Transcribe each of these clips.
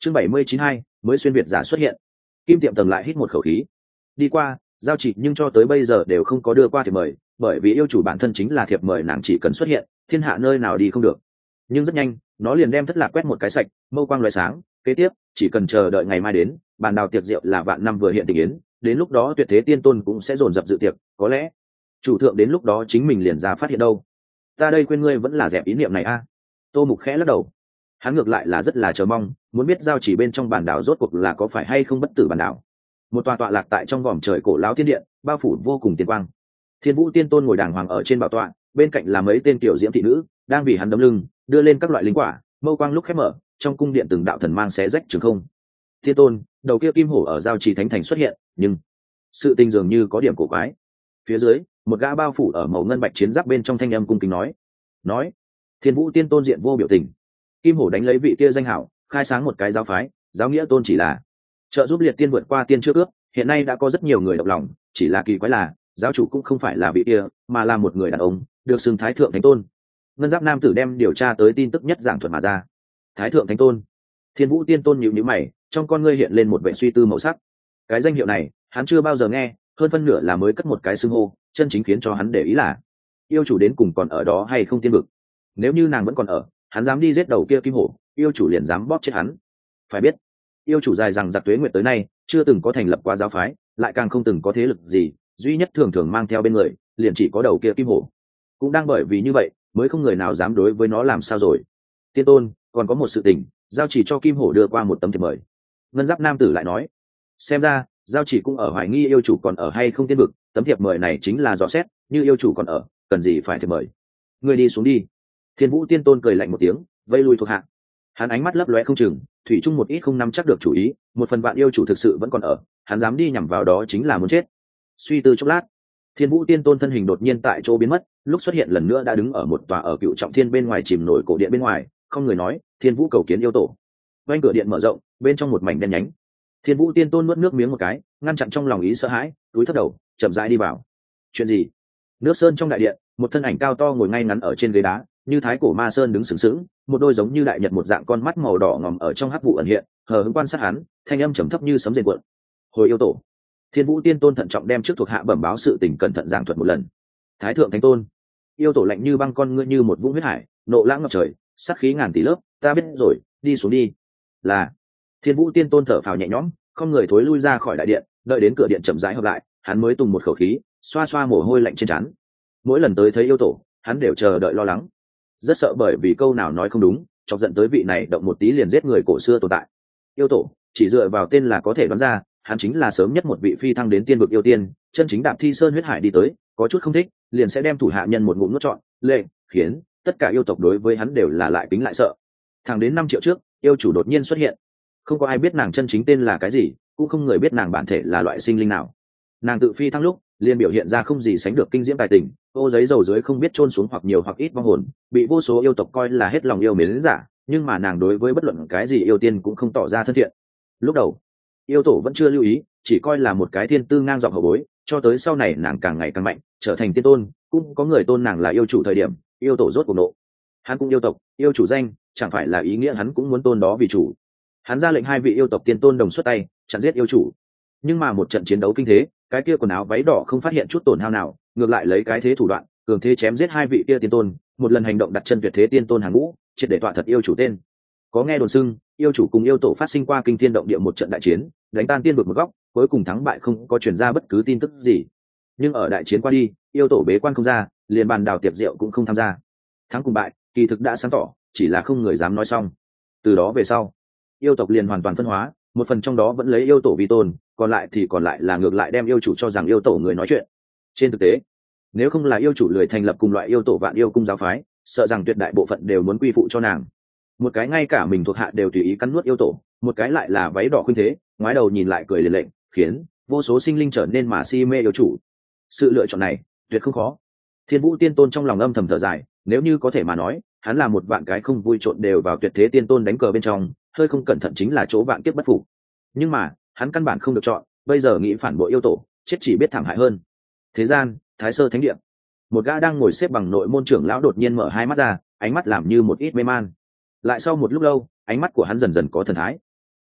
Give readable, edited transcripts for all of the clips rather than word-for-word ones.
chương 792, mới xuyên việt giả xuất hiện. Kim tiệm tầng lại hít một khẩu khí. Đi qua giao chỉ nhưng cho tới bây giờ đều không có đưa qua thiệp mời, bởi vì yêu chủ bản thân chính là thiệp mời, nàng chỉ cần xuất hiện thiên hạ nơi nào đi không được. Nhưng rất nhanh nó liền đem thất lạc quét một cái sạch, mâu quang loại sáng. Kế tiếp chỉ cần chờ đợi ngày mai đến, bàn đào tiệc rượu là vạn năm vừa hiện tình yến, đến lúc đó tuyệt thế tiên tôn cũng sẽ dồn dập dự tiệc, có lẽ chủ thượng đến lúc đó chính mình liền ra phát hiện đâu. Ta đây khuyên ngươi vẫn là dẹp ý niệm này a. Tô Mục khẽ lắc đầu. Hắn ngược lại là rất là chờ mong, muốn biết giao chỉ bên trong bản đảo rốt cuộc là có phải hay không bất tử bản đảo. Một tòa tọa lạc tại trong vòm trời cổ lão thiên điện, bao phủ vô cùng tiên quang. Thiên Vũ Tiên Tôn ngồi đàng hoàng ở trên bảo tọa, bên cạnh là mấy tên tiểu diễm thị nữ đang vì hắn đấm lưng, đưa lên các loại linh quả. Mâu quang lúc khép mở, trong cung điện từng đạo thần mang xé rách trường không. Thiên Tôn, đầu kia kim hổ ở giao trì thánh thành xuất hiện, nhưng sự tình dường như có điểm cổ quái. Phía dưới, một gã bao phủ ở màu ngân bạch chiến giáp bên trong thanh âm cung kính nói. Thiên Vũ Tiên Tôn diện vô biểu tình. Kim hổ đánh lấy vị kia danh hảo, khai sáng một cái giáo phái, giáo nghĩa tôn chỉ là trợ giúp liệt tiên vượt qua tiên trước ước. Hiện nay đã có rất nhiều người động lòng, chỉ là kỳ quái là giáo chủ cũng không phải là vị kia, mà là một người đàn ông, được xưng Thái Thượng Thánh Tôn. Ngân giáp nam tử đem điều tra tới tin tức nhất giảng thuật mà ra. Thái Thượng Thánh Tôn. Thiên Vũ Tiên Tôn nhíu nhíu mày, trong con ngươi hiện lên một vẻ suy tư màu sắc. Cái danh hiệu này hắn chưa bao giờ nghe, hơn phân nửa là mới cất một cái xưng hô, chân chính khiến cho hắn để ý là yêu chủ đến cùng còn ở đó hay không tiên vực. Nếu như nàng vẫn còn ở, hắn dám đi giết đầu kia kim hổ, yêu chủ liền dám bóp chết hắn. Phải biết yêu chủ dài rằng giặc tuế nguyệt tới nay chưa từng có thành lập qua giáo phái, lại càng không từng có thế lực gì, duy nhất thường thường mang theo bên người liền chỉ có đầu kia kim hổ. Cũng đang bởi vì như vậy mới không người nào dám đối với nó làm sao rồi. Tiên Tôn, còn có một sự tình, giao chỉ cho kim hổ đưa qua một tấm thiệp mời. Ngân giáp nam tử lại nói. Xem ra giao chỉ cũng ở hoài nghi yêu chủ còn ở hay không tiên vực. Tấm thiệp mời này chính là dò xét, như yêu chủ còn ở, cần gì phải thiệp mời. Người đi xuống đi. Thiên Vũ Tiên Tôn cười lạnh một tiếng, vây lui thuộc hạ. Hắn ánh mắt lấp lóe không chừng, thủy chung một ít không nắm chắc được chủ ý. Một phần bạn yêu chủ thực sự vẫn còn ở, hắn dám đi nhằm vào đó chính là muốn chết. Suy tư chốc lát, Thiên Vũ Tiên Tôn thân hình đột nhiên tại chỗ biến mất, lúc xuất hiện lần nữa đã đứng ở một tòa ở Cựu Trọng Thiên bên ngoài chìm nổi cổ điện bên ngoài, không người nói, Thiên Vũ cầu kiến yêu tổ. Bên cửa điện mở rộng, bên trong một mảnh đen nhánh. Thiên Vũ Tiên Tôn nuốt nước miếng một cái, ngăn chặn trong lòng ý sợ hãi, cúi thấp đầu, chậm rãi đi vào. Chuyện gì? Nước sơn trong đại điện, một thân ảnh cao to ngồi ngay ngắn ở trên ghế đá, như thái cổ ma sơn đứng sừng sững, một đôi giống như đại nhật một dạng con mắt màu đỏ ngòm ở trong hắc vụ ẩn hiện, hờ hững quan sát hắn, thanh âm trầm thấp như sấm rền cuộn. Hồi yêu tổ. Thiên Vũ Tiên Tôn thận trọng đem trước thuộc hạ bẩm báo sự tình cẩn thận giảng thuật một lần. Thái Thượng Thánh Tôn. Yêu tổ lạnh như băng, con ngươi như một vũng huyết hải, nộ lãng ngập trời, sát khí ngàn tỷ lớp. Ta biết rồi, đi xuống đi. Là. Thiên Vũ Tiên Tôn thở phào nhẹ nhõm, không người thối lui ra khỏi đại điện, đợi đến cửa điện chậm rãi hợp lại, hắn mới tùng một khẩu khí, xoa xoa mồ hôi lạnh trên trán. Mỗi lần tới thấy yêu tổ, hắn đều chờ đợi lo lắng, rất sợ bởi vì câu nào nói không đúng, chọc giận tới vị này động một tí liền giết người cổ xưa tồn tại. Yêu tổ chỉ dựa vào tên là có thể đoán ra, hắn chính là sớm nhất một vị phi thăng đến tiên vực yêu tiên, chân chính đạp thi sơn huyết hải đi tới, có chút không thích, liền sẽ đem thủ hạ nhân một ngụm nuốt trọn, lệ khiến tất cả yêu tộc đối với hắn đều là lại kính lại sợ. Thẳng đến 5 triệu trước, yêu chủ đột nhiên xuất hiện, không có ai biết nàng chân chính tên là cái gì, cũng không người biết nàng bản thể là loại sinh linh nào. Nàng tự phi thăng lúc liền biểu hiện ra không gì sánh được kinh diễm tài tình, ô giấy dầu dưới không biết chôn xuống hoặc nhiều hoặc ít vong hồn, bị vô số yêu tộc coi là hết lòng yêu mến giả, nhưng mà nàng đối với bất luận cái gì yêu tiên cũng không tỏ ra thân thiện. Lúc đầu yêu tổ vẫn chưa lưu ý, chỉ coi là một cái thiên tư ngang dọc hậu bối, cho tới sau này nàng càng ngày càng mạnh, trở thành tiên tôn, cũng có người tôn nàng là yêu chủ thời điểm, yêu tổ rốt cuộc nộ. Hắn cũng yêu tộc, yêu chủ danh, chẳng phải là ý nghĩa hắn cũng muốn tôn đó vì chủ. Hắn ra lệnh 2 vị yêu tộc tiên tôn đồng xuất tay, chặn giết yêu chủ. Nhưng mà một trận chiến đấu kinh thế, cái kia quần áo váy đỏ không phát hiện chút tổn hao nào, ngược lại lấy cái thế thủ đoạn cường thế chém giết 2 vị kia tiên tôn, một lần hành động đặt chân tuyệt thế tiên tôn hàng ngũ, triệt để tọa thật yêu chủ tên. Có nghe đồn xưng yêu chủ cùng yêu tổ phát sinh qua kinh thiên động địa một trận đại chiến, đánh tan tiên vực một góc, cuối cùng thắng bại không có truyền ra bất cứ tin tức gì. Nhưng ở đại chiến qua đi, yêu tổ bế quan không ra, liền bàn đào tiệc rượu cũng không tham gia. Thắng cùng bại kỳ thực đã sáng tỏ, chỉ là không người dám nói xong. Từ đó về sau, yêu tộc liền hoàn toàn phân hóa, một phần trong đó vẫn lấy yêu tổ vi tôn, còn lại là ngược lại đem yêu chủ cho rằng yêu tổ người nói chuyện. Trên thực tế, nếu không là yêu chủ lười thành lập cùng loại yêu tổ vạn yêu cung giáo phái, sợ rằng tuyệt đại bộ phận đều muốn quy phụ cho nàng. Một cái ngay cả mình thuộc hạ đều tùy ý cắn nuốt yêu tổ, một cái lại là váy đỏ khuynh thế, ngoái đầu nhìn lại cười liền lệnh, khiến vô số sinh linh trở nên mà si mê yêu chủ. Sự lựa chọn này tuyệt không khó. Thiên Vũ Tiên Tôn trong lòng âm thầm thở dài, nếu như có thể mà nói, hắn là một vạn cái không vui trộn đều vào tuyệt thế tiên tôn đánh cờ bên trong, hơi không cẩn thận chính là chỗ vạn kiếp bất phục. Nhưng mà hắn căn bản không được chọn, bây giờ nghĩ phản bội yêu tổ, chết chỉ biết thảm hại hơn. Thế gian, Thái Sơ Thánh Địa, một gã đang ngồi xếp bằng nội môn trưởng lão đột nhiên mở hai mắt ra, ánh mắt làm như một ít mê man. Lại sau một lúc lâu, ánh mắt của hắn dần dần có thần thái.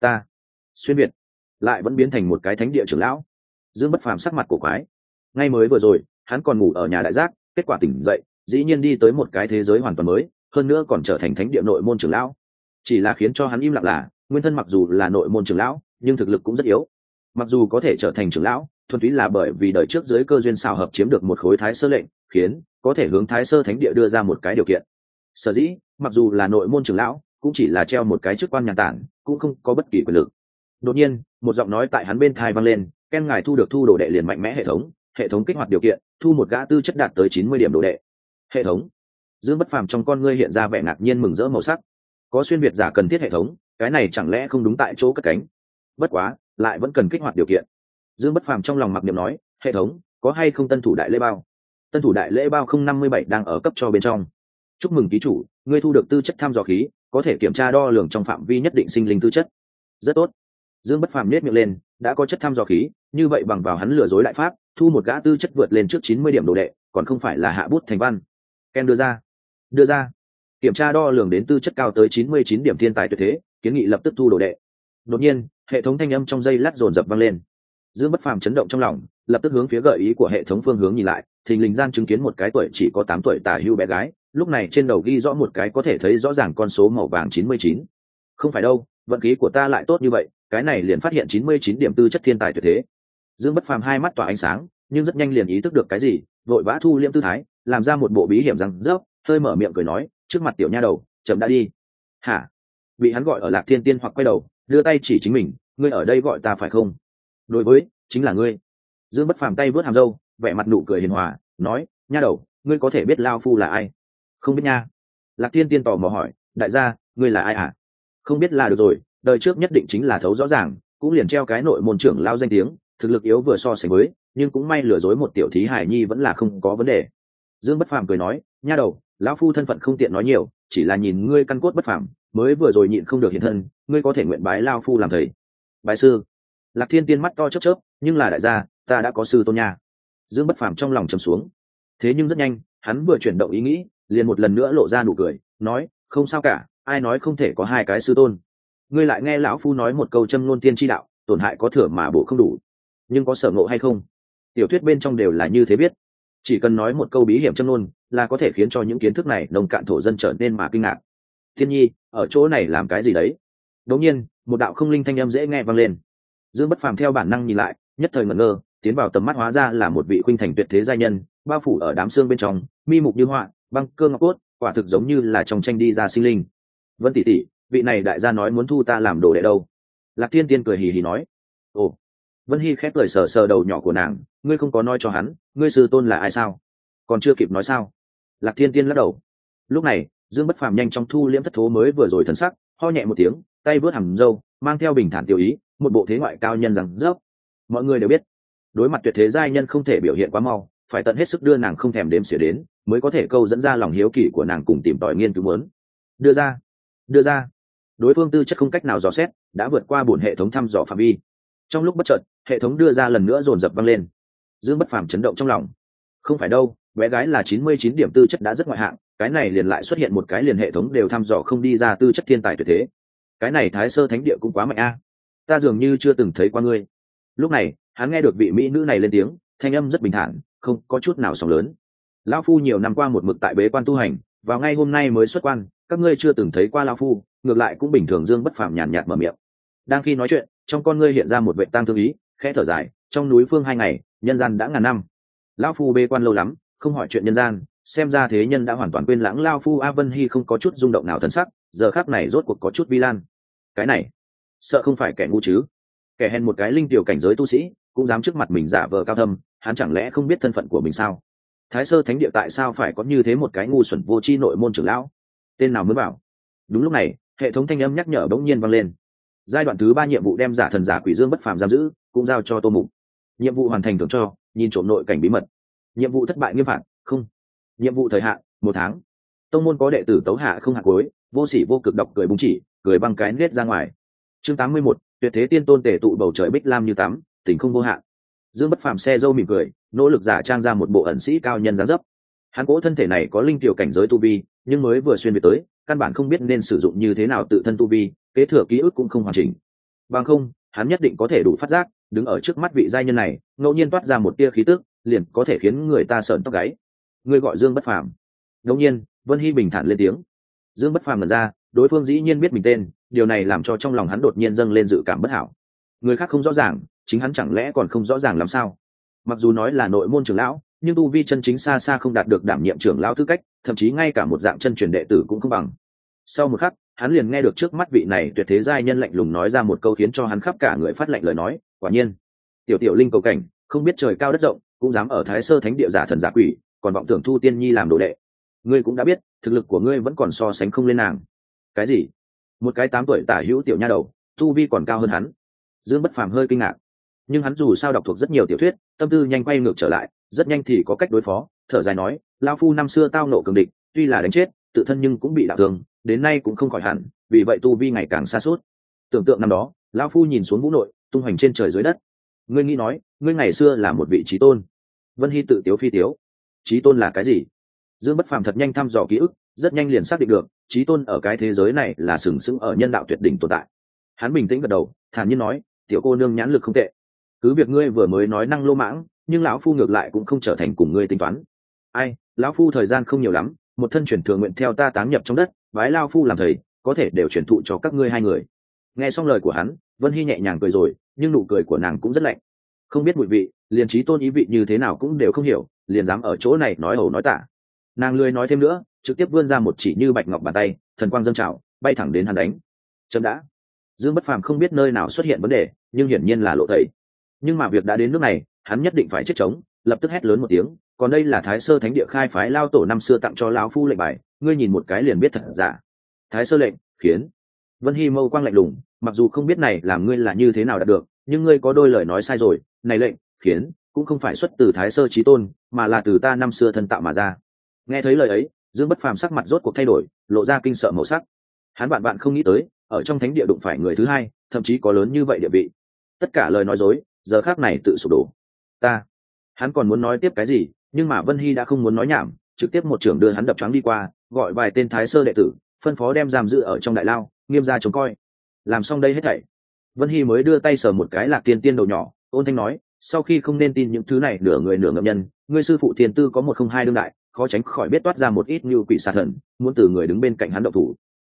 ta xuyên việt lại vẫn biến thành một cái thánh địa trưởng lão. Dương Bất Phàm sắc mặt cổ quái. Ngay mới vừa rồi hắn còn ngủ ở nhà đại giác, kết quả tỉnh dậy dĩ nhiên đi tới một cái thế giới hoàn toàn mới, hơn nữa còn trở thành thánh địa nội môn trưởng lão. Chỉ là khiến cho hắn im lặng là nguyên thân mặc dù là nội môn trưởng lão nhưng thực lực cũng rất yếu. Mặc dù có thể trở thành trưởng lão thuần túy là bởi vì đời trước dưới cơ duyên xào hợp chiếm được một khối thái sơ lệnh, khiến có thể hướng thái sơ thánh địa đưa ra một cái điều kiện. Sở dĩ mặc dù là nội môn trưởng lão cũng chỉ là treo một cái chức quan nhàn tản, cũng không có bất kỳ quyền lực. Đột nhiên một giọng nói tại hắn bên tai vang lên, Ken ngài thu được thu đồ đệ liền mạnh mẽ hệ thống kích hoạt điều kiện, thu một gã tư chất đạt tới 90 điểm đồ đệ. Hệ thống. Dương Bất Phàm trong con ngươi hiện ra vẻ ngạc nhiên mừng rỡ màu sắc. Có xuyên việt giả cần thiết hệ thống, cái này chẳng lẽ không đúng tại chỗ cất cánh? Bất quá lại vẫn cần kích hoạt điều kiện. Dương Bất Phàm trong lòng mặc niệm nói, hệ thống có hay không tân thủ đại lễ bao? Tân thủ đại lễ bao 057 đang ở cấp cho bên trong. Chúc mừng ký chủ, ngươi thu được tư chất thăm dò khí, có thể kiểm tra đo lường trong phạm vi nhất định sinh linh tư chất. Rất tốt. Dương Bất Phàm nhếch miệng lên, đã có chất thăm dò khí, như vậy bằng vào hắn lừa dối đại pháp, thu một gã tư chất vượt lên trước 90 điểm đồ đệ, còn không phải là hạ bút thành văn. Ken đưa ra. Kiểm tra đo lường đến tư chất cao tới 99 điểm thiên tài tuyệt thế, kiến nghị lập tức thu đồ đệ. Đột nhiên, hệ thống thanh âm trong dây lát dồn dập vang lên. Dương Bất Phàm chấn động trong lòng, lập tức hướng phía gợi ý của hệ thống phương hướng nhìn lại, thình lình gian chứng kiến một cái tuổi chỉ có 8 tuổi tả hữu bé gái, lúc này trên đầu ghi rõ một cái có thể thấy rõ ràng con số màu vàng 99. Không phải đâu, vận khí của ta lại tốt như vậy, cái này liền phát hiện 99 điểm tư chất thiên tài tuyệt thế. Dương Bất Phàm hai mắt tỏa ánh sáng, nhưng rất nhanh liền ý thức được cái gì, vội vã thu liễm tư thái, làm ra một bộ bí hiểm răng rớp, hơi mở miệng cười nói, trước mặt tiểu nha đầu, chậm đã đi. Hả? Bị hắn gọi ở Lạc Thiên Tiên hoặc quay đầu, đưa tay chỉ chính mình, ngươi ở đây gọi ta phải không? Đối với, chính là ngươi. Dương Bất Phàm tay vớt hàm râu, vẻ mặt nụ cười hiền hòa, nói, nha đầu, ngươi có thể biết lao phu là ai? Không biết nha. Lạc Thiên Tiên tò mò hỏi, đại gia, ngươi là ai à? Không biết là được rồi, đời trước nhất định chính là thấu rõ ràng, cũng liền treo cái nội môn trưởng lao danh tiếng, thực lực yếu vừa so sánh với, nhưng cũng may lừa dối một tiểu thí hải nhi vẫn là không có vấn đề. Dương Bất Phàm cười nói, nha đầu, lão phu thân phận không tiện nói nhiều, chỉ là nhìn ngươi căn cốt bất phàm, mới vừa rồi nhịn không được hiện thân, ngươi có thể nguyện bái lao phu làm thầy. Bái sư. Lạc Thiên Tiên mắt to chớp chớp, nhưng là đại gia, ta đã có sư tôn nha. Dương Bất Phàm trong lòng trầm xuống. Thế nhưng rất nhanh, hắn vừa chuyển động ý nghĩ, liền một lần nữa lộ ra nụ cười, nói, không sao cả, ai nói không thể có hai cái sư tôn. Ngươi lại nghe lão phu nói một câu châm ngôn tiên tri đạo, tổn hại có thừa mà bổ không đủ, nhưng có sở ngộ hay không, tiểu thuyết bên trong đều là như thế biết. Chỉ cần nói một câu bí hiểm châm ngôn là có thể khiến cho những kiến thức này nông cạn thổ dân trở nên mà kinh ngạc. Thiên nhi ở chỗ này làm cái gì đấy? Đột nhiên một đạo không linh thanh âm dễ nghe vang lên. Dương Bất Phàm theo bản năng nhìn lại, nhất thời ngẩn ngơ, tiến vào tầm mắt hóa ra là một vị khuynh thành tuyệt thế giai nhân, bao phủ ở đám xương bên trong, mi mục như họa, băng cơ ngọc cốt, quả thực giống như là trong tranh đi ra sinh linh. Vân tỷ tỷ, vị này đại gia nói muốn thu ta làm đồ đệ đâu? Lạc Thiên Tiên cười hì hì nói. Ồ. Vân Hy khép cười sờ sờ đầu nhỏ của nàng, ngươi không có nói cho hắn, ngươi sư tôn là ai sao? Còn chưa kịp nói sao? Lạc Thiên Tiên lắc đầu. Lúc này, Dương Bất Phàm nhanh chóng thu liễm thất thố mới vừa rồi thần sắc, ho nhẹ một tiếng, tay vớt hàm râu, mang theo bình thản tiểu ý, một bộ thế ngoại cao nhân rằng dốc. Mọi người đều biết, đối mặt tuyệt thế giai nhân không thể biểu hiện quá mau, phải tận hết sức đưa nàng không thèm đếm xỉa đến, mới có thể câu dẫn ra lòng hiếu kỳ của nàng cùng tìm tòi nghiên cứu muốn. Đưa ra. Đối phương tư chất không cách nào dò xét, đã vượt qua bổn hệ thống thăm dò phạm vi. Trong lúc bất chợt, hệ thống đưa ra lần nữa dồn dập vang lên. Dương Bất Phàm chấn động trong lòng. Không phải đâu, bé gái là 99 điểm tư chất đã rất ngoại hạng, cái này liền lại xuất hiện một cái liền hệ thống đều thăm dò không đi ra tư chất thiên tài tuyệt thế. Cái này Thái Sơ Thánh Địa cũng quá mạnh a. Ta dường như chưa từng thấy qua ngươi. Lúc này, hắn nghe được vị mỹ nữ này lên tiếng, thanh âm rất bình thản, không có chút nào sóng lớn. Lão phu nhiều năm qua một mực tại bế quan tu hành, vào ngay hôm nay mới xuất quan, các ngươi chưa từng thấy qua lão phu, ngược lại cũng bình thường. Dương Bất Phàm nhàn nhạt mở miệng. Đang khi nói chuyện, trong con ngươi hiện ra một vệ tang thương ý, khẽ thở dài, trong núi phương 2 ngày, nhân gian đã ngàn năm. Lão phu bế quan lâu lắm, không hỏi chuyện nhân gian, xem ra thế nhân đã hoàn toàn quên lãng lão phu. A Vân Hy không có chút rung động nào thần sắc, giờ khắc này rốt cuộc có chút vi lan. Cái này, sợ không phải kẻ ngu chứ? Kẻ hèn một cái linh tiểu cảnh giới tu sĩ, cũng dám trước mặt mình giả vờ cao thâm, hắn chẳng lẽ không biết thân phận của mình sao? Thái Sơ Thánh Địa tại sao phải có như thế một cái ngu xuẩn vô tri nội môn trưởng lão? Tên nào mới bảo? Đúng lúc này, hệ thống thanh âm nhắc nhở bỗng nhiên vang lên. Giai đoạn thứ 3 nhiệm vụ đem giả thần giả quỷ Dương Bất Phàm giam giữ, cũng giao cho Tô Mục. Nhiệm vụ hoàn thành thưởng cho, nhìn trộm nội cảnh bí mật. Nhiệm vụ thất bại nghiêm phạt, không. Nhiệm vụ thời hạn 1 tháng. Tông môn có đệ tử tấu hạ không hạt cuối, vô sỉ vô cực độc cười búng chỉ, cười băng cái nết ra ngoài. Chương 81, tuyệt thế tiên tôn tể tụ bầu trời bích lam như tắm, tình không vô hạn. Dương Bất Phàm xe dâu mỉm cười, nỗ lực giả trang ra một bộ ẩn sĩ cao nhân dáng dấp. Hắn cố thân thể này có linh tiểu cảnh giới tu vi, nhưng mới vừa xuyên việt tới, căn bản không biết nên sử dụng như thế nào tự thân tu vi, kế thừa ký ức cũng không hoàn chỉnh. bằng không hắn nhất định có thể đủ phát giác đứng ở trước mắt vị giai nhân này ngẫu nhiên toát ra một tia khí tức liền có thể khiến người ta sởn tóc gáy. Ngươi gọi Dương Bất Phàm? Ngẫu nhiên Vân Hy bình thản lên tiếng. Dương Bất Phàm ngẩn ra, đối phương dĩ nhiên biết mình tên, điều này làm cho trong lòng hắn đột nhiên dâng lên dự cảm bất hảo. Người khác không rõ ràng, chính hắn chẳng lẽ còn không rõ ràng làm sao? Mặc dù nói là nội môn trưởng lão, nhưng tu vi chân chính xa xa không đạt được đảm nhiệm trưởng lão tư cách, thậm chí ngay cả một dạng chân truyền đệ tử cũng không bằng. Sau một khắc, hắn liền nghe được trước mắt vị này tuyệt thế giai nhân lạnh lùng nói ra một câu khiến cho hắn khắp cả người phát lạnh lời nói, quả nhiên, tiểu tiểu linh cầu cảnh, không biết trời cao đất rộng, cũng dám ở Thái Sơ Thánh địa giả thần giả quỷ, còn vọng tưởng thu Tiên Nhi làm đồ đệ. Ngươi cũng đã biết, thực lực của ngươi vẫn còn so sánh không lên nàng. Cái gì? Một cái 8 tuổi tả hữu tiểu nha đầu, tu vi còn cao hơn hắn. Dương Bất Phàm hơi kinh ngạc, nhưng hắn dù sao đọc thuộc rất nhiều tiểu thuyết, tâm tư nhanh quay ngược trở lại, rất nhanh thì có cách đối phó, thở dài nói, lão phu năm xưa tao nộ cường địch, tuy là đánh chết, tự thân nhưng cũng bị đả thương, đến nay cũng không khỏi hẳn, vì vậy tu vi ngày càng xa suốt. Tưởng tượng năm đó, lão phu nhìn xuống vũ nội, tung hoành trên trời dưới đất. Ngươi nghĩ nói, ngươi ngày xưa là một vị chí tôn? Vân Hy tự tiếu phi tiếu. Chí tôn là cái gì? Dương Bất Phàm thật nhanh thăm dò ký ức, rất nhanh liền xác định được, chí tôn ở cái thế giới này là sừng sững ở nhân đạo tuyệt đỉnh tồn tại. Hắn bình tĩnh gật đầu, thản nhiên nói, tiểu cô nương nhãn lực không tệ. Cứ việc ngươi vừa mới nói năng lô mãng, nhưng lão phu ngược lại cũng không trở thành cùng ngươi tính toán. Ai, lão phu thời gian không nhiều lắm, một thân truyền thừa nguyện theo ta táng nhập trong đất, bái lão phu làm thầy, có thể đều truyền thụ cho các ngươi hai người. Nghe xong lời của hắn, Vân Hy nhẹ nhàng cười rồi, nhưng nụ cười của nàng cũng rất lạnh. Không biết mùi vị, liền chí tôn ý vị như thế nào cũng đều không hiểu, liền dám ở chỗ này nói ẩu nói tả. Nàng lười nói thêm nữa, trực tiếp vươn ra một chỉ như bạch ngọc bàn tay, thần quang dâng trào, bay thẳng đến hắn đánh. Chấm đã. Dương Bất Phàm không biết nơi nào xuất hiện vấn đề, nhưng hiển nhiên là lộ tẩy. Nhưng mà việc đã đến nước này, hắn nhất định phải chết chống, lập tức hét lớn một tiếng, còn đây là Thái Sơ Thánh địa khai phái lao tổ năm xưa tặng cho lão phu lệnh bài, ngươi nhìn một cái liền biết thật giả. Thái Sơ lệnh, khiến. Vân Hy mâu quang lạnh lùng, mặc dù không biết này làm ngươi là như thế nào đạt được, nhưng ngươi có đôi lời nói sai rồi, này lệnh, khiến cũng không phải xuất từ Thái Sơ chí tôn, mà là từ ta năm xưa thân tạo mà ra. Nghe thấy lời ấy, Dương Bất Phàm sắc mặt rốt cuộc thay đổi, lộ ra kinh sợ màu sắc. Hắn bạn không nghĩ tới, ở trong thánh địa đụng phải người thứ hai, thậm chí có lớn như vậy địa vị. Tất cả lời nói dối, giờ khắc này tự sụp đổ. Hắn còn muốn nói tiếp cái gì, nhưng mà Vân Hy đã không muốn nói nhảm, trực tiếp một trưởng đưa hắn đập choáng đi qua, gọi vài tên Thái Sơ đệ tử, phân phó đem giam giữ ở trong đại lao, nghiêm ra trông coi. Làm xong đây hết thảy, Vân Hy mới đưa tay sờ một cái Lạc Tiên Tiên đầu nhỏ, ôn thanh nói, sau khi không nên tin những thứ này nửa người nửa ngậm nhân, ngươi sư phụ Tiền Tư có 102 đương đại, khó tránh khỏi biết toát ra một ít như quỷ xà thần, muốn từ người đứng bên cạnh hắn động thủ.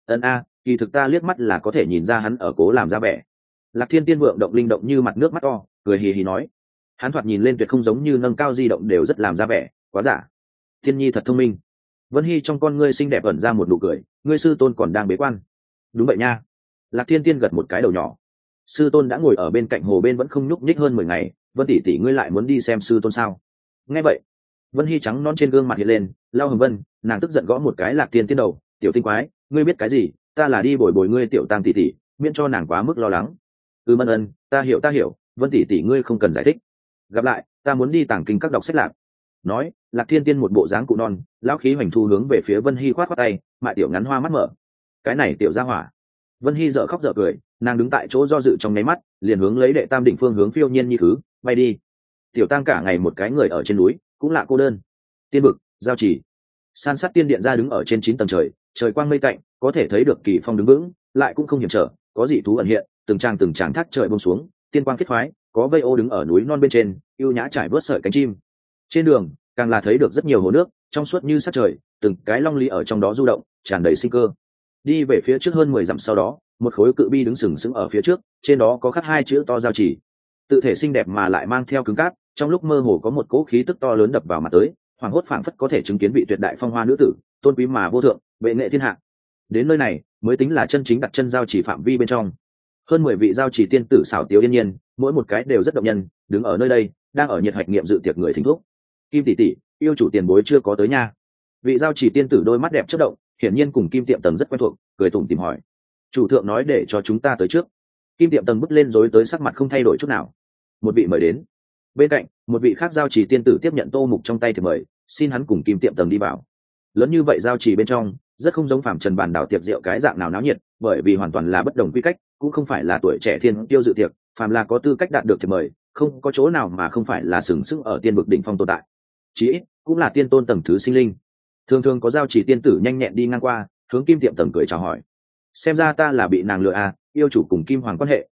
Kỳ thực ta liếc mắt là có thể nhìn ra hắn ở cố làm ra vẻ. Lạc Thiên Tiên vượng động linh động như mặt nước mắt to, cười hì hì nói, hắn thoạt nhìn lên tuyệt không giống như nâng cao di động đều rất làm ra vẻ, quá giả. Thiên Nhi thật thông minh. Vân Hy trong con ngươi xinh đẹp ẩn ra một nụ cười, ngươi sư tôn còn đang bế quan. Đúng vậy nha. Lạc Thiên Tiên gật một cái đầu nhỏ. Sư tôn đã ngồi ở bên cạnh hồ bên vẫn không nhúc nhích hơn 10 ngày, Vân tỷ tỷ ngươi lại muốn đi xem sư tôn sao? Nghe vậy, Vân Hy trắng non trên gương mặt hiện lên, lao hồng vân, nàng tức giận gõ một cái Lạc Thiên Tiên đầu, tiểu tinh quái, ngươi biết cái gì? Ta là đi bồi bồi ngươi tiểu Tam tỷ tỷ, miễn cho nàng quá mức lo lắng. Mân ân, ta hiểu, Vân tỷ tỷ ngươi không cần giải thích. Gặp lại, ta muốn đi tàng kinh các đọc sách lạc. Nói, Lạc Thiên Tiên một bộ dáng cụ non, lão khí hoành thu hướng về phía Vân Hy khoát khoát tay, mại tiểu ngắn hoa mắt mở. Cái này tiểu gia hỏa. Vân Hy dở khóc dở cười, nàng đứng tại chỗ do dự trong nháy mắt, liền hướng lấy đệ tam đỉnh phương hướng phiêu nhiên như thứ, bay đi. Tiểu Tăng cả ngày một cái người ở trên núi, cũng lạ cô đơn. Tiên vực, giao chỉ. San sát tiên điện ra đứng ở trên 9 tầng trời, trời quang mây tạnh, có thể thấy được kỳ phong đứng vững, lại cũng không hiểm trở, có dị thú ẩn hiện, từng tràng thác trời buông xuống, tiên quang kết phái, có vây ô đứng ở núi non bên trên, ưu nhã trải vớt sợi cánh chim. Trên đường, càng là thấy được rất nhiều hồ nước, trong suốt như sắc trời, từng cái long lý ở trong đó du động, tràn đầy sinh cơ. Đi về phía trước hơn 10 dặm sau đó, một khối cự bi đứng sừng sững ở phía trước, trên đó có khắc 2 chữ to giao chỉ. Tự thể xinh đẹp mà lại mang theo cứng cáp, trong lúc mơ hồ có một cỗ khí tức to lớn đập vào mặt tới, hoàng hốt phảng phất có thể chứng kiến vị tuyệt đại phong hoa nữ tử, tôn quý mà vô thượng, bệ nghệ thiên hạ. Đến nơi này, mới tính là chân chính đặt chân giao chỉ phạm vi bên trong. Hơn 10 vị giao chỉ tiên tử xảo tiếu yên nhiên, mỗi một cái đều rất động nhân, đứng ở nơi đây, đang ở nhiệt hoạch nghiệm dự tiệc người thỉnh thuốc. Kim tỷ tỷ, yêu chủ tiền bối chưa có tới nha. Vị giao chỉ tiên tử đôi mắt đẹp chớp động, hiển nhiên cùng Kim Tiệm Tầng rất quen thuộc, cười tủm tỉm hỏi: "Chủ thượng nói để cho chúng ta tới trước." Kim Tiệm Tầng bước lên rối tới sắc mặt không thay đổi chút nào. Một vị mời đến. Bên cạnh, một vị khác giao chỉ tiên tử tiếp nhận tô mục trong tay thì mời, xin hắn cùng Kim Tiệm Tầng đi vào. Lớn như vậy giao chỉ bên trong, rất không giống phàm trần bàn đảo tiệc rượu cái dạng nào náo nhiệt, bởi vì hoàn toàn là bất đồng quy cách, cũng không phải là tuổi trẻ thiên tiêu dự tiệc, phàm là có tư cách đạt được thì mời, không có chỗ nào mà không phải là sừng sững ở tiên vực đỉnh phong tồn tại. Chí ít cũng là tiên tôn tầng thứ sinh linh. Thường thường có giao chỉ tiên tử nhanh nhẹn đi ngang qua, hướng Kim Tiệm Tầng cười chào hỏi. Xem ra ta là bị nàng lừa à, yêu chủ cùng Kim Hoàng quan hệ,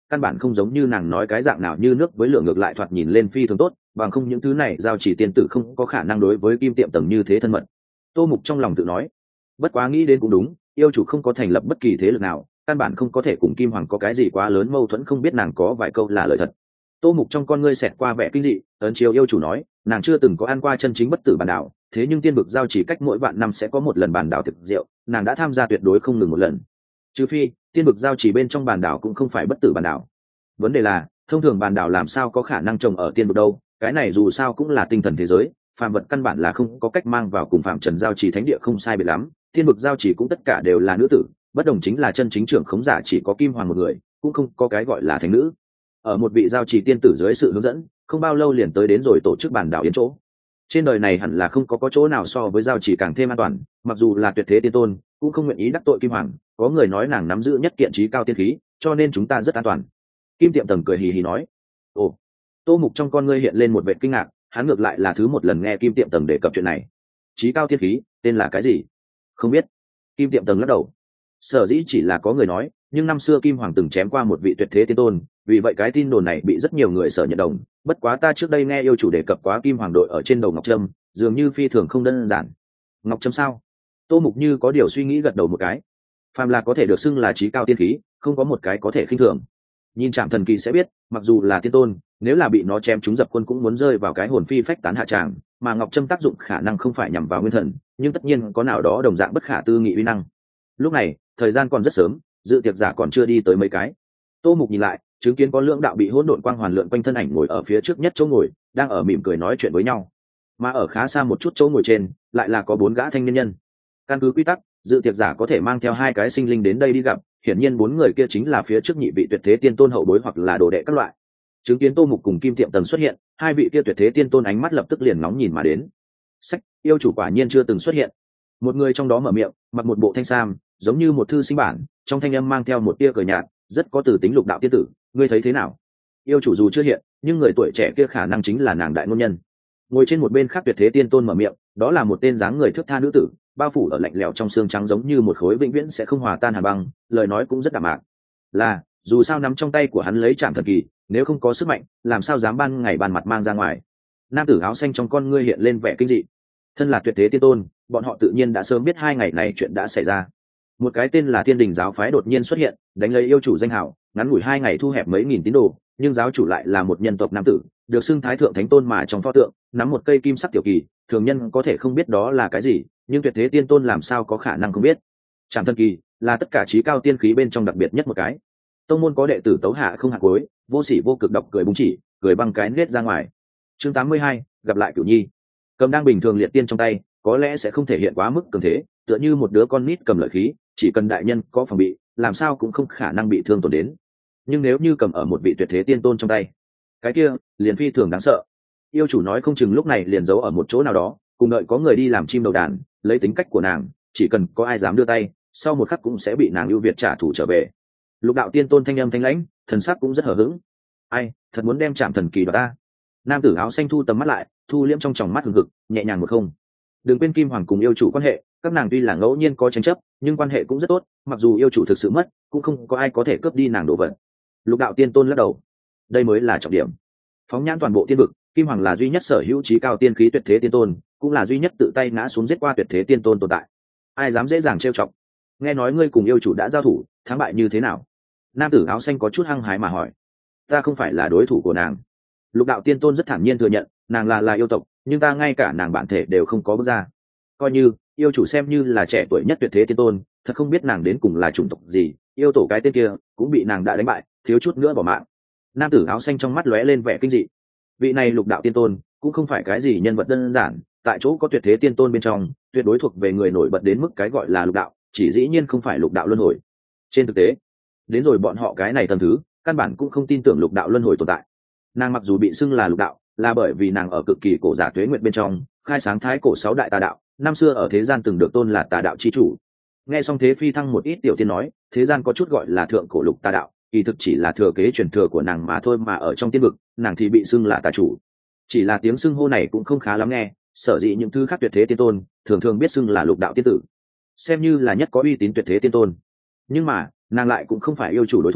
căn bản không giống như nàng nói cái dạng nào như nước với lửa, ngược lại thoạt nhìn lên phi thường tốt, bằng không những thứ này giao chỉ tiên tử không có khả năng đối với Kim Tiệm Tầng như thế thân mật. Tô Mục trong lòng tự nói, bất quá nghĩ đến cũng đúng, yêu chủ không có thành lập bất kỳ thế lực nào, căn bản không có thể cùng Kim Hoàng có cái gì quá lớn mâu thuẫn, không biết nàng có vài câu là lời thật. Tô Mục trong con ngươi xẹt qua vẻ kinh dị, ấn chiếu yêu chủ nói, nàng chưa từng có ăn qua chân chính bất tử bản đảo, thế nhưng tiên vực giao chỉ cách mỗi vạn năm sẽ có một lần bản đảo thực rượu, nàng đã tham gia tuyệt đối không ngừng một lần. Trừ phi, tiên vực giao chỉ bên trong bản đảo cũng không phải bất tử bản đảo. Vấn đề là, thông thường bản đảo làm sao có khả năng trồng ở tiên vực đâu, cái này dù sao cũng là tinh thần thế giới, phàm vật căn bản là không có cách mang vào cùng phạm trần giao chỉ thánh địa không sai biệt lắm, tiên vực giao chỉ cũng tất cả đều là nữ tử, bất đồng chính là chân chính trưởng khống giả chỉ có Kim Hoàng một người, cũng không có cái gọi là thánh nữ. Ở một vị giao chỉ tiên tử dưới sự hướng dẫn, không bao lâu liền tới đến rồi tổ chức bản đảo yến chỗ. Trên đời này hẳn là không có chỗ nào so với giao chỉ càng thêm an toàn, mặc dù là tuyệt thế tiên tôn cũng không nguyện ý đắc tội Kim Hoàng, có người nói nàng nắm giữ nhất kiện trí cao tiên khí, cho nên chúng ta rất an toàn. Kim Tiệm Tầng cười hì hì nói. Ồ. Tô Mục trong con ngươi hiện lên một vẻ kinh ngạc, hắn ngược lại là thứ một lần nghe Kim Tiệm Tầng đề cập chuyện này. Trí cao tiên khí tên là cái gì? Không biết. Kim Tiệm Tầng lắc đầu. Sở dĩ chỉ là có người nói, nhưng năm xưa Kim Hoàng từng chém qua một vị tuyệt thế tiên tôn, vì vậy cái tin đồn này bị rất nhiều người sở nhận đồng. Bất quá ta trước đây nghe yêu chủ đề cập quá Kim Hoàng đội ở trên đầu ngọc trâm, dường như phi thường không đơn giản. Ngọc trâm sao? Tô Mục như có điều suy nghĩ gật đầu một cái. Phàm là có thể được xưng là trí cao tiên khí, không có một cái có thể khinh thường. Nhìn Trảm Thần Kỳ sẽ biết, mặc dù là tiên tôn, nếu là bị nó chém trúng dập quân cũng muốn rơi vào cái hồn phi phách tán hạ tràng, mà ngọc trâm tác dụng khả năng không phải nhằm vào nguyên thần, nhưng tất nhiên có nào đó đồng dạng bất khả tư nghị uy năng. Lúc này, thời gian còn rất sớm, dự tiệc giả còn chưa đi tới mấy cái. Tô Mục nhìn lại, chứng kiến có lưỡng đạo bị hỗn độn quang hoàn lượn quanh thân ảnh ngồi ở phía trước nhất chỗ ngồi, đang ở mỉm cười nói chuyện với nhau. Mà ở khá xa một chút chỗ ngồi trên, lại là có 4 gã thanh niên nhân. Căn cứ quy tắc, dự tiệc giả có thể mang theo 2 cái sinh linh đến đây đi gặp, hiển nhiên 4 người kia chính là phía trước nhị vị tuyệt thế tiên tôn hậu bối hoặc là đồ đệ các loại. Chứng kiến Tô Mục cùng Kim Tiệm Tầng xuất hiện, 2 vị kia tuyệt thế tiên tôn ánh mắt lập tức liền nóng nhìn mà đến. Sách, yêu chủ quả nhiên chưa từng xuất hiện. Một người trong đó mở miệng, mặc một bộ thanh sam, giống như một thư sinh bản, trong thanh âm mang theo một tia cười nhạt, rất có từ tính lục đạo tiên tử, ngươi thấy thế nào? Yêu chủ dù chưa hiện, nhưng người tuổi trẻ kia khả năng chính là nàng đại ngôn nhân. Ngồi trên một bên khác tuyệt thế tiên tôn mở miệng, đó là một tên dáng người thước tha nữ tử, bao phủ ở lạnh lẽo trong xương trắng giống như một khối vĩnh viễn sẽ không hòa tan hàn băng, lời nói cũng rất đạm mạc. Là, dù sao nắm trong tay của hắn lấy Trảm Thần Kỳ, nếu không có sức mạnh, làm sao dám ban ngày ban mặt mang ra ngoài. Nam tử áo xanh trong con ngươi hiện lên vẻ kinh dị. Thân là tuyệt thế tiên tôn, bọn họ tự nhiên đã sớm biết 2 ngày này chuyện đã xảy ra. Một cái tên là Thiên Đình giáo phái đột nhiên xuất hiện, đánh lấy yêu chủ danh hào, ngắn ngủi 2 ngày thu hẹp mấy nghìn tín đồ, nhưng giáo chủ lại là một nhân tộc nam tử, được xưng thái thượng thánh tôn mà trong pho tượng nắm một cây kim sắc tiểu kỳ, thường nhân có thể không biết đó là cái gì, nhưng tuyệt thế tiên tôn làm sao có khả năng không biết. Trảm Thần Kỳ là tất cả trí cao tiên khí bên trong đặc biệt nhất một cái. Tông môn có đệ tử tấu hạ không hạt cuối, vô sỉ vô cực độc cười búng chỉ, cười băng cái nết ra ngoài. Chương 82, gặp lại Cửu Nhi. Cầm đang bình thường liệt tiên trong tay, có lẽ sẽ không thể hiện quá mức cường thế, tựa như một đứa con nít cầm lợi khí, chỉ cần đại nhân có phòng bị, làm sao cũng không khả năng bị thương tổn đến. Nhưng nếu như cầm ở một vị tuyệt thế tiên tôn trong tay, cái kia liền phi thường đáng sợ. Yêu chủ nói không chừng lúc này liền giấu ở một chỗ nào đó, cùng đợi có người đi làm chim đầu đàn, lấy tính cách của nàng, chỉ cần có ai dám đưa tay, sau một khắc cũng sẽ bị nàng ưu việt trả thù trở về. Lục đạo tiên tôn thanh âm thanh lãnh, thần sắc cũng rất hờ hững. Ai, thật muốn đem Trảm Thần Kỳ đoạt ta. Nam tử áo xanh thu tầm mắt lại, thu liễm trong tròng mắt hừng hực, nhẹ nhàng một không. Đừng quên Kim Hoàng cùng yêu chủ quan hệ, các nàng tuy là ngẫu nhiên có tranh chấp, nhưng quan hệ cũng rất tốt, mặc dù yêu chủ thực sự mất, cũng không có ai có thể cướp đi nàng đồ vật. Lục đạo tiên tôn lắc đầu. Đây mới là trọng điểm. Phóng nhãn toàn bộ tiên vực, Kim Hoàng là duy nhất sở hữu trí cao tiên khí tuyệt thế tiên tôn, cũng là duy nhất tự tay ngã xuống giết qua tuyệt thế tiên tôn tồn tại. Ai dám dễ dàng trêu chọc? Nghe nói ngươi cùng yêu chủ đã giao thủ, thắng bại như thế nào? Nam tử áo xanh có chút hăng hái mà hỏi. Ta không phải là đối thủ của nàng. Lục đạo tiên tôn rất thản nhiên thừa nhận, nàng là yêu tộc, nhưng ta ngay cả nàng bản thể đều không có bước ra. Coi như yêu chủ xem như là trẻ tuổi nhất tuyệt thế tiên tôn, thật không biết nàng đến cùng là chủng tộc gì, yêu tổ cái tên kia cũng bị nàng đã đánh bại, thiếu chút nữa bỏ mạng. Nam tử áo xanh trong mắt lóe lên vẻ kinh dị. Vị này lục đạo tiên tôn cũng không phải cái gì nhân vật đơn giản, tại chỗ có tuyệt thế tiên tôn bên trong, tuyệt đối thuộc về người nổi bật đến mức cái gọi là lục đạo, chỉ dĩ nhiên không phải lục đạo luân hồi. Trên thực tế, đến rồi bọn họ cái này tầng thứ, căn bản cũng không tin tưởng lục đạo luân hồi tồn tại. Nàng mặc dù bị xưng là lục đạo, là bởi vì nàng ở cực kỳ cổ giả tuế nguyệt bên trong khai sáng thái cổ 6 đại tà đạo, năm xưa ở thế gian từng được tôn là tà đạo chi chủ. Nghe xong Thế Phi Thăng một ít tiểu tiên nói, thế gian có chút gọi là thượng cổ lục tà đạo, kỳ thực chỉ là thừa kế truyền thừa của nàng mà thôi, mà ở trong tiên vực, nàng thì bị xưng là tà chủ. Chỉ là tiếng xưng hô này cũng không khá lắm nghe, sở dĩ những thứ khác tuyệt thế tiên tôn thường thường biết xưng là lục đạo tiên tử, xem như là nhất có uy tín tuyệt thế tiên tôn. Nhưng mà nàng lại cũng không phải yêu chủ đối thủ,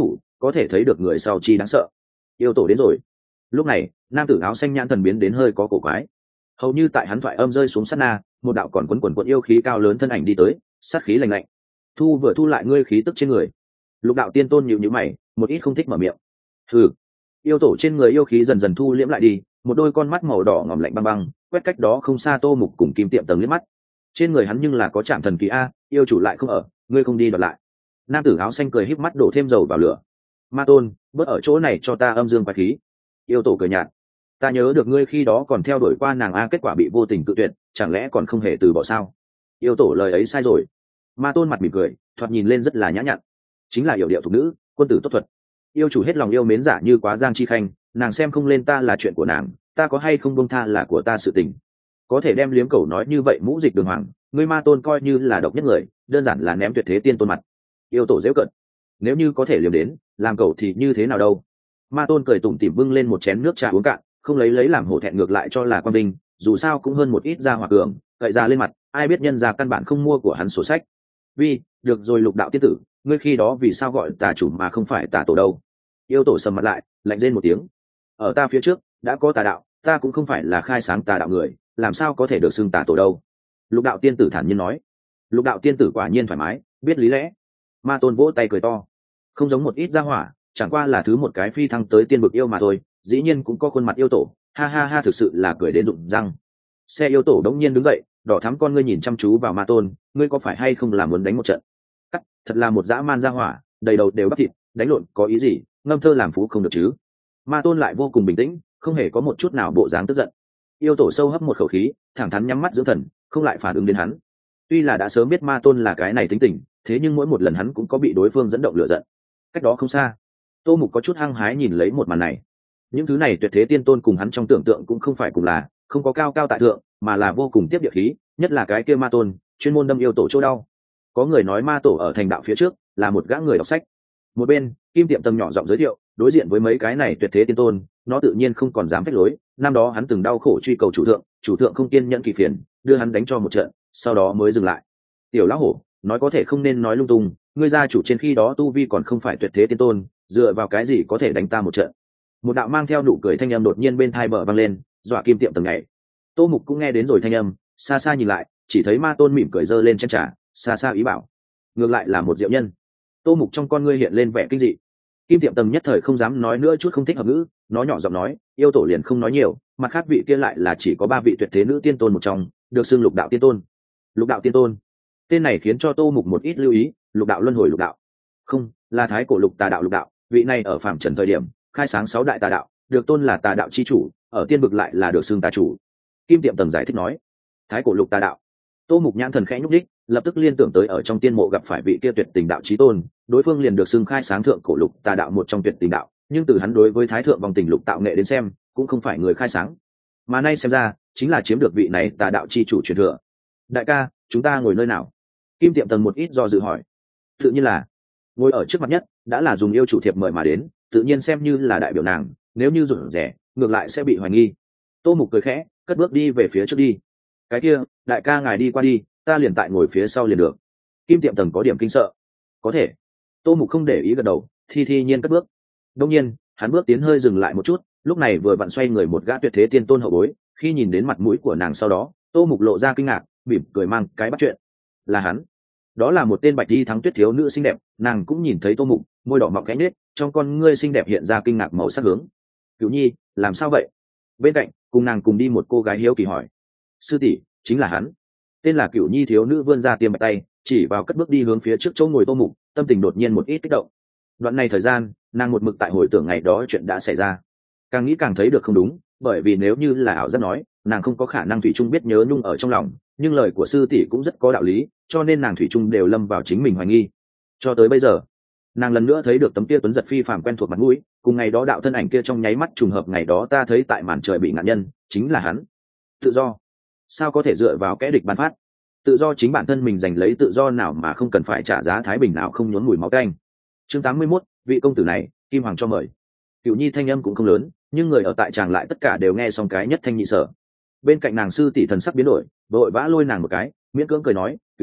có thể thấy được người sau chi đáng sợ. Yêu tổ đến rồi. Lúc này nam tử áo xanh nhãn thần biến đến hơi có cổ quái, hầu như tại hắn thoại âm rơi xuống sát na, một đạo còn quấn yêu khí cao lớn thân ảnh đi tới, sát khí lạnh lạnh. Thu lại ngươi khí tức trên người. Lục đạo tiên tôn nhíu nhíu mày, một ít không thích mở miệng. Hừ. Yêu tổ trên người yêu khí dần dần thu liễm lại đi, một đôi con mắt màu đỏ ngòm lạnh băng băng quét cách đó không xa Tô Mục cùng Kim Tiệm Tầng liếc mắt. Trên người hắn nhưng là có trạm thần kỳ a, yêu chủ lại không ở, ngươi không đi đoạt lại. Nam tử áo xanh cười híp mắt đổ thêm dầu vào lửa. Ma tôn, bớt ở chỗ này cho ta âm dương quái khí. Yêu tổ cười nhạt. Ta nhớ được ngươi khi đó còn theo đuổi qua nàng a, kết quả bị vô tình cự tuyệt, chẳng lẽ còn không hề từ bỏ sao? Yêu tổ lời ấy sai rồi. Ma tôn mặt mỉm cười, thoạt nhìn lên rất là nhã nhặn, chính là yểu điệu thục nữ, quân tử tốt thuật. Yêu chủ hết lòng yêu mến giả như quá giang chi khanh, nàng xem không lên ta là chuyện của nàng, ta có hay không buông tha là của ta sự tình. Có thể đem liếm cầu nói như vậy mũ dịch đường hoàng, ngươi ma tôn coi như là độc nhất người, đơn giản là ném tuyệt thế tiên tôn mặt. Yêu tổ dễu cận, nếu như có thể liếm đến làm cầu thì như thế nào đâu. Ma tôn cười tủm tỉm bưng lên một chén nước trà uống cạn, không lấy làm hổ thẹn, ngược lại cho là quan binh, dù sao cũng hơn một ít ra hòa cường, cậy ra lên mặt, ai biết nhân ra căn bản không mua của hắn sổ sách. Được rồi Lục đạo tiên tử, ngươi khi đó vì sao gọi tà chủ mà không phải tà tổ đâu? Yêu tổ sầm mặt lại, lạnh rên một tiếng. Ở ta phía trước đã có tà đạo, ta cũng không phải là khai sáng tà đạo người, làm sao có thể được xưng tà tổ đâu? Lục đạo tiên tử thản nhiên nói. Lục đạo tiên tử quả nhiên thoải mái, biết lý lẽ. Ma tôn vỗ tay cười to. Không giống một ít gia hỏa, chẳng qua là thứ một cái phi thăng tới tiên bực yêu mà thôi, dĩ nhiên cũng có khuôn mặt yêu tổ, ha ha ha, thực sự là cười đến rụng răng. Xe yêu tổ đống nhiên đứng dậy, đỏ thắm con ngươi nhìn chăm chú vào Ma tôn, ngươi có phải hay không là muốn đánh một trận? Cắt, thật là một dã man gia hỏa, đầy đầu đều bắp thịt, đánh lộn có ý gì, ngâm thơ làm phú không được chứ? Ma tôn lại vô cùng bình tĩnh, không hề có một chút nào bộ dáng tức giận. Yêu tổ sâu hấp một khẩu khí, thẳng thắn nhắm mắt dưỡng thần, không lại phản ứng đến hắn. Tuy là đã sớm biết Ma tôn là cái này tính tình, thế nhưng mỗi một lần hắn cũng có bị đối phương dẫn động lửa giận. Cách đó không xa, Tô Mục có chút hăng hái nhìn lấy một màn này. Những thứ này tuyệt thế tiên tôn cùng hắn trong tưởng tượng cũng không phải cùng là, không có cao cao tại thượng, mà là vô cùng tiếp địa khí, nhất là cái kia Ma tôn, chuyên môn đâm yêu tổ chỗ đau. Có người nói Ma tổ ở thành đạo phía trước là một gã người đọc sách. Một bên, Kim Tiệm Tầm nhỏ giọng giới thiệu, đối diện với mấy cái này tuyệt thế tiên tôn, nó tự nhiên không còn dám phách lối. Năm đó hắn từng đau khổ truy cầu chủ thượng không kiên nhẫn kỳ phiền, đưa hắn đánh cho một trận, sau đó mới dừng lại. Tiểu lão hổ, nói có thể không nên nói lung tung, ngươi gia chủ trên khi đó tu vi còn không phải tuyệt thế tiên tôn, dựa vào cái gì có thể đánh ta một trận? Một đạo mang theo nụ cười thanh âm đột nhiên bên tai bờ vang lên, dọa Kim Tiệm Tầm nhảy. Tô Mục cũng nghe đến rồi thanh âm, xa xa nhìn lại, chỉ thấy Ma tôn mỉm cười giơ lên chén trà, xa xa ý bảo, ngược lại là một diệu nhân. Tô Mục trong con ngươi hiện lên vẻ kinh dị. Kim Tiệm Tầm nhất thời không dám nói nữa chút không thích hợp ngữ, nó nhỏ giọng nói, yêu tổ liền không nói nhiều, mặt khác vị kia lại là chỉ có 3 vị tuyệt thế nữ tiên tôn một trong, được xưng Lục đạo tiên tôn. Lục đạo tiên tôn, tên này khiến cho Tô Mục một ít lưu ý. Lục đạo luân hồi lục đạo, không là thái cổ lục tà đạo lục đạo, vị này ở phạm trần thời điểm khai sáng 6 đại tà đạo, được tôn là tà đạo chi chủ, ở tiên vực lại là được xưng tà chủ. Kim Tiệm Tầm giải thích nói, thái cổ lục tà đạo. Tô Mục nhãn thần khẽ nhúc đích, lập tức liên tưởng tới ở trong tiên mộ gặp phải vị kia tuyệt tình đạo chí tôn, đối phương liền được xưng khai sáng thượng cổ lục tà đạo một trong tuyệt tình đạo, nhưng từ hắn đối với thái thượng vòng tình lục tạo nghệ đến xem, cũng không phải người khai sáng, mà nay xem ra chính là chiếm được vị này tà đạo chi chủ truyền thừa. Đại ca, chúng ta ngồi nơi nào? Kim Tiệm Tầm một ít do dự hỏi. Tự nhiên là ngồi ở trước mặt nhất, đã là dùng yêu chủ thiệp mời mà đến, tự nhiên xem như là đại biểu nàng, nếu như rủi rẻ ngược lại sẽ bị hoài nghi. Tô Mục cười khẽ, cất bước đi về phía trước đi. Cái kia, đại ca ngài đi qua đi, ta liền tại ngồi phía sau liền được. Kim Tiệm Tầm có điểm kinh sợ. Có thể. Tô Mục không để ý gật đầu, thi nhiên cất bước. Đông nhiên hắn bước tiến hơi dừng lại một chút, lúc này vừa vặn xoay người một gã tuyệt thế tiên tôn hậu bối, khi nhìn đến mặt mũi của nàng sau đó, Tô Mục lộ ra kinh ngạc, mỉm cười mang cái bắt chuyện. Là hắn. Đó là một tên bạch y thắng tuyết thiếu nữ xinh đẹp, nàng cũng nhìn thấy Tô Mục, môi đỏ mọng khẽ nhếch, trong con ngươi xinh đẹp hiện ra kinh ngạc màu sắc hướng. Cửu Nhi, làm sao vậy? Bên cạnh cùng nàng cùng đi một cô gái hiếu kỳ hỏi. Sư tỷ, chính là hắn. Tên là Cửu Nhi thiếu nữ vươn ra tiêm bạch tay, chỉ vào cất bước đi hướng phía trước chỗ ngồi Tô Mục, tâm tình đột nhiên một ít kích động. Đoạn này thời gian, nàng một mực tại hồi tưởng ngày đó chuyện đã xảy ra, càng nghĩ càng thấy được không đúng, bởi vì nếu như là ảo giác nói, nàng không có khả năng thủy chung biết nhớ nhung ở trong lòng, nhưng lời của sư tỷ cũng rất có đạo lý, cho nên nàng thủy chung đều lâm vào chính mình hoài nghi. Cho tới bây giờ, nàng lần nữa thấy được tấm kia tuấn giật phi phàm quen thuộc mặt mũi, cùng ngày đó đạo thân ảnh kia trong nháy mắt trùng hợp, ngày đó ta thấy tại màn trời bị nạn nhân, chính là hắn. Tự do sao có thể dựa vào kẻ địch ban phát? Tự do chính bản thân mình giành lấy, tự do nào mà không cần phải trả giá thái bình nào không nhốn mùi máu tanh. Chương 81, vị công tử này, Kim Hoàng cho mời. Cửu Nhi thanh âm cũng không lớn, nhưng người ở tại tràng lại tất cả đều nghe xong cái nhất thanh nhị sở. Bên cạnh nàng sư tỷ thần sắc biến đổi, vội vã lôi nàng một cái, miễn cưỡng cười nói, Cửu Nhi,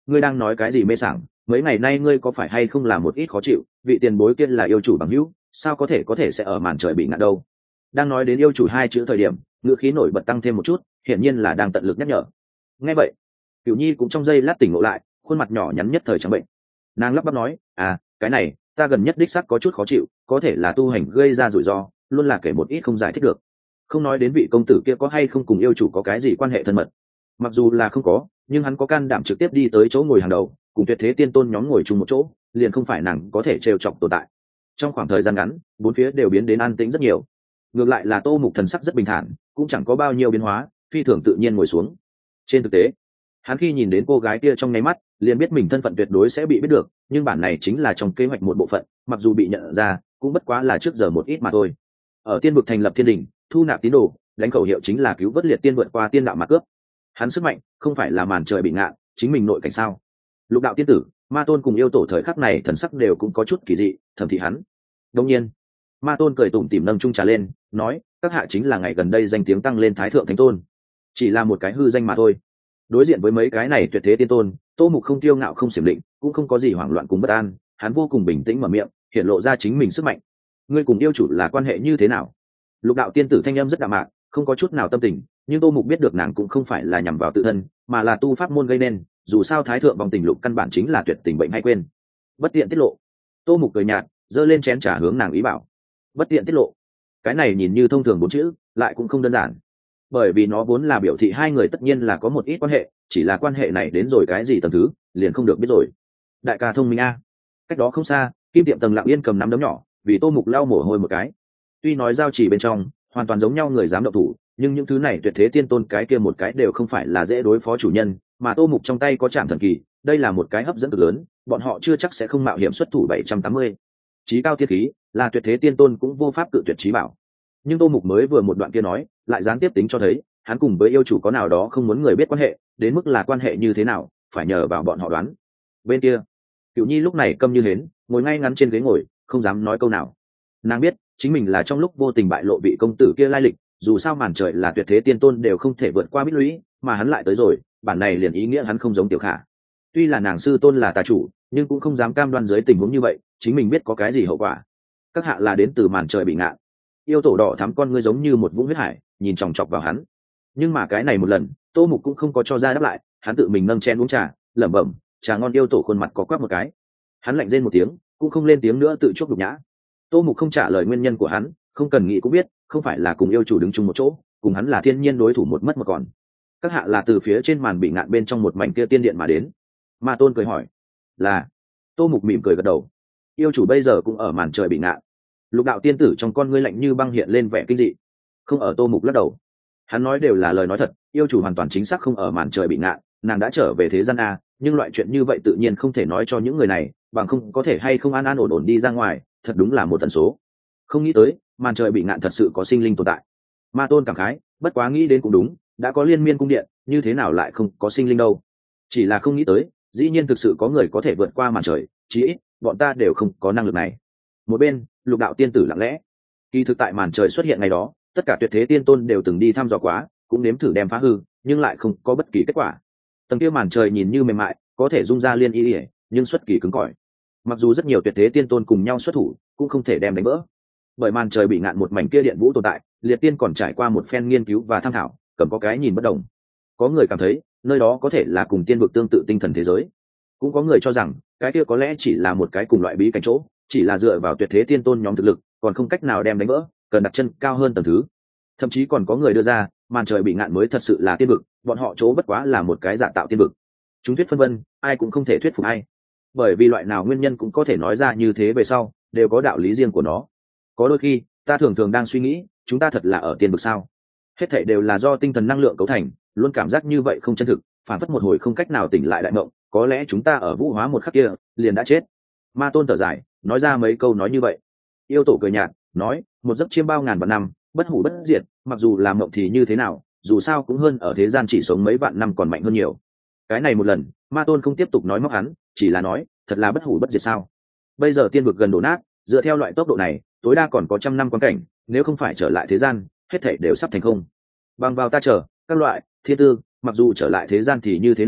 ngươi đang nói cái gì mê sảng? Mấy ngày nay ngươi có phải hay không làm một ít khó chịu? Vị tiền bối kia là yêu chủ bằng hữu, sao có thể sẽ ở màn trời bị ngạn đâu? Đang nói đến yêu chủ hai chữ thời điểm, ngữ khí nổi bật tăng thêm một chút, hiển nhiên là đang tận lực nhắc nhở. Nghe vậy, Cửu Nhi cũng trong giây lát tỉnh ngộ lại, khuôn mặt nhỏ nhắn nhất thời trắng bệnh. Nàng lắp bắp nói, cái này ta gần nhất đích xác có chút khó chịu, có thể là tu hành gây ra rủi ro, luôn là kể một ít không giải thích được. Không nói đến vị công tử kia có hay không cùng yêu chủ có cái gì quan hệ thân mật, mặc dù là không có, nhưng hắn có can đảm trực tiếp đi tới chỗ ngồi hàng đầu, cùng Tuyệt Thế Tiên Tôn nhóm ngồi chung một chỗ, liền không phải nàng có thể trêu chọc tồn tại. Trong khoảng thời gian ngắn, bốn phía đều biến đến an tĩnh rất nhiều. Ngược lại là Tô Mục thần sắc rất bình thản, cũng chẳng có bao nhiêu biến hóa, phi thường tự nhiên ngồi xuống. Trên thực tế, hắn khi nhìn đến cô gái kia trong nháy mắt, liền biết mình thân phận tuyệt đối sẽ bị biết được, nhưng bản này chính là trong kế hoạch một bộ phận, mặc dù bị nhận ra, cũng bất quá là trước giờ một ít mà thôi. Ở tiên vực thành lập thiên đình, thu nạp tín đồ, đánh khẩu hiệu chính là cứu vớt liệt tiên vượt qua tiên đạo mà cướp. Hắn sức mạnh không phải là màn trời bị ngạn, chính mình nội cảnh sao? Lục đạo tiên tử, Ma Tôn cùng yêu tổ thời khắc này thần sắc đều cũng có chút kỳ dị, thẩm thị hắn. Đương nhiên, Ma Tôn cười tủm tỉm nâng chung trà lên, nói, các hạ chính là ngày gần đây danh tiếng tăng lên Thái Thượng Thánh Tôn, chỉ là một cái hư danh mà thôi. Đối diện với mấy cái này tuyệt thế tiên tôn, Tô Mục không tiêu ngạo không xiểm định, cũng không có gì hoảng loạn cùng bất an, hắn vô cùng bình tĩnh mở miệng, hiển lộ ra chính mình sức mạnh. Ngươi cùng yêu chủ là quan hệ như thế nào? Lục đạo tiên tử thanh âm rất đạm mạc, không có chút nào tâm tình, nhưng Tô Mục biết được nàng cũng không phải là nhằm vào tự thân, mà là tu pháp môn gây nên, dù sao Thái Thượng vòng tình lục căn bản chính là tuyệt tình bệnh hay quên. Bất tiện tiết lộ. Tô Mục cười nhạt, giơ lên chén trà hướng nàng ý bảo. Bất tiện tiết lộ. Cái này nhìn như thông thường bốn chữ, lại cũng không đơn giản. Bởi vì nó vốn là biểu thị hai người tất nhiên là có một ít quan hệ, chỉ là quan hệ này đến rồi cái gì tầng thứ, liền không được biết rồi. Đại ca thông minh a. Cách đó không xa, Kim Tiệm Tầng lặng yên cầm nắm đấm nhỏ, vì Tô Mục lau mồ hôi một cái. Tuy nói giao chỉ bên trong hoàn toàn giống nhau người dám động thủ, nhưng những thứ này tuyệt thế tiên tôn cái kia một cái đều không phải là dễ đối phó chủ nhân, mà Tô Mục trong tay có trảm thần kỳ, đây là một cái hấp dẫn cực lớn, bọn họ chưa chắc sẽ không mạo hiểm xuất thủ 780. Chí cao tiên khí, là tuyệt thế tiên tôn cũng vô pháp cự tuyệt chí bảo. Nhưng Tô Mục mới vừa một đoạn kia nói, lại gián tiếp tính cho thấy, hắn cùng với yêu chủ có nào đó không muốn người biết quan hệ, đến mức là quan hệ như thế nào, phải nhờ vào bọn họ đoán. Bên kia, Cửu Nhi lúc này câm như hến, ngồi ngay ngắn trên ghế ngồi, không dám nói câu nào. Nàng biết, chính mình là trong lúc vô tình bại lộ vị công tử kia lai lịch, dù sao màn trời là tuyệt thế tiên tôn đều không thể vượt qua bích lũy, mà hắn lại tới rồi, bản này liền ý nghĩa hắn không giống Tiểu Khả. Tuy là nàng sư tôn là tà chủ, nhưng cũng không dám cam đoan dưới tình huống như vậy, chính mình biết có cái gì hậu quả. Các hạ là đến từ màn trời bị ngạn. Yêu tổ đỏ thắm con ngươi giống như một vũng huyết hải, nhìn chòng chọc vào hắn. Nhưng mà cái này một lần, Tô Mục cũng không có cho ra đáp lại, hắn tự mình nâng chén uống trà, lẩm bẩm, trà ngon. Yêu tổ khuôn mặt có quắc một cái, hắn lạnh rên một tiếng, cũng không lên tiếng nữa tự chuốc nhục nhã. Tô Mục không trả lời nguyên nhân của hắn, không cần nghĩ cũng biết, không phải là cùng yêu chủ đứng chung một chỗ, cùng hắn là thiên nhiên đối thủ một mất một còn. Các hạ là từ phía trên màn bị ngạn bên trong một mảnh kia tiên điện mà đến. Ma Tôn cười hỏi. Là. Tô Mục mỉm cười gật đầu. Yêu chủ bây giờ cũng ở màn trời bị ngạn. Lục đạo tiên tử trong con ngươi lạnh như băng hiện lên vẻ kinh dị. Không ở. Tô Mục lắc đầu. Hắn nói đều là lời nói thật, yêu chủ hoàn toàn chính xác không ở màn trời bị ngạn, nàng đã trở về thế gian a, nhưng loại chuyện như vậy tự nhiên không thể nói cho những người này, bằng không có thể hay không an an ổn ổn đi ra ngoài, thật đúng là một tần số. Không nghĩ tới, màn trời bị ngạn thật sự có sinh linh tồn tại. Ma Tôn cảm khái, bất quá nghĩ đến cũng đúng, đã có liên miên cung điện, như thế nào lại không có sinh linh đâu? Chỉ là không nghĩ tới, dĩ nhiên thực sự có người có thể vượt qua màn trời, chí ít bọn ta đều không có năng lực này. Một bên, Lục đạo tiên tử lặng lẽ. Kỳ thực tại màn trời xuất hiện ngày đó, tất cả tuyệt thế tiên tôn đều từng đi thăm dò quá, cũng nếm thử đem phá hư, nhưng lại không có bất kỳ kết quả. Tầng kia màn trời nhìn như mềm mại, có thể dung ra liên y ỉa, nhưng xuất kỳ cứng cỏi. Mặc dù rất nhiều tuyệt thế tiên tôn cùng nhau xuất thủ, cũng không thể đem đánh vỡ. Bởi màn trời bị ngạn một mảnh kia điện vũ tồn tại, liệt tiên còn trải qua một phen nghiên cứu và tham thảo, cầm có cái nhìn bất đồng. Có người cảm thấy nơi đó có thể là cùng tiên vực tương tự tinh thần thế giới, cũng có người cho rằng cái kia có lẽ chỉ là một cái cùng loại bí cảnh chỗ, chỉ là dựa vào tuyệt thế tiên tôn nhóm thực lực, còn không cách nào đem đánh vỡ, cần đặt chân cao hơn tầng thứ. Thậm chí còn có người đưa ra màn trời bị ngạn mới thật sự là tiên vực, bọn họ chỗ bất quá là một cái giả tạo tiên vực. Chúng thuyết phân vân, ai cũng không thể thuyết phục ai, bởi vì loại nào nguyên nhân cũng có thể nói ra như thế về sau, đều có đạo lý riêng của nó. Có đôi khi ta thường thường đang suy nghĩ, chúng ta thật là ở tiên vực sao? Hết thảy đều là do tinh thần năng lượng cấu thành, luôn cảm giác như vậy không chân thực, phản phất một hồi không cách nào tỉnh lại đại mộng, có lẽ chúng ta ở vũ hóa một khắc kia liền đã chết. Ma Tôn thở dài, nói ra mấy câu nói như vậy. Yêu tổ cười nhạt, nói, một giấc chiêm bao ngàn vạn năm, bất hủ bất diệt, mặc dù làm mộng thì như thế nào, dù sao cũng hơn ở thế gian chỉ sống mấy vạn năm còn mạnh hơn nhiều. Cái này một lần, Ma Tôn không tiếp tục nói móc hắn, chỉ là nói, thật là bất hủ bất diệt sao? Bây giờ tiên vực gần đổ nát, dựa theo loại tốc độ này, tối đa còn có 100 năm quan cảnh, nếu không phải trở lại thế gian, hết thảy đều sắp thành không. Bằng vào ta chờ, các loại thiên tư, mặc dù trở lại thế gian thì như thế nào,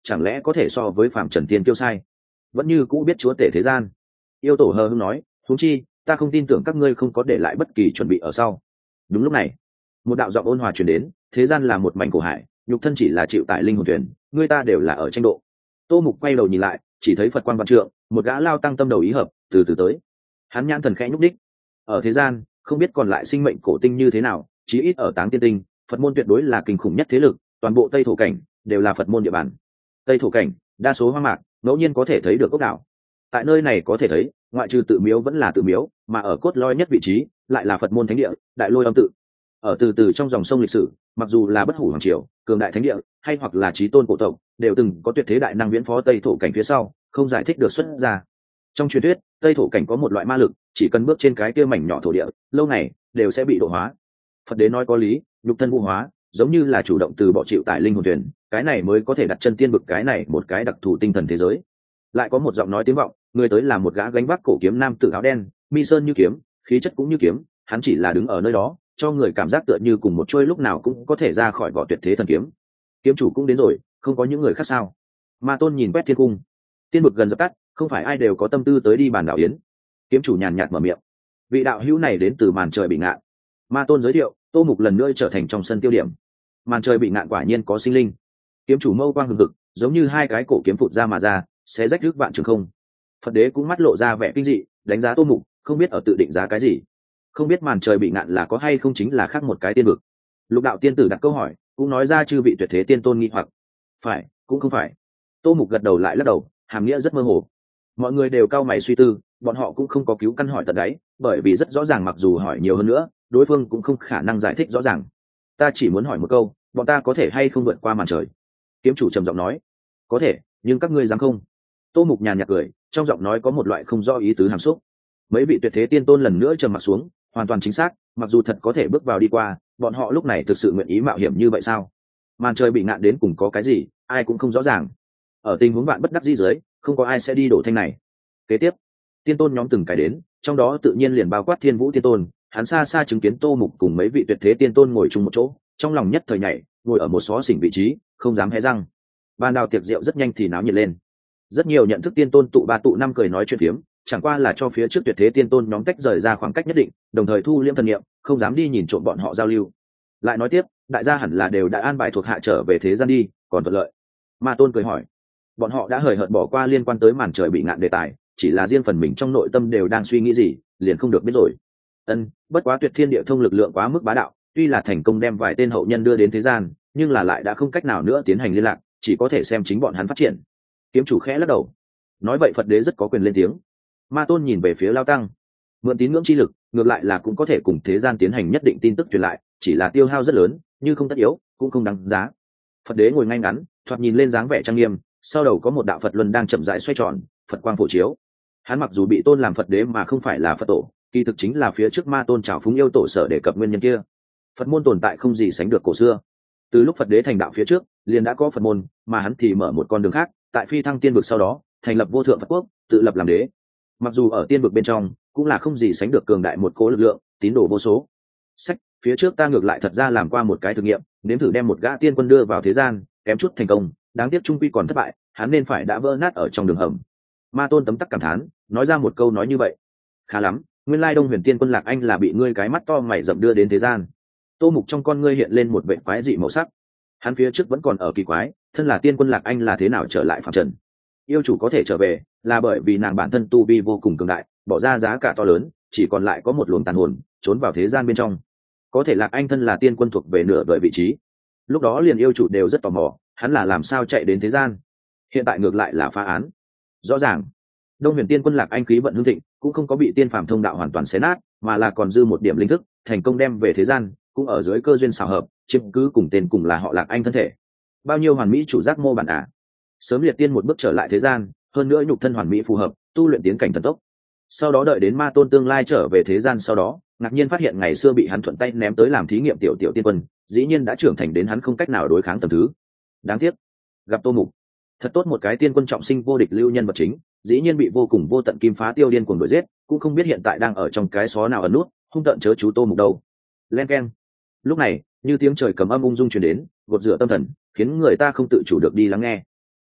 chẳng lẽ có thể so với phạm trần tiên kiêu sai, vẫn như cũ biết chúa tể thế gian. Yêu tổ hờ hững nói, huống chi ta không tin tưởng các ngươi không có để lại bất kỳ chuẩn bị ở sau. Đúng lúc này, một đạo giọng ôn hòa truyền đến, thế gian là một mảnh cổ hải, nhục thân chỉ là chịu tải linh hồn thuyền, ngươi ta đều là ở tranh độ. Tô Mục quay đầu nhìn lại, chỉ thấy Phật Quang Văn Trượng, một gã lao tăng tâm đầu ý hợp, từ từ tới. Hắn nhãn thần khẽ nhúc đích. Ở thế gian, không biết còn lại sinh mệnh cổ tinh như thế nào, chí ít ở Táng Tiên Tinh, Phật môn tuyệt đối là kinh khủng nhất thế lực, toàn bộ Tây thổ cảnh đều là Phật môn địa bàn. Tây thổ cảnh, đa số hoang mạc, ngẫu nhiên có thể thấy được ốc đảo. Tại nơi này có thể thấy, ngoại trừ tự miếu vẫn là tự miếu, mà ở cốt lõi nhất vị trí, lại là Phật môn thánh địa, Đại Lôi Âm tự. Ở từ từ trong dòng sông lịch sử, mặc dù là bất hủ hoàng triều, cường đại thánh địa, hay hoặc là chí tôn cổ tộc, đều từng có tuyệt thế đại năng viễn phó Tây thổ cảnh phía sau, không giải thích được xuất ra. Trong truyền thuyết, Tây thổ cảnh có một loại ma lực, chỉ cần bước trên cái kia mảnh nhỏ thổ địa, lâu này đều sẽ bị độ hóa. Phật đế nói có lý, nhục thân vô hóa, giống như là chủ động từ bỏ chịu tại linh hồn thuyền, cái này mới có thể đặt chân tiên vực cái này một cái đặc thù tinh thần thế giới. Lại có một giọng nói tiếng vọng, người tới là một gã gánh vác cổ kiếm nam tử áo đen, mi sơn như kiếm, khí chất cũng như kiếm, hắn chỉ là đứng ở nơi đó, cho người cảm giác tựa như cùng một chuôi lúc nào cũng có thể ra khỏi vỏ tuyệt thế thần kiếm. Kiếm chủ cũng đến rồi, không có những người khác sao? Ma tôn nhìn quét thiên cung, tiên vực gần dập tắt, không phải ai đều có tâm tư tới đi bàn đảo yến. Kiếm chủ nhàn nhạt mở miệng, vị đạo hữu này đến từ màn trời bị ngạn. Ma tôn giới thiệu, Tô Mục lần nữa trở thành trong sân tiêu điểm. Màn trời bị ngạn quả nhiên có sinh linh. Kiếm chủ mâu quang hừng hực, giống như hai cái cổ kiếm phụt ra mà ra, sẽ rách rước vạn trường không. Phật đế cũng mắt lộ ra vẻ kinh dị, đánh giá Tô Mục, không biết ở tự định giá cái gì. Không biết màn trời bị ngạn là có hay không chính là khác một cái tiên vực. Lục đạo tiên tử đặt câu hỏi, cũng nói ra chư vị tuyệt thế tiên tôn nghi hoặc. Phải, cũng không phải. Tô Mục gật đầu lại lắc đầu, hàm nghĩa rất mơ hồ. Mọi người đều cau mày suy tư, bọn họ cũng không có cứu căn hỏi tận đáy, bởi vì rất rõ ràng mặc dù hỏi nhiều hơn nữa, đối phương cũng không khả năng giải thích rõ ràng. Ta chỉ muốn hỏi một câu, bọn ta có thể hay không vượt qua màn trời? Kiếm chủ trầm giọng nói. Có thể, nhưng các ngươi dám không? Tô Mục nhàn nhạt cười, trong giọng nói có một loại không rõ ý tứ hàm xúc. Mấy vị tuyệt thế tiên tôn lần nữa trầm mặt xuống, hoàn toàn chính xác, mặc dù thật có thể bước vào đi qua, bọn họ lúc này thực sự nguyện ý mạo hiểm như vậy sao? Màn trời bị ngạn đến cùng có cái gì, ai cũng không rõ ràng. Ở tình huống bạn bất đắc dĩ dưới, không có ai sẽ đi đổ thanh này. Kế tiếp, tiên tôn nhóm từng cái đến, trong đó tự nhiên liền bao quát Thiên Vũ tiên tôn, hắn xa xa chứng kiến Tô Mục cùng mấy vị tuyệt thế tiên tôn ngồi chung một chỗ, trong lòng nhất thời nhảy, ngồi ở một xó xỉnh vị trí, không dám hé răng. Ban đào tiệc rượu rất nhanh thì náo nhiệt lên. Rất nhiều nhận thức tiên tôn tụ ba tụ năm cười nói chuyện phiếm, chẳng qua là cho phía trước tuyệt thế tiên tôn nhóm tách rời ra khoảng cách nhất định, đồng thời thu liễm thần niệm, không dám đi nhìn trộm bọn họ giao lưu. Lại nói tiếp, đại gia hẳn là đều đã an bài thuộc hạ trở về thế gian đi, còn thuận lợi. Ma tôn cười hỏi. Bọn họ đã hời hợt bỏ qua liên quan tới màn trời bị ngạn đề tài, chỉ là riêng phần mình trong nội tâm đều đang suy nghĩ gì, liền không được biết rồi. Bất quá tuyệt thiên địa thông lực lượng quá mức bá đạo, tuy là thành công đem vài tên hậu nhân đưa đến thế gian, nhưng là lại đã không cách nào nữa tiến hành liên lạc, chỉ có thể xem chính bọn hắn phát triển. Kiếm chủ khẽ lắc đầu, nói vậy Phật đế rất có quyền lên tiếng. Ma tôn nhìn về phía Lao Tăng, mượn tín ngưỡng chi lực, ngược lại là cũng có thể cùng thế gian tiến hành nhất định tin tức truyền lại, chỉ là tiêu hao rất lớn, như không tất yếu, cũng không đáng giá. Phật đế ngồi ngay ngắn, thoạt nhìn lên dáng vẻ trang nghiêm, sau đầu có một đạo Phật luân đang chậm rãi xoay tròn, Phật quang phổ chiếu. Hắn mặc dù bị tôn làm Phật đế mà không phải là Phật tổ, kỳ thực chính là phía trước ma tôn trào phúng yêu tổ sở để cập nguyên nhân kia. Phật môn tồn tại không gì sánh được cổ xưa. Từ lúc Phật đế thành đạo phía trước, liền đã có Phật môn, mà hắn thì mở một con đường khác, tại phi thăng tiên vực sau đó, thành lập vô thượng Phật quốc, tự lập làm đế. Mặc dù ở tiên vực bên trong, cũng là không gì sánh được cường đại một cố lực lượng, tín đồ vô số. Phía trước ta ngược lại thật ra làm qua một cái thử nghiệm, nếm thử đem một gã tiên quân đưa vào thế gian, kém chút thành công, đáng tiếc trung quy còn thất bại, hắn nên phải đã vỡ nát ở trong đường hầm. Ma tôn tấm tắc cảm thán, nói ra một câu nói như vậy. Khá lắm, nguyên lai Đông Huyền Tiên Quân Lạc Anh là bị ngươi cái mắt to mày rậm đưa đến thế gian. Tô Mục trong con ngươi hiện lên một vẻ quái dị màu sắc. Hắn phía trước vẫn còn ở kỳ quái, thân là Tiên Quân Lạc Anh là thế nào trở lại phàm trần. Yêu chủ có thể trở về, là bởi vì nàng bản thân tu vi vô cùng cường đại, bỏ ra giá cả to lớn, chỉ còn lại có một luồng tàn hồn trốn vào thế gian bên trong. Có thể Lạc Anh thân là tiên quân thuộc về nửa đời vị trí. Lúc đó liền yêu chủ đều rất tò mò, hắn là làm sao chạy đến thế gian. Hiện tại ngược lại là phá án. Rõ ràng, Đông Huyền Tiên Quân Lạc Anh khí vận hưng thịnh, cũng không có bị tiên phàm thông đạo hoàn toàn xé nát, mà là còn dư một điểm linh thức, thành công đem về thế gian, cũng ở dưới cơ duyên xảo hợp, chiếm cứ cùng tên cùng là họ Lạc Anh thân thể. Bao nhiêu hoàn mỹ chủ giác mô bản sớm liệt tiên một bước trở lại thế gian, hơn nữa nhục thân hoàn mỹ phù hợp, tu luyện tiến cảnh thần tốc. Sau đó đợi đến ma tôn tương lai trở về thế gian sau đó, ngạc nhiên phát hiện ngày xưa bị hắn thuận tay ném tới làm thí nghiệm tiểu tiên quân, dĩ nhiên đã trưởng thành đến hắn không cách nào đối kháng tầm thứ. Đáng tiếc, gặp Tô Mục, thật tốt một cái tiên quân trọng sinh vô địch lưu nhân vật chính, dĩ nhiên bị vô cùng vô tận kim phá tiêu điên cuồng đuổi giết, cũng không biết hiện tại đang ở trong cái xó nào ẩn nút, hung tận chớ chú Tô Mục đâu. Len keng. Lúc này, như tiếng trời cầm âm ung dung truyền đến, gột rửa tâm thần, khiến người ta không tự chủ được đi lắng nghe.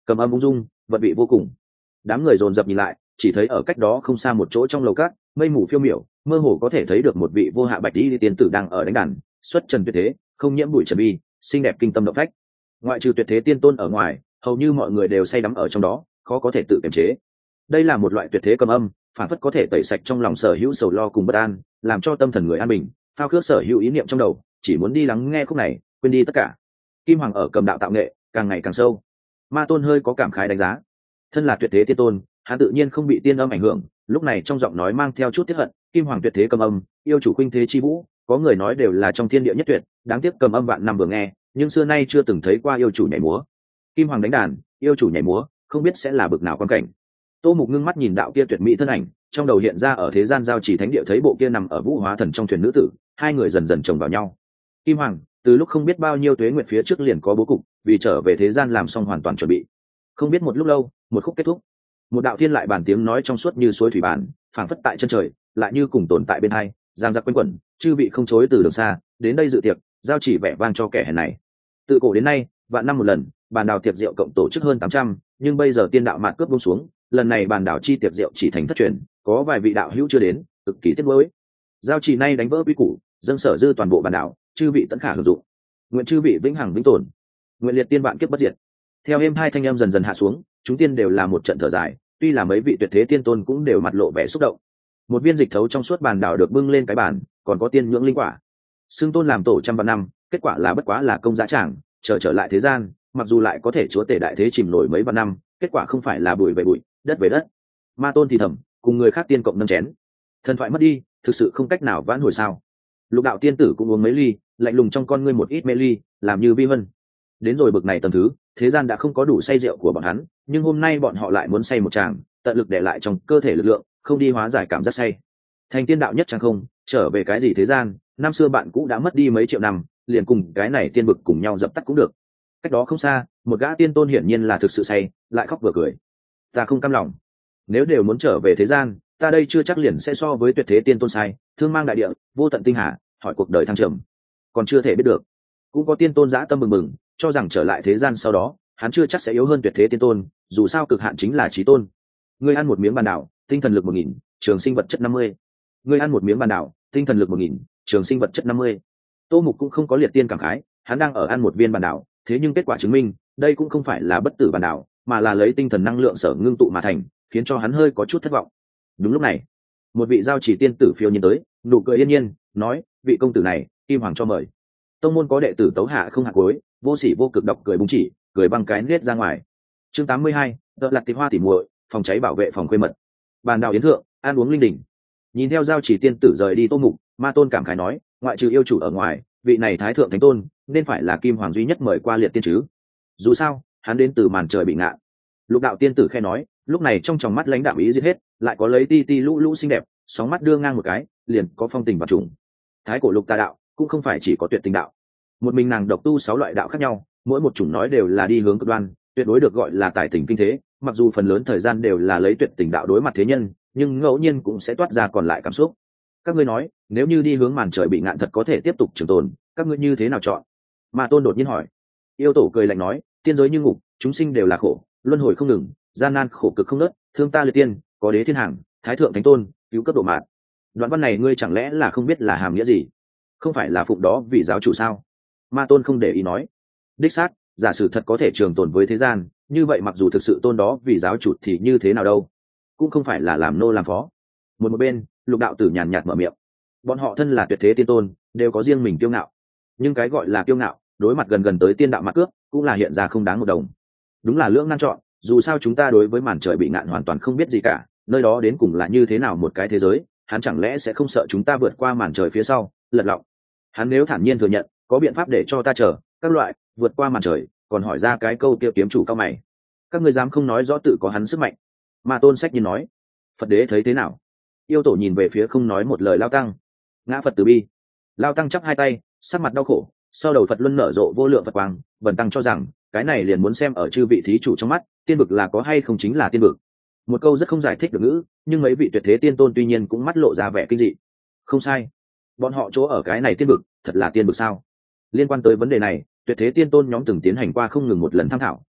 cầm âm ung dung, vận vị vô cùng. Đám người dồn dập nhìn lại, chỉ thấy ở cách đó không xa một chỗ trong lầu cát, mây mù phiêu miểu, mơ hồ có thể thấy được một vị vô hạ bạch y tiên tử đang ở đánh đàn, xuất trần tuyệt thế, không nhiễm bụi trần bi, xinh đẹp kinh tâm động phách. Ngoại trừ tuyệt thế tiên tôn ở ngoài, hầu như mọi người đều say đắm ở trong đó, khó có thể tự kiềm chế. Đây là một loại tuyệt thế cầm âm, phản phất có thể tẩy sạch trong lòng sở hữu sầu lo cùng bất an, làm cho tâm thần người an bình, phao khước sở hữu ý niệm trong đầu, chỉ muốn đi lắng nghe khúc này, quên đi tất cả. Kim Hoàng ở cầm đạo tạo nghệ, càng ngày càng sâu. Ma Tôn hơi có cảm khái đánh giá, thân là tuyệt thế tiên tôn, hắn tự nhiên không bị tiên âm ảnh hưởng, lúc này trong giọng nói mang theo chút tiếc hận. Kim Hoàng tuyệt thế cầm âm, yêu chủ khuynh thế chi vũ, có người nói đều là trong thiên địa nhất tuyệt, đáng tiếc cầm âm vạn năm vừa nghe, nhưng xưa nay chưa từng thấy qua yêu chủ nhảy múa. Kim Hoàng đánh đàn, yêu chủ nhảy múa, không biết sẽ là bực nào quan cảnh. Tô Mục ngưng mắt nhìn đạo kia tuyệt mỹ thân ảnh, trong đầu hiện ra ở thế gian giao chỉ thánh địa thấy bộ kia nằm ở vũ hóa thần trong thuyền nữ tử, hai người dần dần chồng vào nhau. Kim Hoàng từ lúc không biết bao nhiêu tuế nguyệt phía trước liền có bố cục, vì trở về thế gian làm xong hoàn toàn chuẩn bị. Không biết một lúc lâu, một khúc kết thúc, một đạo thiên lại bản tiếng nói trong suốt như suối thủy bản, phảng phất tại chân trời, lại như cùng tồn tại bên hai, giang giặc quanh quẩn, chư vị không chối từ đường xa đến đây dự tiệc, giao chỉ vẻ vang cho kẻ hèn này. Tự cổ đến nay, vạn năm một lần, bàn đào tiệc rượu cộng tổ chức hơn 800, nhưng bây giờ tiên đạo mạt cướp buông xuống, lần này bàn đảo chi tiệc rượu chỉ thành thất truyền, có vài vị đạo hữu chưa đến, cực kỳ tiếc nuối. Giao chỉ nay đánh vỡ quy củ, dâng sở dư toàn bộ bàn đảo, chư vị tận khả hưởng dụng. Nguyện chư vị vĩnh hằng vĩnh tồn, nguyện liệt tiên vạn kiếp bất diệt. Theo êm hai thanh âm dần dần hạ xuống, chúng tiên đều là một trận thở dài, tuy là mấy vị tuyệt thế tiên tôn cũng đều mặt lộ vẻ xúc động. Một viên dịch thấu trong suốt bàn đảo được bưng lên cái bàn, còn có tiên nhưỡng linh quả. Xưng tôn làm tổ trăm vạn năm, kết quả là bất quá là công giá tràng, trở lại thế gian, mặc dù lại có thể chúa tể đại thế chìm nổi mấy vạn năm, kết quả không phải là bụi về bụi, đất về đất. Ma Tôn thì thầm, cùng người khác tiên cộng nâng chén. Thần thoại mất đi, thực sự không cách nào vãn hồi sao? Lục đạo tiên tử cũng uống mấy ly, lạnh lùng trong con ngươi một ít mê ly, làm như vi vân. Đến rồi bực này tầm thứ, thế gian đã không có đủ say rượu của bọn hắn, nhưng hôm nay bọn họ lại muốn say một tràng, tận lực để lại trong cơ thể lực lượng, không đi hóa giải cảm giác say. Thành tiên đạo nhất chẳng không, trở về cái gì thế gian, năm xưa bạn cũ đã mất đi mấy triệu năm, liền cùng cái này tiên bực cùng nhau dập tắt cũng được. Cách đó không xa, một gã tiên tôn hiển nhiên là thực sự say, lại khóc vừa cười. Ta không cam lòng, nếu đều muốn trở về thế gian, ta đây chưa chắc liền sẽ so với tuyệt thế tiên tôn sai, thương mang đại địa, vô tận tinh hà, hỏi cuộc đời thăng trầm, còn chưa thể biết được. Cũng có tiên tôn dã tâm mừng mừng, cho rằng trở lại thế gian sau đó, hắn chưa chắc sẽ yếu hơn tuyệt thế tiên tôn, dù sao cực hạn chính là chí tôn. Ngươi ăn một miếng bàn đảo, tinh thần lực 1000, trường sinh vật chất 50. Ngươi ăn một miếng bàn đảo, tinh thần lực 1000, trường sinh vật chất 50. Tô Mục cũng không có liệt tiên cảm khái, hắn đang ở ăn một viên bàn đảo, thế nhưng kết quả chứng minh, đây cũng không phải là bất tử bàn đảo, mà là lấy tinh thần năng lượng sở ngưng tụ mà thành, khiến cho hắn hơi có chút thất vọng. Đúng lúc này, một vị giao chỉ tiên tử phiêu nhiên tới, nụ cười yên nhiên, nói: vị công tử này, Kim Hoàng cho mời. Tông môn có đệ tử tấu hạ không hạ cuối, vô sỉ vô cực độc cười búng chỉ, cười băng cái nết ra ngoài. Chương 82, đợt lạt tịch hoa tỉ muội, phòng cháy bảo vệ phòng khuê mật. Bàn đảo yến thượng, ăn uống linh đình. Nhìn theo giao chỉ tiên tử rời đi Tô Mục, Ma Tôn cảm khái nói: ngoại trừ yêu chủ ở ngoài, vị này thái thượng thánh tôn nên phải là Kim Hoàng duy nhất mời qua liệt tiên chứ. Dù sao, hắn đến từ màn trời bị ngạn. Lục đạo tiên tử khe nói, lúc này trong tròng mắt lãnh đạo ý giết hết, lại có lấy ti ti lũ lũ xinh đẹp, sóng mắt đưa ngang một cái, liền có phong tình và trùng. Thái cổ lục tà đạo cũng không phải chỉ có tuyệt tình đạo, một mình nàng độc tu 6 loại đạo khác nhau, mỗi một chủng nói đều là đi hướng cực đoan, tuyệt đối được gọi là tài tình kinh thế. Mặc dù phần lớn thời gian đều là lấy tuyệt tình đạo đối mặt thế nhân, nhưng ngẫu nhiên cũng sẽ toát ra còn lại cảm xúc. Các ngươi nói, nếu như đi hướng màn trời bị ngạn thật có thể tiếp tục trường tồn, các ngươi như thế nào chọn? Ma Tôn đột nhiên hỏi. Yêu tổ cười lạnh nói: tiên giới như ngục, chúng sinh đều là khổ, luân hồi không ngừng, gian nan khổ cực không nớt, thương ta liệt tiên, có đế thiên hàng, thái thượng thánh tôn, cứu cấp độ mạn. Đoạn văn này ngươi chẳng lẽ là không biết là hàm nghĩa gì? Không phải là phụng đó vì giáo chủ sao? Ma Tôn không để ý nói. Đích xác, giả sử thật có thể trường tồn với thế gian, như vậy mặc dù thực sự tôn đó vì giáo chủ thì như thế nào đâu, cũng không phải là làm nô làm phó. Một bên, Lục đạo tử nhàn nhạt mở miệng. Bọn họ thân là tuyệt thế tiên tôn, đều có riêng mình kiêu ngạo, nhưng cái gọi là kiêu ngạo, đối mặt gần tới tiên đạo mặt cướp, cũng là hiện ra không đáng một đồng. Đúng là lưỡng nan chọn, dù sao chúng ta đối với màn trời bị ngạn hoàn toàn không biết gì cả, nơi đó đến cùng là như thế nào một cái thế giới, hắn chẳng lẽ sẽ không sợ chúng ta vượt qua màn trời phía sau, lật lọng. Hắn nếu thản nhiên thừa nhận, có biện pháp để cho ta chờ, các loại, vượt qua màn trời, còn hỏi ra cái câu kia kiếm chủ cao mày. Các ngươi dám không nói rõ tự có hắn sức mạnh? Ma Tôn sách nhiên nói. Phật đế thấy thế nào? Yêu tổ nhìn về phía không nói một lời Lao Tăng. Ngã Phật từ bi. Lao Tăng chắp hai tay, sắc mặt đau khổ, sau đầu Phật luân nở rộ vô lượng Phật quang. Vần Tăng cho rằng cái này liền muốn xem ở chư vị thí chủ trong mắt, tiên vực là có hay không chính là tiên vực. Một câu rất không giải thích được ngữ, nhưng mấy vị tuyệt thế tiên tôn tuy nhiên cũng mắt lộ ra vẻ kinh dị. Không sai, bọn họ chỗ ở cái này tiên vực, thật là tiên vực sao? Liên quan tới vấn đề này, tuyệt thế tiên tôn nhóm từng tiến hành qua không ngừng một lần tham thảo,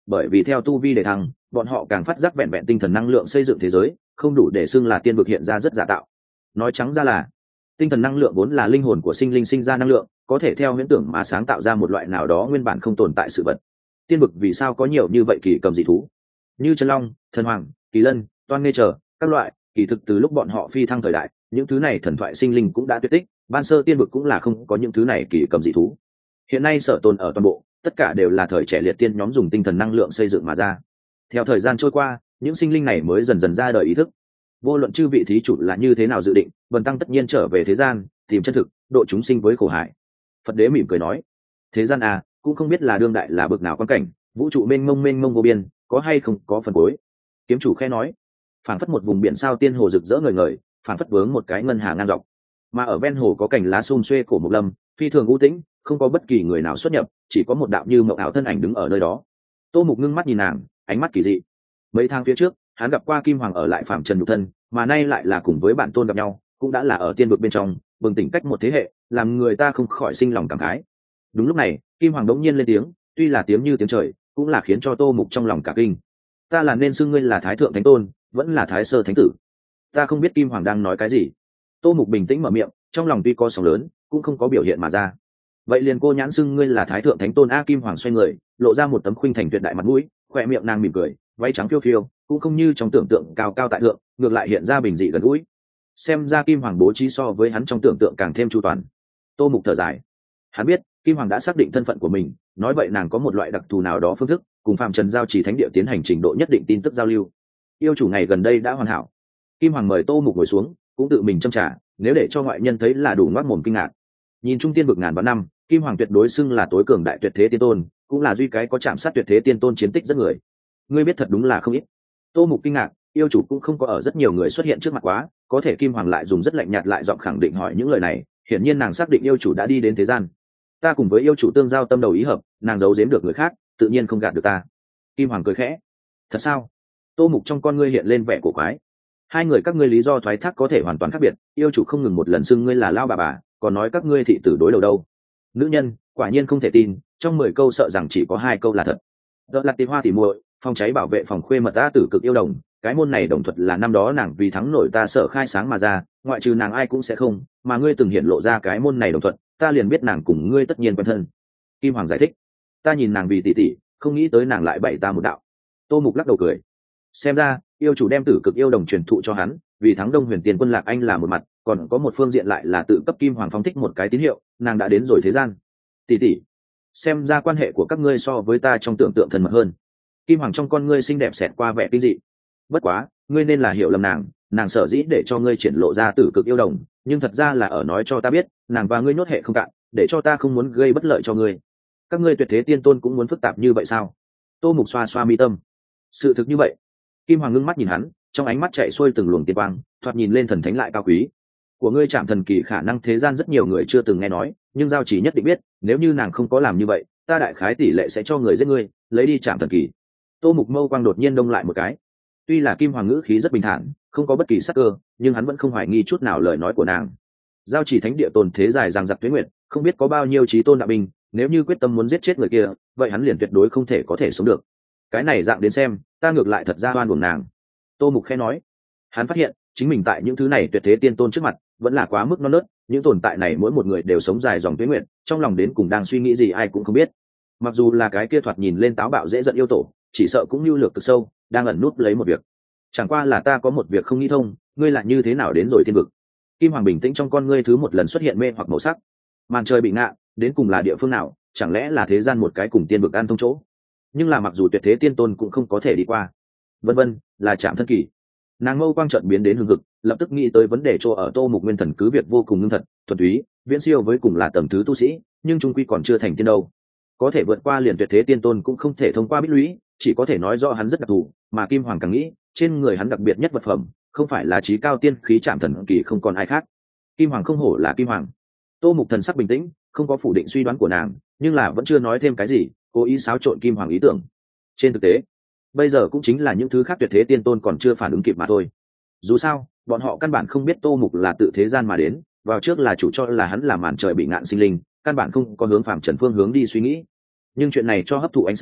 bởi vì theo tu vi đề thăng, bọn họ càng phát giác vẹn vẹn tinh thần năng lượng xây dựng thế giới không đủ để xưng là tiên vực hiện ra rất giả tạo. Nói trắng ra là tinh thần năng lượng vốn là linh hồn của sinh linh sinh ra năng lượng, có thể theo huyễn tưởng mà sáng tạo ra một loại nào đó nguyên bản không tồn tại sự vật. Tiên vực vì sao có nhiều như vậy kỳ cầm dị thú, như chân long, thần hoàng, kỳ lân, toan nghê trở các loại, kỳ thực từ lúc bọn họ phi thăng thời đại, những thứ này thần thoại sinh linh cũng đã tuyệt tích, ban sơ tiên vực cũng là không có những thứ này kỳ cầm dị thú. Hiện nay sở tồn ở toàn bộ, tất cả đều là thời trẻ liệt tiên nhóm dùng tinh thần năng lượng xây dựng mà ra. Theo thời gian trôi qua, những sinh linh này mới dần dần ra đời ý thức. Vô luận chư vị thí chủ là như thế nào dự định, Bần tăng tất nhiên trở về thế gian, tìm chân thực, độ chúng sinh với khổ hải. Phật đế mỉm cười nói, thế gian à, cũng không biết là đương đại là bậc nào quan cảnh, vũ trụ mênh mông vô biên, có hay không có phần cuối. Kiếm chủ khẽ nói, phảng phất một vùng biển sao tiên hồ rực rỡ ngời ngời, phảng phất vướng một cái ngân hà ngang dọc, mà ở ven hồ có cành lá sum xuê cổ mộc lâm, phi thường u tĩnh, không có bất kỳ người nào xuất nhập, chỉ có một đạo như mộng ảo thân ảnh đứng ở nơi đó. Tô Mục ngưng mắt nhìn nàng, ánh mắt kỳ dị. Mấy tháng phía trước, hắn gặp qua Kim Hoàng ở lại phàm trần nhục thân, mà nay lại là cùng với bản tôn gặp nhau, cũng đã là ở tiên vực bên trong, bừng tỉnh cách một thế hệ, làm người ta không khỏi sinh lòng cảm khái. Đúng lúc này, Kim Hoàng đống nhiên lên tiếng, tuy là tiếng như tiếng trời, cũng là khiến cho Tô Mục trong lòng cả kinh. Ta là nên xưng ngươi là Thái Thượng Thánh Tôn, vẫn là Thái Sơ Thánh Tử? Ta không biết Kim Hoàng đang nói cái gì. Tô Mục bình tĩnh mở miệng, trong lòng tuy có sóng lớn, cũng không có biểu hiện mà ra. Vậy liền cô nhãn xưng ngươi là Thái Thượng Thánh Tôn a. Kim Hoàng xoay người, lộ ra một tấm khuynh thành tuyệt đại mặt mũi, khỏe miệng nàng mỉm cười, váy trắng phiêu phiêu, cũng không như trong tưởng tượng cao cao tại thượng, ngược lại hiện ra bình dị gần gũi. Xem ra Kim Hoàng bố trí so với hắn trong tưởng tượng càng thêm chu toàn. Tô Mục thở dài, hắn biết Kim Hoàng đã xác định thân phận của mình, nói vậy nàng có một loại đặc thù nào đó phương thức cùng phàm trần giao chỉ thánh địa tiến hành trình độ nhất định tin tức giao lưu. Yêu chủ ngày gần đây đã hoàn hảo. Kim Hoàng mời Tô Mục ngồi xuống, cũng tự mình châm trà, nếu để cho ngoại nhân thấy là đủ ngoác mồm kinh ngạc. Nhìn trung tiên vực ngàn vạn năm, Kim Hoàng tuyệt đối xưng là tối cường đại tuyệt thế tiên tôn, cũng là duy cái có chạm sát tuyệt thế tiên tôn chiến tích rất người. Ngươi biết thật đúng là không ít. Tô Mục kinh ngạc, yêu chủ cũng không có ở rất nhiều người xuất hiện trước mặt quá, có thể Kim Hoàng lại dùng rất lạnh nhạt lại giọng khẳng định hỏi những lời này, hiển nhiên nàng xác định yêu chủ đã đi đến thế gian. Ta cùng với yêu chủ tương giao tâm đầu ý hợp, nàng giấu giếm được người khác, tự nhiên không gạt được ta. Kim Hoàng cười khẽ, thật sao? Tô Mục trong con ngươi hiện lên vẻ cổ quái. Hai người các ngươi lý do thoái thác có thể hoàn toàn khác biệt, yêu chủ không ngừng một lần xưng ngươi là lao bà, còn nói các ngươi thị tử đối đầu đâu. Nữ nhân quả nhiên không thể tin, trong 10 câu sợ rằng chỉ có 2 câu là thật. Đợt là Tì Hoa tỉ muội, phòng cháy bảo vệ phòng khuê mật ta tử cực yêu đồng, cái môn này đồng thuật là năm đó nàng vì thắng nổi ta sợ khai sáng mà ra, ngoại trừ nàng ai cũng sẽ không, mà ngươi từng hiện lộ ra cái môn này đồng thuật, ta liền biết nàng cùng ngươi tất nhiên quen thân. Kim Hoàng giải thích, ta nhìn nàng vì tỷ tỷ, không nghĩ tới nàng lại bày ta một đạo. Tô Mục lắc đầu cười, xem ra yêu chủ đem tử cực yêu đồng truyền thụ cho hắn, vì thắng Đông Huyền Tiền Quân Lạc Anh là một mặt, còn có một phương diện lại là tự cấp Kim Hoàng phóng thích một cái tín hiệu, nàng đã đến rồi thế gian. Tỷ tỷ, xem ra quan hệ của các ngươi so với ta trong tưởng tượng thân mật hơn. Kim Hoàng trong con ngươi xinh đẹp xẹt qua vẻ kinh dị. Bất quá, ngươi nên là hiểu lầm nàng, nàng sở dĩ để cho ngươi triển lộ ra tử cực yêu đồng, nhưng thật ra là ở nói cho ta biết, nàng và ngươi nhốt hệ không cạn, để cho ta không muốn gây bất lợi cho ngươi. Các ngươi tuyệt thế tiên tôn cũng muốn phức tạp như vậy sao? Tô Mục xoa xoa mi tâm. Sự thực như vậy. Kim Hoàng ngưng mắt nhìn hắn, trong ánh mắt chạy xuôi từng luồng tiên quang, thoạt nhìn lên thần thánh lại cao quý. Của ngươi chạm thần kỳ khả năng thế gian rất nhiều người chưa từng nghe nói, nhưng giao chỉ nhất định biết, nếu như nàng không có làm như vậy, ta đại khái tỷ lệ sẽ cho người giết ngươi, lấy đi chạm thần kỳ. Tô Mục mâu quang đột nhiên đông lại một cái. Tuy là Kim Hoàng ngữ khí rất bình thản, không có bất kỳ sắc cơ, nhưng hắn vẫn không hoài nghi chút nào lời nói của nàng. Giao chỉ thánh địa tồn thế dài dằng dặc tuế nguyệt, không biết có bao nhiêu chí tôn đạo binh, nếu như quyết tâm muốn giết chết người kia, vậy hắn liền tuyệt đối không thể có thể sống được. Cái này dạng đến xem, ta ngược lại thật ra oan uổng nàng. Tô Mục khẽ nói, hắn phát hiện chính mình tại những thứ này tuyệt thế tiên tôn trước mặt vẫn là quá mức non nớt, những tồn tại này mỗi một người đều sống dài dòng tuế nguyệt, trong lòng đến cùng đang suy nghĩ gì ai cũng không biết. Mặc dù là cái kia thoạt nhìn lên táo bạo dễ giận yêu tổ, chỉ sợ cũng lưu lược cực sâu, đang ẩn nút lấy một việc. Chẳng qua là ta có một việc không nghĩ thông, ngươi lại như thế nào đến rồi thiên vực? Kim Hoàng bình tĩnh trong con ngươi thứ một lần xuất hiện mê hoặc màu sắc. Màn trời bị ngạ, đến cùng là địa phương nào? Chẳng lẽ là thế gian một cái cùng tiên vực an thông chỗ? Nhưng là mặc dù tuyệt thế tiên tôn cũng không có thể đi qua. Vân vân, là chạm thân kỳ. Nàng mâu quang trận biến đến hừng hực, lập tức nghĩ tới vấn đề chỗ ở Tô Mục nguyên thần cứ việc vô cùng ngưng thật, thuần túy, viễn siêu với cùng là tầng thứ tu sĩ, nhưng trung quy còn chưa thành tiên đâu. Có thể vượt qua liền tuyệt thế tiên tôn cũng không thể thông qua bích lũy, chỉ có thể nói rõ hắn rất đặc thù, mà Kim Hoàng càng nghĩ, trên người hắn đặc biệt nhất vật phẩm, không phải là chí cao tiên khí chạm thần kỳ không còn ai khác. Kim Hoàng không hổ là Kim Hoàng. Tô Mục thần sắc bình tĩnh, không có phủ định suy đoán của nàng, nhưng là vẫn chưa nói thêm cái gì, cố ý xáo trộn Kim Hoàng ý tưởng. Trên thực tế, bây giờ cũng chính là những thứ khác tuyệt thế tiên tôn còn chưa phản ứng kịp mà thôi. Dù sao, bọn họ căn bản không biết Tô Mục là tự thế gian mà đến, vào trước là chủ cho là hắn là màn trời bị ngạn sinh linh, căn bản không có hướng phàm trần phương hướng đi suy nghĩ. Nhưng chuyện này cho hấp thụ ánh sáng,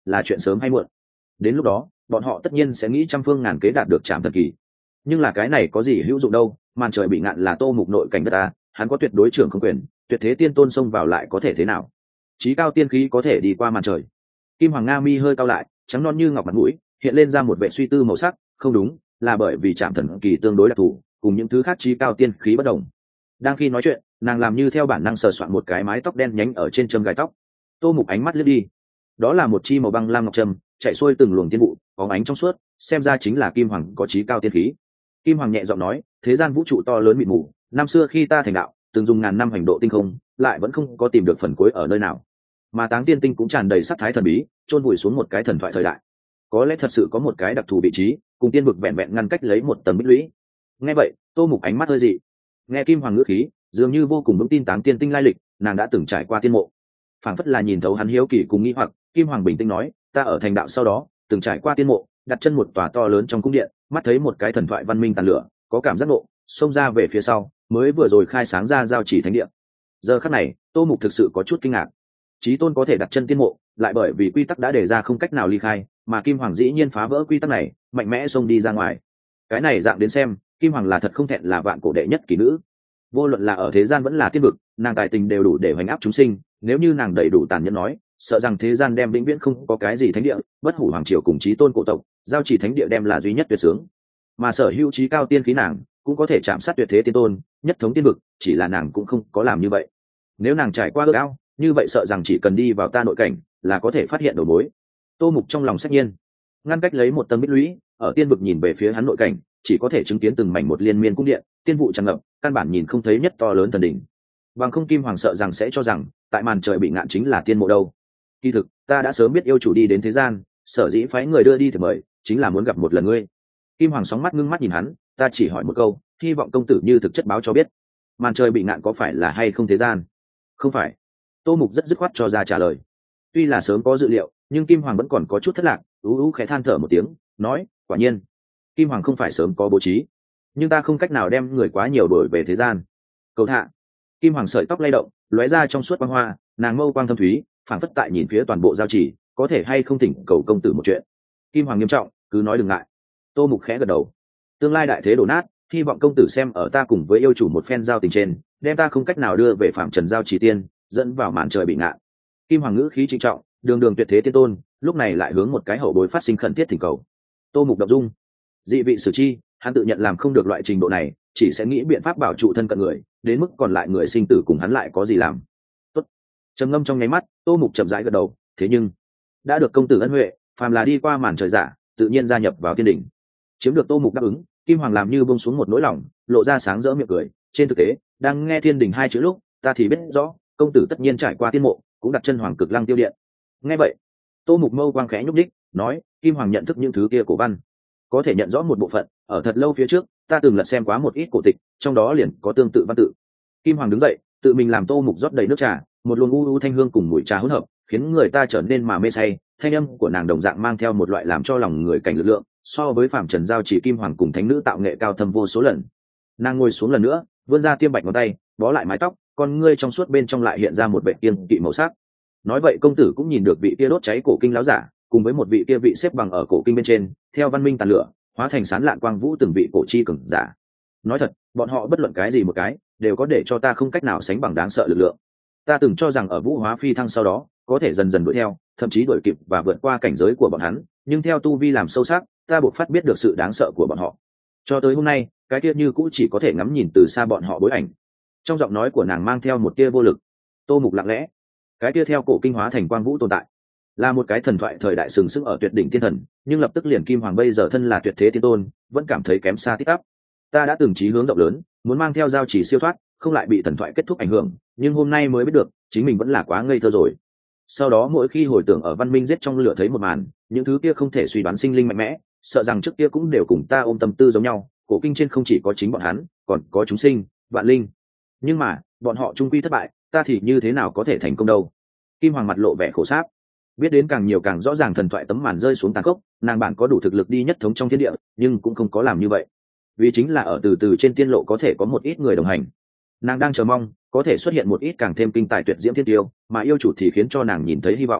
là chuyện sớm hay muộn. Đến lúc đó bọn họ tất nhiên sẽ nghĩ trăm phương ngàn kế đạt được trảm thần kỳ. Nhưng là cái này có gì hữu dụng đâu, màn trời bị ngạn là Tô Mục nội cảnh đất ta, hắn có tuyệt đối trưởng không quyền, tuyệt thế tiên tôn xông vào lại có thể thế nào? Chí cao tiên khí có thể đi qua màn trời. Kim Hoàng Nga mi hơi cao lại, trắng non như ngọc mặt mũi hiện lên ra một vẻ suy tư màu sắc. Không đúng, là bởi vì trảm thần kỳ tương đối đặc thù, cùng những thứ khác chí cao tiên khí bất đồng. Đang khi nói chuyện, nàng làm như theo bản năng sờ soạn một cái mái tóc đen nhánh ở trên châm gai tóc. Tô Mục ánh mắt lướt đi, đó là một chi màu băng lam ngọc trâm, chạy xuôi từng luồng tiên vụ, có ánh trong suốt, xem ra chính là Kim Hoàng có chí cao tiên khí. Kim Hoàng nhẹ giọng nói, thế gian vũ trụ to lớn mịt mù, năm xưa khi ta thành đạo từng dùng ngàn năm hành độ tinh không, lại vẫn không có tìm được phần cuối ở nơi nào, mà Táng Tiên Tinh cũng tràn đầy sắc thái thần bí, chôn vùi xuống một cái thần thoại thời đại. Có lẽ thật sự có một cái đặc thù vị trí, cùng tiên vực vẹn vẹn ngăn cách lấy một tầng bích lũy. Nghe vậy, Tô Mục ánh mắt hơi dị. Nghe Kim Hoàng ngữ khí, dường như vô cùng vững tin Táng Tiên Tinh lai lịch, nàng đã từng trải qua tiên mộ. Phảng phất là nhìn thấu hắn hiếu kỳ cùng nghi hoặc, Kim Hoàng bình tĩnh nói, ta ở thành đạo sau đó từng trải qua tiên mộ, đặt chân một tòa to lớn trong cung điện, mắt thấy một cái thần thoại văn minh tàn lửa, có cảm giác nộ, xông ra về phía sau, mới vừa rồi khai sáng ra giao chỉ thánh địa. Giờ khắc này, Tô Mục thực sự có chút kinh ngạc. Chí tôn có thể đặt chân tiên mộ, lại bởi vì quy tắc đã đề ra không cách nào ly khai, mà Kim Hoàng dĩ nhiên phá vỡ quy tắc này, mạnh mẽ xông đi ra ngoài. Cái này dạng đến xem, Kim Hoàng là thật không thẹn là vạn cổ đệ nhất kỳ nữ. Vô luận là ở thế gian vẫn là tiên vực, nàng tài tình đều đủ để hoành áp chúng sinh, nếu như nàng đầy đủ tàn nhẫn nói, sợ rằng thế gian đem vĩnh viễn không có cái gì thánh địa, bất hủ hoàng triều cùng chí tôn cổ tộc, giao chỉ thánh địa đem là duy nhất tuyệt sướng. Mà sở hữu chí cao tiên khí nàng, cũng có thể chạm sát tuyệt thế tiên tôn, nhất thống tiên vực, chỉ là nàng cũng không có làm như vậy. Nếu nàng trải qua ước ao, như vậy sợ rằng chỉ cần đi vào ta nội cảnh là có thể phát hiện đầu mối. Tô Mục trong lòng sắc nhiên, ngăn cách lấy một tầng bích lũy, ở tiên vực nhìn về phía hắn nội cảnh, chỉ có thể chứng kiến từng mảnh một liên miên cung điện, tiên vụ tràn ngập, căn bản nhìn không thấy nhất to lớn thần đỉnh. Bằng không Kim Hoàng sợ rằng sẽ cho rằng tại màn trời bị ngạn chính là tiên mộ đâu. Kỳ thực ta đã sớm biết yêu chủ đi đến thế gian, sở dĩ phái người đưa đi thì mời chính là muốn gặp một lần ngươi. Kim Hoàng sóng mắt ngưng mắt nhìn hắn, ta chỉ hỏi một câu, hy vọng công tử như thực chất báo cho biết, màn trời bị ngạn có phải là hay không thế gian? Không phải. Tô Mục rất dứt khoát cho ra trả lời. Tuy là sớm có dự liệu, nhưng Kim Hoàng vẫn còn có chút thất lạc, khẽ than thở một tiếng, nói, quả nhiên, Kim Hoàng không phải sớm có bố trí, nhưng ta không cách nào đem người quá nhiều đổi về thế gian. Cầu thạ. Kim Hoàng sợi tóc lay động, lóe ra trong suốt quang hoa, nàng mâu quang thâm thúy, phảng phất tại nhìn phía toàn bộ giao chỉ, có thể hay không thỉnh cầu công tử một chuyện. Kim Hoàng nghiêm trọng, cứ nói đừng ngại. Tô Mục khẽ gật đầu. Tương lai đại thế đổ nát, hy vọng công tử xem ở ta cùng với yêu chủ một phen giao tình trên, đem ta không cách nào đưa về phạm trần giao chỉ tiên, dẫn vào màn trời bị ngạn. Kim Hoàng ngữ khí trịnh trọng, đường đường tuyệt thế tiên tôn, lúc này lại hướng một cái hậu bối phát sinh khẩn thiết thỉnh cầu. Tô Mục động dung. Dị vị xử chi, hắn tự nhận làm không được loại trình độ này, chỉ sẽ nghĩ biện pháp bảo trụ thân cận người, đến mức còn lại người sinh tử cùng hắn lại có gì làm. Tốt. Trầm ngâm trong nháy mắt, Tô Mục chậm rãi gật đầu, thế nhưng đã được công tử ân huệ, phàm là đi qua màn trời giả, tự nhiên gia nhập vào thiên đỉnh. Chiếm được Tô Mục đáp ứng, Kim Hoàng làm như buông xuống một nỗi lòng, lộ ra sáng rỡ miệng cười. Trên thực tế, đang nghe thiên đỉnh hai chữ lúc, ta thì biết rõ, công tử tất nhiên trải qua tiên mộ, cũng đặt chân Hoàng Cực Lăng tiêu điện. Nghe vậy, Tô Mục mâu quang khẽ nhúc nhích, nói, Kim Hoàng nhận thức những thứ kia cổ văn, có thể nhận rõ một bộ phận. Ở thật lâu phía trước, ta từng lật xem quá một ít cổ tịch, trong đó liền có tương tự văn tự. Kim Hoàng đứng dậy, tự mình làm Tô Mục rót đầy nước trà, một luồng u thanh hương cùng mùi trà hỗn hợp, khiến người ta trở nên mà mê say. Thanh âm của nàng đồng dạng mang theo một loại làm cho lòng người cảnh lực lượng, so với phạm trần giao chỉ Kim Hoàng cùng thánh nữ tạo nghệ cao thâm vô số lần. Nàng ngồi xuống lần nữa, vươn ra tiêm bạch ngón tay, bó lại mái tóc, con ngươi trong suốt bên trong lại hiện ra một vẻ kiên kỵ màu sắc. Nói vậy công tử cũng nhìn được vị kia đốt cháy cổ kinh láo giả, cùng với một vị kia vị xếp bằng ở cổ kinh bên trên, theo văn minh tàn lửa, hóa thành sán lạn quang vũ từng vị cổ chi cường giả. Nói thật, bọn họ bất luận cái gì một cái, đều có để cho ta không cách nào sánh bằng đáng sợ lực lượng. Ta từng cho rằng ở vũ hóa phi thăng sau đó, có thể dần dần đuổi theo, thậm chí đuổi kịp và vượt qua cảnh giới của bọn hắn, nhưng theo tu vi làm sâu sắc, ta buộc phát biết được sự đáng sợ của bọn họ. Cho tới hôm nay, cái kia như cũ chỉ có thể ngắm nhìn từ xa bọn họ bối ảnh. Trong giọng nói của nàng mang theo một tia vô lực. Tô Mục lặng lẽ, cái kia theo cổ kinh hóa thành quang vũ tồn tại, là một cái thần thoại thời đại sừng sững ở tuyệt đỉnh tiên thần, nhưng lập tức liền Kim Hoàng bây giờ thân là tuyệt thế tiên tôn, vẫn cảm thấy kém xa tít tắp. Ta đã từng chí hướng rộng lớn, muốn mang theo giao chỉ siêu thoát, không lại bị thần thoại kết thúc ảnh hưởng, nhưng hôm nay mới biết được, chính mình vẫn là quá ngây thơ rồi. Sau đó mỗi khi hồi tưởng ở văn minh giết trong lửa thấy một màn, những thứ kia không thể suy đoán sinh linh mạnh mẽ, sợ rằng trước kia cũng đều cùng ta ôm tâm tư giống nhau, cổ kinh trên không chỉ có chính bọn hắn, còn có chúng sinh, vạn linh. Nhưng mà, bọn họ chung quy thất bại, ta thì như thế nào có thể thành công đâu? Kim Hoàng mặt lộ vẻ khổ sáp. Biết đến càng nhiều càng rõ ràng thần thoại tấm màn rơi xuống tàn khốc, nàng bản có đủ thực lực đi nhất thống trong thiên địa, nhưng cũng không có làm như vậy. Vì chính là ở từ từ trên tiên lộ có thể có một ít người đồng hành. Nàng đang chờ mong có thể xuất hiện một ít càng thêm kinh tài tuyệt diễm thiên tiêu, mà yêu chủ thì khiến cho nàng nhìn thấy hy vọng.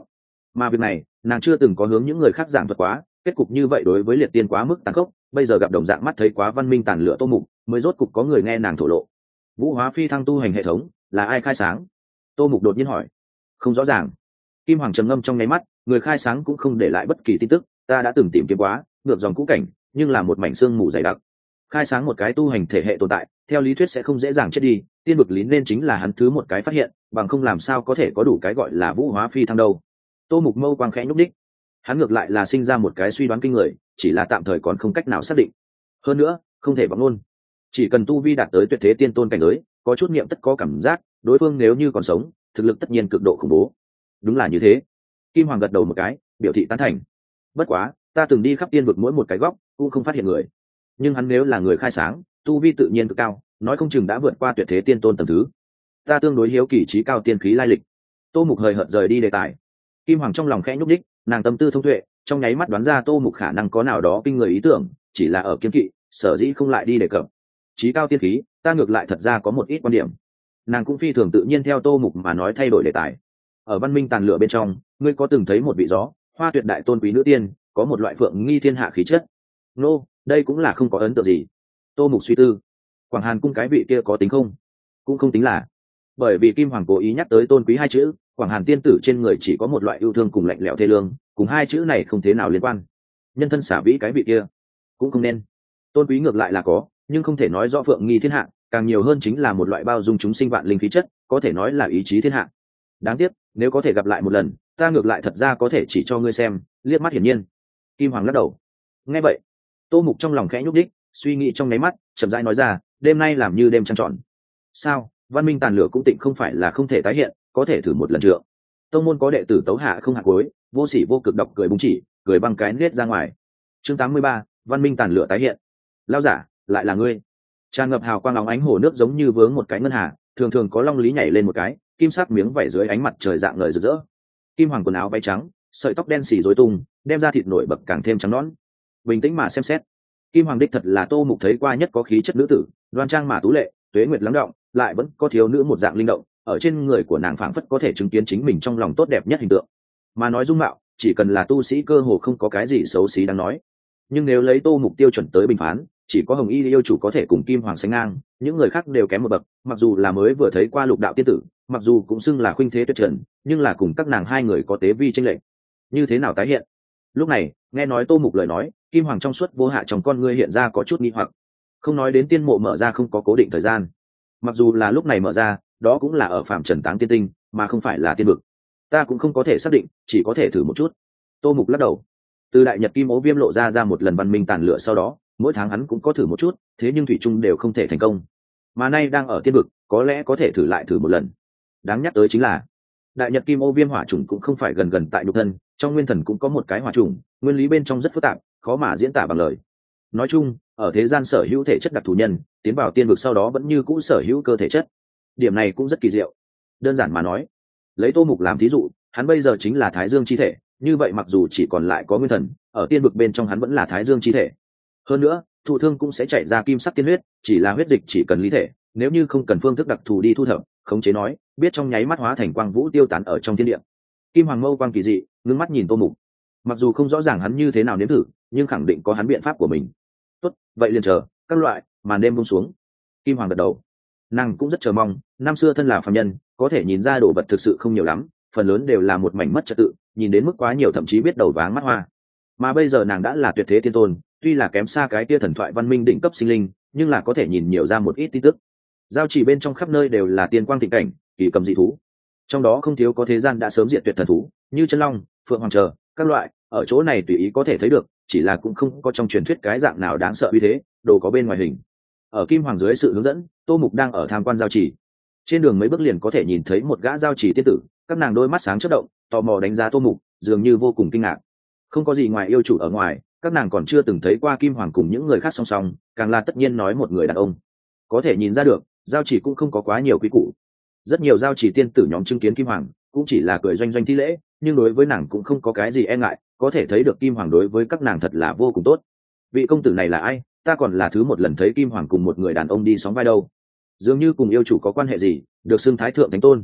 mà việc này nàng chưa từng có hướng những người khác giảng thuật quá, kết cục như vậy đối với liệt tiên quá mức tàn khốc, bây giờ gặp đồng dạng mắt thấy quá văn minh tàn lửa Tô Mục, mới rốt cục có người nghe nàng thổ lộ. Vũ hóa phi thăng tu hành hệ thống là ai khai sáng? Tô Mục đột nhiên hỏi. Không rõ ràng. Kim Hoàng trầm ngâm trong nháy mắt, người khai sáng cũng không để lại bất kỳ tin tức, ta đã từng tìm kiếm quá, ngược dòng cũ cảnh, nhưng là một mảnh xương mù dày đặc. Khai sáng một cái tu hành thể hệ tồn tại, theo lý thuyết sẽ không dễ dàng chết đi, tiên vực lý nên chính là hắn thứ một cái phát hiện, bằng không làm sao có thể có đủ cái gọi là vũ hóa phi thăng đâu. Tô Mục mâu quang khẽ nhúc đích, hắn ngược lại là sinh ra một cái suy đoán kinh người, chỉ là tạm thời còn không cách nào xác định. Hơn nữa, không thể vọng luôn. Chỉ cần tu vi đạt tới tuyệt thế tiên tôn cảnh giới, có chút niệm tất có cảm giác, đối phương nếu như còn sống, thực lực tất nhiên cực độ khủng bố. Đúng là như thế. Kim Hoàng gật đầu một cái, biểu thị tán thành. Bất quá, ta từng đi khắp tiên vực mỗi một cái góc, cũng không phát hiện người. Nhưng hắn nếu là người khai sáng, tu vi tự nhiên cực cao, nói không chừng đã vượt qua tuyệt thế tiên tôn tầng thứ. Ta tương đối hiếu kỳ trí cao tiên khí lai lịch. Tô Mục hời hợt rời đi đề tài. Kim Hoàng trong lòng khẽ nhúc đích, nàng tâm tư thông tuệ, trong nháy mắt đoán ra Tô Mục khả năng có nào đó kinh người ý tưởng, chỉ là ở kiên kỵ, sở dĩ không lại đi đề cập. Trí cao tiên khí, ta ngược lại thật ra có một ít quan điểm. Nàng cũng phi thường tự nhiên theo Tô Mục mà nói thay đổi đề tài. Ở văn minh tàn lửa bên trong, ngươi có từng thấy một vị gió hoa tuyệt đại tôn quý nữ tiên, có một loại phượng nghi thiên hạ khí chất? Nô, đây cũng là không có ấn tượng gì. Tô Mục suy tư. Quảng Hàn cung cái vị kia có tính không? Cũng không tính là. Bởi vì Kim Hoàng cố ý nhắc tới tôn quý hai chữ, Quảng Hàn tiên tử trên người chỉ có một loại yêu thương cùng lạnh lẽo thê lương, cùng hai chữ này không thế nào liên quan. Nhân thân xả vĩ cái vị kia cũng không nên. Tôn quý ngược lại là có, nhưng không thể nói rõ phượng nghi thiên hạ, càng nhiều hơn chính là một loại bao dung chúng sinh vạn linh khí chất, có thể nói là ý chí thiên hạ. Đáng tiếc, nếu có thể gặp lại một lần, ta ngược lại thật ra có thể chỉ cho ngươi xem. Liếc mắt hiển nhiên. Kim Hoàng lắc đầu. Nghe vậy, Tô Mục trong lòng khẽ nhúc đích, suy nghĩ trong nháy mắt, chậm rãi nói ra, đêm nay làm như đêm trăng tròn. Sao? Văn minh tàn lửa cũng tịnh không phải là không thể tái hiện, có thể thử một lần trượng. Tông môn có đệ tử tấu hạ không hạ cuối, vô sỉ vô cực độc cười búng chỉ, cười băng cái nết ra ngoài. Chương 83, văn minh tàn lửa tái hiện. Lao giả, lại là ngươi. Tràn ngập hào quang óng ánh hồ nước giống như vướng một cái ngân hà, thường thường có long lý nhảy lên một cái, kim sắc miếng vảy dưới ánh mặt trời dạng ngời rực rỡ. Kim Hoàng quần áo váy trắng, sợi tóc đen xì rối tung, đem ra thịt nổi bật càng thêm trắng nõn. Bình tĩnh mà xem xét, Kim Hoàng đích thật là Tô Mục thấy qua nhất có khí chất nữ tử, đoan trang mà tú lệ, tuế nguyệt lắng đọng, lại vẫn có thiếu nữ một dạng linh động, ở trên người của nàng phảng phất có thể chứng kiến chính mình trong lòng tốt đẹp nhất hình tượng. Mà nói dung mạo, chỉ cần là tu sĩ cơ hồ không có cái gì xấu xí đáng nói. Nhưng nếu lấy Tô Mục tiêu chuẩn tới bình phán, chỉ có Hồng Y yêu chủ có thể cùng Kim Hoàng sánh ngang, những người khác đều kém một bậc, mặc dù là mới vừa thấy qua Lục đạo tiên tử, mặc dù cũng xưng là khuynh thế tuyệt trần, nhưng là cùng các nàng hai người có tế vi chênh lệch. Như thế nào tái hiện? Lúc này, nghe nói Tô Mục lời nói, Kim Hoàng trong suốt vô hạ trong con ngươi hiện ra có chút nghi hoặc. Không nói đến tiên mộ mở ra không có cố định thời gian, mặc dù là lúc này mở ra, đó cũng là ở phạm trần táng tiên tinh, mà không phải là tiên vực. Ta cũng không có thể xác định, chỉ có thể thử một chút. Tô Mục lắc đầu. Từ đại nhật kim ố viêm lộ ra một lần văn minh tàn lửa sau đó, mỗi tháng hắn cũng có thử một chút, thế nhưng thủy chung đều không thể thành công. Mà nay đang ở tiên vực, có lẽ có thể thử lại thử một lần. Đáng nhắc tới chính là, đại nhật kim ô viêm hỏa trùng cũng không phải gần gần tại nhục thân, trong nguyên thần cũng có một cái hỏa trùng, nguyên lý bên trong rất phức tạp, khó mà diễn tả bằng lời. Nói chung, ở thế gian sở hữu thể chất đặc thù nhân, tiến vào tiên vực sau đó vẫn như cũ sở hữu cơ thể chất. Điểm này cũng rất kỳ diệu. Đơn giản mà nói, lấy Tô Mục làm thí dụ, hắn bây giờ chính là Thái Dương chi thể, như vậy mặc dù chỉ còn lại có nguyên thần, ở tiên vực bên trong hắn vẫn là Thái Dương chi thể. Hơn nữa, thụ thương cũng sẽ chảy ra kim sắc tiên huyết, chỉ là huyết dịch chỉ cần lý thể, nếu như không cần phương thức đặc thù đi thu thập, khống chế nói, biết trong nháy mắt hóa thành quang vũ tiêu tán ở trong thiên địa. Kim Hoàng mâu quang kỳ dị, ngưng mắt nhìn Tô Mục. Mặc dù không rõ ràng hắn như thế nào nếm thử, nhưng khẳng định có hắn biện pháp của mình. Tốt, vậy liền chờ, các loại, màn đêm buông xuống. Kim Hoàng gật đầu. Nàng cũng rất chờ mong, năm xưa thân là phàm nhân, có thể nhìn ra đồ vật thực sự không nhiều lắm, phần lớn đều là một mảnh mất trật tự, nhìn đến mức quá nhiều thậm chí biết đầu váng mắt hoa. Mà bây giờ nàng đã là tuyệt thế tiên tôn, tuy là kém xa cái tia thần thoại văn minh đỉnh cấp sinh linh, nhưng là có thể nhìn nhiều ra một ít tin tức. Giao chỉ bên trong khắp nơi đều là tiên quang thịnh cảnh, kỳ cầm dị thú. Trong đó không thiếu có thế gian đã sớm diệt tuyệt thần thú, như chân long, phượng hoàng chờ, các loại, ở chỗ này tùy ý có thể thấy được, chỉ là cũng không có trong truyền thuyết cái dạng nào đáng sợ như thế, đồ có bên ngoài hình. Ở Kim Hoàng dưới sự hướng dẫn, Tô Mục đang ở tham quan giao chỉ. Trên đường mấy bước liền có thể nhìn thấy một gã giao chỉ tiên tử, các nàng đôi mắt sáng chớp động, tò mò đánh giá Tô Mục, dường như vô cùng kinh ngạc. Không có gì ngoài yêu chủ ở ngoài, các nàng còn chưa từng thấy qua Kim Hoàng cùng những người khác song song, càng là tất nhiên nói một người đàn ông. Có thể nhìn ra được, giao chỉ cũng không có quá nhiều quý củ. Rất nhiều giao chỉ tiên tử nhóm chứng kiến Kim Hoàng, cũng chỉ là cười doanh doanh thi lễ, nhưng đối với nàng cũng không có cái gì e ngại, có thể thấy được Kim Hoàng đối với các nàng thật là vô cùng tốt. Vị công tử này là ai? Ta còn là thứ một lần thấy Kim Hoàng cùng một người đàn ông đi sóng vai đâu. Dường như cùng yêu chủ có quan hệ gì, được xưng thái thượng thánh tôn.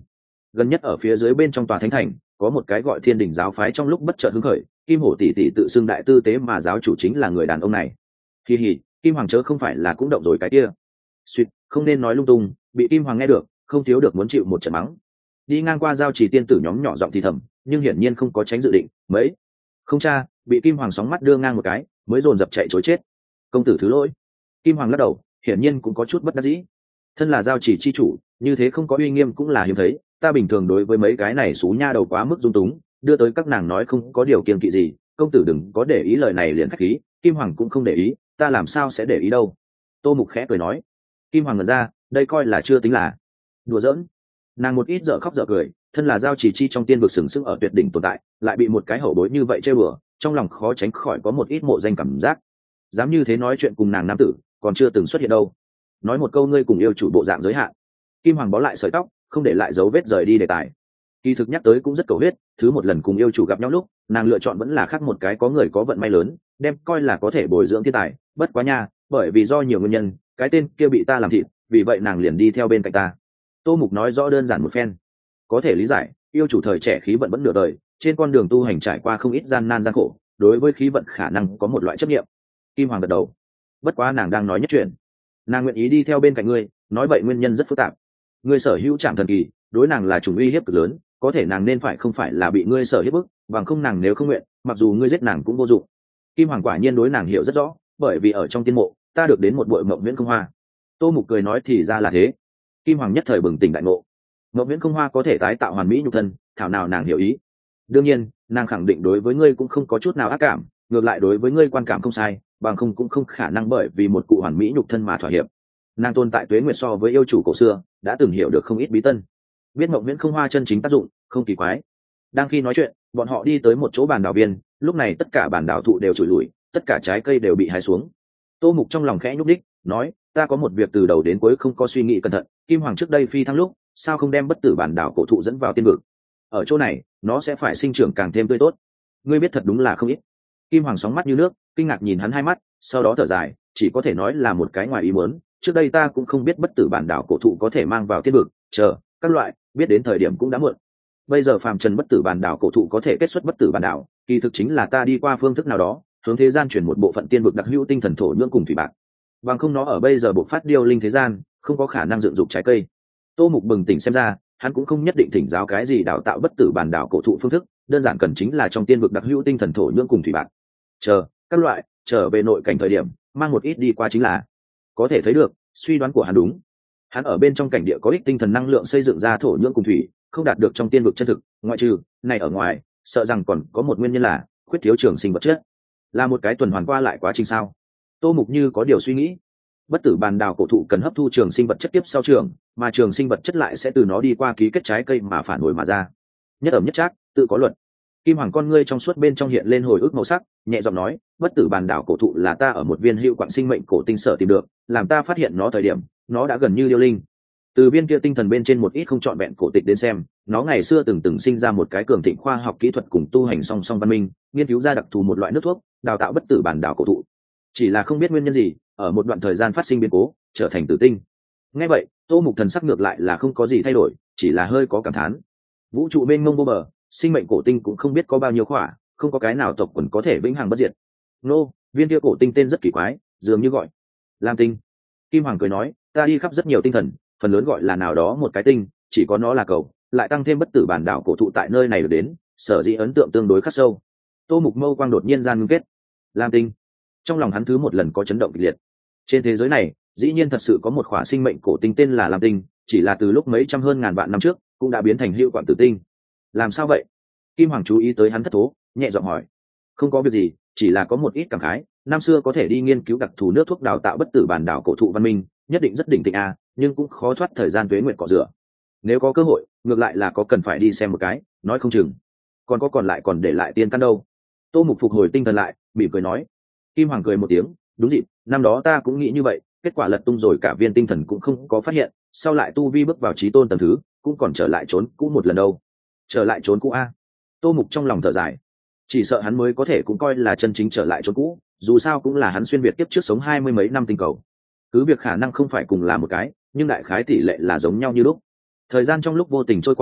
gần nhất ở phía dưới bên trong tòa thánh thành có một cái gọi Thiên Đình giáo phái trong lúc bất chợt hứng khởi, Kim Hổ tỷ tỷ tự xưng đại tư tế mà giáo chủ chính là người đàn ông này. Kỳ hỉ, Kim Hoàng chớ không phải là cũng động rồi cái kia. Suýt, không nên nói lung tung, bị Kim Hoàng nghe được, không thiếu được muốn chịu một trận mắng. Đi ngang qua giao chỉ tiên tử nhóm nhỏ giọng thì thầm, nhưng hiển nhiên không có tránh dự định, mấy. Không cha, bị Kim Hoàng sóng mắt đưa ngang một cái, mới dồn dập chạy trối chết. Công tử thứ lỗi. Kim Hoàng lắc đầu, hiển nhiên cũng có chút bất đắc dĩ. Thân là giao chỉ chi chủ, như thế không có uy nghiêm cũng là hiếm thấy, ta bình thường đối với mấy cái này xú nha đầu quá mức dung túng, đưa tới các nàng nói không có điều kiêng kỵ gì, công tử đừng có để ý lời này liền khách khí. Kim Hoàng cũng không để ý, ta làm sao sẽ để ý đâu. Tô Mục khẽ cười nói. Kim Hoàng ngẩn ra, đây coi là chưa tính là đùa giỡn. Nàng một ít dở khóc dở cười, thân là giao chỉ chi trong tiên vực sừng sững ở tuyệt đỉnh tồn tại, lại bị một cái hậu bối như vậy chơi bừa, trong lòng khó tránh khỏi có một ít mộ danh cảm giác. Dám như thế nói chuyện cùng nàng nam tử, còn chưa từng xuất hiện đâu. Nói một câu ngươi cùng yêu chủ bộ dạng giới hạn. Kim Hoàng bó lại sợi tóc, không để lại dấu vết rời đi đề tài. Kỳ thực nhắc tới cũng rất cầu huyết, thứ một lần cùng yêu chủ gặp nhau lúc, nàng lựa chọn vẫn là khác một cái có người có vận may lớn, đem coi là có thể bồi dưỡng thiên tài, bất quá nha, bởi vì do nhiều nguyên nhân, cái tên kia bị ta làm thịt, vì vậy nàng liền đi theo bên cạnh ta. Tô Mục nói rõ đơn giản một phen. Có thể lý giải, yêu chủ thời trẻ khí vận vẫn nửa đời, trên con đường tu hành trải qua không ít gian nan gian khổ, đối với khí vận khả năng có một loại chấp niệm. Kim Hoàng gật đầu. Bất quá nàng đang nói nhất chuyện, nàng nguyện ý đi theo bên cạnh ngươi, nói vậy nguyên nhân rất phức tạp. Ngươi sở hữu Trảm Thần Kỳ, đối nàng là chủng uy hiếp cực lớn, có thể nàng nên phải không phải là bị ngươi sở hiếp bức, bằng không nàng nếu không nguyện, mặc dù ngươi giết nàng cũng vô dụng. Kim Hoàng quả nhiên đối nàng hiểu rất rõ, bởi vì ở trong tiên mộ, ta được đến một bội Mộng Viễn Không Hoa. Tô Mục cười nói thì ra là thế. Kim Hoàng nhất thời bừng tỉnh đại ngộ. Mộng Viễn Không Hoa có thể tái tạo hoàn mỹ nhục thân, thảo nào nàng hiểu ý. Đương nhiên, nàng khẳng định đối với ngươi cũng không có chút nào ác cảm, ngược lại đối với ngươi quan cảm không sai, bằng không cũng không khả năng bởi vì một cụ hoàn mỹ nhục thân mà thỏa hiệp. Nàng tồn tại tuế nguyệt so với yêu chủ cổ xưa, đã từng hiểu được không ít bí tân, biết Mộng Viễn Không Hoa chân chính tác dụng, không kỳ quái. Đang khi nói chuyện, bọn họ đi tới một chỗ bàn đào viên, lúc này tất cả bàn đào thụ đều trụi lủi, tất cả trái cây đều bị hái xuống. Tô Mục trong lòng khẽ nhúc đích, nói, ta có một việc từ đầu đến cuối không có suy nghĩ cẩn thận, Kim Hoàng trước đây phi thăng lúc, sao không đem bất tử bản đảo cổ thụ dẫn vào tiên vực? Ở chỗ này, nó sẽ phải sinh trưởng càng thêm tươi tốt. Ngươi biết thật đúng là không ít. Kim Hoàng sóng mắt như nước, kinh ngạc nhìn hắn hai mắt, sau đó thở dài, chỉ có thể nói là một cái ngoài ý muốn, trước đây ta cũng không biết bất tử bản đảo cổ thụ có thể mang vào tiên vực, chờ, các loại, biết đến thời điểm cũng đã muộn. Bây giờ phàm trần bất tử bản đảo cổ thụ có thể kết xuất bất tử bản đảo, kỳ thực chính là ta đi qua phương thức nào đó, hướng thế gian chuyển một bộ phận tiên vực đặc hữu tinh thần thổ nhưỡng cùng thủy bạc. Bằng không nó ở bây giờ bộ phát điêu linh thế gian, không có khả năng dựng dục trái cây. Tô Mục bừng tỉnh xem ra, hắn cũng không nhất định thỉnh giáo cái gì đào tạo bất tử bản đảo cổ thụ phương thức, đơn giản cần chính là trong tiên vực đặc hữu tinh thần thổ nhưỡng cùng thủy bạc. Chờ, các loại, trở về nội cảnh thời điểm, mang một ít đi qua chính là. Có thể thấy được, suy đoán của hắn đúng. Hắn ở bên trong cảnh địa có ích tinh thần năng lượng xây dựng ra thổ nhưỡng cùng thủy, không đạt được trong tiên vực chân thực, ngoại trừ này ở ngoài, sợ rằng còn có một nguyên nhân là khuyết thiếu trường sinh vật chất, là một cái tuần hoàn qua lại quá trình sao. Tô Mục như có điều suy nghĩ. Bất tử bàn đào cổ thụ cần hấp thu trường sinh vật chất tiếp sau trường, mà trường sinh vật chất lại sẽ từ nó đi qua ký kết trái cây mà phản hồi mà ra. Nhất ẩm nhất trác, tự có luật. Kim Hoàng con ngươi trong suốt bên trong hiện lên hồi ức màu sắc, nhẹ giọng nói, bất tử bàn đảo cổ thụ là ta ở một viên hữu quặng sinh mệnh cổ tinh sở tìm được, làm ta phát hiện nó thời điểm, nó đã gần như điêu linh. Từ viên kia tinh thần bên trên một ít không trọn vẹn cổ tịch đến xem, nó ngày xưa từng sinh ra một cái cường thịnh khoa học kỹ thuật cùng tu hành song song văn minh, nghiên cứu ra đặc thù một loại nước thuốc, đào tạo bất tử bản đảo cổ thụ. Chỉ là không biết nguyên nhân gì, ở một đoạn thời gian phát sinh biến cố, trở thành tử tinh. Nghe vậy, Tô Mục thần sắc ngược lại là không có gì thay đổi, chỉ là hơi có cảm thán. Vũ trụ mênh mông vô bờ, sinh mệnh cổ tinh cũng không biết có bao nhiêu khỏa, không có cái nào tộc quần có thể vĩnh hằng bất diệt. Nô, viên kia cổ tinh tên rất kỳ quái, dường như gọi Lam tinh. Kim Hoàng cười nói, ta đi khắp rất nhiều tinh thần, phần lớn gọi là nào đó một cái tinh, chỉ có nó là cầu, lại tăng thêm bất tử bản đảo cổ thụ tại nơi này được đến, sở dĩ ấn tượng tương đối khắc sâu. Tô Mục mâu quang đột nhiên gian ngưng kết. Lam tinh. Trong lòng hắn thứ một lần có chấn động kịch liệt. Trên thế giới này, dĩ nhiên thật sự có một khỏa sinh mệnh cổ tinh tên là Lam tinh, chỉ là từ lúc mấy trăm hơn ngàn vạn năm trước, cũng đã biến thành hữu quặng tử tinh. Làm sao vậy? Kim Hoàng chú ý tới hắn thất thố, nhẹ giọng hỏi. Không có việc gì, chỉ là có một ít cảm khái, năm xưa có thể đi nghiên cứu đặc thù nước thuốc đào tạo bất tử bản đảo cổ thụ văn minh, nhất định rất đỉnh thịnh a, nhưng cũng khó thoát thời gian tuế nguyện cọ rửa. Nếu có cơ hội, ngược lại là có cần phải đi xem một cái, nói không chừng còn có còn lại còn để lại tiên căn đâu. Tô Mục phục hồi tinh thần lại, mỉm cười nói. Kim Hoàng cười một tiếng, đúng dịp, năm đó ta cũng nghĩ như vậy, kết quả lật tung rồi cả viên tinh thần cũng không có phát hiện, sau lại tu vi bước vào chí tôn tầng thứ, cũng còn trở lại trốn cũ một lần đâu. Trở lại trốn cũ a? Tô Mục trong lòng thở dài, chỉ sợ hắn mới có thể cũng coi là chân chính trở lại trốn cũ, dù sao cũng là hắn xuyên việt tiếp trước sống 20 mấy năm tinh cầu. Cứ việc khả năng không phải cùng là một cái, nhưng đại khái tỷ lệ là giống nhau như lúc. Thời gian trong lúc vô tình trôi qua,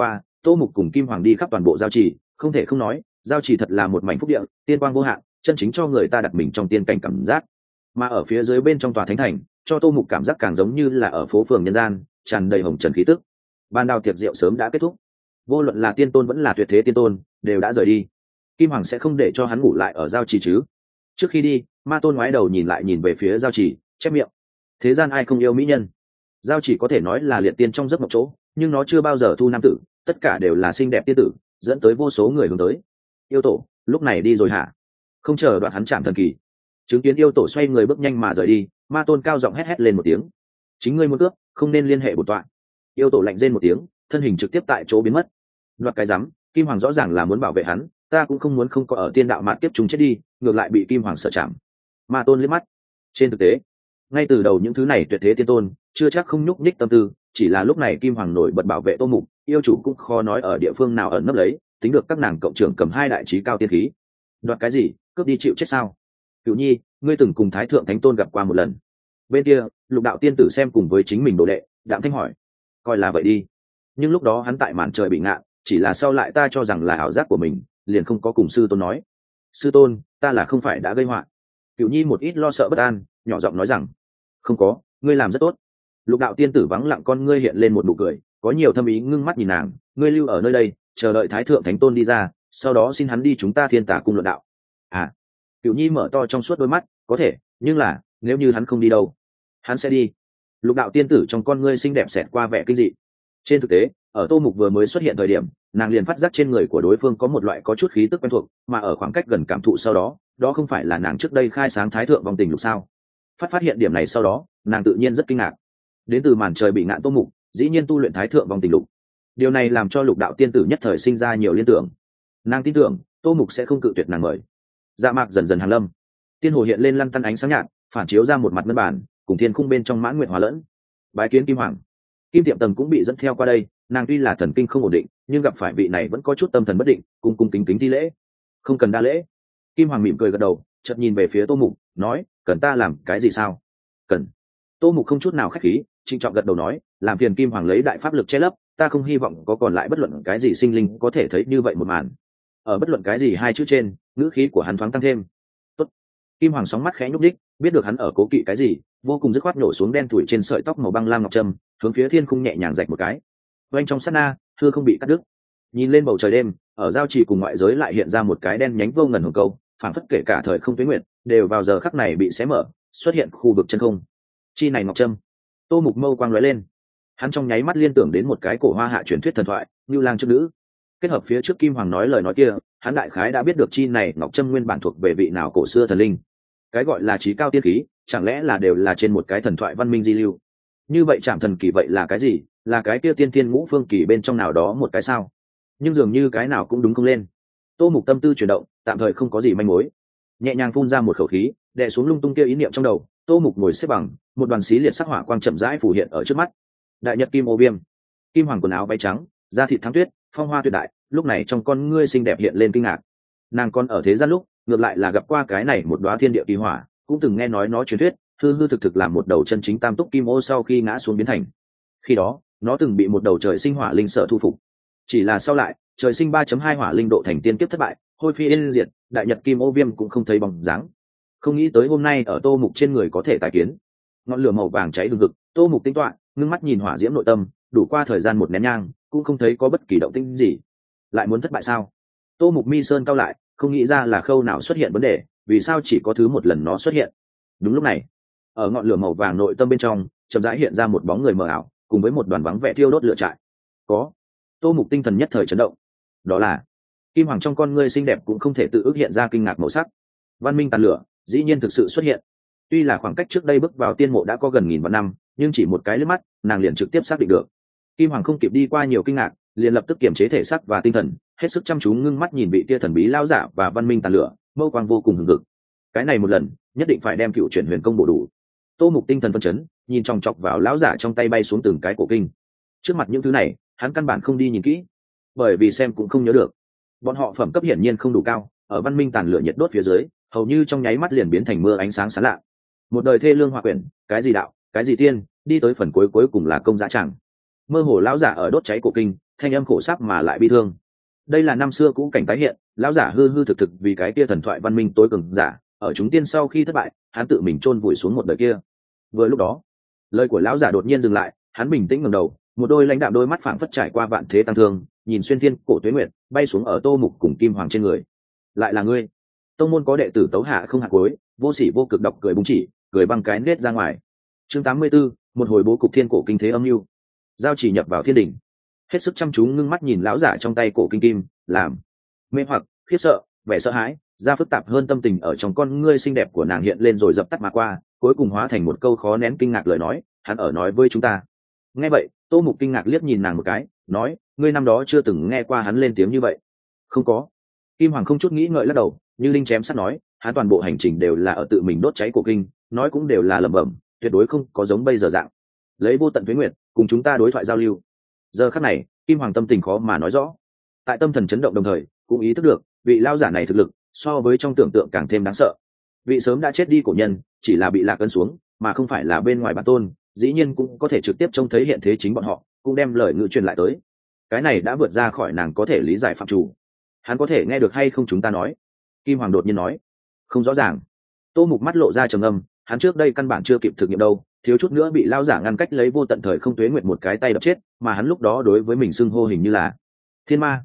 Tô Mục cùng Kim Hoàng đi khắp toàn bộ giao trì, không thể không nói giao trì thật là một mảnh phúc địa, tiên quang vô hạn, chân chính cho người ta đặt mình trong tiên cảnh cảm giác. Mà ở phía dưới bên trong tòa thánh thành, cho Tô Mục cảm giác càng giống như là ở phố phường nhân gian, tràn đầy hồng trần khí tức. Ban đào tiệc rượu sớm đã kết thúc, vô luận là tiên tôn vẫn là tuyệt thế tiên tôn đều đã rời đi. Kim Hoàng sẽ không để cho hắn ngủ lại ở giao trì chứ? Trước khi đi, Ma Tôn ngoái đầu nhìn lại nhìn về phía giao trì, chép miệng: thế gian ai không yêu mỹ nhân? Giao chỉ có thể nói là liệt tiên trong giấc mộng chỗ, nhưng nó chưa bao giờ thu nam tử, tất cả đều là xinh đẹp tiên tử, dẫn tới vô số người hướng tới. Yêu tổ lúc này đi rồi hả? Không chờ đoạn hắn chạm thần kỳ, chứng kiến yêu tổ xoay người bước nhanh mà rời đi, Ma Tôn cao giọng hét lên một tiếng: chính ngươi muốn cướp, không nên liên hệ bổn tọa. Yêu tổ lạnh rên một tiếng, thân hình trực tiếp tại chỗ biến mất. Đoạt cái rắm, Kim Hoàng rõ ràng là muốn bảo vệ hắn, ta cũng không muốn không có ở tiên đạo mạt tiếp chúng chết đi, ngược lại bị Kim Hoàng sợ chạm. Ma Tôn liếc mắt. Trên thực tế, ngay từ đầu những thứ này tuyệt thế tiên tôn chưa chắc không nhúc nhích tâm tư, chỉ là lúc này Kim Hoàng nổi bật bảo vệ Tô Mục, yêu chủ cũng khó nói ở địa phương nào ẩn nấp lấy, tính được các nàng cộng trưởng cầm hai đại trí cao tiên khí. Đoạt cái gì, cướp đi chịu chết sao? Cửu Nhi, ngươi từng cùng Thái Thượng Thánh Tôn gặp qua một lần. Bên kia, Lục đạo tiên tử xem cùng với chính mình đồ đệ, đạm thanh hỏi: coi là vậy đi. Nhưng lúc đó hắn tại màn trời bị ngạ, chỉ là sau lại ta cho rằng là ảo giác của mình, liền không có cùng sư tôn nói. Sư tôn, ta là không phải đã gây họa? Cửu Nhi một ít lo sợ bất an, nhỏ giọng nói rằng: không có, ngươi làm rất tốt. Lục đạo tiên tử vắng lặng con ngươi hiện lên một nụ cười, có nhiều thâm ý, ngưng mắt nhìn nàng: ngươi lưu ở nơi đây, chờ đợi Thái Thượng Thánh Tôn đi ra, sau đó xin hắn đi chúng ta Thiên Tà cung luận đạo. À? Cửu Nhi mở to trong suốt đôi mắt: có thể, nhưng là nếu như hắn không đi đâu? Hắn sẽ đi. Lục đạo tiên tử trong con ngươi xinh đẹp xẹt qua vẻ kinh dị. Trên thực tế, ở Tô Mục vừa mới xuất hiện thời điểm, nàng liền phát giác trên người của đối phương có một loại có chút khí tức quen thuộc, mà ở khoảng cách gần cảm thụ sau đó, đó không phải là nàng trước đây khai sáng Thái Thượng vong tình lục sao? Phát hiện điểm này sau đó, nàng tự nhiên rất kinh ngạc. Đến từ màn trời bị ngạn Tô Mục, dĩ nhiên tu luyện Thái Thượng vong tình lục. Điều này làm cho Lục đạo tiên tử nhất thời sinh ra nhiều liên tưởng. Nàng tin tưởng Tô Mục sẽ không cự tuyệt nàng mời. Dạ mạc dần dần hàng lâm, tiên hồ hiện lên lăn tăn ánh sáng nhạt, phản chiếu ra một mặt ngân bản, cùng thiên khung bên trong mãn nguyện hòa lẫn. Bái kiến Kim Hoàng. Kim Tiệm Tầm cũng bị dẫn theo qua đây, nàng tuy là thần kinh không ổn định, nhưng gặp phải vị này vẫn có chút tâm thần bất định, cung cung kính kính thi lễ. Không cần đa lễ. Kim Hoàng mỉm cười gật đầu, chợt nhìn về phía Tô Mục, nói: cần ta làm cái gì sao? Cần. Tô Mục không chút nào khách khí, trịnh trọng gật đầu nói: làm phiền Kim Hoàng lấy đại pháp lực che lấp, ta không hy vọng có còn lại bất luận cái gì sinh linh có thể thấy như vậy một màn. Ở bất luận cái gì hai chữ trên, ngữ khí của hắn thoáng tăng thêm. Tốt. Kim Hoàng sóng mắt khẽ nhúc đích, biết được hắn ở cố kỵ cái gì, vô cùng dứt khoát nổ xuống đen tuổi trên sợi tóc màu băng lam ngọc trâm, hướng phía thiên khung nhẹ nhàng rạch một cái. Oanh trong sát na, thưa không bị cắt đứt. Nhìn lên bầu trời đêm, ở giao trì cùng ngoại giới lại hiện ra một cái đen nhánh vô ngần hồng câu, phảng phất kể cả thời không tuyến nguyện đều vào giờ khắc này bị xé mở, xuất hiện khu vực chân không. Chi này ngọc trâm. Tô Mục mâu quang lóe lên, hắn trong nháy mắt liên tưởng đến một cái cổ hoa hạ truyền thuyết thần thoại, Như Lang trước nữ. Kết hợp phía trước Kim Hoàng nói lời nói kia, hắn đại khái đã biết được chi này ngọc trâm nguyên bản thuộc về vị nào cổ xưa thần linh. Cái gọi là trí cao tiên khí, chẳng lẽ là đều là trên một cái thần thoại văn minh di lưu? Như vậy Trảm Thần Kỳ vậy là cái gì? Là cái kia tiên thiên ngũ phương kỳ bên trong nào đó một cái sao? Nhưng dường như cái nào cũng đúng không lên. Tô Mục tâm tư chuyển động, tạm thời không có gì manh mối, nhẹ nhàng phun ra một khẩu khí, đè xuống lung tung kia ý niệm trong đầu. Tô Mục ngồi xếp bằng, một đoàn xí liệt sắc hỏa quang chậm rãi phủ hiện ở trước mắt. Đại nhật kim ô viêm, Kim Hoàng quần áo bay trắng, da thịt thắng tuyết, phong hoa tuyệt đại, lúc này trong con ngươi xinh đẹp hiện lên kinh ngạc. Nàng còn ở thế gian lúc, ngược lại là gặp qua cái này một đóa thiên địa kỳ hỏa, cũng từng nghe nói nó truyền thuyết, hư hư thực thực làm một đầu chân chính tam túc kim ô sau khi ngã xuống biến thành. Khi đó, nó từng bị một đầu trời sinh hỏa linh sở thu phục. Chỉ là sau lại, trời sinh 3.2 hỏa linh độ thành tiên kiếp thất bại, hôi phi yên diệt, đại nhật kim ô viêm cũng không thấy bóng dáng. Không nghĩ tới hôm nay ở Tô Mục trên người có thể tài kiến. Ngọn lửa màu vàng cháy hừng hực, Tô Mục tính toán, ngưng mắt nhìn hỏa diễm nội tâm, đủ qua thời gian một nén nhang, cũng không thấy có bất kỳ động tĩnh gì. Lại muốn thất bại sao? Tô Mục mi sơn cao lại, không nghĩ ra là khâu nào xuất hiện vấn đề, vì sao chỉ có thứ một lần nó xuất hiện. Đúng lúc này, ở ngọn lửa màu vàng nội tâm bên trong, chậm rãi hiện ra một bóng người mờ ảo, cùng với một đoàn vắng vẻ thiêu đốt lửa trại. Có. Tô Mục tinh thần nhất thời chấn động. Đó là Kim Hoàng trong con ngươi xinh đẹp cũng không thể tự ước hiện ra kinh ngạc màu sắc. Văn minh tàn lửa, dĩ nhiên thực sự xuất hiện. Tuy là khoảng cách trước đây bước vào tiên mộ đã có gần nghìn vạn năm, nhưng chỉ một cái liếc mắt, nàng liền trực tiếp xác định được. Kim Hoàng không kịp đi qua nhiều kinh ngạc, liền lập tức kiềm chế thể xác và tinh thần, hết sức chăm chú ngưng mắt nhìn vị tia thần bí lão giả và văn minh tàn lửa, mâu quang vô cùng hừng hực. Cái này một lần, nhất định phải đem cựu chuyển huyền công bổ đủ. Tô Mục tinh thần phân chấn, nhìn chòng chọc vào lão giả trong tay bay xuống từng cái cổ kinh. Trước mặt những thứ này, hắn căn bản không đi nhìn kỹ, bởi vì xem cũng không nhớ được. Bọn họ phẩm cấp hiển nhiên không đủ cao, ở văn minh tàn lửa nhiệt đốt phía dưới, hầu như trong nháy mắt liền biến thành mưa ánh sáng sáng lạ. Một đời thê lương hỏa quyển, cái gì đạo, cái gì tiên, đi tới phần cuối cuối cùng là công dã chẳng. Mơ hồ lão giả ở đốt cháy cổ kinh, thanh âm khổ sáp mà lại bi thương. Đây là năm xưa cũ cảnh tái hiện, lão giả hư hư thực thực vì cái kia thần thoại văn minh tối cường giả, ở chúng tiên sau khi thất bại, hắn tự mình chôn vùi xuống một đời kia. Vừa lúc đó, lời của lão giả đột nhiên dừng lại, hắn bình tĩnh ngẩng đầu, một đôi lãnh đạm đôi mắt phảng phất trải qua vạn thế tăng thương, nhìn xuyên thiên cổ tuế nguyệt, bay xuống ở Tô Mục cùng Kim Hoàng trên người. Lại là ngươi? Tông môn có đệ tử Tấu Hạ không hạ cuối, vô sỉ vô cực độc cười búng chỉ, cười băng cái nết ra ngoài. Chương 84, một hồi bố cục thiên cổ kinh thế âm lưu. Giao chỉ nhập vào thiên đỉnh, hết sức chăm chú ngưng mắt nhìn lão giả trong tay cổ kinh kim, làm mê hoặc, khiếp sợ, vẻ sợ hãi, ra phức tạp hơn tâm tình ở trong con ngươi xinh đẹp của nàng hiện lên rồi dập tắt mà qua, cuối cùng hóa thành một câu khó nén kinh ngạc lời nói, hắn ở nói với chúng ta. Nghe vậy, Tô Mục kinh ngạc liếc nhìn nàng một cái, nói, ngươi năm đó chưa từng nghe qua hắn lên tiếng như vậy. Không có. Kim Hoàng không chút nghĩ ngợi lắc đầu, như linh chém sắt nói, hắn toàn bộ hành trình đều là ở tự mình đốt cháy cổ kinh, nói cũng đều là lẩm bẩm, tuyệt đối không có giống bây giờ dạng. Lấy vô tận tuế nguyệt, cùng chúng ta đối thoại giao lưu. Giờ khắc này, Kim Hoàng tâm tình khó mà nói rõ. Tại tâm thần chấn động đồng thời, cũng ý thức được, vị lao giả này thực lực so với trong tưởng tượng càng thêm đáng sợ. Vị sớm đã chết đi cổ nhân, chỉ là bị lạc ấn xuống, mà không phải là bên ngoài bản tôn, dĩ nhiên cũng có thể trực tiếp trông thấy hiện thế chính bọn họ, cũng đem lời ngữ truyền lại tới. Cái này đã vượt ra khỏi nàng có thể lý giải phạm chủ. Hắn có thể nghe được hay không chúng ta nói? Kim Hoàng đột nhiên nói. Không rõ ràng. Tô Mục mắt lộ ra trầm âm, hắn trước đây căn bản chưa kịp thực nghiệm đâu, thiếu chút nữa bị lao giả ngăn cách lấy vô tận thời không tuế nguyệt một cái tay đập chết, mà hắn lúc đó đối với mình xưng hô hình như là thiên ma.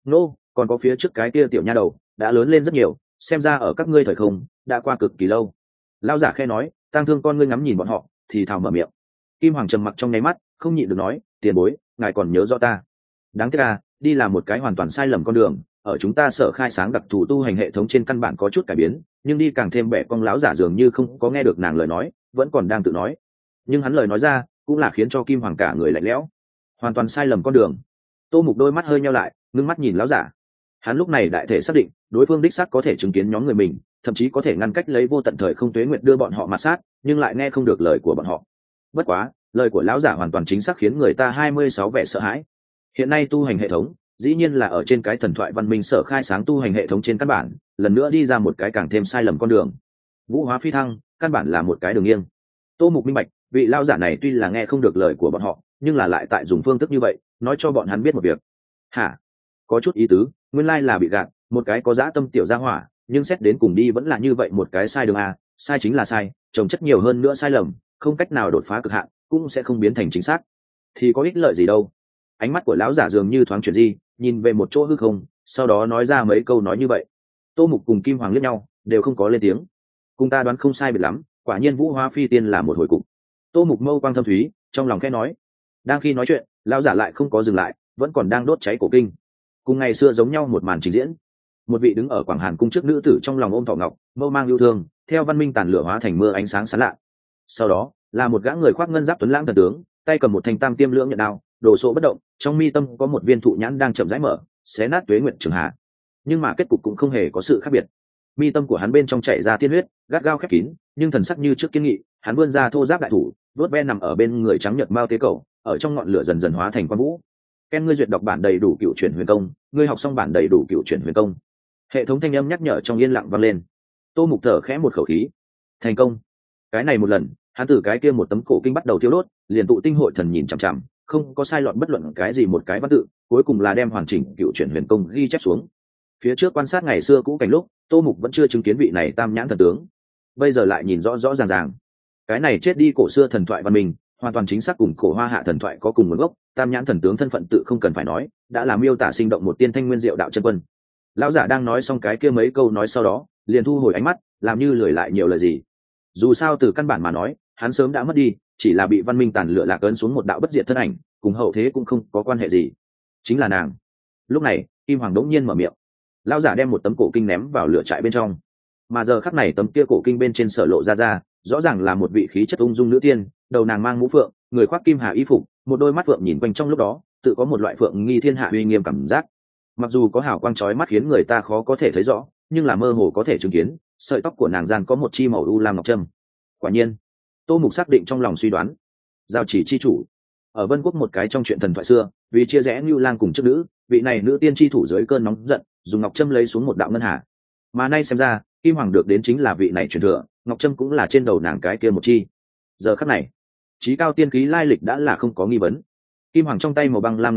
Còn có phía trước cái kia tiểu nha đầu đã lớn lên rất nhiều, xem ra ở các ngươi thời không đã qua cực kỳ lâu. Lao giả khe nói, tang thương con ngươi ngắm nhìn bọn họ thì thào mở miệng. Kim Hoàng trầm mặc trong nháy mắt, không nhịn được nói, tiền bối, ngài còn nhớ rõ ta? Đáng tiếc là đi là một cái hoàn toàn sai lầm con đường, ở chúng ta sở khai sáng đặc thù tu hành hệ thống trên căn bản có chút cải biến, nhưng đi càng thêm bẻ cong. Lão giả dường như không có nghe được nàng lời nói, vẫn còn đang tự nói, nhưng hắn lời nói ra cũng là khiến cho Kim Hoàng cả người lạnh lẽo. Hoàn toàn sai lầm con đường. Tô Mục đôi mắt hơi nheo lại, ngưng mắt nhìn lão giả. Hắn lúc này đại thể xác định đối phương đích xác có thể chứng kiến nhóm người mình, thậm chí có thể ngăn cách lấy vô tận thời không tuế nguyệt đưa bọn họ mà sát, nhưng lại nghe không được lời của bọn họ. Bất quá, lời của lão giả hoàn toàn chính xác khiến người ta 26 vẻ sợ hãi. Hiện nay tu hành hệ thống dĩ nhiên là ở trên cái thần thoại văn minh sở khai sáng tu hành hệ thống trên căn bản, lần nữa đi ra một cái càng thêm sai lầm con đường. Vũ hóa phi thăng, căn bản là một cái đường nghiêng. Tô Mục minh bạch, vị lão giả này tuy là nghe không được lời của bọn họ, nhưng là lại tại dùng phương thức như vậy nói cho bọn hắn biết một việc. Hả? Có chút ý tứ, nguyên lai là bị gạt, một cái có dã tâm tiểu gia hỏa, nhưng xét đến cùng đi vẫn là như vậy một cái sai đường a, sai chính là sai, trồng chất nhiều hơn nữa sai lầm, không cách nào đột phá cực hạn, cũng sẽ không biến thành chính xác. Thì có ích lợi gì đâu? Ánh mắt của lão giả dường như thoáng chuyển di, nhìn về một chỗ hư không, sau đó nói ra mấy câu nói như vậy. Tô Mục cùng Kim Hoàng liếc nhau, đều không có lên tiếng. Cùng ta đoán không sai biệt lắm, quả nhiên Vũ Hóa Phi Tiên là một hồi cục. Tô Mục mâu quang thâm thúy, trong lòng khẽ nói. Đang khi nói chuyện, lão giả lại không có dừng lại, vẫn còn đang đốt cháy cổ kinh. Cùng ngày xưa giống nhau một màn trình diễn. Một vị đứng ở Quảng Hàn cung trước nữ tử trong lòng ôm thọ ngọc, mâu mang yêu thương, theo văn minh tàn lửa hóa thành mưa ánh sáng sáng lạ. Sau đó là một gã người khoác ngân giáp tuấn lãng thần tướng, tay cầm một thanh tam tiêm lưỡng nhận đao, đồ sộ bất động, trong mi tâm có một viên thụ nhãn đang chậm rãi mở, xé nát tuế nguyệt trường hạ. Nhưng mà kết cục cũng không hề có sự khác biệt. Mi tâm của hắn bên trong chảy ra tiên huyết, gắt gao khép kín, nhưng thần sắc như trước kiên nghị, hắn vươn ra thô giáp đại thủ, vuốt ve nằm ở bên người trắng nhợt mao tế cầu, ở trong ngọn lửa dần dần hóa thành quang vũ. Ken, ngươi duyệt đọc bản đầy đủ cựu chuyển huyền công, ngươi học xong bản đầy đủ cựu chuyển huyền công. Hệ thống thanh âm nhắc nhở trong yên lặng vang lên. Tô Mục thở khẽ một khẩu khí. Thành công. Cái này một lần, hắn từ cái kia một tấm cổ kinh bắt đầu thiêu đốt, liền tụ tinh hội thần nhìn chằm chằm, không có sai lọt bất luận cái gì một cái văn tự, cuối cùng là đem hoàn chỉnh cựu chuyển huyền công ghi chép xuống. Phía trước quan sát ngày xưa cũ cảnh lúc, Tô Mục vẫn chưa chứng kiến vị này tam nhãn thần tướng, bây giờ lại nhìn rõ rõ ràng ràng. Cái này chết đi cổ xưa thần thoại văn minh, hoàn toàn chính xác cùng cổ Hoa Hạ thần thoại có cùng nguồn gốc, tam nhãn thần tướng thân phận tự không cần phải nói, đã làm miêu tả sinh động một tiên thanh nguyên diệu đạo chân quân. Lão giả đang nói xong cái kia mấy câu nói sau đó, liền thu hồi ánh mắt, làm như lười lại nhiều lời gì. Dù sao từ căn bản mà nói, hắn sớm đã mất đi, chỉ là bị văn minh tàn lửa lạc ấn xuống một đạo bất diệt thân ảnh, cùng hậu thế cũng không có quan hệ gì. Chính là nàng. Lúc này, Kim Hoàng đống nhiên mở miệng. Lão giả đem một tấm cổ kinh ném vào lửa trại bên trong, mà giờ khắc này tấm kia cổ kinh bên trên sở lộ ra, rõ ràng là một vị khí chất ung dung nữ tiên, đầu nàng mang mũ phượng, người khoác kim hà y phục, một đôi mắt phượng nhìn quanh trong lúc đó, tự có một loại phượng nghi thiên hạ uy nghiêm cảm giác. Mặc dù có hào quang chói mắt khiến người ta khó có thể thấy rõ, nhưng là mơ hồ có thể chứng kiến, sợi tóc của nàng gian có một chi màu u lam ngọc trâm. Quả nhiên, Tô Mục xác định trong lòng suy đoán, giao chỉ chi chủ ở Vân Quốc một cái trong chuyện thần thoại xưa, vì chia rẽ Nưu Lang cùng chức nữ, vị này nữ tiên chi thủ dưới cơn nóng giận, dùng ngọc trâm lấy xuống một đạo ngân hà. Mà nay xem ra, Kim Hoàng được đến chính là vị này truyền thừa, ngọc trâm cũng là trên đầu nàng cái kia một chi. Giờ khắc này, chí cao tiên khí lai lịch đã là không có nghi vấn. Kim Hoàng trong tay màu băng lam ngọc trâm,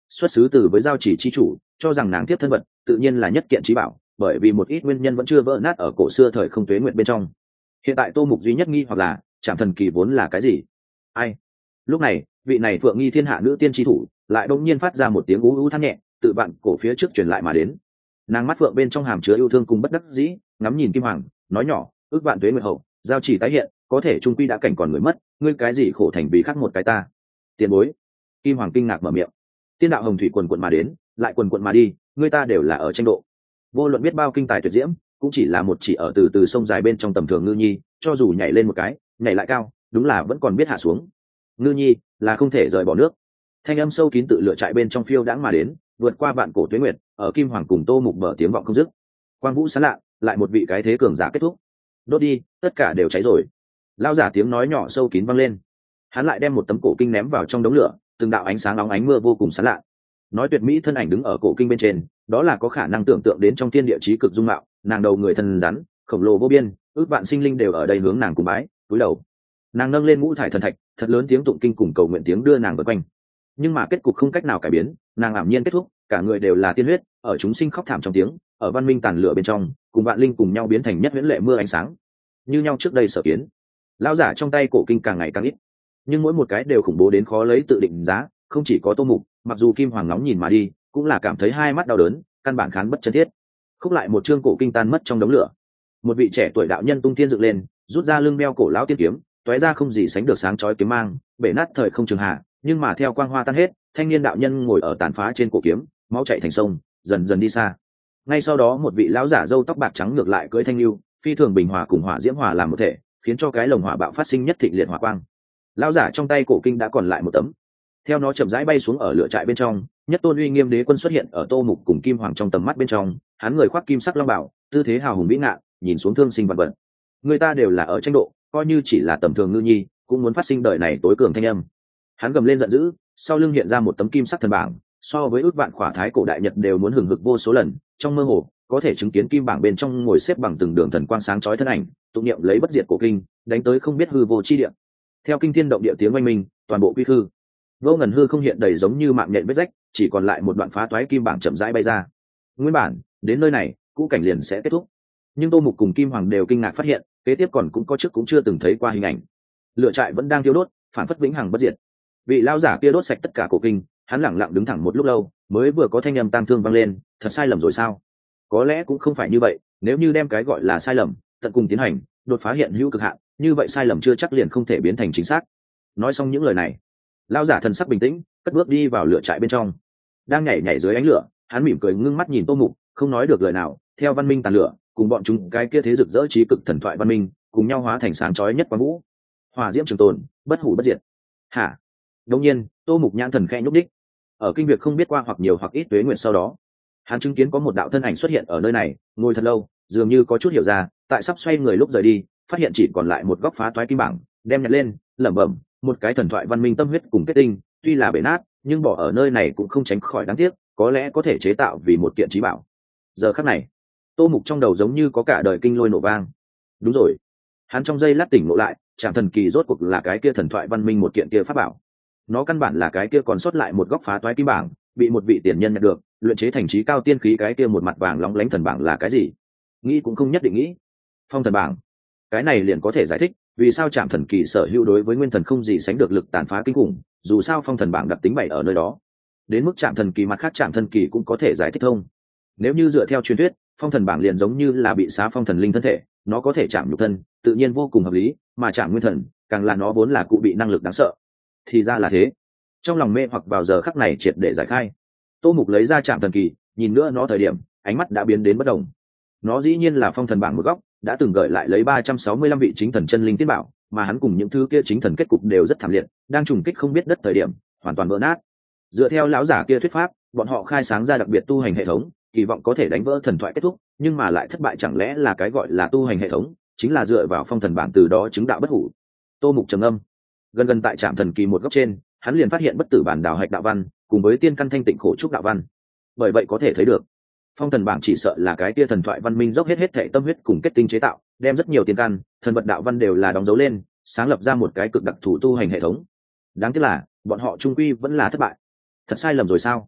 xuất xứ từ với giao chỉ chi chủ cho rằng nàng tiếp thân vật tự nhiên là nhất kiện trí bảo, bởi vì một ít nguyên nhân vẫn chưa vỡ nát ở cổ xưa thời không tuế nguyện bên trong. Hiện tại Tô Mục duy nhất nghi hoặc là Trảm Thần Kỳ vốn là cái gì? Ai? Lúc này vị này Phượng Nghi thiên hạ nữ tiên tri thủ lại bỗng nhiên phát ra một tiếng ú ú than nhẹ, tự vạn cổ phía trước truyền lại mà đến. Nàng mắt phượng bên trong hàm chứa yêu thương cùng bất đắc dĩ, ngắm nhìn Kim Hoàng nói nhỏ, ước vạn tuế nguyệt hậu giao chỉ tái hiện, có thể trung quy đã cảnh còn người mất, ngươi cái gì khổ thành vì khác một cái ta. Tiền bối. Kim Hoàng kinh ngạc mở miệng. Tiên đạo hồng thủy quần quận mà đến, lại quần quận mà đi, ngươi ta đều là ở tranh độ. Vô luận biết bao kinh tài tuyệt diễm, cũng chỉ là một chỉ ở từ từ sông dài bên trong tầm thường ngư nhi, cho dù nhảy lên một cái nhảy lại cao, đúng là vẫn còn biết hạ xuống. Ngư nhi là không thể rời bỏ nước. Thanh âm sâu kín tự lựa trại bên trong phiêu đãng mà đến, vượt qua vạn cổ tuế nguyệt, ở Kim Hoàng cùng Tô Mục mở tiếng vọng không dứt. Quang vũ sáng lạ, lại một vị cái thế cường giả kết thúc. Đốt đi, tất cả đều cháy rồi. Lao giả tiếng nói nhỏ sâu kín vang lên. Hắn lại đem một tấm cổ kinh ném vào trong đống lửa, từng đạo ánh sáng nóng ánh mưa vô cùng sáng lạ. Nói tuyệt mỹ thân ảnh đứng ở cổ kinh bên trên, đó là có khả năng tưởng tượng đến trong thiên địa chí cực dung mạo, nàng đầu người thân rắn, khổng lồ vô biên, ước vạn sinh linh đều ở đây hướng nàng cùng bái, cúi đầu. Nàng nâng lên ngũ thải thần thạch, thật lớn tiếng tụng kinh cùng cầu nguyện tiếng đưa nàng vượt quanh. Nhưng mà kết cục không cách nào cải biến, nàng ảm nhiên kết thúc, cả người đều là tiên huyết, ở chúng sinh khóc thảm trong tiếng, ở văn minh tàn lửa bên trong, cùng vạn linh cùng nhau biến thành nhất huyễn lệ mưa ánh sáng, như nhau trước đây sở kiến. Lão giả trong tay cổ kinh càng ngày càng ít, nhưng mỗi một cái đều khủng bố đến khó lấy tự định giá. Không chỉ có Tô Mục, mặc dù Kim Hoàng nóng nhìn mà đi, cũng là cảm thấy hai mắt đau đớn, căn bản khán bất chân thiết. Khúc lại một chương cổ kinh tan mất trong đống lửa. Một vị trẻ tuổi đạo nhân tung thiên dựng lên, rút ra lưng đeo cổ lão tiên kiếm, tóe ra không gì sánh được sáng chói kiếm mang, bể nát thời không trường hạ. Nhưng mà theo quang hoa tan hết, thanh niên đạo nhân ngồi ở tàn phá trên cổ kiếm, máu chảy thành sông, dần dần đi xa. Ngay sau đó một vị lão giả râu tóc bạc trắng ngược lại cưỡi thanh lưu, phi thường bình hòa cùng hỏa diễm hòa làm một thể, khiến cho cái lồng hỏa bạo phát sinh nhất thịnh liệt hỏa quang. Lão giả trong tay cổ kinh đã còn lại một tấm, theo nó chậm rãi bay xuống ở lửa trại bên trong, nhất tôn uy nghiêm đế quân xuất hiện ở Tô Mục cùng Kim Hoàng trong tầm mắt bên trong. Hắn người khoác kim sắc long bảo, tư thế hào hùng vĩ ngạn, nhìn xuống thương sinh vạn vật. Người ta đều là ở tranh độ, coi như chỉ là tầm thường ngư nhi, cũng muốn phát sinh đời này tối cường thanh âm. Hắn gầm lên giận dữ, sau lưng hiện ra một tấm kim sắc thần bảng, so với ước vạn khỏa thái cổ đại nhật đều muốn hừng hực vô số lần. Trong mơ hồ có thể chứng kiến kim bảng bên trong ngồi xếp bằng từng đường thần quang sáng chói thân ảnh, tụng niệm lấy bất diệt cổ kinh, đánh tới không biết hư vô chi địa. Theo kinh thiên động địa tiếng oanh minh, toàn bộ quy khư vô ngần hư không hiện đầy giống như mạng nhện vết rách, chỉ còn lại một đoạn phá toái kim bảng chậm rãi bay ra. Nguyên bản đến nơi này cũ cảnh liền sẽ kết thúc, nhưng Tô Mục cùng Kim Hoàng đều kinh ngạc phát hiện kế tiếp còn cũng có trước cũng chưa từng thấy qua hình ảnh. Lửa trại vẫn đang thiêu đốt, phản phất vĩnh hằng bất diệt. Vị lao giả kia đốt sạch tất cả cổ kinh, hắn lẳng lặng đứng thẳng một lúc lâu, mới vừa có thanh âm tang thương vang lên. Thật sai lầm rồi sao? Có lẽ cũng không phải như vậy, nếu như đem cái gọi là sai lầm tận cùng tiến hành, đột phá hiện hữu cực hạn, như vậy sai lầm chưa chắc liền không thể biến thành chính xác. Nói xong những lời này, lao giả thần sắc bình tĩnh, cất bước đi vào lửa trại bên trong. Đang nhảy nhảy dưới ánh lửa, hắn mỉm cười ngưng mắt nhìn Tô Mục, không nói được lời nào. Theo văn minh tàn lửa cùng bọn chúng cái kia thế rực rỡ trí cực thần thoại văn minh cùng nhau hóa thành sáng chói nhất quang vũ, hỏa diễm trường tồn, bất hủ bất diệt. Hả? Đột nhiên Tô Mục nhãn thần khẽ nhúc đích. Ở kinh việc không biết qua hoặc nhiều hoặc ít tuế nguyện sau đó, hắn chứng kiến có một đạo thân ảnh xuất hiện ở nơi này, ngồi thật lâu, dường như có chút hiểu ra. Tại sắp xoay người lúc rời đi, phát hiện chỉ còn lại một góc phá toái kim bảng, đem nhặt lên, lẩm bẩm, một cái thần thoại văn minh tâm huyết cùng kết tinh, tuy là bể nát, nhưng bỏ ở nơi này cũng không tránh khỏi đáng tiếc, có lẽ có thể chế tạo vì một kiện trí bảo. Giờ khắc này, Tô Mục trong đầu giống như có cả đời kinh lôi nổ vang. Đúng rồi, hắn trong giây lát tỉnh ngộ lại, Trảm Thần Kỳ rốt cuộc là cái kia thần thoại văn minh một kiện kia pháp bảo. Nó căn bản là cái kia còn sót lại một góc phá toái kim bảng, bị một vị tiền nhân nhận được, luyện chế thành trí cao tiên khí. Cái kia một mặt vàng lóng lánh thần bảng là cái gì? Nghĩ cũng không nhất định nghĩ. Phong thần bảng, cái này liền có thể giải thích vì sao Trảm Thần Kỳ sở hữu đối với nguyên thần không gì sánh được lực tàn phá kinh khủng. Dù sao phong thần bảng đặc tính bày ở nơi đó, đến mức Trảm Thần Kỳ mặt khác Trảm Thần Kỳ cũng có thể giải thích thông. Nếu như dựa theo truyền thuyết, phong thần bảng liền giống như là bị xá phong thần linh thân thể, nó có thể chạm nhục thân, tự nhiên vô cùng hợp lý, mà chạm nguyên thần càng là nó vốn là cụ bị năng lực đáng sợ. Thì ra là thế. Trong lòng mê hoặc vào giờ khắc này triệt để giải khai. Tô Mục lấy ra Trảm Thần Kỳ, nhìn nữa nó thời điểm, ánh mắt đã biến đến bất đồng. Nó dĩ nhiên là phong thần bảng một góc, đã từng gợi lại lấy 365 vị chính thần chân linh tiết bảo, mà hắn cùng những thứ kia chính thần kết cục đều rất thảm liệt, đang trùng kích không biết đất thời điểm, hoàn toàn vỡ nát. Dựa theo lão giả kia thuyết pháp, bọn họ khai sáng ra đặc biệt tu hành hệ thống, kỳ vọng có thể đánh vỡ thần thoại kết thúc, nhưng mà lại thất bại. Chẳng lẽ là cái gọi là tu hành hệ thống chính là dựa vào phong thần bảng từ đó chứng đạo bất hủ? Tô Mục trầm âm, gần gần tại Trảm Thần Kỳ một góc trên, hắn liền phát hiện bất tử bản đào hạch đạo văn cùng với tiên căn thanh tịnh khổ trúc đạo văn. Bởi vậy có thể thấy được, phong thần bảng chỉ sợ là cái kia thần thoại văn minh dốc hết thể tâm huyết cùng kết tinh chế tạo, đem rất nhiều tiên căn thần vật đạo văn đều là đóng dấu lên, sáng lập ra một cái cực đặc thù tu hành hệ thống. Đáng tiếc là bọn họ trung quy vẫn là thất bại. Thật sai lầm rồi sao?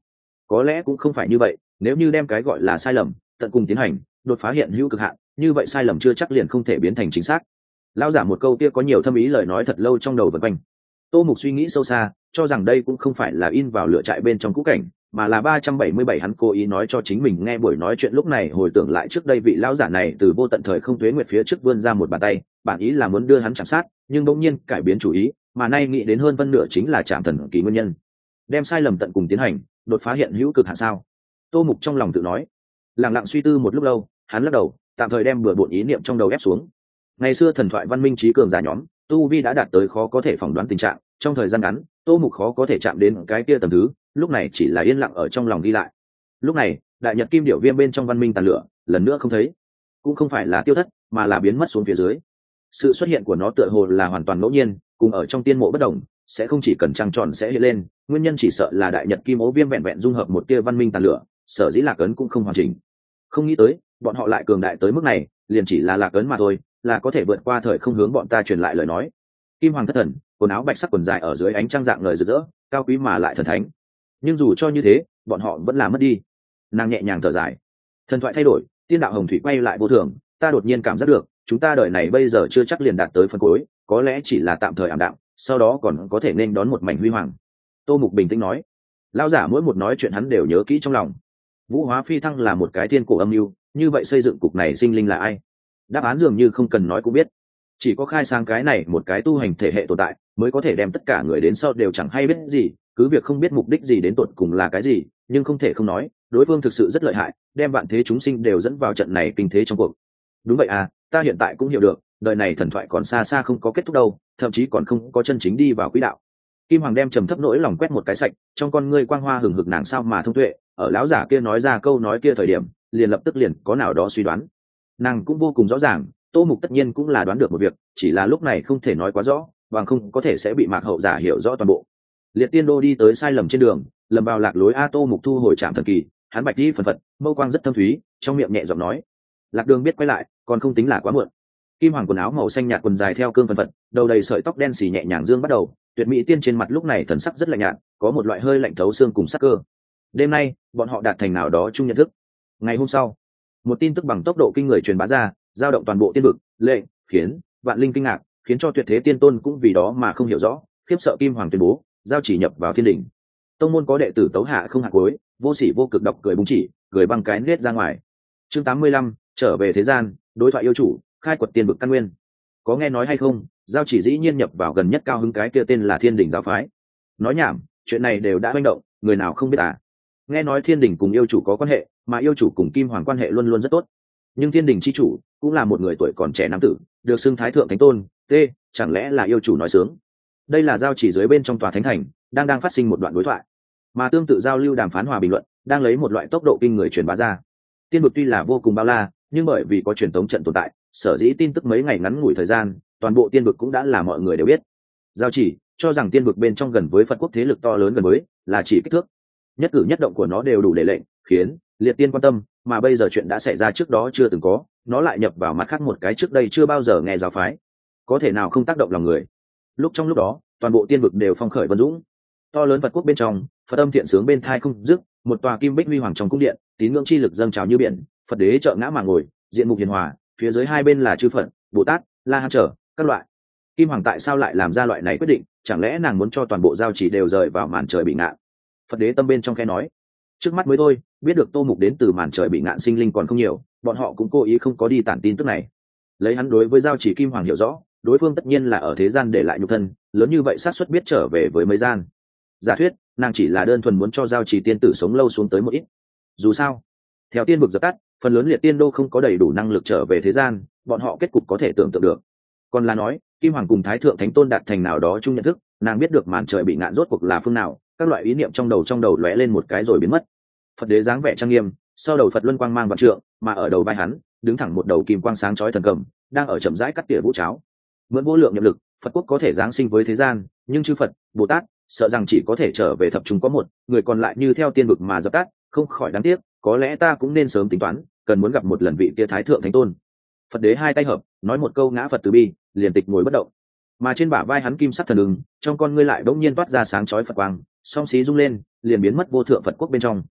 có lẽ cũng không phải như vậy. Nếu như đem cái gọi là sai lầm tận cùng tiến hành, đột phá hiện hữu cực hạn, như vậy sai lầm chưa chắc liền không thể biến thành chính xác. Lão giả một câu kia có nhiều thâm ý lời nói thật lâu trong đầu vần quanh. Tô Mục suy nghĩ sâu xa, cho rằng đây cũng không phải là in vào lửa trại bên trong cũ cảnh, mà là 377 hắn cố ý nói cho chính mình nghe. Buổi nói chuyện lúc này hồi tưởng lại trước đây vị lão giả này từ vô tận thời không tuế nguyệt phía trước vươn ra một bàn tay, bản ý là muốn đưa hắn chạm sát, nhưng bỗng nhiên cải biến chủ ý, mà nay nghĩ đến hơn phân nửa chính là chạm thần kỳ nguyên nhân. Đem sai lầm tận cùng tiến hành, đột phá hiện hữu cực hạn sao? Tô Mục trong lòng tự nói. Lặng lặng suy tư một lúc lâu, hắn lắc đầu, tạm thời đem bừa bộn ý niệm trong đầu ép xuống. Ngày xưa thần thoại văn minh trí cường giả nhóm, tu vi đã đạt tới khó có thể phỏng đoán tình trạng, trong thời gian ngắn, Tô Mục khó có thể chạm đến cái kia tầm thứ, lúc này chỉ là yên lặng ở trong lòng ghi lại. Lúc này, đại nhật kim điểu viêm bên trong văn minh tàn lửa, lần nữa không thấy, cũng không phải là tiêu thất, mà là biến mất xuống phía dưới. Sự xuất hiện của nó tựa hồ là hoàn toàn ngẫu nhiên, cùng ở trong tiên mộ bất đồng, sẽ không chỉ cần trăng tròn sẽ hiện lên, nguyên nhân chỉ sợ là đại nhật kim ố viêm vẹn vẹn dung hợp một tia văn minh tàn lửa, sở dĩ lạc ấn cũng không hoàn chỉnh. Không nghĩ tới, bọn họ lại cường đại tới mức này, liền chỉ là lạc ấn mà thôi, là có thể vượt qua thời không hướng bọn ta truyền lại lời nói. Kim hoàng thất thần, quần áo bạch sắc quần dài ở dưới ánh trăng dạng lời rực rỡ, cao quý mà lại thần thánh. Nhưng dù cho như thế, bọn họ vẫn là mất đi. Nàng nhẹ nhàng thở dài. Thần thoại thay đổi, tiên đạo hồng thủy quay lại vô thường, ta đột nhiên cảm giác được, chúng ta đời này bây giờ chưa chắc liền đạt tới phần cuối, có lẽ chỉ là tạm thời ảm đạm, sau đó còn có thể nên đón một mảnh huy hoàng. Tô Mục bình tĩnh nói. Lão giả mỗi một nói chuyện hắn đều nhớ kỹ trong lòng. Vũ hóa phi thăng là một cái thiên cổ âm mưu, như vậy xây dựng cục này sinh linh là ai? Đáp án dường như không cần nói cũng biết. Chỉ có khai sáng cái này một cái tu hành thể hệ tồn tại, mới có thể đem tất cả người đến sau đều chẳng hay biết gì, cứ việc không biết mục đích gì đến tột cùng là cái gì, nhưng không thể không nói, đối phương thực sự rất lợi hại, đem vạn thế chúng sinh đều dẫn vào trận này kinh thế trong cuộc. Đúng vậy à, ta hiện tại cũng hiểu được, đời này thần thoại còn xa xa không có kết thúc đâu, thậm chí còn không có chân chính đi vào quỹ đạo. Kim Hoàng đem trầm thấp nỗi lòng quét một cái sạch, trong con ngươi quang hoa hừng hực nàng sao mà thông tuệ, ở lão giả kia nói ra câu nói kia thời điểm, liền lập tức liền có nào đó suy đoán. Nàng cũng vô cùng rõ ràng, Tô Mục tất nhiên cũng là đoán được một việc, chỉ là lúc này không thể nói quá rõ, bằng không có thể sẽ bị Mạc Hậu giả hiểu rõ toàn bộ. Liệt Tiên Đô đi tới sai lầm trên đường, lầm vào lạc lối a. Tô Mục thu hồi trạm thần kỳ, hắn bạch đi phần phật, mâu quang rất thâm thúy, trong miệng nhẹ giọng nói: lạc đường biết quay lại, còn không tính là quá muộn. Kim Hoàng quần áo màu xanh nhạt quần dài theo cương phần phật, đầu đầy sợi tóc đen xì nhẹ nhàng dương bắt đầu, tuyệt mỹ tiên trên mặt lúc này thần sắc rất lạnh nhạt, có một loại hơi lạnh thấu xương cùng sắc cơ. Đêm nay, bọn họ đạt thành nào đó chung nhận thức. Ngày hôm sau, một tin tức bằng tốc độ kinh người truyền bá ra, dao động toàn bộ tiên vực, lệ khiến vạn linh kinh ngạc, khiến cho tuyệt thế tiên tôn cũng vì đó mà không hiểu rõ, khiếp sợ. Kim Hoàng tuyên bố giao chỉ nhập vào thiên đỉnh. Tông môn có đệ tử tấu hạ không hạ cuối, vô sỉ vô cực độc cười búng chỉ, cười băng cái nết ra ngoài. Chương 85, trở về thế gian, đối thoại yêu chủ, khai quật tiên vực căn nguyên. Có nghe nói hay không, giao chỉ dĩ nhiên nhập vào gần nhất cao hứng cái kia tên là thiên đỉnh giáo phái. Nói nhảm, chuyện này đều đã manh động, người nào không biết à? Nghe nói thiên đỉnh cùng yêu chủ có quan hệ, mà yêu chủ cùng Kim Hoàng quan hệ luôn luôn rất tốt. Nhưng thiên đỉnh chi chủ cũng là một người tuổi còn trẻ nam tử, được xưng thái thượng thánh tôn. Chẳng lẽ là yêu chủ nói sướng? Đây là giao chỉ dưới bên trong tòa thánh thành đang phát sinh một đoạn đối thoại, mà tương tự giao lưu đàm phán hòa bình luận đang lấy một loại tốc độ kinh người truyền bá ra. Tiên vực tuy là vô cùng bao la, nhưng bởi vì có truyền thống trận tồn tại, sở dĩ tin tức mấy ngày ngắn ngủi thời gian, toàn bộ tiên vực cũng đã là mọi người đều biết. Giao chỉ cho rằng tiên vực bên trong gần với Phật quốc thế lực to lớn gần với, là chỉ kích thước, nhất cử nhất động của nó đều đủ để lệnh khiến liệt tiên quan tâm, mà bây giờ chuyện đã xảy ra trước đó chưa từng có, nó lại nhập vào mặt khác một cái trước đây chưa bao giờ nghe giáo phái, có thể nào không tác động lòng người. Trong lúc đó, toàn bộ tiên vực đều phong khởi vân dũng, to lớn Phật quốc bên trong, Phật âm thiện sướng bên thai không dứt, một tòa kim bích huy hoàng trong cung điện, tín ngưỡng chi lực dâng trào như biển, Phật đế trợ ngã mà ngồi, diện mục hiền hòa, phía dưới hai bên là chư Phật, Bồ Tát, La Hán trở các loại. Kim Hoàng tại sao lại làm ra loại này quyết định? Chẳng lẽ nàng muốn cho toàn bộ giao chỉ đều rời vào màn trời bị ngạn? Phật đế tâm bên trong khẽ nói, trước mắt mới thôi, biết được Tô Mục đến từ màn trời bị ngạn sinh linh còn không nhiều, bọn họ cũng cố ý không có đi tản tin tức này. Lấy hắn đối với giao chỉ Kim Hoàng hiểu rõ, đối phương tất nhiên là ở thế gian để lại nhục thân, lớn như vậy xác suất biết trở về với mấy gian. Giả thuyết, nàng chỉ là đơn thuần muốn cho giao chỉ tiên tử sống lâu xuống tới một ít. Dù sao, theo tiên vực dập tắt, phần lớn liệt tiên đô không có đầy đủ năng lực trở về thế gian, bọn họ kết cục có thể tưởng tượng được. Còn là nói, Kim Hoàng cùng Thái thượng thánh tôn đạt thành nào đó chung nhận thức, nàng biết được màn trời bị ngạn rốt cuộc là phương nào, các loại ý niệm trong đầu lóe lên một cái rồi biến mất. Phật đế dáng vẻ trang nghiêm, sau đầu Phật luân quang mang vạn trượng, mà ở đầu vai hắn đứng thẳng một đầu kim quang sáng chói thần cầm, đang ở chậm rãi cắt tỉa vũ cháo. Mượn vô lượng nhập lực, Phật quốc có thể giáng sinh với thế gian, nhưng chư Phật, Bồ Tát sợ rằng chỉ có thể trở về thập chúng có một, người còn lại như theo tiên vực mà dập tắt, không khỏi đáng tiếc. Có lẽ ta cũng nên sớm tính toán, cần muốn gặp một lần vị kia Thái thượng thánh tôn. Phật đế hai tay hợp, nói một câu ngã Phật từ bi, liền tịch ngồi bất động. Mà trên bả vai hắn kim sắc thần ưng, trong con ngươi lại bỗng nhiên toát ra sáng chói Phật quang, song xí rung lên, liền biến mất vô thượng Phật quốc bên trong.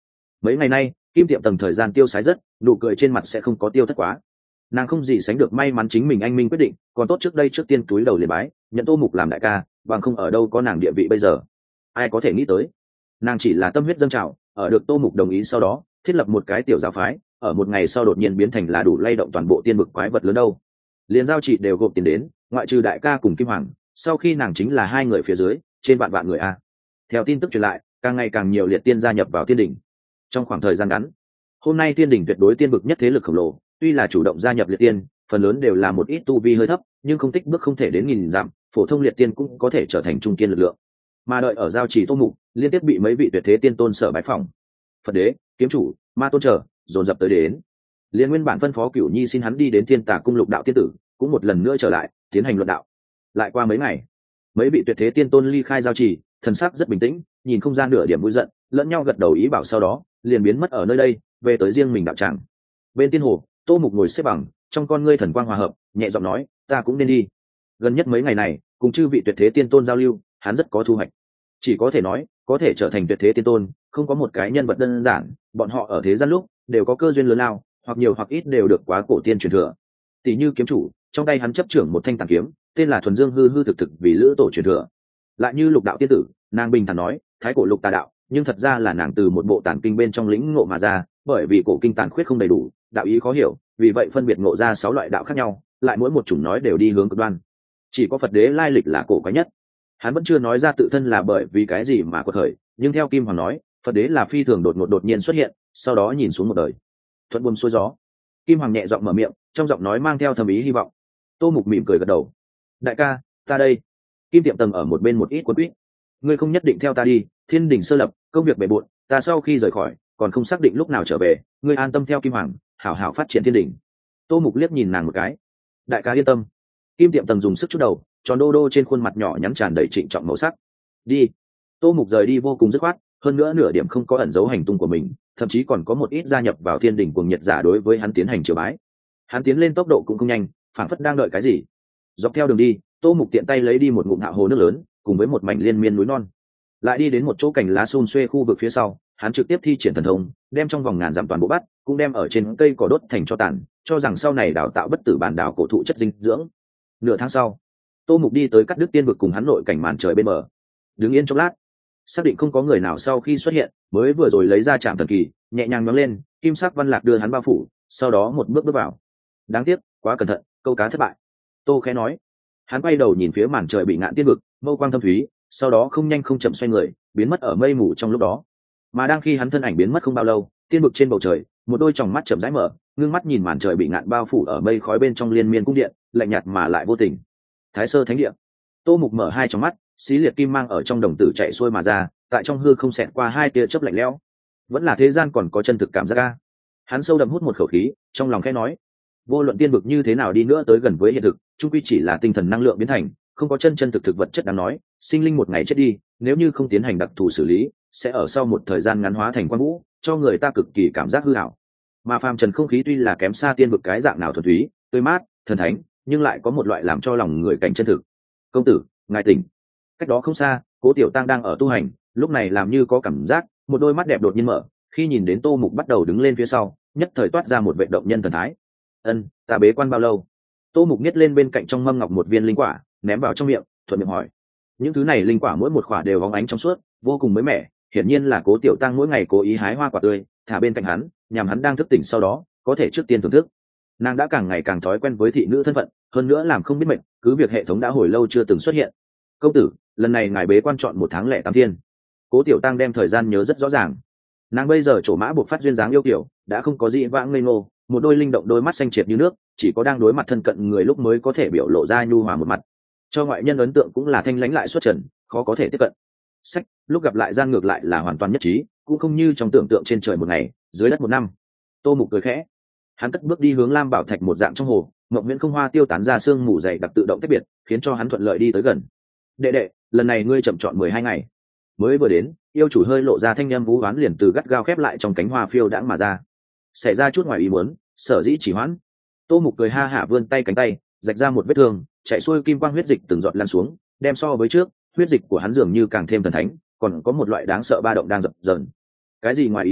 Mấy ngày nay kim tiệm tầng thời gian tiêu sái rất, nụ cười trên mặt sẽ không có tiêu thất quá. Nàng không gì sánh được may mắn chính mình anh minh quyết định, còn tốt trước đây trước tiên túi đầu liền bái nhận Tô Mục làm đại ca, bằng không ở đâu có nàng địa vị bây giờ. Ai có thể nghĩ tới, nàng chỉ là tâm huyết dâng trào, ở được Tô Mục đồng ý sau đó thiết lập một cái tiểu giáo phái, ở một ngày sau đột nhiên biến thành là đủ lay động toàn bộ tiên vực quái vật lớn đâu. Liền giao trị đều gộp tiền đến, ngoại trừ đại ca cùng Kim Hoàng, sau khi nàng chính là hai người phía dưới trên vạn vạn người a. Theo tin tức truyền lại, càng ngày càng nhiều liệt tiên gia nhập vào tiên đỉnh. Trong khoảng thời gian ngắn, hôm nay tiên đỉnh tuyệt đối tiên vực nhất thế lực khổng lồ, tuy là chủ động gia nhập liệt tiên, phần lớn đều là một ít tu vi hơi thấp, nhưng không tích bước không thể đến nghìn dặm, phổ thông liệt tiên cũng có thể trở thành trung kiên lực lượng. Mà đợi ở giao trì Tô Mục, liên tiếp bị mấy vị tuyệt thế tiên tôn sở bái phỏng. Phật đế, kiếm chủ, ma tôn trở, dồn dập tới đến. Liên nguyên bản phân phó Cửu Nhi xin hắn đi đến Thiên Tà cung lục đạo tiên tử, cũng một lần nữa trở lại, tiến hành luận đạo. Lại qua mấy ngày, mấy vị tuyệt thế tiên tôn ly khai giao trì, thần sắc rất bình tĩnh, nhìn không gian nửa điểm vui giận, lẫn nhau gật đầu ý bảo, sau đó liền biến mất ở nơi đây, về tới riêng mình đạo tràng. Bên tiên hồ, Tô Mục ngồi xếp bằng, trong con ngươi thần quang hòa hợp, nhẹ giọng nói, ta cũng nên đi. Gần nhất mấy ngày này cùng chư vị tuyệt thế tiên tôn giao lưu, hắn rất có thu hoạch. Chỉ có thể nói, có thể trở thành tuyệt thế tiên tôn không có một cái nhân vật đơn giản, bọn họ ở thế gian lúc đều có cơ duyên lớn lao, hoặc nhiều hoặc ít đều được quá cổ tiên truyền thừa. Tỷ như kiếm chủ, trong tay hắn chấp trưởng một thanh tàn kiếm, tên là Thuần Dương hư hư thực thực vì lữ tổ truyền thừa. Lại như lục đạo tiên tử, nàng bình thản nói, thái cổ lục tà đạo, nhưng thật ra là nàng từ một bộ tản kinh bên trong lĩnh ngộ mà ra, bởi vì cổ kinh tàn khuyết không đầy đủ, đạo ý khó hiểu, vì vậy phân biệt ngộ ra 6 loại đạo khác nhau, lại mỗi một chủng nói đều đi hướng cực đoan. Chỉ có Phật đế lai lịch là cổ quái nhất. Hắn vẫn chưa nói ra tự thân là bởi vì cái gì mà quật khởi, nhưng theo Kim Hoàng nói, Phật đế là phi thường đột nhiên xuất hiện, sau đó nhìn xuống một đời thuận buồm xuôi gió. Kim Hoàng nhẹ giọng mở miệng, trong giọng nói mang theo thầm ý hy vọng. Tô Mục mỉm cười gật đầu, đại ca, ta đây. Kim tiệm tầng ở một bên một ít quấn quýt, ngươi không nhất định theo ta đi, thiên đình sơ lập, công việc bề bộn, ta sau khi rời khỏi còn không xác định lúc nào trở về, ngươi an tâm theo Kim Hoàng hảo hảo phát triển thiên đình. Tô Mục liếc nhìn nàng một cái, đại ca yên tâm. Kim tiệm tầng dùng sức chút đầu, tròn đô đô trên khuôn mặt nhỏ nhắn tràn đầy trịnh trọng màu sắc. Đi. Tô Mục rời đi vô cùng dứt khoát, hơn nữa nửa điểm không có ẩn giấu hành tung của mình, thậm chí còn có một ít gia nhập vào thiên đình cuồng nhiệt giả đối với hắn tiến hành triều bái. Hắn tiến lên tốc độ cũng không nhanh, phảng phất đang đợi cái gì. Dọc theo đường đi, Tô Mục tiện tay lấy đi một ngụm hạo hồ nước lớn, cùng với một mảnh liên miên núi non. Lại đi đến một chỗ cành lá xum xuê khu vực phía sau, hắn trực tiếp thi triển thần thông, đem trong vòng ngàn dặm toàn bộ bắt, cũng đem ở trên cây cỏ đốt thành tro tàn, cho rằng sau này đào tạo bất tử bản đảo cổ thụ chất dinh dưỡng. Nửa tháng sau, Tô Mục đi tới cắt đứt tiên vực cùng hắn nội cảnh màn trời bên bờ, đứng yên chốc lát, xác định không có người nào sau khi xuất hiện, mới vừa rồi lấy ra trạm thần kỳ, nhẹ nhàng nhấc lên, kim sắc văn lạc đưa hắn bao phủ, sau đó một bước bước vào. Đáng tiếc, quá cẩn thận, câu cá thất bại. Tô khẽ nói. Hắn quay đầu nhìn phía màn trời bị ngạn tiên vực, mâu quang thâm thúy, sau đó không nhanh không chậm xoay người, biến mất ở mây mù trong lúc đó. Mà đang khi hắn thân ảnh biến mất không bao lâu, tiên vực trên bầu trời, một đôi tròng mắt chậm rãi mở, ngưng mắt nhìn màn trời bị ngạn bao phủ ở mây khói bên trong liên miên cung điện, lạnh nhạt mà lại vô tình. Thái Sơ Thánh Địa. Tô Mục mở hai tròng mắt, xí liệt kim mang ở trong đồng tử chạy xuôi mà ra, tại trong hư không xẹt qua hai tia chớp lạnh lẽo. Vẫn là thế gian còn có chân thực cảm giác a. Hắn sâu đậm hút một khẩu khí, trong lòng khẽ nói, vô luận tiên vực như thế nào đi nữa tới gần với hiện thực, chung quy chỉ là tinh thần năng lượng biến thành, không có chân thực thực vật chất đáng nói, sinh linh một ngày chết đi, nếu như không tiến hành đặc thù xử lý, sẽ ở sau một thời gian ngắn hóa thành quang vũ, cho người ta cực kỳ cảm giác hư ảo. Mà phàm trần không khí tuy là kém xa tiên vực cái dạng nào thuần túy, tươi mát, thần thánh, nhưng lại có một loại làm cho lòng người cảnh chân thực. Công tử, ngài tỉnh. Cách đó không xa, Cố Tiểu Tăng đang ở tu hành, lúc này làm như có cảm giác, một đôi mắt đẹp đột nhiên mở, khi nhìn đến Tô Mục bắt đầu đứng lên phía sau, nhất thời toát ra một vệ động nhân thần thái. Ân, ta bế quan bao lâu? Tô Mục nhét lên bên cạnh trong mâm ngọc một viên linh quả, ném vào trong miệng, thuận miệng hỏi. Những thứ này linh quả mỗi một quả đều bóng ánh trong suốt, vô cùng mới mẻ, hiển nhiên là Cố Tiểu Tăng mỗi ngày cố ý hái hoa quả tươi, thả bên cạnh hắn, nhằm hắn đang thức tỉnh sau đó, có thể trước tiên thưởng thức. Nàng đã càng ngày càng thói quen với thị nữ thân phận, hơn nữa làm không biết mệnh, cứ việc hệ thống đã hồi lâu chưa từng xuất hiện. Công tử, lần này ngài bế quan chọn 1 tháng lẻ 8 thiên. Cố Tiểu Tăng đem thời gian nhớ rất rõ ràng. Nàng bây giờ trổ mã buộc phát duyên dáng yêu kiểu, đã không có gì vãng ngây ngô, một đôi linh động đôi mắt xanh triệt như nước, chỉ có đang đối mặt thân cận người lúc mới có thể biểu lộ ra nhu hòa một mặt. Cho ngoại nhân ấn tượng cũng là thanh lãnh lại xuất trần, khó có thể tiếp cận. Sách, lúc gặp lại gian ngược lại là hoàn toàn nhất trí, cũng không như trong tưởng tượng trên trời một ngày, dưới đất 1 năm. Tô Mục cười khẽ, hắn cất bước đi hướng Lam Bảo Thạch một dạng trong hồ, mộng viễn không hoa tiêu tán ra sương mù dày đặc tự động tách biệt, khiến cho hắn thuận lợi đi tới gần. Đệ đệ, lần này ngươi chậm chọn 12 ngày. Mới vừa đến, yêu chủ hơi lộ ra thanh âm vũ hoán liền từ gắt gao khép lại trong cánh hoa phiêu đãng mà ra. Xảy ra chút ngoài ý muốn, sở dĩ chỉ hoãn. Tô Mục cười ha hả vươn tay cánh tay, rạch ra một vết thương, chạy xuôi kim quang huyết dịch từng giọt lan xuống, đem so với trước, huyết dịch của hắn dường như càng thêm thần thánh, còn có một loại đáng sợ ba động đang dập dờn. Cái gì ngoài ý muốn,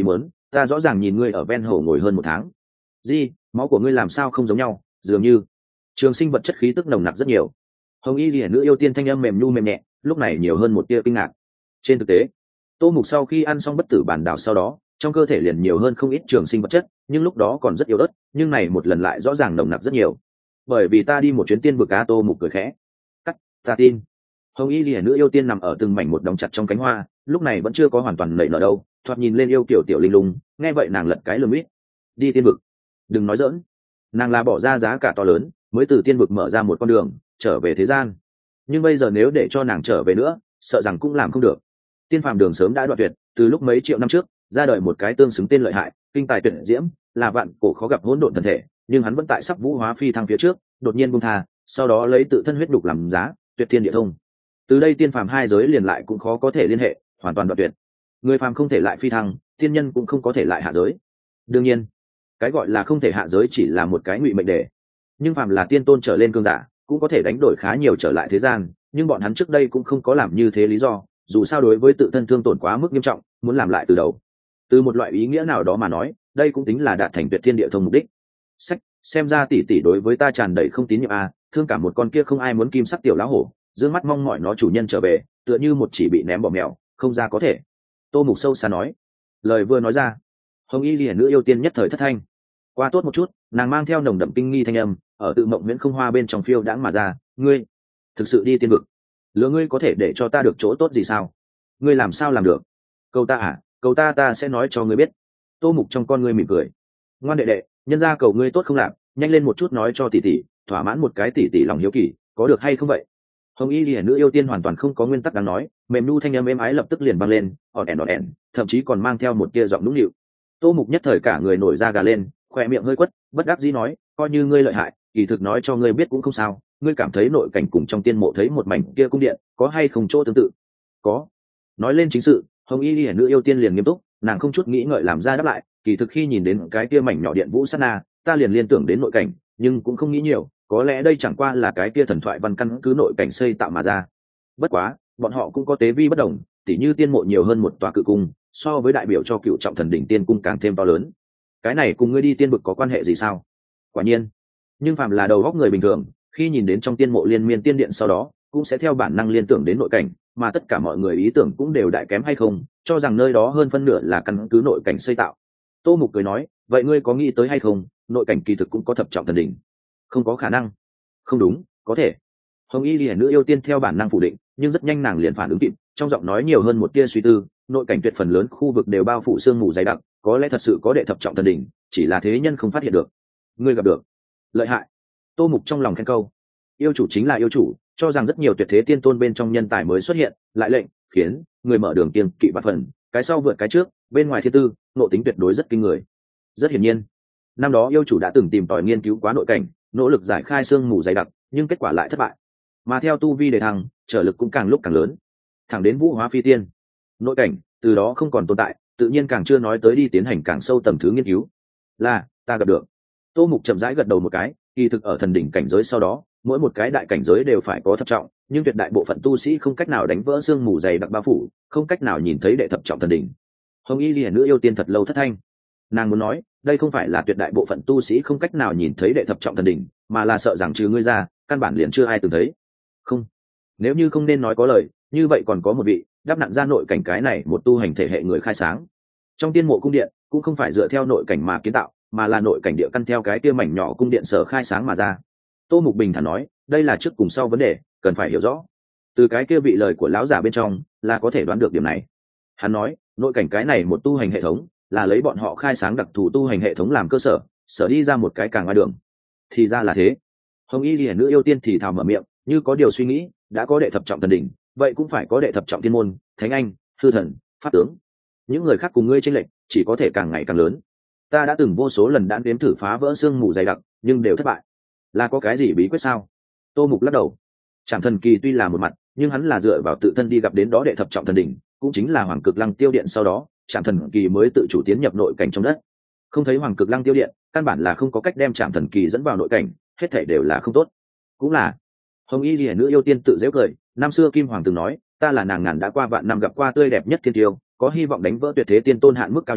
ta rõ ràng nhìn ngươi ở ven hồ ngồi hơn 1 tháng. Di, máu của ngươi làm sao không giống nhau, dường như trường sinh vật chất khí tức nồng nặc rất nhiều. Hồng y lìa nữ yêu tiên thanh âm mềm nhu mềm nhẹ, lúc này nhiều hơn một tia kinh ngạc. Trên thực tế, Tô Mục sau khi ăn xong bất tử bản đảo sau đó, trong cơ thể liền nhiều hơn không ít trường sinh vật chất, nhưng lúc đó còn rất yếu ớt, nhưng này một lần lại rõ ràng nồng nặc rất nhiều. Bởi vì ta đi một chuyến tiên vực á. Tô Mục cười khẽ. Cắt, ta tin. Hồng y lìa nữ yêu tiên nằm ở từng mảnh một đóng chặt trong cánh hoa, lúc này vẫn chưa có hoàn toàn nảy nở đâu, thoạt nhìn lên yêu kiểu tiểu linh lung, nghe vậy nàng lật cái lườm ít. Đi tiên vực? Đừng nói giỡn. Nàng là bỏ ra giá cả to lớn, mới từ tiên vực mở ra một con đường, trở về thế gian. Nhưng bây giờ nếu để cho nàng trở về nữa, sợ rằng cũng làm không được. Tiên phàm đường sớm đã đoạn tuyệt, từ lúc mấy triệu năm trước, ra đời một cái tương xứng tên lợi hại, kinh tài tuyệt diễm, là vạn cổ khó gặp hỗn độn thần thể, nhưng hắn vẫn tại sắp vũ hóa phi thăng phía trước, đột nhiên buông tha, sau đó lấy tự thân huyết đục làm giá, tuyệt thiên địa thông. Từ đây tiên phàm hai giới liền lại cũng khó có thể liên hệ, hoàn toàn đoạn tuyệt. Người phàm không thể lại phi thăng, tiên nhân cũng không có thể lại hạ giới. Đương nhiên, cái gọi là không thể hạ giới chỉ là một cái ngụy mệnh đề. Nhưng phàm là tiên tôn trở lên cương giả, cũng có thể đánh đổi khá nhiều trở lại thế gian, nhưng bọn hắn trước đây cũng không có làm như thế lý do, dù sao đối với tự thân thương tổn quá mức nghiêm trọng, muốn làm lại từ đầu. Từ một loại ý nghĩa nào đó mà nói, đây cũng tính là đạt thành tuyệt thiên địa thông mục đích. Sách, xem ra tỷ tỷ đối với ta tràn đầy không tín nhiệm à, thương cả một con kia không ai muốn kim sắc tiểu lá hổ, dương mắt mong mỏi nó chủ nhân trở về, tựa như một chỉ bị ném bỏ mèo, không ra có thể. Tô Mục sâu xa nói. Lời vừa nói ra, Hồng y lìa nữ yêu tiên nhất thời thất thanh. Qua tốt một chút, nàng mang theo nồng đậm kinh nghi thanh âm, ở tự mộng miễn không hoa bên trong phiêu đãng mà ra. Ngươi thực sự đi tiên vực? Lứa ngươi có thể để cho ta được chỗ tốt gì sao? Ngươi làm sao làm được? Cầu ta à, cầu ta sẽ nói cho ngươi biết. Tô Mục trong con ngươi mỉm cười. Ngoan đệ đệ, nhân ra cầu ngươi tốt không làm, nhanh lên một chút nói cho tỷ tỷ, thỏa mãn một cái tỷ tỷ lòng hiếu kỳ, có được hay không vậy? Hồng y lìa nữ yêu tiên hoàn toàn không có nguyên tắc đáng nói, mềm nu thanh âm êm ái lập tức liền vang lên, ỏn ẻn, thậm chí còn mang theo một tia giọng nũng nịu. Tô Mục nhất thời cả người nổi da gà lên, khỏe miệng hơi quất, bất đắc dĩ nói, coi như ngươi lợi hại, kỳ thực nói cho ngươi biết cũng không sao. Ngươi cảm thấy nội cảnh cùng trong tiên mộ thấy một mảnh kia cung điện, có hay không chỗ tương tự? Có. Nói lên chính sự, Hồng y lìa nữ yêu tiên liền nghiêm túc, nàng không chút nghĩ ngợi làm ra đáp lại, kỳ thực khi nhìn đến cái kia mảnh nhỏ điện vũ sát na, ta liền liên tưởng đến nội cảnh, nhưng cũng không nghĩ nhiều, có lẽ đây chẳng qua là cái kia thần thoại văn căn cứ nội cảnh xây tạo mà ra. Bất quá, bọn họ cũng có tế vi bất đồng, tỉ như tiên mộ nhiều hơn một tòa cự cung, so với đại biểu cho cựu trọng thần đỉnh tiên cung càng thêm to lớn. Cái này cùng ngươi đi tiên vực có quan hệ gì sao? Quả nhiên, nhưng phàm là đầu góc người bình thường, khi nhìn đến trong tiên mộ liên miên tiên điện sau đó, cũng sẽ theo bản năng liên tưởng đến nội cảnh, mà tất cả mọi người ý tưởng cũng đều đại kém hay không, cho rằng nơi đó hơn phân nửa là căn cứ nội cảnh xây tạo. Tô Mục cười nói, vậy ngươi có nghĩ tới hay không, nội cảnh kỳ thực cũng có thập trọng thần đỉnh? Không có khả năng. Không đúng, có thể. Hồng y lìa nữ yêu tiên theo bản năng phủ định, nhưng rất nhanh nàng liền phản ứng kịp, trong giọng nói nhiều hơn một tia suy tư, nội cảnh tuyệt phần lớn khu vực đều bao phủ sương mù dày đặc, có lẽ thật sự có đệ thập trọng thần đỉnh, chỉ là thế nhân không phát hiện được. Ngươi gặp được. Lợi hại. Tô Mục trong lòng khen câu. Yêu chủ chính là yêu chủ, cho rằng rất nhiều tuyệt thế tiên tôn bên trong nhân tài mới xuất hiện, lại lệnh khiến người mở đường tiên kỵ vạn phần, cái sau vượt cái trước, bên ngoài thiên tư, nội tính tuyệt đối rất kinh người. Rất hiển nhiên, năm đó yêu chủ đã từng tìm tòi nghiên cứu quá nội cảnh, nỗ lực giải khai sương mù dày đặc, nhưng kết quả lại thất bại. Mà theo tu vi đề thăng, trở lực cũng càng lúc càng lớn, thẳng đến vũ hóa phi tiên. Nội cảnh từ đó không còn tồn tại, tự nhiên càng chưa nói tới đi tiến hành càng sâu tầm thứ nghiên cứu. Là, ta gặp được. Tô Mục chậm rãi gật đầu một cái, kỳ thực ở thần đỉnh cảnh giới sau đó, mỗi một cái đại cảnh giới đều phải có thập trọng, nhưng tuyệt đại bộ phận tu sĩ không cách nào đánh vỡ sương mù dày đặc bao phủ, không cách nào nhìn thấy đệ thập trọng thần đỉnh. Hồng y lìa nữ yêu tiên thật lâu thất thanh. Nàng muốn nói, đây không phải là tuyệt đại bộ phận tu sĩ không cách nào nhìn thấy đệ thập trọng thần đỉnh, mà là sợ rằng trừ ngươi ra, căn bản liền chưa ai từng thấy. Không, nếu như không nên nói có lời, như vậy còn có một vị đắp nặn ra nội cảnh cái này một tu hành thể hệ người khai sáng. Trong tiên mộ cung điện cũng không phải dựa theo nội cảnh mà kiến tạo, mà là nội cảnh địa căn theo cái kia mảnh nhỏ cung điện sở khai sáng mà ra. Tô Mục bình thản nói, đây là trước cùng sau vấn đề, cần phải hiểu rõ. Từ cái kia vị lời của lão giả bên trong là có thể đoán được điểm này. Hắn nói, nội cảnh cái này một tu hành hệ thống là lấy bọn họ khai sáng đặc thù tu hành hệ thống làm cơ sở, sở đi ra một cái càng ngoài đường. Thì ra là thế. Hồng y lìa nữ yêu tiên thì thào mở miệng, như có điều suy nghĩ, đã có đệ thập trọng thần đỉnh, vậy cũng phải có đệ thập trọng thiên môn, thánh anh, hư thần, pháp tướng. Những người khác cùng ngươi chênh lệch chỉ có thể càng ngày càng lớn. Ta đã từng vô số lần đã đếm thử phá vỡ sương mù dày đặc, nhưng đều thất bại. Là có cái gì bí quyết sao? Tô Mục lắc đầu. Trảm thần kỳ tuy là một mặt, nhưng hắn là dựa vào tự thân đi gặp đến đó đệ thập trọng thần đỉnh, cũng chính là Hoàng Cực Lăng Tiêu Điện, sau đó Trảm thần kỳ mới tự chủ tiến nhập nội cảnh trong đất. Không thấy Hoàng Cực Lăng Tiêu Điện, căn bản là không có cách đem Trảm thần kỳ dẫn vào nội cảnh, hết thảy đều là không tốt. Cũng là. Hồng y lìa nữ yêu tiên tự giễu cười, năm xưa Kim Hoàng từng nói, ta là nàng ngàn đã qua vạn năm gặp qua tươi đẹp nhất thiên tiêu, có hy vọng đánh vỡ tuyệt thế tiên tôn hạn mức cao nhất,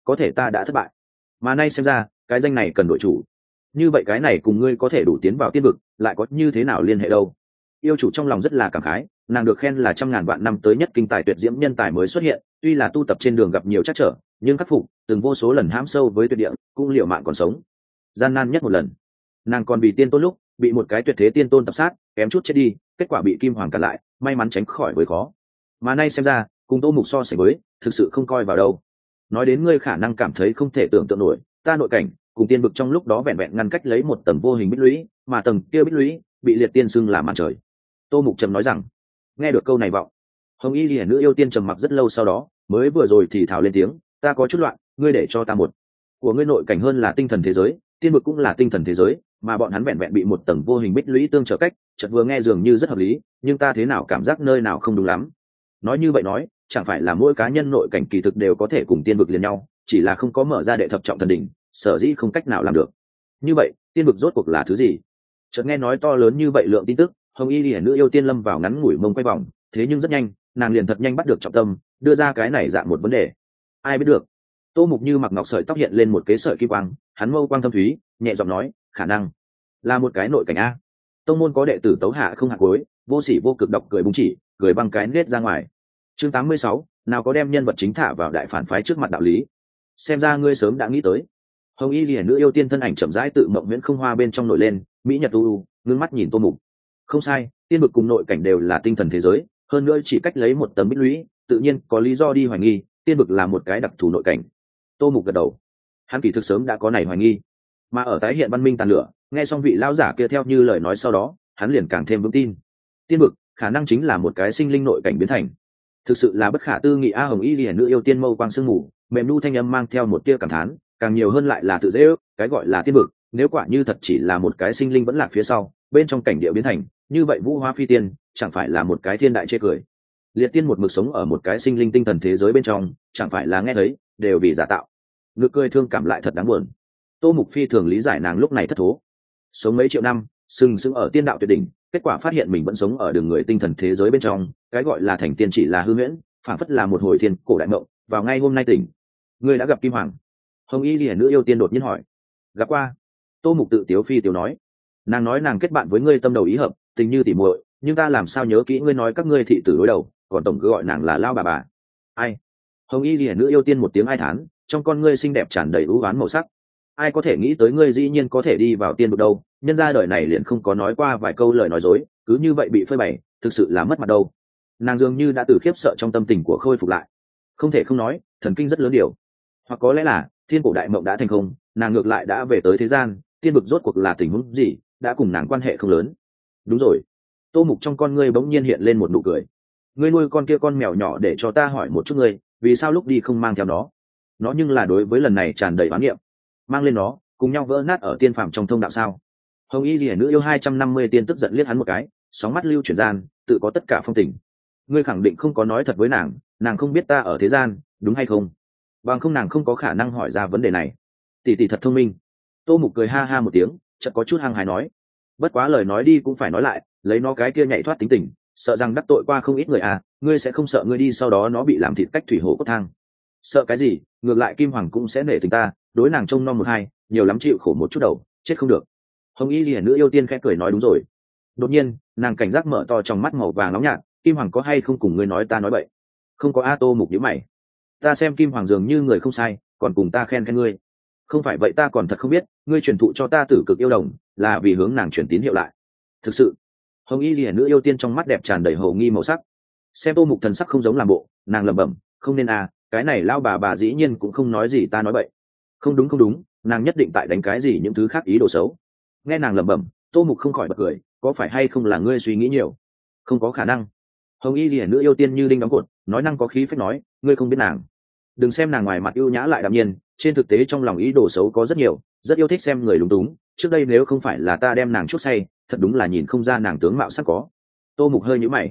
có thể ta đã thất bại, mà nay xem ra cái danh này cần đội chủ. Như vậy cái này cùng ngươi có thể đủ tiến vào tiên vực lại có như thế nào liên hệ đâu? Yêu chủ trong lòng rất là cảm khái, nàng được khen là trăm ngàn vạn năm tới nhất kinh tài tuyệt diễm nhân tài mới xuất hiện, tuy là tu tập trên đường gặp nhiều trắc trở, nhưng khắc phục từng vô số lần hãm sâu với tuyệt địa, cũng liều mạng còn sống. Gian nan nhất một lần, nàng còn bị tiên tôn lúc bị một cái tuyệt thế tiên tôn tập sát, kém chút chết đi, kết quả bị kim hoàng cản lại, may mắn tránh khỏi với khó. Mà nay xem ra, cùng Tô Mục so sánh với, thực sự không coi vào đâu. Nói đến ngươi khả năng cảm thấy không thể tưởng tượng nổi, ta nội cảnh cùng tiên vực trong lúc đó vẹn vẹn ngăn cách lấy một tầng vô hình bích lũy, mà tầng kia bích lũy bị liệt tiên xưng là màn trời. Tô Mục trầm nói rằng. Nghe được câu này vọng, hồng y liễu nữ yêu tiên trầm mặc rất lâu, sau đó mới vừa rồi thì thào lên tiếng, ta có chút loạn, ngươi để cho ta một của ngươi nội cảnh hơn là tinh thần thế giới, tiên vực cũng là tinh thần thế giới, mà bọn hắn vẹn vẹn bị một tầng vô hình bích lũy tương trở cách, chợt vừa nghe dường như rất hợp lý, nhưng ta thế nào cảm giác nơi nào không đúng lắm. Nói như vậy nói, chẳng phải là mỗi cá nhân nội cảnh kỳ thực đều có thể cùng tiên vực liền nhau, chỉ là không có mở ra đệ thập trọng thần đỉnh, sở dĩ không cách nào làm được. Như vậy tiên vực rốt cuộc là thứ gì? Chợt nghe nói to lớn như vậy lượng tin tức, hồng y liễu nữ yêu tiên lâm vào ngắn ngủi mông quay vòng, thế nhưng rất nhanh nàng liền thật nhanh bắt được trọng tâm, đưa ra cái này dạng một vấn đề. Ai biết được? Tô Mục như mặc ngọc sợi tóc hiện lên một kế sợi kim quang, hắn mâu quang thâm thúy, nhẹ giọng nói, khả năng là một cái nội cảnh a. Tông môn có đệ tử tấu hạ không hạt cuối, vô sỉ vô cực độc cười búng chỉ, cười băng cái nết ra ngoài. Chương 86, nào có đem nhân vật chính thả vào đại phản phái trước mặt đạo lý. Xem ra ngươi sớm đã nghĩ tới. Hồng y liễu nữ yêu tiên thân ảnh chậm rãi tự mộng nguyễn không hoa bên trong nổi lên, mỹ nhật u ngưng mắt nhìn Tô Mục. Không sai, tiên vực cùng nội cảnh đều là tinh thần thế giới, hơn nữa chỉ cách lấy một tấm bích lũy, tự nhiên có lý do đi hoài nghi tiên vực là một cái đặc thù nội cảnh. Tô Mục gật đầu, hắn kỳ thực sớm đã có này hoài nghi, mà ở tái hiện văn minh tàn lửa, nghe xong vị lão giả kia theo như lời nói sau đó, hắn liền càng thêm vững tin tiên vực khả năng chính là một cái sinh linh nội cảnh biến thành. Thực sự là bất khả tư nghị a. Hồng y liễu nữ yêu tiên mâu quang sương mù, mềm nu thanh âm mang theo một tia cảm thán, càng nhiều hơn lại là tự dễ ước, cái gọi là tiên vực nếu quả như thật chỉ là một cái sinh linh vẫn lạc phía sau bên trong cảnh địa biến thành, như vậy vũ hoa phi tiên chẳng phải là một cái thiên đại chê cười. Liệt tiên một mực sống ở một cái sinh linh tinh thần thế giới bên trong, chẳng phải là nghe thấy đều vì giả tạo. Ngực cười thương cảm lại thật đáng buồn. Tô Mục phi thường lý giải nàng lúc này thất thố, sống mấy triệu năm sừng sững ở tiên đạo tuyệt đỉnh, kết quả phát hiện mình vẫn sống ở đường người tinh thần thế giới bên trong, cái gọi là thành tiên chỉ là hư huyễn, phản phất là một hồi thiên cổ đại mộng, vào ngay hôm nay tỉnh. Ngươi đã gặp Kim Hoàng? Hồng y liễu nữ yêu tiên đột nhiên hỏi. Gặp qua. Tô Mục tự tiếu phi tiếu nói. Nàng nói nàng kết bạn với ngươi tâm đầu ý hợp, tình như tỉ muội, nhưng ta làm sao nhớ kỹ ngươi nói các ngươi thị tử đối đầu, còn tổng cứ gọi nàng là lao bà. Ai? Hồng y liễu nữ yêu tiên một tiếng ai thán, trong con ngươi xinh đẹp tràn đầy ưu ám màu sắc. Ai có thể nghĩ tới ngươi dĩ nhiên có thể đi vào tiên vực đâu, nhân ra đời này liền không có nói qua vài câu lời nói dối, cứ như vậy bị phơi bày, thực sự là mất mặt đâu. Nàng dường như đã từ khiếp sợ trong tâm tình của khôi phục lại. Không thể không nói, thần kinh rất lớn điều. Hoặc có lẽ là thiên cổ đại mộng đã thành không, nàng ngược lại đã về tới thế gian, tiên vực rốt cuộc là tình huống gì, đã cùng nàng quan hệ không lớn. Đúng rồi. Tô Mục trong con ngươi bỗng nhiên hiện lên một nụ cười. Ngươi nuôi con kia con mèo nhỏ để cho ta hỏi một chút ngươi, vì sao lúc đi không mang theo nó? Nó nhưng là đối với lần này tràn đầy oán niệm. Mang lên nó, cùng nhau vỡ nát ở tiên phàm trong thông đạo sao? Hồng y liễu nữ yêu 250 tiên tức giận liếc hắn một cái, sóng mắt lưu chuyển gian, tự có tất cả phong tình. Ngươi khẳng định không có nói thật với nàng không biết ta ở thế gian, đúng hay không? Bằng không nàng không có khả năng hỏi ra vấn đề này. Tỷ tỷ thật thông minh. Tô Mục cười ha ha một tiếng, chợt có chút hăng hái nói. Bất quá lời nói đi cũng phải nói lại, lấy nó cái kia nhảy thoát tính tình, sợ rằng đắc tội qua không ít người à, ngươi sẽ không sợ ngươi đi sau đó nó bị làm thịt cách thủy hổ cốt thang. Sợ cái gì, ngược lại Kim Hoàng cũng sẽ nể tình ta, đối nàng trông nom một hai, nhiều lắm chịu khổ một chút đầu, chết không được. Hồng y liễu nữ yêu tiên khẽ cười nói đúng rồi. Đột nhiên, nàng cảnh giác mở to trong mắt màu vàng nóng nhạt, Kim Hoàng có hay không cùng ngươi nói ta nói bậy? Không có a. Tô Mục nhíu mày. Ta xem Kim Hoàng dường như người không sai, còn cùng ta khen ngươi. Không phải vậy ta còn thật không biết, ngươi truyền thụ cho ta tử cực yêu đồng, là vì hướng nàng truyền tín hiệu lại. Thực sự. Hồng y liễu nữ yêu tiên trong mắt đẹp tràn đầy hồ nghi màu sắc. Xem Tô Mục thần sắc không giống làm bộ, nàng lẩm bẩm, không nên à, cái này lao bà dĩ nhiên cũng không nói gì ta nói bậy. Không đúng, nàng nhất định tại đánh cái gì những thứ khác ý đồ xấu. Nghe nàng lẩm bẩm, Tô Mục không khỏi bật cười, có phải hay không là ngươi suy nghĩ nhiều? Không có khả năng. Hồng y liễu nữ yêu tiên như đinh đóng cột, nói năng có khí phách nói, ngươi không biết nàng. Đừng xem nàng ngoài mặt ưu nhã lại đạm nhiên, trên thực tế trong lòng ý đồ xấu có rất nhiều, rất yêu thích xem người lúng túng. Trước đây nếu không phải là ta đem nàng chuốc say, thật đúng là nhìn không ra nàng tướng mạo sắc có. Tô Mục hơi nhíu mày.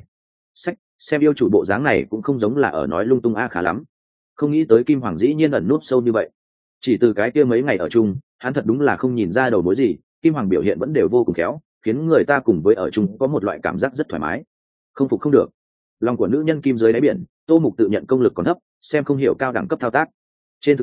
Xem yêu chủ bộ dáng này cũng không giống là ở nói lung tung a khá lắm. Không nghĩ tới Kim Hoàng dĩ nhiên ẩn núp sâu như vậy. Chỉ từ cái kia mấy ngày ở chung, hắn thật đúng là không nhìn ra đầu mối gì, Kim Hoàng biểu hiện vẫn đều vô cùng khéo, khiến người ta cùng với ở chung có một loại cảm giác rất thoải mái. Không phục không được. Lòng của nữ nhân kim dưới đáy biển, Tô Mục tự nhận công lực còn thấp, xem không hiểu cao đẳng cấp thao tác. Trên thực tế,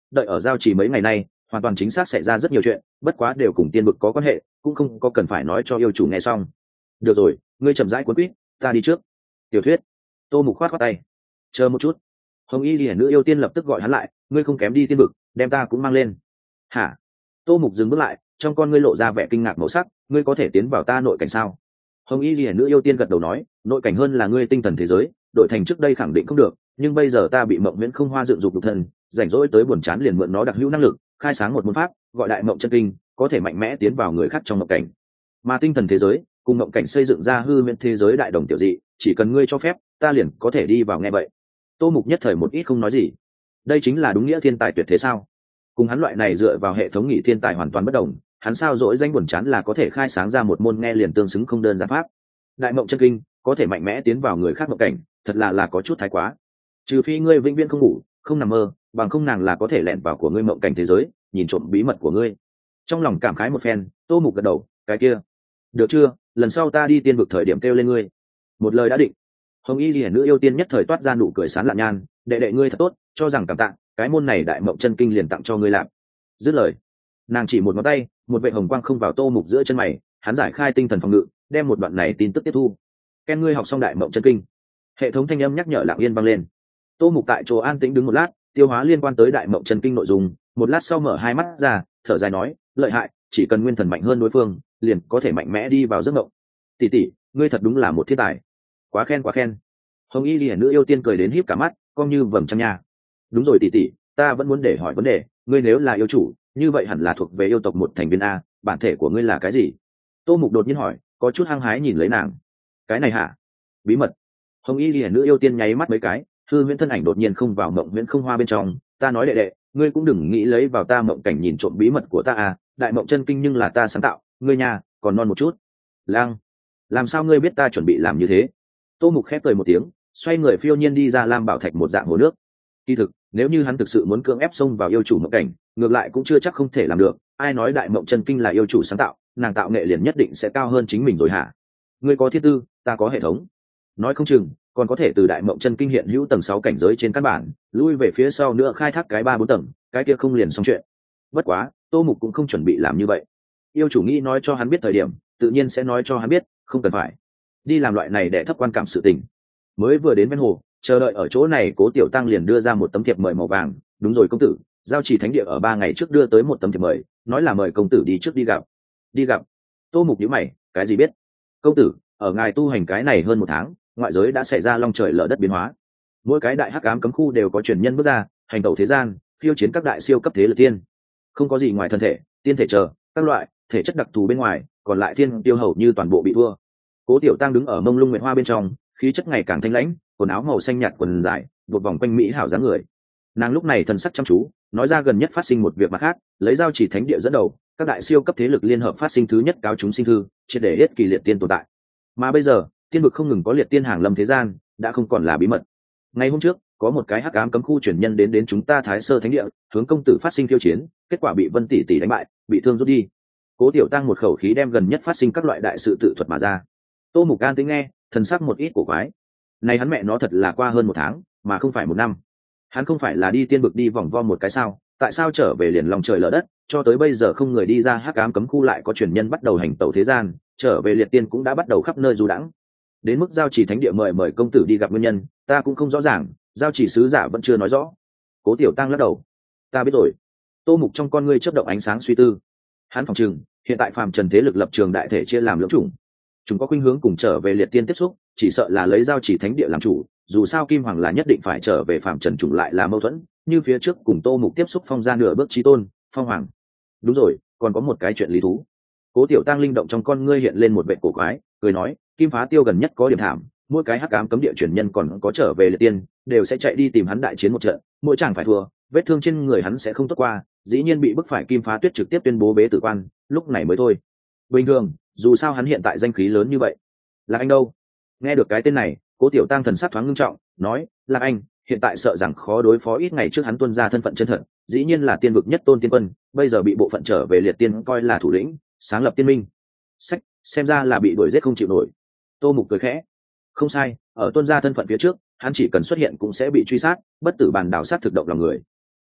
đợi ở giao trì mấy ngày nay hoàn toàn chính xác xảy ra rất nhiều chuyện, bất quá đều cùng tiên vực có quan hệ, cũng không có cần phải nói cho yêu chủ nghe xong. Được rồi, ngươi chậm rãi cuốn quýt, ta đi trước. Tiểu thuyết. Tô Mục khoát khoát tay. Chờ một chút. Hồng Y Liễu nữ yêu tiên lập tức gọi hắn lại, ngươi không kém đi tiên vực, đem ta cũng mang lên. Hả? Tô Mục dừng bước lại, trong con ngươi lộ ra vẻ kinh ngạc màu sắc, ngươi có thể tiến vào ta nội cảnh sao? Hồng Y Liễu nữ yêu tiên gật đầu nói, nội cảnh hơn là ngươi tinh thần thế giới, đội thành trước đây khẳng định không được, nhưng bây giờ ta bị Mộng Viễn Không Hoa dựng dục lục thân, rảnh rỗi tới buồn chán liền mượn nó đặc hữu năng lực, khai sáng một môn pháp, gọi đại mộng chân kinh, có thể mạnh mẽ tiến vào người khác trong mộng cảnh. Mà tinh thần thế giới cùng mộng cảnh xây dựng ra hư huyễn thế giới đại đồng tiểu dị, chỉ cần ngươi cho phép, ta liền có thể đi vào nghe vậy. Tô Mục nhất thời một ít không nói gì. Đây chính là đúng nghĩa thiên tài tuyệt thế sao? Cùng hắn loại này dựa vào hệ thống nghị thiên tài hoàn toàn bất đồng, hắn sao dỗi danh buồn chán là có thể khai sáng ra một môn nghe liền tương xứng không đơn giản pháp. Đại mộng chân kinh có thể mạnh mẽ tiến vào người khác mộng cảnh, thật là có chút thái quá. Trừ phi ngươi vĩnh viễn không ngủ, không nằm mơ, bằng không nàng là có thể lẻn vào của ngươi mộng cảnh thế giới, nhìn trộm bí mật của ngươi. Trong lòng cảm khái một phen, Tô Mục gật đầu, cái kia, được chưa, lần sau ta đi tiên vực thời điểm kêu lên ngươi. Một lời đã định. Hồng Y Liễu nữ yêu tiên nhất thời toát ra nụ cười sán lạn nhan, đệ đệ ngươi thật tốt, cho rằng cảm tạ, cái môn này đại mộng chân kinh liền tặng cho ngươi làm. Dứt lời, nàng chỉ một ngón tay, một vệt hồng quang không vào Tô Mục giữa chân mày, hắn giải khai tinh thần phòng ngự, đem một đoạn này tin tức tiếp thu. Ken ngươi học xong đại mộng chân kinh. Hệ thống thanh âm nhắc nhở lặng yên vang lên. Tô Mục tại chỗ an tĩnh đứng một lát, tiêu hóa liên quan tới đại mộng chân kinh nội dung, một lát sau mở hai mắt ra, thở dài nói, lợi hại, chỉ cần nguyên thần mạnh hơn đối phương, liền có thể mạnh mẽ đi vào giấc mộng. Tỷ tỷ, ngươi thật đúng là một thiên tài. Quá khen quá khen. Hồng Y Liễu nữ yêu tiên cười đến híp cả mắt, cong như vầng trăng nha. Đúng rồi tỷ tỷ, ta vẫn muốn để hỏi vấn đề, ngươi nếu là yêu chủ, như vậy hẳn là thuộc về yêu tộc một thành viên a, bản thể của ngươi là cái gì? Tô Mục đột nhiên hỏi, có chút hăng hái nhìn lấy nàng. Cái này hả? Bí mật. Hồng Y Liễu nữ yêu tiên nháy mắt mấy cái, hư huyễn thân ảnh đột nhiên không vào mộng huyễn không hoa bên trong, ta nói đệ đệ, ngươi cũng đừng nghĩ lấy vào ta mộng cảnh nhìn trộm bí mật của ta à, đại mộng chân kinh nhưng là ta sáng tạo, ngươi nhà còn non một chút. Lang, làm sao ngươi biết ta chuẩn bị làm như thế? Tô Mục khép cười một tiếng, xoay người phiêu nhiên đi ra Lam Bảo Thạch một dạng hồ nước. Kỳ thực, nếu như hắn thực sự muốn cưỡng ép xông vào yêu chủ mộng cảnh, ngược lại cũng chưa chắc không thể làm được, ai nói đại mộng chân kinh là yêu chủ sáng tạo, nàng tạo nghệ liền nhất định sẽ cao hơn chính mình rồi hả? Ngươi có thiên tư, ta có hệ thống. Nói không chừng còn có thể từ đại mộng chân kinh hiện hữu tầng 6 cảnh giới trên căn bản, lui về phía sau nữa khai thác cái 3-4 tầng, cái kia không liền xong chuyện. Bất quá, Tô Mục cũng không chuẩn bị làm như vậy. Yêu chủ nghĩ nói cho hắn biết thời điểm, tự nhiên sẽ nói cho hắn biết, không cần phải đi làm loại này để thấp quan cảm sự tình. Mới vừa đến bên hồ, chờ đợi ở chỗ này, Cố Tiểu Tăng liền đưa ra một tấm thiệp mời màu vàng, đúng rồi công tử, giao chỉ thánh địa ở 3 ngày trước đưa tới một tấm thiệp mời, nói là mời công tử đi trước đi gặp. Đi gặp? Tô Mục nhíu mày, cái gì biết? Công tử, ở ngài tu hành cái này hơn 1 tháng, ngoại giới đã xảy ra long trời lở đất biến hóa, mỗi cái đại hắc ám cấm khu đều có truyền nhân bước ra, hành tẩu thế gian, khiêu chiến các đại siêu cấp thế lực tiên. Không có gì ngoài thân thể, tiên thể chờ các loại thể chất đặc thù bên ngoài, còn lại thiên tiêu hầu như toàn bộ bị thua. Cố Tiểu Tăng đứng ở mông lung nguyệt hoa bên trong, khí chất ngày càng thanh lãnh, quần áo màu xanh nhạt quần dài, buộc vòng quanh mỹ hảo dáng người. Nàng lúc này thần sắc chăm chú, nói ra gần nhất phát sinh một việc mặt khác, lấy giao chỉ thánh địa dẫn đầu, các đại siêu cấp thế lực liên hợp phát sinh thứ nhất cáo chúng sinh thư, triệt để hết kỳ liệt tiên tồn tại. Mà bây giờ, tiên vực không ngừng có liệt tiên hàng lâm thế gian, đã không còn là bí mật. Ngày hôm trước, có một cái hắc ám cấm khu chuyển nhân đến chúng ta Thái Sơ thánh địa, hướng công tử phát sinh khiêu chiến, kết quả bị Vân tỷ tỷ đánh bại, bị thương rút đi. Cố Tiểu Tăng một khẩu khí đem gần nhất phát sinh các loại đại sự tự thuật mà ra. Tô Mục an tĩnh nghe, thần sắc một ít cổ quái. Này hắn mẹ nó thật là qua hơn 1 tháng, mà không phải 1 năm. Hắn không phải là đi tiên vực đi vòng vo một cái sao? Tại sao trở về liền lòng trời lở đất, cho tới bây giờ không người đi ra hắc ám cấm khu, lại có truyền nhân bắt đầu hành tẩu thế gian, trở về liệt tiên cũng đã bắt đầu khắp nơi du đãng. Đến mức giao chỉ thánh địa mời công tử đi gặp nguyên nhân, ta cũng không rõ ràng, giao chỉ sứ giả vẫn chưa nói rõ. Cố Tiểu Tăng lắc đầu, ta biết rồi. Tô Mục trong con ngươi chớp động ánh sáng suy tư. Hắn phòng trừng, hiện tại phàm trần thế lực lập trường đại thể chia làm lưỡng chủng. Chúng có khuynh hướng cùng trở về liệt tiên tiếp xúc, chỉ sợ là lấy giao chỉ thánh địa làm chủ, dù sao Kim Hoàng là nhất định phải trở về phàm trần chủng lại là mâu thuẫn, như phía trước cùng Tô Mục tiếp xúc phong ra nửa bước chí tôn, Phong Hoàng. Đúng rồi, còn có một cái chuyện lý thú. Cố Tiểu Tăng linh động trong con ngươi hiện lên một vẻ cổ quái, cười nói, Kim Phá Tiêu gần nhất có điểm thảm, mỗi cái hắc ám cấm địa truyền nhân còn có trở về liệt tiên, đều sẽ chạy đi tìm hắn đại chiến một trận, mỗi chàng phải thua, vết thương trên người hắn sẽ không tốt qua, dĩ nhiên bị bức phải Kim Phá Tuyết trực tiếp tuyên bố bế tử quan, lúc này mới thôi. Bình thường, dù sao hắn hiện tại danh khí lớn như vậy. Là anh đâu? Nghe được cái tên này, Cố Tiểu Tăng thần sắc thoáng ngưng trọng, nói, là anh, hiện tại sợ rằng khó đối phó, ít ngày trước hắn tuân ra thân phận chân thật, dĩ nhiên là tiên vực nhất tôn tiên quân, bây giờ bị bộ phận trở về liệt tiên coi là thủ lĩnh, sáng lập tiên minh. Sách, xem ra là bị đuổi giết không chịu nổi. Tô Mục cười khẽ, không sai, ở tuân ra thân phận phía trước, hắn chỉ cần xuất hiện cũng sẽ bị truy sát, bất tử bàn đảo sát thực động lòng người.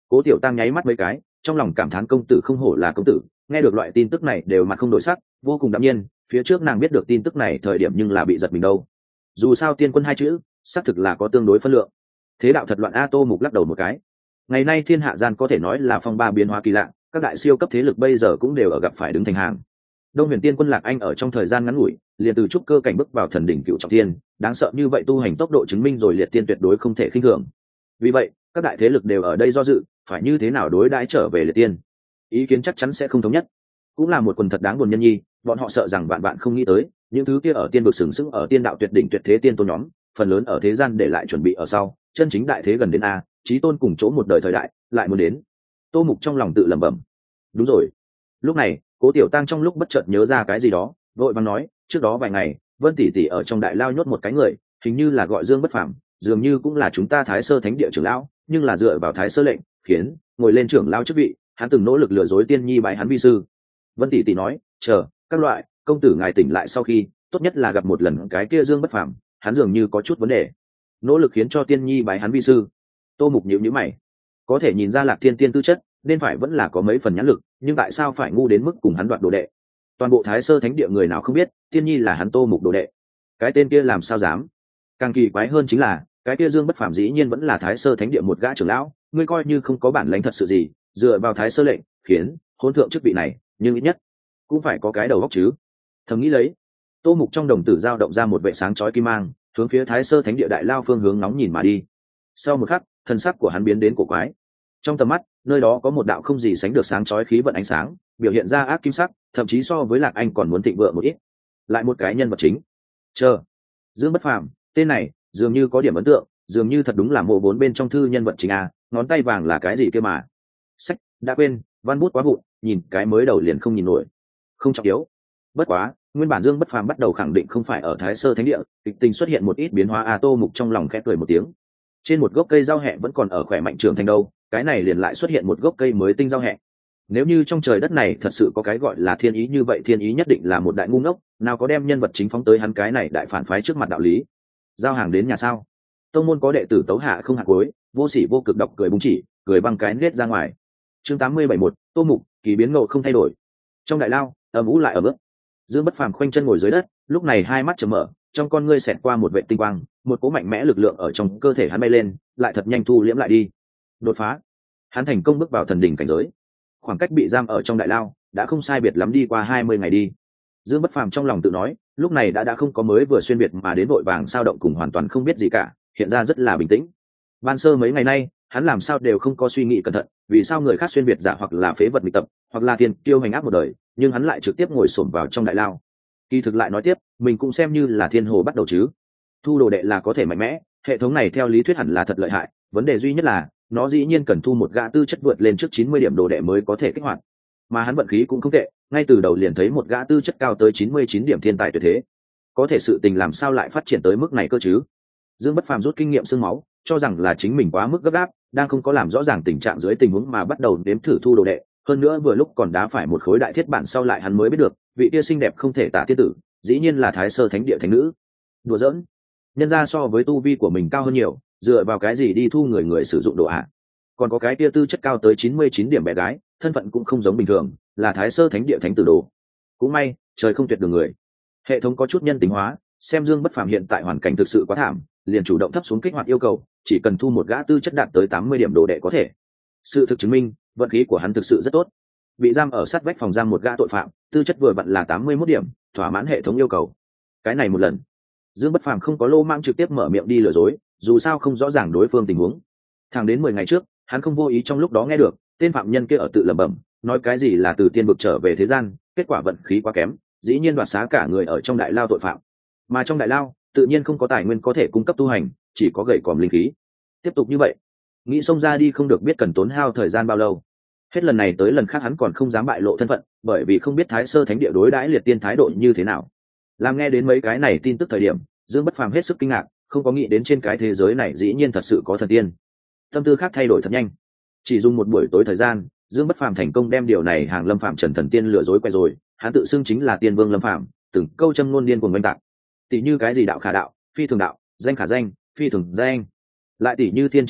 Cố Tiểu Tăng nháy mắt mấy cái, trong lòng cảm thán công tử không hổ là công tử, nghe được loại tin tức này đều mặt không đổi sắc, vô cùng đạm nhiên. Phía trước nàng biết được tin tức này thời điểm nhưng là bị giật mình đâu. Dù sao tiên quân hai chữ xác thực là có tương đối phân lượng. Thế đạo thật loạn a. Tô Mục lắc đầu một cái. Ngày nay thiên hạ gian có thể nói là phong ba biến hóa kỳ lạ, các đại siêu cấp thế lực bây giờ cũng đều ở gặp phải đứng thành hàng. Đông Huyền Tiên quân Lạc Anh ở trong thời gian ngắn ngủi liền từ trúc cơ cảnh bước vào thần đỉnh cựu trọng thiên, đáng sợ như vậy tu hành tốc độ chứng minh rồi liệt tiên tuyệt đối không thể khinh thường. Vì vậy các đại thế lực đều ở đây do dự phải như thế nào đối đãi trở về liệt tiên, ý kiến chắc chắn sẽ không thống nhất. Cũng là một quần thật đáng buồn nhân nhi, bọn họ sợ rằng bạn không nghĩ tới những thứ kia ở tiên vực sừng sững ở tiên đạo tuyệt đỉnh tuyệt thế tiên tôn nhóm, phần lớn ở thế gian để lại chuẩn bị ở sau, chân chính đại thế gần đến a, chí tôn cùng chỗ một đời thời đại lại muốn đến. Tô Mục trong lòng tự lẩm bẩm. Đúng rồi. Lúc này Cố Tiểu Tăng trong lúc bất chợt nhớ ra cái gì đó, vội vàng nói, trước đó vài ngày Vân tỷ tỷ ở trong đại lao nhốt một cái người, hình như là gọi Dương Bất Phàm, dường như cũng là chúng ta Thái Sơ Thánh Địa trưởng lão, nhưng là dựa vào Thái Sơ lệnh khiến ngồi lên trưởng lão chức vị, hắn từng nỗ lực lừa dối tiên nhi bái hắn vi sư. Vân tỷ tỷ nói, chờ các loại công tử ngài tỉnh lại sau khi, tốt nhất là gặp một lần cái kia Dương Bất Phàm, hắn dường như có chút vấn đề, nỗ lực khiến cho tiên nhi bái hắn vi sư. Tô Mục nhíu nhíu mày, có thể nhìn ra Lạc Thiên tiên tư chất nên phải vẫn là có mấy phần nhãn lực, nhưng tại sao phải ngu đến mức cùng hắn đoạt đồ đệ? Toàn bộ Thái Sơ Thánh Địa người nào không biết tiên nhi là hắn Tô Mục đồ đệ, cái tên kia làm sao dám? Càng kỳ quái hơn chính là cái kia Dương Bất Phàm dĩ nhiên vẫn là Thái Sơ Thánh Địa một gã trưởng lão, ngươi coi như không có bản lãnh thật sự gì, dựa vào Thái Sơ lệnh khiến hôn thượng chức vị này, nhưng ít nhất cũng phải có cái đầu óc chứ. Thầm nghĩ lấy, Tô Mục trong đồng tử dao động ra một vệ sáng chói kim mang, hướng phía Thái Sơ Thánh Địa đại lao phương hướng nóng nhìn mà đi. Sau một khắc, thân sắc của hắn biến đến cổ quái. Trong tầm mắt, nơi đó có một đạo không gì sánh được sáng chói khí vận ánh sáng, biểu hiện ra ác kim sắc, thậm chí so với Lạc Anh còn muốn thịnh vượng một ít. Lại một cái nhân vật chính. Chờ, Dương Bất Phàm, tên này dường như có điểm ấn tượng, dường như thật đúng là mộ vốn bên trong thư nhân vật chính a, ngón tay vàng là cái gì kia mà? Sách, đã quên, văn bút quá vụn, nhìn cái mới đầu liền không nhìn nổi. Không trọng yếu. Bất quá, nguyên bản Dương Bất Phàm bắt đầu khẳng định không phải ở Thái Sơ Thánh Địa, kịch tình xuất hiện một ít biến hóa a. Tô Mục trong lòng khẽ cười một tiếng. Trên một gốc cây rau hẹ vẫn còn ở khỏe mạnh trưởng thành đâu, cái này liền lại xuất hiện một gốc cây mới tinh rau hẹ. Nếu như trong trời đất này thật sự có cái gọi là thiên ý như vậy, thiên ý nhất định là một đại ngu ngốc, nào có đem nhân vật chính phóng tới hắn cái này đại phản phái trước mặt đạo lý. Giao hàng đến nhà sao? Tông môn có đệ tử tấu hạ không hạt cuối, vô sỉ vô cực độc cười búng chỉ, cười băng cái nết ra ngoài. Chương 87 Tô Mục, kỳ biến ngộ không thay đổi. Trong đại lao, ầm ĩ lại ở bước. Dương Bất Phàm khoanh chân ngồi dưới đất, lúc này hai mắt chớp mở, trong con ngươi xẹt qua một vệ tinh quang, một cỗ mạnh mẽ lực lượng ở trong cơ thể hắn bay lên, lại thật nhanh thu liễm lại đi. Đột phá, hắn thành công bước vào thần đỉnh cảnh giới. Khoảng cách bị giam ở trong đại lao đã không sai biệt lắm đi qua 20 ngày đi. Dương Bất Phàm trong lòng tự nói, lúc này đã không có mới vừa xuyên biệt mà đến vội vàng sao động cùng hoàn toàn không biết gì cả, hiện ra rất là bình tĩnh. Ban sơ mấy ngày nay, hắn làm sao đều không có suy nghĩ cẩn thận, vì sao người khác xuyên biệt giả hoặc là phế vật nghịch tập, hoặc là tiền tiêu hành ác một đời, nhưng hắn lại trực tiếp ngồi xổm vào trong đại lao. Kỳ thực lại nói tiếp, mình cũng xem như là thiên hồ bắt đầu chứ. Thu đồ đệ là có thể mạnh mẽ, hệ thống này theo lý thuyết hẳn là thật lợi hại, vấn đề duy nhất là nó dĩ nhiên cần thu một gã tư chất vượt lên trước 90 điểm đồ đệ mới có thể kích hoạt. Mà hắn vận khí cũng không tệ, ngay từ đầu liền thấy một gã tư chất cao tới 99 điểm thiên tài tuyệt thế. Có thể sự tình làm sao lại phát triển tới mức này cơ chứ? Dương Bất Phàm rút kinh nghiệm xương máu, cho rằng là chính mình quá mức gấp gáp, đang không có làm rõ ràng tình trạng dưới tình huống mà bắt đầu nếm thử thu đồ đệ, hơn nữa vừa lúc còn đá phải một khối đại thiết bản sau lại hắn mới biết được, vị tia xinh đẹp không thể tả tiên tử, dĩ nhiên là Thái Sơ Thánh Địa thánh nữ. Đùa giỡn, nhân ra so với tu vi của mình cao hơn nhiều, dựa vào cái gì đi thu người sử dụng đồ ạ? Còn có cái tia tư chất cao tới 99 điểm bé gái, thân phận cũng không giống bình thường, là Thái Sơ Thánh Địa thánh tử đồ. Cũng may, trời không tuyệt đường người. Hệ thống có chút nhân tính hóa, xem Dương Bất Phàm hiện tại hoàn cảnh thực sự quá thảm, liền chủ động thấp xuống kích hoạt yêu cầu, chỉ cần thu một gã tư chất đạt tới 80 điểm đồ đệ có thể. Sự thực chứng minh, vận khí của hắn thực sự rất tốt. Bị giam ở sát vách phòng giam một gã tội phạm, tư chất vừa vặn là 81 điểm, thỏa mãn hệ thống yêu cầu. Cái này một lần, Dương Bất Phàm không có lô mang trực tiếp mở miệng đi lừa dối, dù sao không rõ ràng đối phương tình huống. Thẳng đến 10 ngày trước, hắn không vô ý trong lúc đó nghe được tên phạm nhân kia ở tự lẩm bẩm, nói cái gì là từ tiên vực trở về thế gian, kết quả vận khí quá kém, dĩ nhiên đoạt xá cả người ở trong đại lao tội phạm. Mà trong đại lao, tự nhiên không có tài nguyên có thể cung cấp tu hành, chỉ có gậy còm linh khí. Tiếp tục như vậy, nghĩ xông ra đi không được biết cần tốn hao thời gian bao lâu. Hết lần này tới lần khác hắn còn không dám bại lộ thân phận, bởi vì không biết Thái Sơ Thánh Địa đối đãi liệt tiên thái độ như thế nào. Làm nghe đến mấy cái này tin tức thời điểm, Dương Bất Phàm hết sức kinh ngạc, không có nghĩ đến trên cái thế giới này dĩ nhiên thật sự có thần tiên. Tâm tư khác thay đổi thật nhanh, chỉ dùng một buổi tối thời gian, Dương Bất Phàm thành công đem điều này hàng Lâm Phạm Trần thần tiên lừa dối quay rồi, hắn tự xưng chính là Tiên Vương Lâm Phạm, từng câu châm ngôn điên cuồng oanh tạc. Tỷ như cái gì đạo khả đạo, phi thường đạo, danh khả danh, phi thường danh. Lại tỷ như thiên chi đạo,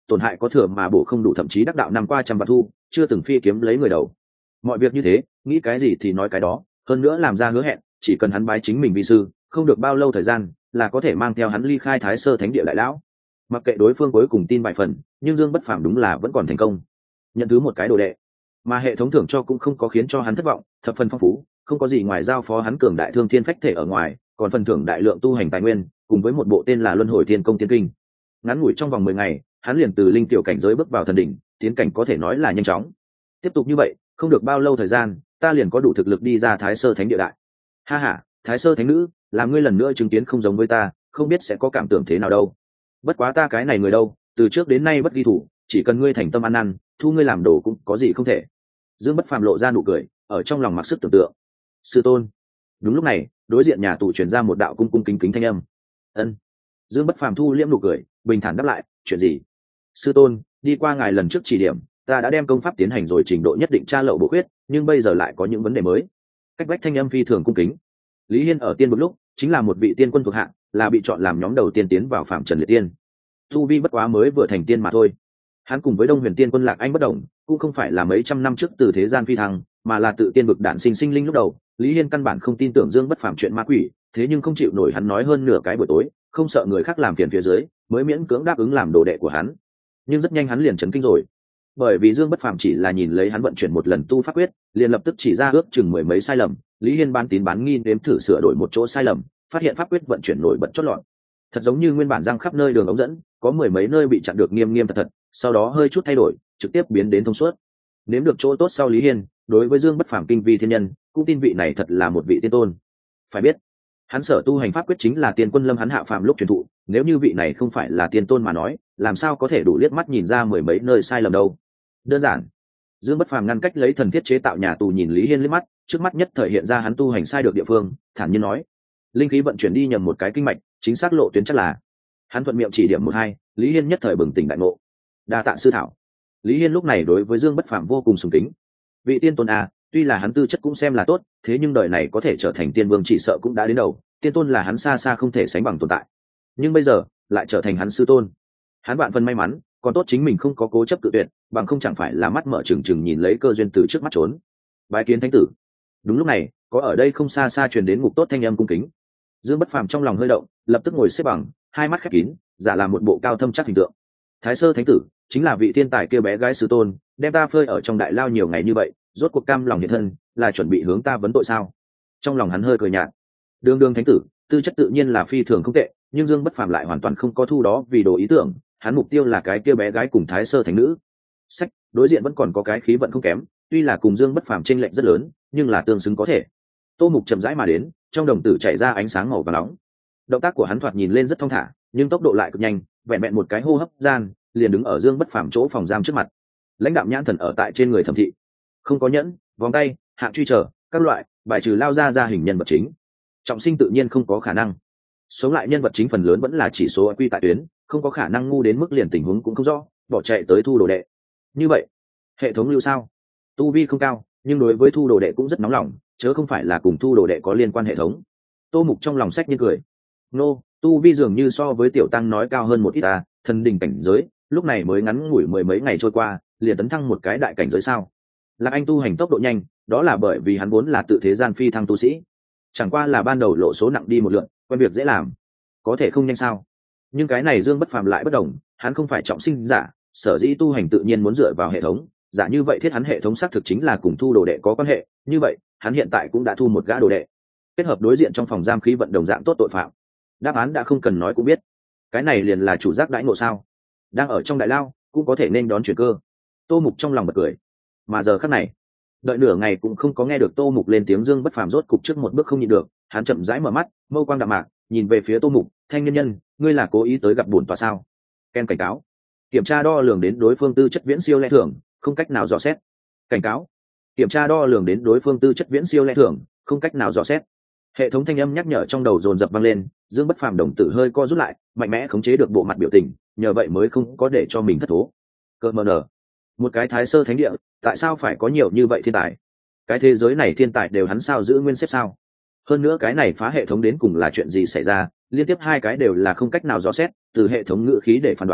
tổn hại có thừa mà bổ không đủ, thậm chí đắc đạo năm qua trăm vạn thu chưa từng phi kiếm lấy người đầu. Mọi việc như thế, nghĩ cái gì thì nói cái đó, hơn nữa làm ra hứa hẹn, chỉ cần hắn bái chính mình vi sư, không được bao lâu thời gian là có thể mang theo hắn ly khai Thái Sơ Thánh Địa đại lão. Mặc kệ đối phương cuối cùng tin vài phần, nhưng Dương Bất Phàm đúng là vẫn còn thành công, nhận thứ một cái đồ đệ, mà hệ thống thưởng cho cũng không có khiến cho hắn thất vọng, thập phần phong phú, không có gì ngoài giao phó hắn cường đại thương thiên phách thể ở ngoài, còn phần thưởng đại lượng tu hành tài nguyên, cùng với một bộ tên là Luân Hồi Thiên Công Tiên Kinh. Ngắn ngủi trong vòng 10 ngày, hắn liền từ linh tiểu cảnh giới bước vào thần đỉnh, tiến cảnh có thể nói là nhanh chóng. Tiếp tục như vậy, không được bao lâu thời gian, ta liền có đủ thực lực đi ra Thái Sơ Thánh Địa đại. Ha ha, Thái Sơ Thánh Nữ, làm ngươi lần nữa chứng kiến không giống với ta, không biết sẽ có cảm tưởng thế nào đâu. Bất quá ta cái này người đâu, từ trước đến nay bất ghi thủ, chỉ cần ngươi thành tâm ăn năn, thu ngươi làm đồ cũng có gì không thể. Dương Bất Phàm lộ ra nụ cười, ở trong lòng mặc sức tưởng tượng. Sư tôn. Đúng lúc này, đối diện nhà tù truyền ra một đạo cung cung kính kính thanh âm. Ân. Dương Bất Phàm thu liễm nụ cười, bình thản đáp lại, chuyện gì? Sư tôn, đi qua ngài lần trước chỉ điểm, ta đã đem công pháp tiến hành rồi trình độ nhất định tra lậu bổ khuyết, nhưng bây giờ lại có những vấn đề mới. Cách vách thanh âm phi thường cung kính. Lý Hiên ở tiên vực lúc chính là một vị tiên quân thuộc hạng, là bị chọn làm nhóm đầu tiên tiến vào phạm trần liệt tiên. Tu vi bất quá mới vừa thành tiên mà thôi. Hắn cùng với Đông Huyền Tiên quân Lạc Anh bất đồng, cũng không phải là mấy trăm năm trước từ thế gian phi thăng, mà là tự tiên vực đản sinh sinh linh lúc đầu. Lý Hiên căn bản không tin tưởng Dương Bất Phàm chuyện ma quỷ, thế nhưng không chịu nổi hắn nói hơn nửa cái buổi tối, không sợ người khác làm phiền phía dưới, mới miễn cưỡng đáp ứng làm đồ đệ của hắn. Nhưng rất nhanh hắn liền chấn kinh rồi, bởi vì Dương Bất Phàm chỉ là nhìn lấy hắn vận chuyển một lần tu pháp quyết, liền lập tức chỉ ra ước chừng mười mấy sai lầm. Lý Hiên bán tín bán nghi nếm thử sửa đổi một chỗ sai lầm, phát hiện pháp quyết vận chuyển nổi bật chót lọt. Thật giống như nguyên bản răng khắp nơi đường ống dẫn, có mười mấy nơi bị chặn được nghiêm nghiêm thật thật, sau đó hơi chút thay đổi, trực tiếp biến đến thông suốt. Nếm được chỗ tốt sau, Lý Hiên đối với Dương Bất Phàm kinh vi thiên nhân, cũng tin vị này thật là một vị tiên tôn. Phải biết, hắn sở tu hành pháp quyết chính là tiên quân lâm hắn hạ phàm lúc truyền thụ, nếu như vị này không phải là tiên tôn mà nói, làm sao có thể đủ liếc mắt nhìn ra mười mấy nơi sai lầm đâu. Đơn giản, Dương Bất Phàm ngăn cách lấy thần thiết chế tạo nhà tù nhìn Lý Hiên liếc mắt, trước mắt nhất thời hiện ra hắn tu hành sai được địa phương, thản nhiên nói: linh khí vận chuyển đi nhầm một cái kinh mạch, chính xác lộ tuyến chắc là. Hắn thuận miệng chỉ điểm một hai, Lý Hiên nhất thời bừng tỉnh đại ngộ. Đa tạ sư thảo. Lý Hiên lúc này đối với Dương Bất Phàm vô cùng sùng kính. Vị tiên tôn a, tuy là hắn tư chất cũng xem là tốt, thế nhưng đời này có thể trở thành tiên vương chỉ sợ cũng đã đến đầu, tiên tôn là hắn xa xa không thể sánh bằng tồn tại. Nhưng bây giờ lại trở thành hắn sư tôn, hắn vạn phần may mắn, còn tốt chính mình không có cố chấp cự tuyệt, bằng không chẳng phải là mắt mở trừng trừng nhìn lấy cơ duyên từ trước mắt trốn. Bái kiến thánh tử. Đúng lúc này, có ở đây không xa xa truyền đến ngục tốt thanh âm cung kính. Dương Bất Phàm trong lòng hơi động, lập tức ngồi xếp bằng, hai mắt khép kín, giả làm một bộ cao thâm chắc hình tượng. Thái Sơ Thánh tử chính là vị thiên tài kia bé gái sư tôn, đem ta phơi ở trong đại lao nhiều ngày như vậy, rốt cuộc cam lòng hiện thân, là chuẩn bị hướng ta vấn tội sao? Trong lòng hắn hơi cười nhạt. Đường đường thánh tử, tư chất tự nhiên là phi thường không tệ, nhưng Dương Bất Phàm lại hoàn toàn không có thu đó vì đồ ý tưởng, hắn mục tiêu là cái kia bé gái cùng Thái Sơ Thánh nữ. Sách, đối diện vẫn còn có cái khí vận không kém, tuy là cùng Dương Bất Phàm chênh lệch rất lớn, nhưng là tương xứng có thể. Tô Mục chậm rãi mà đến, trong đồng tử chảy ra ánh sáng màu vàng nóng. Động tác của hắn thoạt nhìn lên rất thong thả, nhưng tốc độ lại cực nhanh, vẹn vẹn một cái hô hấp gian, liền đứng ở Dương Bất Phàm chỗ phòng giam trước mặt. Lãnh đạo nhãn thần ở tại trên người thẩm thị, không có nhẫn, vòng tay, hạng truy trở, các loại, bài trừ lao ra hình nhân vật chính. Trọng sinh tự nhiên không có khả năng. Sống lại nhân vật chính phần lớn vẫn là chỉ số quy tại tuyến, không có khả năng ngu đến mức liền tình huống cũng không rõ, bỏ chạy tới thu đồ đệ. Như vậy, hệ thống lưu sao? Tu vi không cao, nhưng đối với thu đồ đệ cũng rất nóng lòng, chớ không phải là cùng thu đồ đệ có liên quan hệ thống. Tô Mục trong lòng sách như cười. Nô, tu vi dường như so với tiểu tăng nói cao hơn một ít ta, thần đỉnh cảnh giới, lúc này mới ngắn ngủi mười mấy ngày trôi qua, liền tấn thăng một cái đại cảnh giới sao? Lạc Anh tu hành tốc độ nhanh, đó là bởi vì hắn vốn là tự thế gian phi thăng tu sĩ, chẳng qua là ban đầu lộ số nặng đi một lượt, quen việc dễ làm, có thể không nhanh sao? Nhưng cái này Dương Bất Phàm lại bất đồng, hắn không phải trọng sinh giả, sở dĩ tu hành tự nhiên muốn dựa vào hệ thống. Giả như vậy thiết hắn hệ thống xác thực chính là cùng thu đồ đệ có quan hệ, như vậy hắn hiện tại cũng đã thu một gã đồ đệ, kết hợp đối diện trong phòng giam khí vận đồng dạng tốt tội phạm. Đáp án đã không cần nói cũng biết, cái này liền là chủ giác đãi ngộ sao? Đang ở trong đại lao cũng có thể nên đón chuyển cơ. Tô Mục trong lòng bật cười. Mà giờ khắc này, đợi nửa ngày cũng không có nghe được Tô Mục lên tiếng, Dương Bất Phàm rốt cục trước một bước không nhịn được, hắn chậm rãi mở mắt, mâu quang đạm mạc, nhìn về phía Tô Mục, thanh nhân nhân, ngươi là cố ý tới gặp bổn tọa sao? Ken cảnh cáo. Kiểm tra đo lường đến đối phương tư chất viễn siêu lẽ thường, không cách nào dò xét. Cảnh cáo. Kiểm tra đo lường đến đối phương tư chất viễn siêu lẽ thường, không cách nào dò xét. Hệ thống thanh âm nhắc nhở trong đầu dồn dập vang lên, Dương Bất Phàm đồng tử hơi co rút lại, mạnh mẽ khống chế được bộ mặt biểu tình, nhờ vậy mới không có để cho mình thất thố. Cơn mờ nở. Một cái Thái Sơ Thánh Địa, tại sao phải có nhiều như vậy thiên tài? Cái thế giới này thiên tài đều hắn sao giữ nguyên xếp sao? Hơn nữa cái này phá hệ thống đến cùng là chuyện gì xảy ra? Liên tiếp hai cái đều là không cách nào dò xét, từ hệ thống ngữ khí để phán đoán,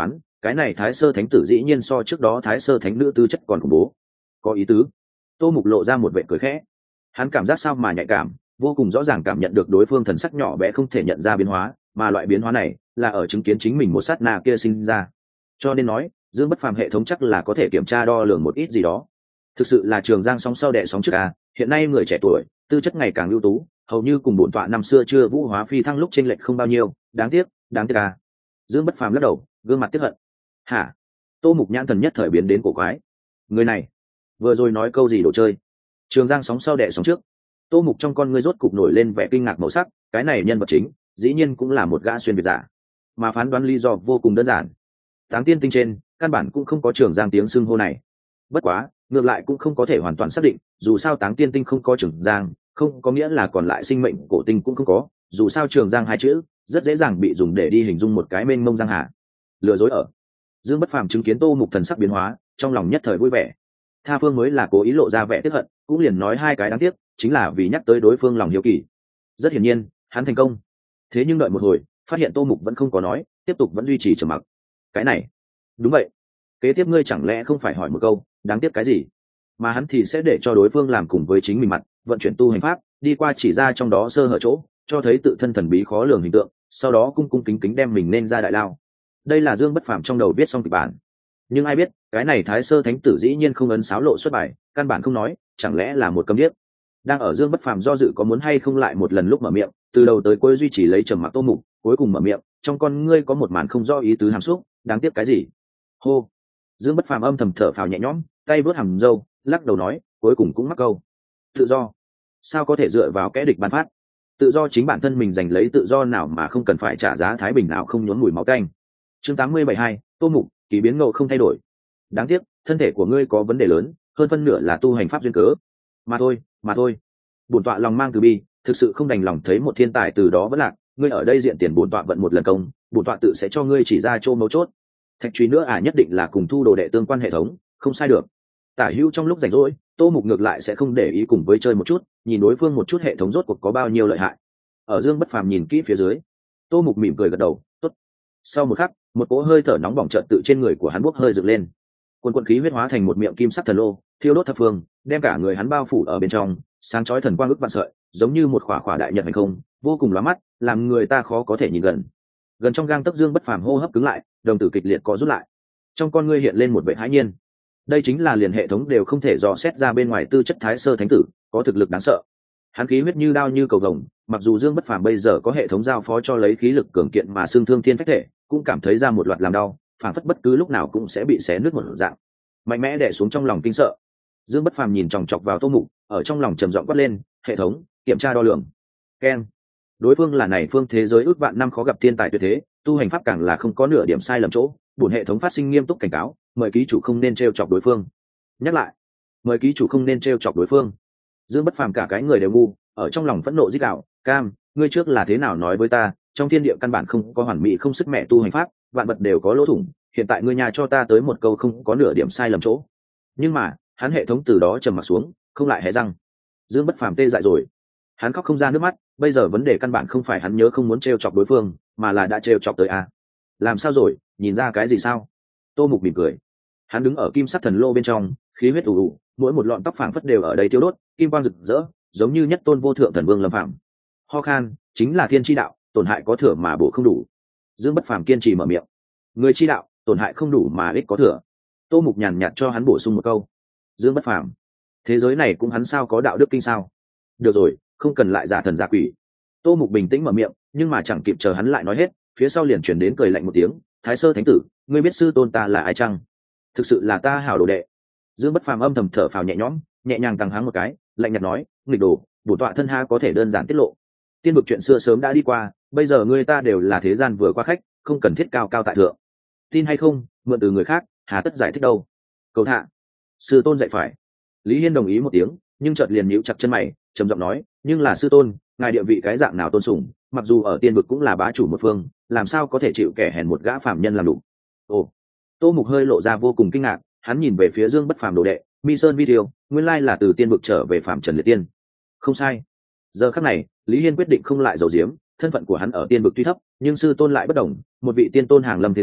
cái này thái sơ thánh tử dĩ nhiên so trước đó thái sơ thánh nữ tư chất còn khủng bố. Có ý tứ. Tô Mục lộ ra một vẻ cười khẽ. Hắn cảm giác sao mà nhạy cảm, vô cùng rõ ràng cảm nhận được đối phương thần sắc nhỏ bé không thể nhận ra biến hóa, mà loại biến hóa này là ở chứng kiến chính mình một sát na kia sinh ra. Cho nên nói, Dương Bất Phàm hệ thống chắc là có thể kiểm tra đo lường một ít gì đó. Thực sự là trường giang sóng sau đẻ sóng trước à, hiện nay người trẻ tuổi, tư chất ngày càng ưu tú, hầu như cùng bổn tọa năm xưa chưa vũ hóa phi thăng lúc chênh lệch không bao nhiêu, đáng tiếc à. Dương Bất Phàm lắc đầu, gương mặt tiếc hận. Hả? Tô Mục nhãn thần nhất thời biến đến cổ quái. Người này, vừa rồi nói câu gì đồ chơi? Trường giang sóng sau đẻ sóng trước. Tô Mục trong con ngươi rốt cục nổi lên vẻ kinh ngạc màu sắc, cái này nhân vật chính, dĩ nhiên cũng là một gã xuyên việt giả. Mà phán đoán lý do vô cùng đơn giản. Táng Tiên Tinh trên, căn bản cũng không có trường giang tiếng xưng hô này. Bất quá, ngược lại cũng không có thể hoàn toàn xác định, dù sao Táng Tiên Tinh không có trường giang, không có nghĩa là còn lại sinh mệnh cổ tinh cũng không có, dù sao trường giang hai chữ rất dễ dàng bị dùng để đi hình dung một cái mênh mông giang hà. Lừa dối ở. Dương Bất Phàm chứng kiến Tô Mục thần sắc biến hóa, trong lòng nhất thời vui vẻ. Tha Phương mới là cố ý lộ ra vẻ tiếc hận, cũng liền nói hai cái đáng tiếc, chính là vì nhắc tới đối phương lòng hiếu kỳ. Rất hiển nhiên, hắn thành công. Thế nhưng đợi một hồi, phát hiện Tô Mục vẫn không có nói, tiếp tục vẫn duy trì trầm mặc. Cái này, đúng vậy. Kế tiếp ngươi chẳng lẽ không phải hỏi một câu, đáng tiếc cái gì? Mà hắn thì sẽ để cho đối phương làm cùng với chính mình mặt, vận chuyển tu hành pháp, đi qua chỉ ra trong đó sơ hở chỗ, cho thấy tự thân thần bí khó lường hình tượng, sau đó cung cung kính kính đem mình nên ra đại lao. Đây là Dương Bất Phàm trong đầu viết xong kịch bản. Nhưng ai biết, cái này Thái Sơ Thánh tử dĩ nhiên không ấn sáo lộ xuất bài, căn bản không nói, chẳng lẽ là một câm điếc. Đang ở Dương Bất Phàm do dự có muốn hay không lại một lần lúc mở miệng, từ đầu tới cuối duy trì lấy trầm mặc Tô Mục, cuối cùng mở miệng, trong con ngươi có một màn không rõ ý tứ hàm xúc, đáng tiếc cái gì? Hô. Dương Bất Phàm âm thầm thở phào nhẹ nhõm, tay vớt hàm râu, lắc đầu nói, cuối cùng cũng mắc câu. Tự do. Sao có thể dựa vào kẻ địch ban phát? Tự do chính bản thân mình giành lấy tự do nào mà không cần phải trả giá thái bình nào không nhuốm mùi máu tanh. Chương 872, Tô Mục, kỳ biến ngộ không thay đổi. Đáng tiếc, thân thể của ngươi có vấn đề lớn, hơn phân nửa là tu hành pháp duyên cớ. Mà thôi. Bổn tọa lòng mang từ bi, thực sự không đành lòng thấy một thiên tài từ đó vẫn lạc, ngươi ở đây diện tiền bổn tọa vận một lần công, bổn tọa tự sẽ cho ngươi chỉ ra chỗ mấu chốt. Thạch truy nữa nhất định là cùng thu đồ đệ tương quan hệ thống, không sai được. Tả Hữu trong lúc rảnh rỗi, Tô Mục ngược lại sẽ không để ý cùng với chơi một chút, nhìn đối phương một chút hệ thống rốt cuộc có bao nhiêu lợi hại. Ở Dương Bất Phàm nhìn kỹ phía dưới, Tô Mục mỉm cười gật đầu, tốt. Sau một khắc, một cỗ hơi thở nóng bỏng chợt tự trên người của hắn bốc hơi dựng lên. Quần khí huyết hóa thành một miệng kim sắc thần lô, thiêu đốt thập phương, đem cả người hắn bao phủ ở bên trong, sáng chói thần quang ức vạn sợi, giống như một khỏa khỏa đại nhật hành không, vô cùng lóa mắt, làm người ta khó có thể nhìn gần. Gần trong gang tấc Dương Bất Phàm hô hấp cứng lại, đồng tử kịch liệt co rút lại. Trong con ngươi hiện lên một vẻ hãi nhiên. Đây chính là liền hệ thống đều không thể dò xét ra bên ngoài tư chất Thái Sơ Thánh tử, có thực lực đáng sợ. Hắn khí huyết như đao như cầu vồng, mặc dù Dương Bất Phàm bây giờ có hệ thống giao phó cho lấy khí lực cường kiện mà xương thương thiên phách thể, cũng cảm thấy ra một loạt làm đau, phản phất bất cứ lúc nào cũng sẽ bị xé nứt một dạng. Mạnh mẽ đè xuống trong lòng kinh sợ. Dương Bất Phàm nhìn chòng chọc vào Tô Mục, ở trong lòng trầm giọng quát lên, "Hệ thống, kiểm tra đo lường." Keng. Đối phương là này phương thế giới ước vạn năm khó gặp thiên tài tuyệt thế, tu hành pháp càng là không có nửa điểm sai lầm chỗ, bổn hệ thống phát sinh nghiêm túc cảnh cáo, mời ký chủ không nên trêu chọc đối phương. Nhắc lại, mời ký chủ không nên trêu chọc đối phương. Dương Bất Phàm cả cái người đều ngu, ở trong lòng phẫn nộ rít gào, "Cam, ngươi trước là thế nào nói với ta, trong thiên địa căn bản không có hoàn mỹ không sức mẹ tu hành pháp, vạn vật đều có lỗ thủng, hiện tại ngươi nhà cho ta tới một câu không có nửa điểm sai lầm chỗ." Nhưng mà, hắn hệ thống từ đó trầm mặt xuống, không lại hé răng. Dương Bất Phàm tê dại rồi. Hắn khóc không ra nước mắt, bây giờ vấn đề căn bản không phải hắn nhớ không muốn trêu chọc đối phương, mà là đã trêu chọc tới a. Làm sao rồi, nhìn ra cái gì sao? Tô Mục mỉm cười. Hắn đứng ở kim sắc thần lô bên trong, khí huyết ù ù, mỗi một lọn tóc phảng phất đều ở đây tiêu đốt, kim quang rực rỡ, giống như nhất tôn vô thượng thần vương lâm phạm. Ho khan, chính là thiên chi đạo, tổn hại có thừa mà bổ không đủ. Dương Bất Phàm kiên trì mở miệng. Người chi đạo, tổn hại không đủ mà ích có thừa. Tô Mục nhàn nhạt cho hắn bổ sung một câu. Dương Bất Phàm, thế giới này cũng hắn sao có đạo đức kinh sao? Được rồi, không cần lại giả thần giả quỷ. Tô Mục bình tĩnh mở miệng, nhưng mà chẳng kịp chờ hắn lại nói hết, phía sau liền chuyển đến cười lạnh một tiếng, "Thái Sơ Thánh tử, ngươi biết sư tôn ta là ai chăng?" "Thực sự là ta hảo đồ đệ." Dương Bất Phàm âm thầm thở phào nhẹ nhõm, nhẹ nhàng tăng háng một cái, lạnh nhạt nói, "Nghịch đồ, bổn tọa thân ha có thể đơn giản tiết lộ. Tiên vực chuyện xưa sớm đã đi qua, bây giờ ngươi ta đều là thế gian vừa qua khách, không cần thiết cao cao tại thượng. Tin hay không, mượn từ người khác, hà tất giải thích đâu." "Cầu thả." Sư tôn dạy phải. Lý Hiên đồng ý một tiếng, nhưng chợt liền nhíu chặt chân mày, trầm giọng nói, "Nhưng là sư tôn, ngài địa vị cái dạng nào tôn sùng, mặc dù ở tiên vực cũng là bá chủ một phương, làm sao có thể chịu kẻ hèn một gã phàm nhân làm đủ?" Ồ. Tô Mục hơi lộ ra vô cùng kinh ngạc, hắn nhìn về phía Dương Bất Phàm đồ đệ, Mi Sơn Video, nguyên lai là từ tiên vực trở về phàm trần liệt tiên. Không sai. Giờ khắc này, Lý Hiên quyết định không lại giấu giếm, thân phận của hắn ở tiên vực tuy thấp, nhưng sư tôn lại bất đồng, một vị tiên tôn hàng lâm thế gian,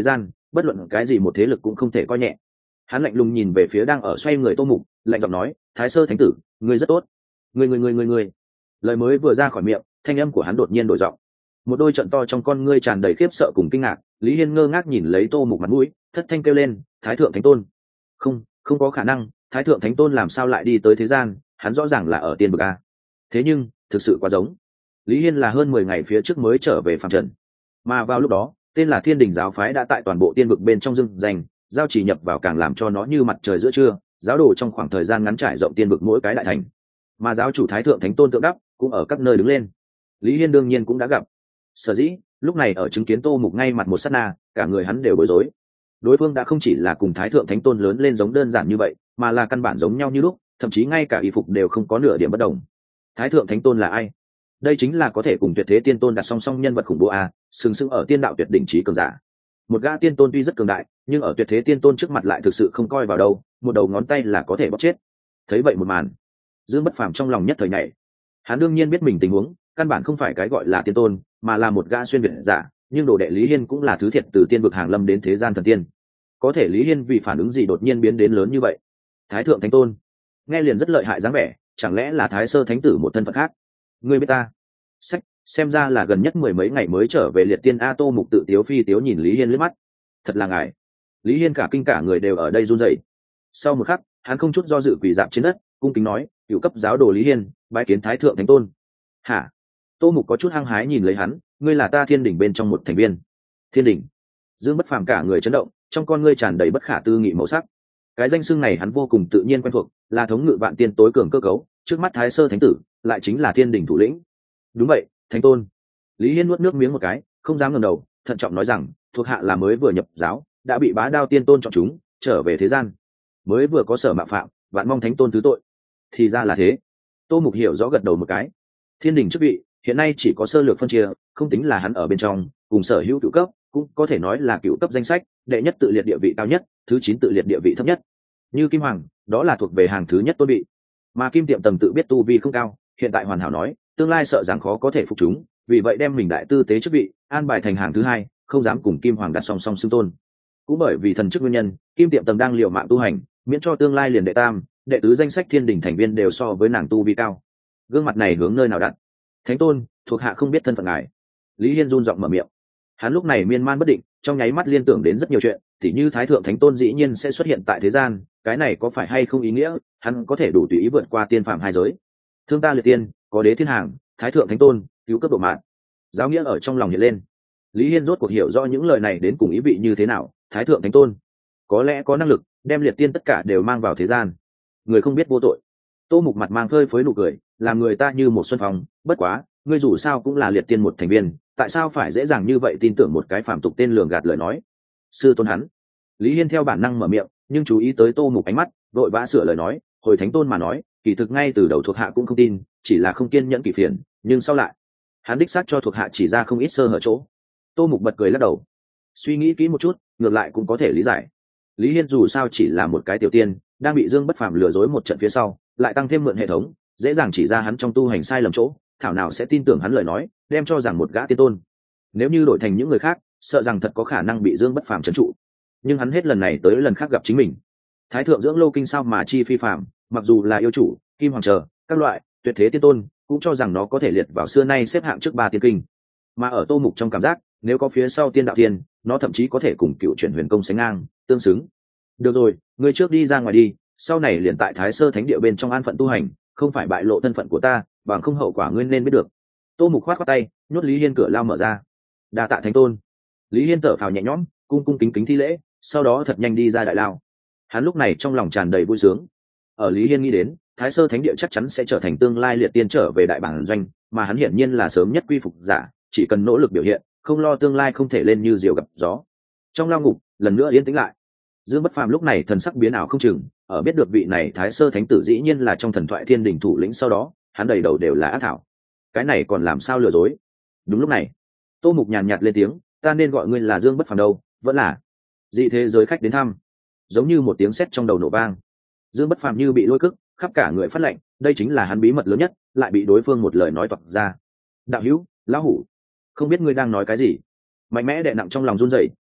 bất luận cái gì một thế lực cũng không thể coi nhẹ. Hắn lạnh lùng nhìn về phía đang ở xoay người Tô Mục, lạnh giọng nói, Thái Sơ Thánh tử, ngươi rất tốt. Ngươi. Lời mới vừa ra khỏi miệng, thanh âm của hắn đột nhiên đổi giọng. Một đôi trận to trong con ngươi tràn đầy khiếp sợ cùng kinh ngạc. Lý Hiên ngơ ngác nhìn lấy Tô Mục mặt mũi, thất thanh kêu lên, Thái thượng thánh tôn. Không có khả năng, Thái thượng thánh tôn làm sao lại đi tới thế gian, hắn rõ ràng là ở tiên vực a. Thế nhưng thực sự quá giống. Lý Hiên là hơn 10 ngày phía trước mới trở về phàm trần, mà vào lúc đó tên là Thiên Đình giáo phái đã tại toàn bộ tiên vực bên trong dưng danh, giao chỉ nhập vào càng làm cho nó như mặt trời giữa trưa, giáo đồ trong khoảng thời gian ngắn trải rộng tiên vực mỗi cái đại thành, mà giáo chủ Thái thượng thánh tôn tượng đắp cũng ở các nơi đứng lên. Lý Hiên đương nhiên cũng đã gặp. Sở dĩ lúc này ở chứng kiến Tô Mục ngay mặt một sát na, cả người hắn đều bối rối. Đối phương đã không chỉ là cùng Thái thượng thánh tôn lớn lên giống đơn giản như vậy, mà là căn bản giống nhau như lúc, thậm chí ngay cả y phục đều không có nửa điểm bất đồng. Thái thượng thánh tôn là ai? Đây chính là có thể cùng tuyệt thế tiên tôn đặt song song nhân vật khủng bố a, sừng sững ở tiên đạo tuyệt đỉnh trí cường giả. Một gã tiên tôn tuy rất cường đại, nhưng ở tuyệt thế tiên tôn trước mặt lại thực sự không coi vào đâu, một đầu ngón tay là có thể bóp chết. Thấy vậy một màn, Dương Bất Phàm trong lòng nhất thời nhảy. Hắn đương nhiên biết mình tình huống, căn bản không phải cái gọi là tiên tôn, mà là một gã xuyên việt giả, nhưng đồ đệ Lý Hiên cũng là thứ thiệt từ tiên vực hàng lâm đến thế gian thần tiên. Có thể Lý Hiên vì phản ứng gì đột nhiên biến đến lớn như vậy? Thái thượng thánh tôn, nghe liền rất lợi hại dáng vẻ, chẳng lẽ là Thái Sơ thánh tử một thân phận khác? Ngươi biết ta? Sách, xem ra là gần nhất 10 mấy ngày mới trở về liệt tiên a. Tô Mục tự tiếu phi tiếu nhìn Lý Hiên liếc mắt. Thật là ngài. Lý Hiên cả kinh cả người đều ở đây run rẩy. Sau một khắc, hắn không chút do dự quỳ dạp trên đất, cung kính nói, cựu cấp giáo đồ Lý Hiên, bái kiến Thái thượng thánh tôn. Hả? Tô Mục có chút hăng hái nhìn lấy hắn, ngươi là ta Thiên Đình bên trong một thành viên. Thiên Đình? Dương Bất Phàm cả người chấn động, trong con ngươi tràn đầy bất khả tư nghị màu sắc. Cái danh xưng này hắn vô cùng tự nhiên quen thuộc, là thống ngự vạn tiên tối cường cơ cấu, trước mắt Thái Sơ thánh tử lại chính là Thiên Đình thủ lĩnh. Đúng vậy, thánh tôn. Lý Hiên nuốt nước miếng một cái, không dám ngẩng đầu, thận trọng nói rằng, thuộc hạ là mới vừa nhập giáo, đã bị Bá Đao tiên tôn chọn chúng, trở về thế gian, mới vừa có sở mạo phạm, vạn mong thánh tôn thứ tội. Thì ra là thế. Tô Mục hiểu rõ gật đầu một cái. Thiên Đình chức vị hiện nay chỉ có sơ lược phân chia, không tính là hắn ở bên trong, cùng sở hữu cựu cấp, cũng có thể nói là cựu cấp danh sách, đệ nhất tự liệt địa vị cao nhất, thứ 9 tự liệt địa vị thấp nhất. Như Kim Hoàng, đó là thuộc về hàng thứ nhất tôn vị. Mà Kim Tiệm Tầng tự biết tu vi không cao, hiện tại hoàn hảo nói, tương lai sợ rằng khó có thể phục chúng, vì vậy đem mình đại tư tế chức vị an bài thành hàng thứ 2, không dám cùng Kim Hoàng đặt song song xưng tôn. Cũng bởi vì thần chức nguyên nhân, Kim Tiệm Tầng đang liều mạng tu hành, miễn cho tương lai liền đệ tam, đệ tứ danh sách Thiên Đình thành viên đều so với nàng tu vi cao. Gương mặt này hướng nơi nào đặt? Thánh tôn, thuộc hạ không biết thân phận ngài. Lý Hiên run giọng mở miệng. Hắn lúc này miên man bất định, trong nháy mắt liên tưởng đến rất nhiều chuyện, tỉ như Thái thượng thánh tôn dĩ nhiên sẽ xuất hiện tại thế gian, cái này có phải hay không ý nghĩa hắn có thể đủ tùy ý vượt qua tiên phạm hai giới. Thương ta liệt tiên, có đế thiên hàng, Thái thượng thánh tôn, cứu cấp độ mạng. Giáo nghĩa ở trong lòng hiện lên. Lý Hiên rốt cuộc hiểu rõ những lời này đến cùng ý vị như thế nào. Thái thượng thánh tôn có lẽ có năng lực đem liệt tiên tất cả đều mang vào thế gian, người không biết vô tội. Tô Mục mặt mang phơi phới nụ cười, làm người ta như một xuân phong. Bất quá, ngươi dù sao cũng là liệt tiên một thành viên, tại sao phải dễ dàng như vậy tin tưởng một cái phàm tục tên lường gạt lời nói? Sư tôn hắn. Lý Hiên theo bản năng mở miệng, nhưng chú ý tới Tô Mục ánh mắt, vội vã sửa lời nói, hồi thánh tôn mà nói, kỳ thực ngay từ đầu thuộc hạ cũng không tin, chỉ là không kiên nhẫn kỳ phiền, nhưng sau lại hắn đích xác cho thuộc hạ chỉ ra không ít sơ hở chỗ. Tô Mục bật cười lắc đầu. Suy nghĩ kỹ một chút, ngược lại cũng có thể lý giải. Lý Hiên dù sao chỉ là một cái tiểu tiên, đang bị Dương Bất Phàm lừa dối một trận phía sau, lại tăng thêm mượn hệ thống, dễ dàng chỉ ra hắn trong tu hành sai lầm chỗ, thảo nào sẽ tin tưởng hắn lời nói, đem cho rằng một gã tiên tôn. Nếu như đổi thành những người khác, sợ rằng thật có khả năng bị Dương Bất Phàm trấn trụ. Nhưng hắn hết lần này tới lần khác gặp chính mình. Thái thượng dưỡng lâu kinh sao mà chi phi phàm, mặc dù là yêu chủ, kim hoàng chờ, các loại tuyệt thế tiên tôn, cũng cho rằng nó có thể liệt vào xưa nay xếp hạng trước 3 tiên kinh. Mà ở Tô Mục trong cảm giác, nếu có phía sau tiên đạo tiên, nó thậm chí có thể cùng cựu chuyển huyền công sánh ngang, tương xứng. Được rồi, ngươi trước đi ra ngoài đi, sau này liền tại Thái Sơ Thánh địa bên trong an phận tu hành, không phải bại lộ thân phận của ta, bằng không hậu quả ngươi nên biết được. Tô Mục khoát khoát tay, nhốt Lý Hiên cửa lao mở ra. Đa tạ thánh tôn. Lý Hiên thở phào nhẹ nhõm, cung cung kính kính thi lễ, sau đó thật nhanh đi ra đại lao. Hắn lúc này trong lòng tràn đầy vui sướng. Ở Lý Hiên nghĩ đến, Thái Sơ Thánh địa chắc chắn sẽ trở thành tương lai liệt tiên trở về đại bản doanh, mà hắn hiển nhiên là sớm nhất quy phục giả, chỉ cần nỗ lực biểu hiện, không lo tương lai không thể lên như diều gặp gió. Trong lao ngục, lần nữa yên tĩnh lại. Dương Bất Phàm lúc này thần sắc biến ảo không chừng, ở biết được vị này Thái Sơ Thánh tử dĩ nhiên là trong thần thoại Thiên Đình thủ lĩnh sau đó, hắn đầy đầu đều là ác thảo. Cái này còn làm sao lừa dối? Đúng lúc này, Tô Mục nhàn nhạt lên tiếng, ta nên gọi ngươi là Dương Bất Phàm đâu, vẫn là dị thế giới khách đến thăm. Giống như một tiếng sét trong đầu nổ vang. Dương Bất Phàm như bị lôi cức, khắp cả người phát lạnh, đây chính là hắn bí mật lớn nhất, lại bị đối phương một lời nói toạc ra. Đạo hữu, lão hủ, không biết ngươi đang nói cái gì? Mạnh mẽ đè nặng trong lòng run rẩy,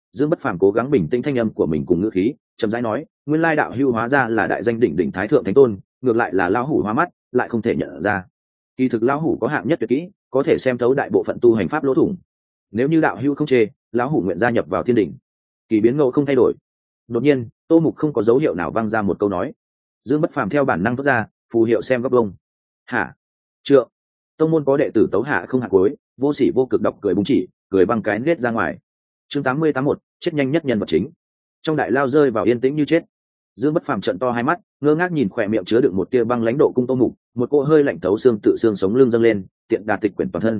Dương Bất Phàm cố gắng bình tĩnh thanh âm của mình cùng ngữ khí, chậm rãi nói, nguyên lai đạo hưu hóa ra là đại danh đỉnh đỉnh thái thượng thánh tôn, ngược lại là lão hủ hóa mắt, lại không thể nhận ra. Kỳ thực lão hủ có hạng nhất tuyệt kỹ, có thể xem thấu đại bộ phận tu hành pháp lỗ thủng. Nếu như đạo hưu không chê, lão hủ nguyện gia nhập vào thiên đỉnh. Kỳ biến ngẫu không thay đổi. Đột nhiên, Tô Mục không có dấu hiệu nào vang ra một câu nói. Dương Bất Phàm theo bản năng thốt ra, phù hiệu xem góc lông. Hả? Trượng. Tông môn có đệ tử tấu hạ không hạ cuối, vô sỉ vô cực độc cười búng chỉ, cười băng cái nết ra ngoài. Chương 8081, chết nhanh nhất nhân vật chính. Trong đại lao rơi vào yên tĩnh như chết. Dương Bất Phàm trợn to hai mắt, ngơ ngác nhìn khỏe miệng chứa đựng một tia băng lãnh độ cung Tô Mục, một cỗ hơi lạnh thấu xương tự xương sống lưng dâng lên, tiện đà tịch quyển toàn thân.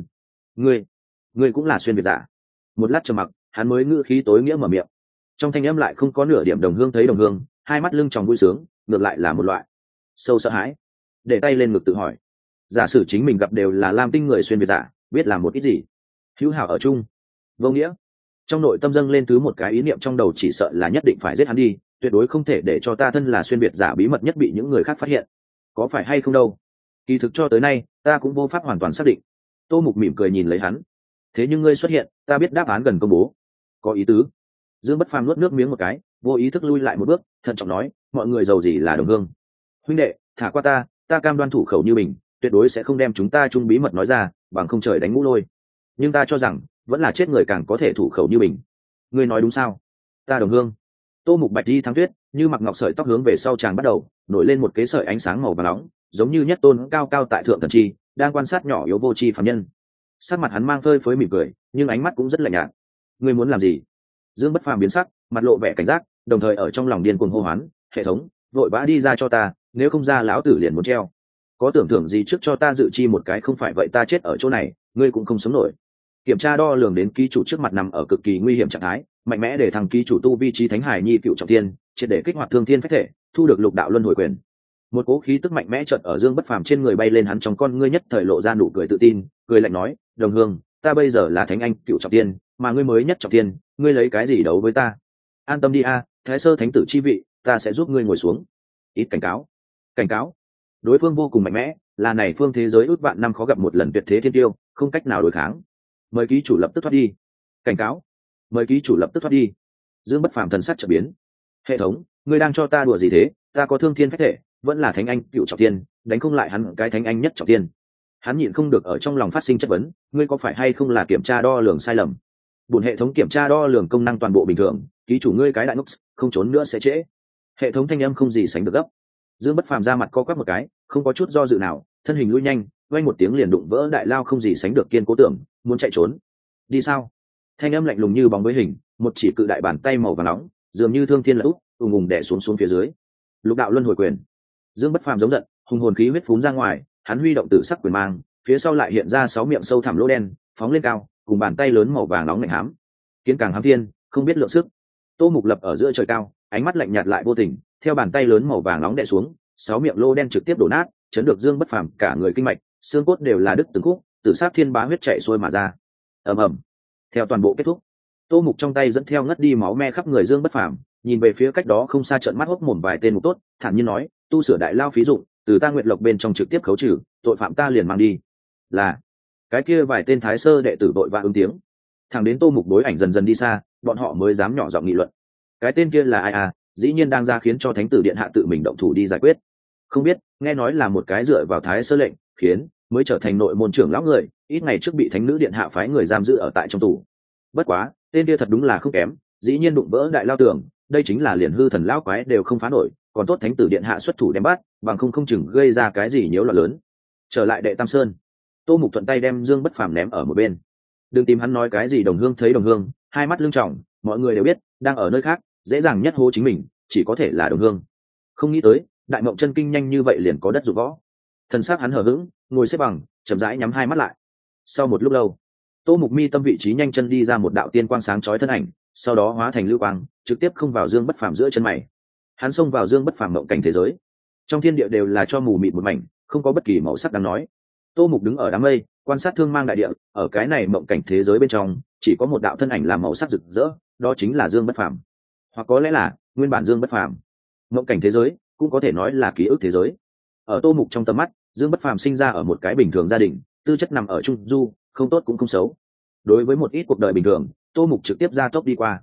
Ngươi cũng là xuyên việt giả. Một lát trầm mặc, hắn mới ngữ khí tối nghĩa mở miệng. Trong thanh âm lại không có nửa điểm đồng hương thấy đồng hương, hai mắt lưng tròng vui sướng, ngược lại là một loại sâu sợ hãi. Để tay lên ngực tự hỏi, giả sử chính mình gặp đều là lam tinh người xuyên việt giả, biết làm một ít gì? Hữu hảo ở chung, vô nghĩa. Trong nội tâm dâng lên thứ một cái ý niệm trong đầu, chỉ sợ là nhất định phải giết hắn đi, tuyệt đối không thể để cho ta thân là xuyên việt giả bí mật nhất bị những người khác phát hiện. Có phải hay không đâu? Kỳ thực cho tới nay ta cũng vô pháp hoàn toàn xác định. Tô Mục mỉm cười nhìn lấy hắn. Thế nhưng ngươi xuất hiện, ta biết đáp án gần công bố. Có ý tứ. Dương Bất Phàm nuốt nước miếng một cái, vô ý thức lui lại một bước, thận trọng nói, mọi người giàu gì là đồng hương. Huynh đệ, thả qua ta cam đoan thủ khẩu như mình, tuyệt đối sẽ không đem chúng ta chung bí mật nói ra, bằng không trời đánh ngũ lôi. Nhưng ta cho rằng vẫn là chết người càng có thể thủ khẩu như mình. Ngươi nói đúng sao? Ta đồng hương. Tô Mục bạch đi thắng tuyết, như mặc ngọc sợi tóc hướng về sau chàng bắt đầu nổi lên một kế sợi ánh sáng màu vàng nóng, giống như nhất tôn cao cao tại thượng thần chi đang quan sát nhỏ yếu vô tri phàm nhân. Sắc mặt hắn mang phơi phới mỉm cười, nhưng ánh mắt cũng rất lạnh nhạt. Ngươi muốn làm gì? Dương Bất Phàm biến sắc, mặt lộ vẻ cảnh giác, đồng thời ở trong lòng điên cuồng hô hoán, hệ thống, vội vã đi ra cho ta, nếu không ra lão tử liền muốn treo. Có tưởng thưởng gì trước cho ta dự chi một cái, không phải vậy ta chết ở chỗ này, ngươi cũng không sống nổi. Kiểm tra đo lường đến ký chủ trước mặt nằm ở cực kỳ nguy hiểm trạng thái, mạnh mẽ để thằng ký chủ tu vi trí thánh hải nhi cựu trọng thiên, triệt để kích hoạt thương thiên phách thể, thu được lục đạo luân hồi quyền. Một cỗ khí tức mạnh mẽ chợt ở Dương Bất Phàm trên người bay lên, hắn trong con ngươi nhất thời lộ ra nụ cười tự tin, cười lạnh nói, đồng hương, ta bây giờ là thánh anh cựu trọng thiên, mà ngươi mới nhất trọng thiên, ngươi lấy cái gì đấu với ta? An tâm đi a, thái sơ thánh tử chi vị, ta sẽ giúp ngươi ngồi xuống. Ít cảnh cáo. Đối phương vô cùng mạnh mẽ, là này phương thế giới ước vạn năm khó gặp một lần tuyệt thế thiên tiêu, không cách nào đối kháng. Mời ký chủ lập tức thoát đi. Cảnh cáo. Mời ký chủ lập tức thoát đi. Dương Bất Phàm thần sắc chợt biến. Hệ thống, ngươi đang cho ta đùa gì thế? Ta có thương thiên phách thể, vẫn là thánh anh cựu trọng thiên, đánh không lại hắn cái thánh anh nhất trọng thiên. Hắn nhịn không được ở trong lòng phát sinh chất vấn, ngươi có phải hay không là kiểm tra đo lường sai lầm? Bổn hệ thống kiểm tra đo lường công năng toàn bộ bình thường, ký chủ ngươi cái đại ngốc, không trốn nữa sẽ trễ. Hệ thống thanh âm không gì sánh được gấp. Dương Bất Phàm ra mặt co quắp một cái, không có chút do dự nào, thân hình lui nhanh, vang một tiếng liền đụng vỡ đại lao không gì sánh được kiên cố tưởng, muốn chạy trốn. Đi sao? Thanh âm lạnh lùng như bóng với hình, một chỉ cự đại bàn tay màu vàng nóng, dường như thương thiên lật úp, ùng ùng đè xuống phía dưới. Lục đạo luân hồi quyền. Dương Bất Phàm giống giận, hùng hồn khí huyết phún ra ngoài, hắn huy động tử sắc quyền mang, phía sau lại hiện ra 6 miệng sâu thẳm lỗ đen, phóng lên cao, cùng bàn tay lớn màu vàng nóng lạnh hám. Kiến càng hám thiên, không biết lượng sức. Tô Mục lập ở giữa trời cao, ánh mắt lạnh nhạt lại vô tình, theo bàn tay lớn màu vàng nóng đè xuống, 6 miệng lỗ đen trực tiếp đổ nát, chấn được Dương Bất Phàm cả người kinh mạch, xương cốt đều là đứt từng khúc, tử sắc thiên bá huyết chảy xuôi mà ra. Ầm ầm. Theo toàn bộ kết thúc, Tô Mục trong tay dẫn theo ngất đi máu me khắp người Dương Bất Phàm, nhìn về phía cách đó không xa, trợn mắt hốc mồm vài tên mục tốt, thản nhiên nói, tu sửa đại lao phí dụng, từ ta nguyệt lộc bên trong trực tiếp khấu trừ, tội phạm ta liền mang đi. Là cái kia vài tên thái sơ đệ tử đội và ứng tiếng. Thẳng đến Tô Mục đối ảnh dần dần đi xa, bọn họ mới dám nhỏ giọng nghị luận. Cái tên kia là ai à, dĩ nhiên đang ra khiến cho thánh tử điện hạ tự mình động thủ đi giải quyết. Không biết, nghe nói là một cái dựa vào thái sơ lệnh khiến mới trở thành nội môn trưởng lão người, ít ngày trước bị thánh nữ điện hạ phái người giam giữ ở tại trong tù. Bất quá, tên kia thật đúng là không kém, dĩ nhiên đụng vỡ đại lao tường, đây chính là liền hư thần lão quái đều không phá nổi, còn tốt thánh tử điện hạ xuất thủ đem bắt, bằng không chừng gây ra cái gì nhiễu loạn lớn. Trở lại đệ Tam Sơn, Tô Mục thuận tay đem Dương Bất Phàm ném ở một bên. Đừng tìm hắn nói cái gì đồng hương thấy đồng hương, hai mắt lưng tròng, mọi người đều biết, đang ở nơi khác, dễ dàng nhất hố chính mình, chỉ có thể là đồng hương. Không nghĩ tới, đại mộng chân kinh nhanh như vậy liền có đất dụng võ. Thần sắc hắn hờ hững, ngồi xếp bằng, chậm rãi nhắm hai mắt lại. Sau một lúc lâu, Tô Mục mi tâm vị trí nhanh chân đi ra một đạo tiên quang sáng chói thân ảnh, sau đó hóa thành lưu quang, trực tiếp không vào Dương Bất Phàm giữa chân mày. Hắn xông vào Dương Bất Phàm mộng cảnh thế giới. Trong thiên địa đều là cho mù mịt một mảnh, không có bất kỳ màu sắc đáng nói. Tô Mục đứng ở đám mây, quan sát thương mang đại địa, ở cái này mộng cảnh thế giới bên trong, chỉ có một đạo thân ảnh làm màu sắc rực rỡ, đó chính là Dương Bất Phàm, hoặc có lẽ là nguyên bản Dương Bất Phàm. Mộng cảnh thế giới cũng có thể nói là ký ức thế giới. Ở Tô Mục trong tầm mắt, Dương Bất Phàm sinh ra ở một cái bình thường gia đình, tư chất nằm ở trung du, không tốt cũng không xấu. Đối với một ít cuộc đời bình thường, Tô Mục trực tiếp ra tốc đi qua.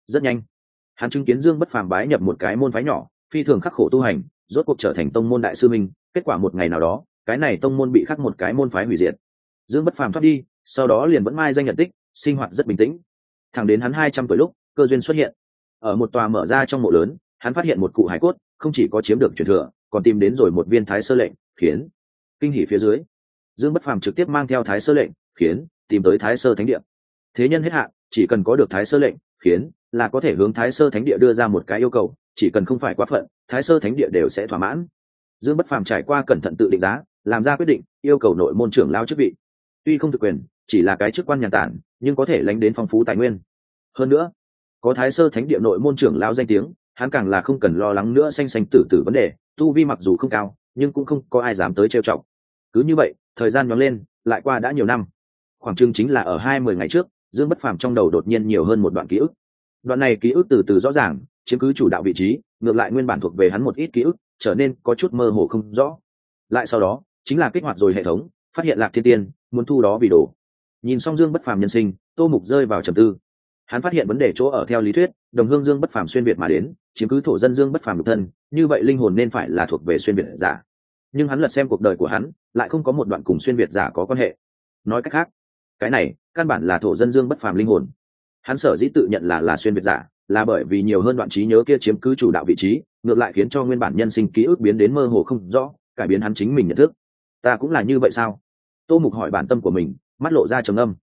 Rất nhanh, hắn chứng kiến Dương Bất Phàm bái nhập một cái môn phái nhỏ, phi thường khắc khổ tu hành, rốt cuộc trở thành tông môn đại sư minh. Kết quả một ngày nào đó, cái này tông môn bị khắc một cái môn phái hủy diệt. Dương Bất Phàm thoát đi, sau đó liền vẫn mai danh nhận tích, sinh hoạt rất bình tĩnh. Thẳng đến hắn 200 tuổi lúc, cơ duyên xuất hiện. Ở một tòa mở ra trong mộ lớn, hắn phát hiện một cụ hải cốt, không chỉ có chiếm được truyền thừa, còn tìm đến rồi một viên thái sơ lệnh, khiến kinh hỉ phía dưới. Dương Bất Phàm trực tiếp mang theo thái sơ lệnh, khiến tìm tới thái sơ thánh địa. Thế nhân hết hạn, chỉ cần có được thái sơ lệnh, khiến là có thể hướng thái sơ thánh địa đưa ra một cái yêu cầu, chỉ cần không phải quá phận, thái sơ thánh địa đều sẽ thỏa mãn. Dương Bất Phàm trải qua cẩn thận tự định giá, làm ra quyết định, yêu cầu nội môn trưởng lao chức vị. Tuy không thực quyền, chỉ là cái chức quan nhàn tản, nhưng có thể lãnh đến phong phú tài nguyên. Hơn nữa, có thái sơ thánh địa nội môn trưởng lao danh tiếng, hắn càng là không cần lo lắng nữa sanh tử tử vấn đề. Tu vi mặc dù không cao, nhưng cũng không có ai dám tới trêu chọc. Cứ như vậy, thời gian nhoáng lên, lại qua đã nhiều năm. Khoảng chừng chính là ở 20 ngày trước, Dương Bất Phàm trong đầu đột nhiên nhiều hơn một đoạn ký ức. Đoạn này ký ức từ từ rõ ràng, chiếm cứ chủ đạo vị trí, ngược lại nguyên bản thuộc về hắn một ít ký ức trở nên có chút mơ hồ không rõ. Lại sau đó, chính là kích hoạt rồi hệ thống, phát hiện Lạc Thiên Tiên muốn thu đó vì đồ. Nhìn xong Dương Bất Phàm nhân sinh, Tô Mục rơi vào trầm tư. Hắn phát hiện vấn đề chỗ ở theo lý thuyết, đồng hương Dương Bất Phàm xuyên việt mà đến, chiếm cứ thổ dân Dương Bất Phàm độc thân, như vậy linh hồn nên phải là thuộc về xuyên việt giả. Nhưng hắn lật xem cuộc đời của hắn, lại không có một đoạn cùng xuyên việt giả có quan hệ. Nói cách khác, cái này căn bản là thổ dân Dương Bất Phàm linh hồn. Hắn sở dĩ tự nhận là xuyên việt giả, là bởi vì nhiều hơn đoạn trí nhớ kia chiếm cứ chủ đạo vị trí, ngược lại khiến cho nguyên bản nhân sinh ký ức biến đến mơ hồ không rõ, cải biến hắn chính mình nhận thức. Ta cũng là như vậy sao? Tô Mục hỏi bản tâm của mình, mắt lộ ra trầm âm.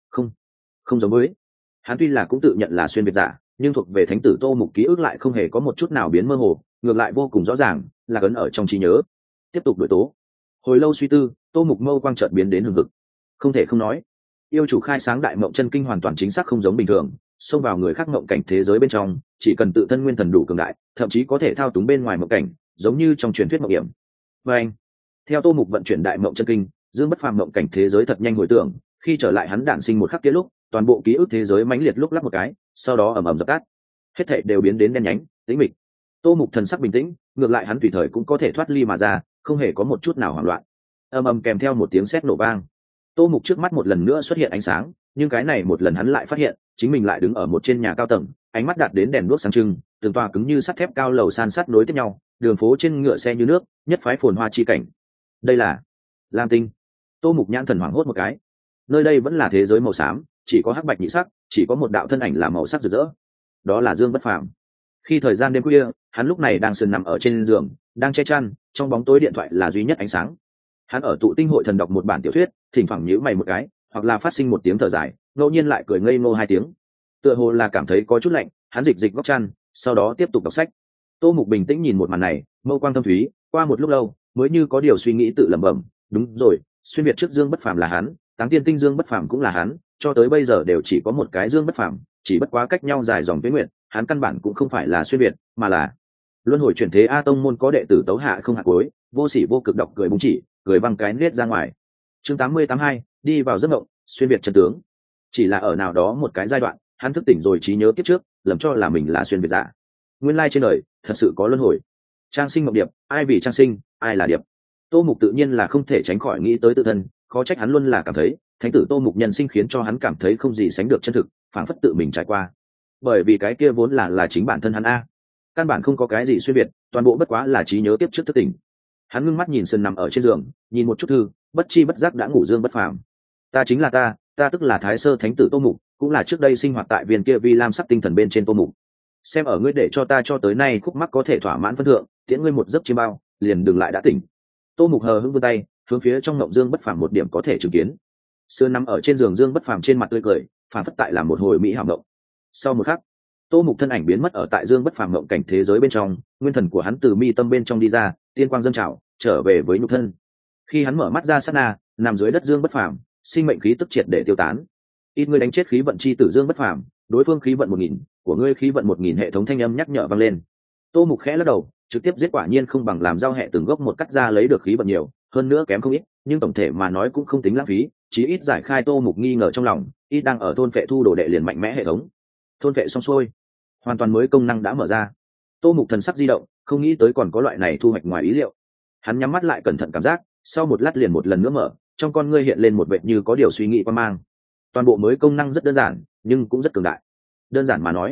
Không giống với. Hắn tuy là cũng tự nhận là xuyên việt giả, nhưng thuộc về thánh tử Tô Mục ký ức lại không hề có một chút nào biến mơ hồ, ngược lại vô cùng rõ ràng, là ấn ở trong trí nhớ. Tiếp tục đổi tố. Hồi lâu suy tư, Tô Mục mâu quang chợt biến đến hừng hực. Không thể không nói, yêu chủ khai sáng đại mộng chân kinh hoàn toàn chính xác không giống bình thường, xông vào người khác mộng cảnh thế giới bên trong, chỉ cần tự thân nguyên thần đủ cường đại, thậm chí có thể thao túng bên ngoài mộng cảnh, giống như trong truyền thuyết mộng hiểm. Và anh, theo Tô Mục vận chuyển đại mộng chân kinh, Dương Bất Phàm mộng cảnh thế giới thật nhanh hồi tưởng, khi trở lại hắn đản sinh một khắc kia lúc, toàn bộ ký ức thế giới mãnh liệt lúc lắc một cái, sau đó ầm ầm dập tắt. Hết thảy đều biến đến đen nhánh, tĩnh mịch. Tô Mục thần sắc bình tĩnh, ngược lại hắn tùy thời cũng có thể thoát ly mà ra, không hề có một chút nào hoảng loạn. Ầm ầm kèm theo một tiếng sét nổ vang. Tô Mục trước mắt một lần nữa xuất hiện ánh sáng, nhưng cái này một lần hắn lại phát hiện, chính mình lại đứng ở một trên nhà cao tầng, ánh mắt đạt đến đèn đuốc sáng trưng, từng tòa cứng như sắt thép cao lầu san sát nối tiếp nhau, đường phố trên ngựa xe như nước, nhất phái phồn hoa chi cảnh. Đây là Lam Tinh. Tô Mục nhãn thần hoảng hốt một cái. Nơi đây vẫn là thế giới màu xám, chỉ có hắc bạch nhị sắc, chỉ có một đạo thân ảnh là màu sắc rực rỡ. Đó là Dương Bất Phàm. Khi thời gian đêm khuya, hắn lúc này đang sườn nằm ở trên giường, đang che chăn, trong bóng tối điện thoại là duy nhất ánh sáng. Hắn ở tụ tinh hội thần đọc một bản tiểu thuyết, thỉnh thoảng nhíu mày một cái, hoặc là phát sinh một tiếng thở dài, ngẫu nhiên lại cười ngây ngô 2 tiếng. Tựa hồ là cảm thấy có chút lạnh, hắn dịch dịch góc chăn, sau đó tiếp tục đọc sách. Tô Mục bình tĩnh nhìn một màn này, mâu quang thâm thúy, qua một lúc lâu, mới như có điều suy nghĩ tự lẩm bẩm, đúng rồi, xuyên việt trước Dương Bất Phàm là hắn, Táng Tiên Tinh Dương Bất Phàm cũng là hắn, cho tới bây giờ đều chỉ có một cái Dương Bất Phàm, chỉ bất quá cách nhau dài dòng tuế nguyện, hắn căn bản cũng không phải là xuyên việt, mà là luân hồi chuyển thế. A tông môn có đệ tử Tấu Hạ không hạt cuối, vô sỉ vô cực đọc cười búng chỉ, cười văng cái nết ra ngoài. Chương 80-82, đi vào giấc mộng, xuyên việt chân tướng. Chỉ là ở nào đó một cái giai đoạn, hắn thức tỉnh rồi trí nhớ kiếp trước, lầm cho là mình là xuyên việt giả. Nguyên lai trên đời thật sự có luân hồi. Trang sinh mộng điệp, ai vì trang sinh, ai là điệp. Tô Mục tự nhiên là không thể tránh khỏi nghĩ tới tự thân, khó trách hắn luôn là cảm thấy thánh tử Tô Mục nhân sinh khiến cho hắn cảm thấy không gì sánh được chân thực, phảng phất tự mình trải qua. Bởi vì cái kia vốn là chính bản thân hắn a. Căn bản không có cái gì xuyên biệt, toàn bộ bất quá là trí nhớ tiếp trước thức tỉnh. Hắn ngưng mắt nhìn sân nằm ở trên giường, nhìn một chút thư, bất chi bất giác đã ngủ Dương Bất Phàm. Ta chính là ta tức là Thái Sơ Thánh tử Tô Mục, cũng là trước đây sinh hoạt tại viên kia vi lam sắc tinh thần bên trên Tô Mục. Xem ở ngươi để cho ta cho tới nay khúc mắc có thể thỏa mãn phân thượng, tiễn ngươi một giấc chiêm bao, liền đừng lại đã tỉnh. Tô Mục hờ hững vươn tay, hướng phía trong ngộng Dương Bất Phàm một điểm có thể chứng kiến. Sườn nằm ở trên giường Dương Bất Phàm trên mặt tươi cười, phản phất tại là một hồi mỹ hảo ngộng. Sau một khắc, Tô Mục thân ảnh biến mất ở tại Dương Bất Phàm ngộng cảnh thế giới bên trong, nguyên thần của hắn từ mi tâm bên trong đi ra, tiên quang dâng trào, trở về với nhục thân. Khi hắn mở mắt ra sát na, nằm dưới đất Dương Bất Phàm, sinh mệnh khí tức triệt để tiêu tán. Ít ngươi đánh chết khí vận chi tử Dương Bất Phàm, đối phương khí vận 1000, của ngươi khí vận 1000, hệ thống thanh âm nhắc nhở vang lên. Tô Mục khẽ lắc đầu, trực tiếp giết quả nhiên không bằng làm giao hệ từng gốc một cắt ra lấy được khí vận nhiều, hơn nữa kém không ít, nhưng tổng thể mà nói cũng không tính lãng phí, chí ít giải khai Tô Mục nghi ngờ trong lòng, ít đang ở thôn phệ thu đồ đệ liền mạnh mẽ hệ thống. Thôn phệ xong xuôi, hoàn toàn mới công năng đã mở ra. Tô Mục thần sắc di động, không nghĩ tới còn có loại này thu hoạch ngoài ý liệu. Hắn nhắm mắt lại cẩn thận cảm giác, sau một lát liền một lần nữa mở, trong con ngươi hiện lên một vệt như có điều suy nghĩ quan mang. Toàn bộ mới công năng rất đơn giản, nhưng cũng rất cường đại. Đơn giản mà nói,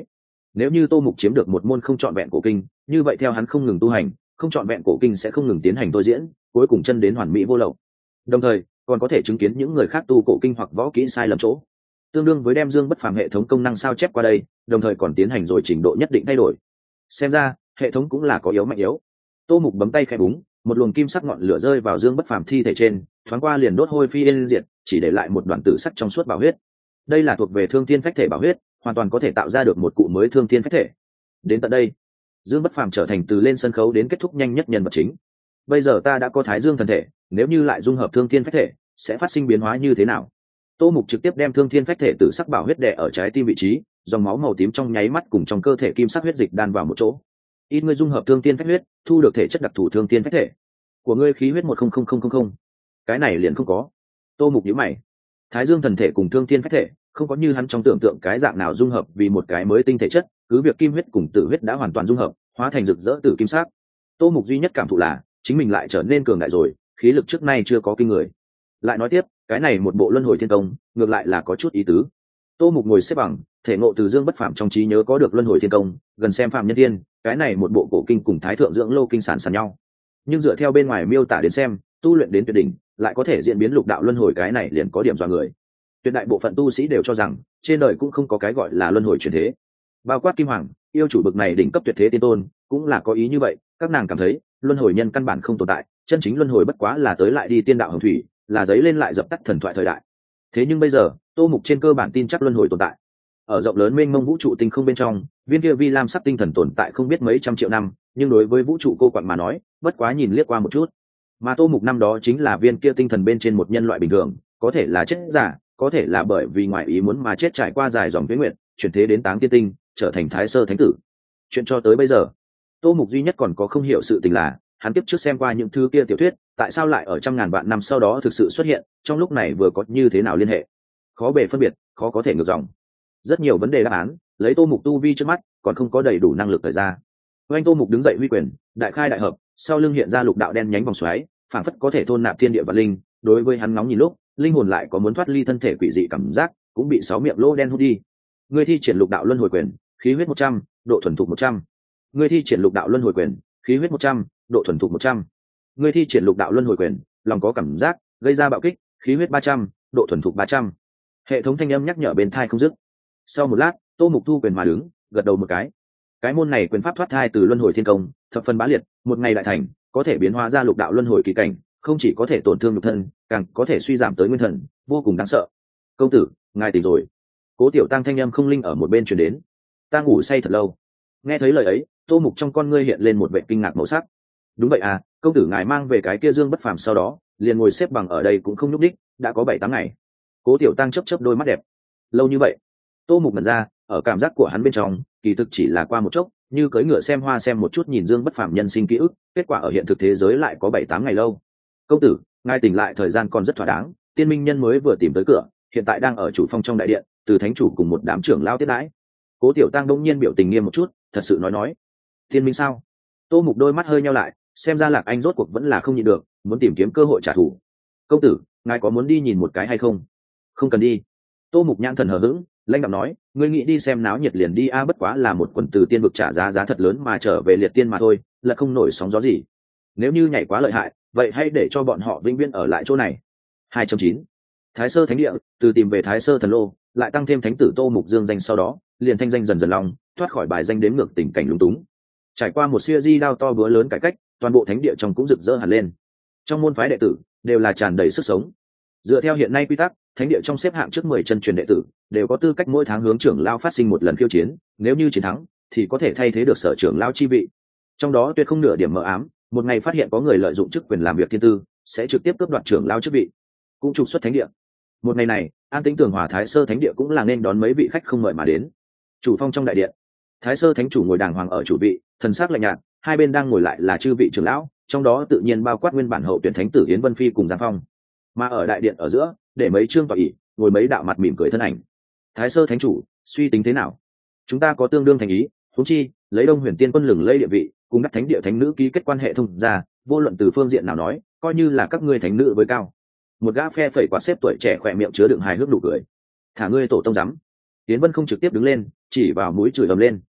Nếu như Tô Mục chiếm được một môn không trọn vẹn cổ kinh, như vậy theo hắn không ngừng tu hành, không trọn vẹn cổ kinh sẽ không ngừng tiến hành tôi diễn, cuối cùng chân đến hoàn mỹ vô lậu. Đồng thời, còn có thể chứng kiến những người khác tu cổ kinh hoặc võ kỹ sai lầm chỗ, tương đương với đem Dương Bất Phàm hệ thống công năng sao chép qua đây, đồng thời còn tiến hành rồi trình độ nhất định thay đổi. Xem ra, hệ thống cũng là có yếu mạnh yếu. Tô Mục bấm tay khẽ búng, một luồng kim sắc ngọn lửa rơi vào Dương Bất Phàm thi thể trên, thoáng qua liền đốt hôi phi yên diệt, chỉ để lại một đoạn tử sắc trong suốt bảo huyết. Đây là thuộc về Thương Thiên Phách Thể bảo huyết, hoàn toàn có thể tạo ra được một cụ mới Thương Thiên Phách Thể. Đến tận đây, Dương Bất Phàm trở thành từ lên sân khấu đến kết thúc nhanh nhất nhân vật chính. Bây giờ ta đã có Thái Dương thần thể, nếu như lại dung hợp Thương Thiên Phách Thể, sẽ phát sinh biến hóa như thế nào? Tô Mục trực tiếp đem Thương Thiên Phách Thể tử sắc bảo huyết đè ở trái tim vị trí, dòng máu màu tím trong nháy mắt cùng trong cơ thể kim sắc huyết dịch đan vào một chỗ. Ít ngươi dung hợp Thương Thiên Phách huyết, thu được thể chất đặc thù Thương Thiên Phách Thể của ngươi khí huyết 100000. Cái này liền không có. Tô Mục nhíu mày. Thái Dương thần thể cùng Thương Thiên Phách Thể không có như hắn trong tưởng tượng cái dạng nào dung hợp vì một cái mới tinh thể chất, cứ việc kim huyết cùng tử huyết đã hoàn toàn dung hợp, hóa thành rực rỡ tử kim sắc. Tô Mục duy nhất cảm thụ là chính mình lại trở nên cường đại rồi, khí lực trước nay chưa có kinh người. Lại nói tiếp, cái này một bộ luân hồi thiên công, ngược lại là có chút ý tứ. Tô Mục ngồi xếp bằng, thể ngộ từ Dương Bất Phàm trong trí nhớ có được luân hồi thiên công, gần xem phàm nhân thiên, cái này một bộ cổ kinh cùng Thái thượng dưỡng lô kinh sản sàn nhau. Nhưng dựa theo bên ngoài miêu tả đến xem, tu luyện đến tuyệt đỉnh, lại có thể diễn biến lục đạo luân hồi, cái này liền có điểm dọa người. Tuyệt đại bộ phận tu sĩ đều cho rằng, trên đời cũng không có cái gọi là luân hồi chuyển thế. Bao quát Kim Hoàng, yêu chủ bực này đỉnh cấp tuyệt thế tiên tôn, cũng là có ý như vậy, các nàng cảm thấy, luân hồi nhân căn bản không tồn tại, chân chính luân hồi bất quá là tới lại đi tiên đạo hồng thủy, là giấy lên lại dập tắt thần thoại thời đại. Thế nhưng bây giờ, Tô Mục trên cơ bản tin chắc luân hồi tồn tại. Ở rộng lớn mênh mông vũ trụ tinh không bên trong, viên kia vi lam sắc tinh thần tồn tại không biết mấy trăm triệu năm, nhưng đối với vũ trụ cô quặng mà nói, bất quá nhìn liếc qua một chút. Mà Tô Mục năm đó chính là viên kia tinh thần bên trên một nhân loại bình thường, có thể là chết giả, có thể là bởi vì ngoại ý muốn mà chết, trải qua dài dòng tuế nguyện, chuyển thế đến Táng Tiên Tinh, trở thành Thái Sơ Thánh Tử. Chuyện cho tới bây giờ, Tô Mục duy nhất còn có không hiểu sự tình là, hắn tiếp trước xem qua những thứ kia tiểu thuyết, tại sao lại ở trăm ngàn vạn năm sau đó thực sự xuất hiện, trong lúc này vừa có như thế nào liên hệ? Khó bề phân biệt, khó có thể ngược dòng. Rất nhiều vấn đề đáp án, lấy Tô Mục tu vi trước mắt, còn không có đầy đủ năng lực thời ra. Oanh Tô Mục đứng dậy huy quyền, đại khai đại hợp, sau lưng hiện ra lục đạo đen nhánh vòng xoáy, phảng phất có thể thôn nạp thiên địa và linh. Đối với hắn ngóng nhìn lúc, linh hồn lại có muốn thoát ly thân thể quỷ dị cảm giác, cũng bị 6 miệng lỗ đen hút đi. Ngươi thi triển lục đạo luân hồi quyền, khí huyết 100, độ thuần thục 100. Ngươi thi triển lục đạo luân hồi quyền, khí huyết 100, độ thuần thục 100. Ngươi thi triển lục đạo luân hồi quyền, lòng có cảm giác, gây ra bạo kích, khí huyết 300, độ thuần thục 300. Hệ thống thanh âm nhắc nhở bên tai không dứt. Sau một lát, Tô Mục thu quyền mà đứng, gật đầu một cái. Cái môn này quyền pháp thoát thai từ luân hồi thiên công, thập phần bá liệt, một ngày đại thành, có thể biến hóa ra lục đạo luân hồi kỳ cảnh, không chỉ có thể tổn thương nhục thân, càng có thể suy giảm tới nguyên thần, vô cùng đáng sợ. Công tử, ngài tỉnh rồi. Cố Tiểu Tăng thanh âm không linh ở một bên truyền đến. Ta ngủ say thật lâu. Nghe thấy lời ấy, Tô Mục trong con ngươi hiện lên một vẻ kinh ngạc màu sắc. Đúng vậy à, công tử ngài mang về cái kia Dương Bất Phàm sau đó, liền ngồi xếp bằng ở đây cũng không nhúc đích, đã có 7-8 ngày. Cố Tiểu Tăng chớp chớp đôi mắt đẹp. Lâu như vậy? Tô Mục nhận ra, ở cảm giác của hắn bên trong, kỳ thực chỉ là qua một chốc, như cưỡi ngựa xem hoa xem một chút nhìn Dương Bất Phàm nhân sinh ký ức, kết quả ở hiện thực thế giới lại có 7-8 ngày lâu. Công tử, ngài tỉnh lại thời gian còn rất thỏa đáng, Tiên Minh nhân mới vừa tìm tới cửa, hiện tại đang ở chủ phong trong đại điện, từ thánh chủ cùng một đám trưởng lao tiếp đãi. Cố Tiểu Tăng đông nhiên biểu tình nghiêm một chút, thật sự nói. Tiên Minh sao? Tô Mục đôi mắt hơi nheo lại, xem ra Lạc Anh rốt cuộc vẫn là không nhịn được, muốn tìm kiếm cơ hội trả thù. Công tử, ngài có muốn đi nhìn một cái hay không? Không cần đi. Tô Mục nhãn thần hờ hững, lãnh đạo nói, ngươi nghĩ đi xem náo nhiệt liền đi a, bất quá là một quần từ tiên vực trả giá thật lớn mà trở về liệt tiên mà thôi, là không nổi sóng gió gì. Nếu như nhảy quá lợi hại, vậy hãy để cho bọn họ vĩnh viễn ở lại chỗ này. 2.9 Thái Sơ Thánh Địa, từ tìm về Thái Sơ Thần Lô, lại tăng thêm thánh tử Tô Mục dương danh sau đó, liền thanh danh dần dần long, thoát khỏi bài danh đếm ngược tình cảnh lúng túng. Trải qua một series đao to búa lớn cải cách, toàn bộ thánh địa trong cũng rực rỡ hẳn lên. Trong môn phái đệ tử đều là tràn đầy sức sống. Dựa theo hiện nay quy tắc, thánh địa trong xếp hạng trước 10 chân truyền đệ tử đều có tư cách mỗi tháng hướng trưởng lao phát sinh một lần khiêu chiến, nếu như chiến thắng thì có thể thay thế được sở trưởng lao chi vị. Trong đó tuyệt không nửa điểm mờ ám, một ngày phát hiện có người lợi dụng chức quyền làm việc thiên tư, sẽ trực tiếp cướp đoạt trưởng lao chức vị, cũng trục xuất thánh địa. Một ngày này, an tĩnh tường hòa Thái Sơ Thánh Địa cũng là nên đón mấy vị khách không mời mà đến. Chủ phong trong đại điện, Thái Sơ Thánh chủ ngồi đàng hoàng ở chủ vị, thần sắc lạnh nhạt, hai bên đang ngồi lại là chư vị trưởng lão, trong đó tự nhiên bao quát nguyên bản hậu tuyển thánh tử Yến Vân Phi cùng Giang Phong. Mà ở đại điện ở giữa, để mấy trương tọa ỷ, ngồi mấy đạo mặt mỉm cười thân ảnh. Thái Sơ Thánh chủ, suy tính thế nào? Chúng ta có tương đương thành ý, huống chi, lấy Đông Huyền Tiên quân lừng lây địa vị, cùng các thánh địa thánh nữ ký kết quan hệ thông ra, vô luận từ phương diện nào nói, coi như là các ngươi thánh nữ với cao. Một gã phe phẩy quạt xếp tuổi trẻ khỏe miệng chứa đựng hài hước nụ cười. Thả ngươi tổ tông rắm. Yến Vân không trực tiếp đứng lên, chỉ vào mũi chửi ầm lên.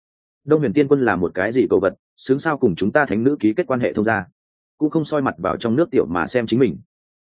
Đông Huyền Tiên Quân là một cái gì cầu vật, xứng sao cùng chúng ta thánh nữ ký kết quan hệ thông gia, cũng không soi mặt vào trong nước tiểu mà xem chính mình.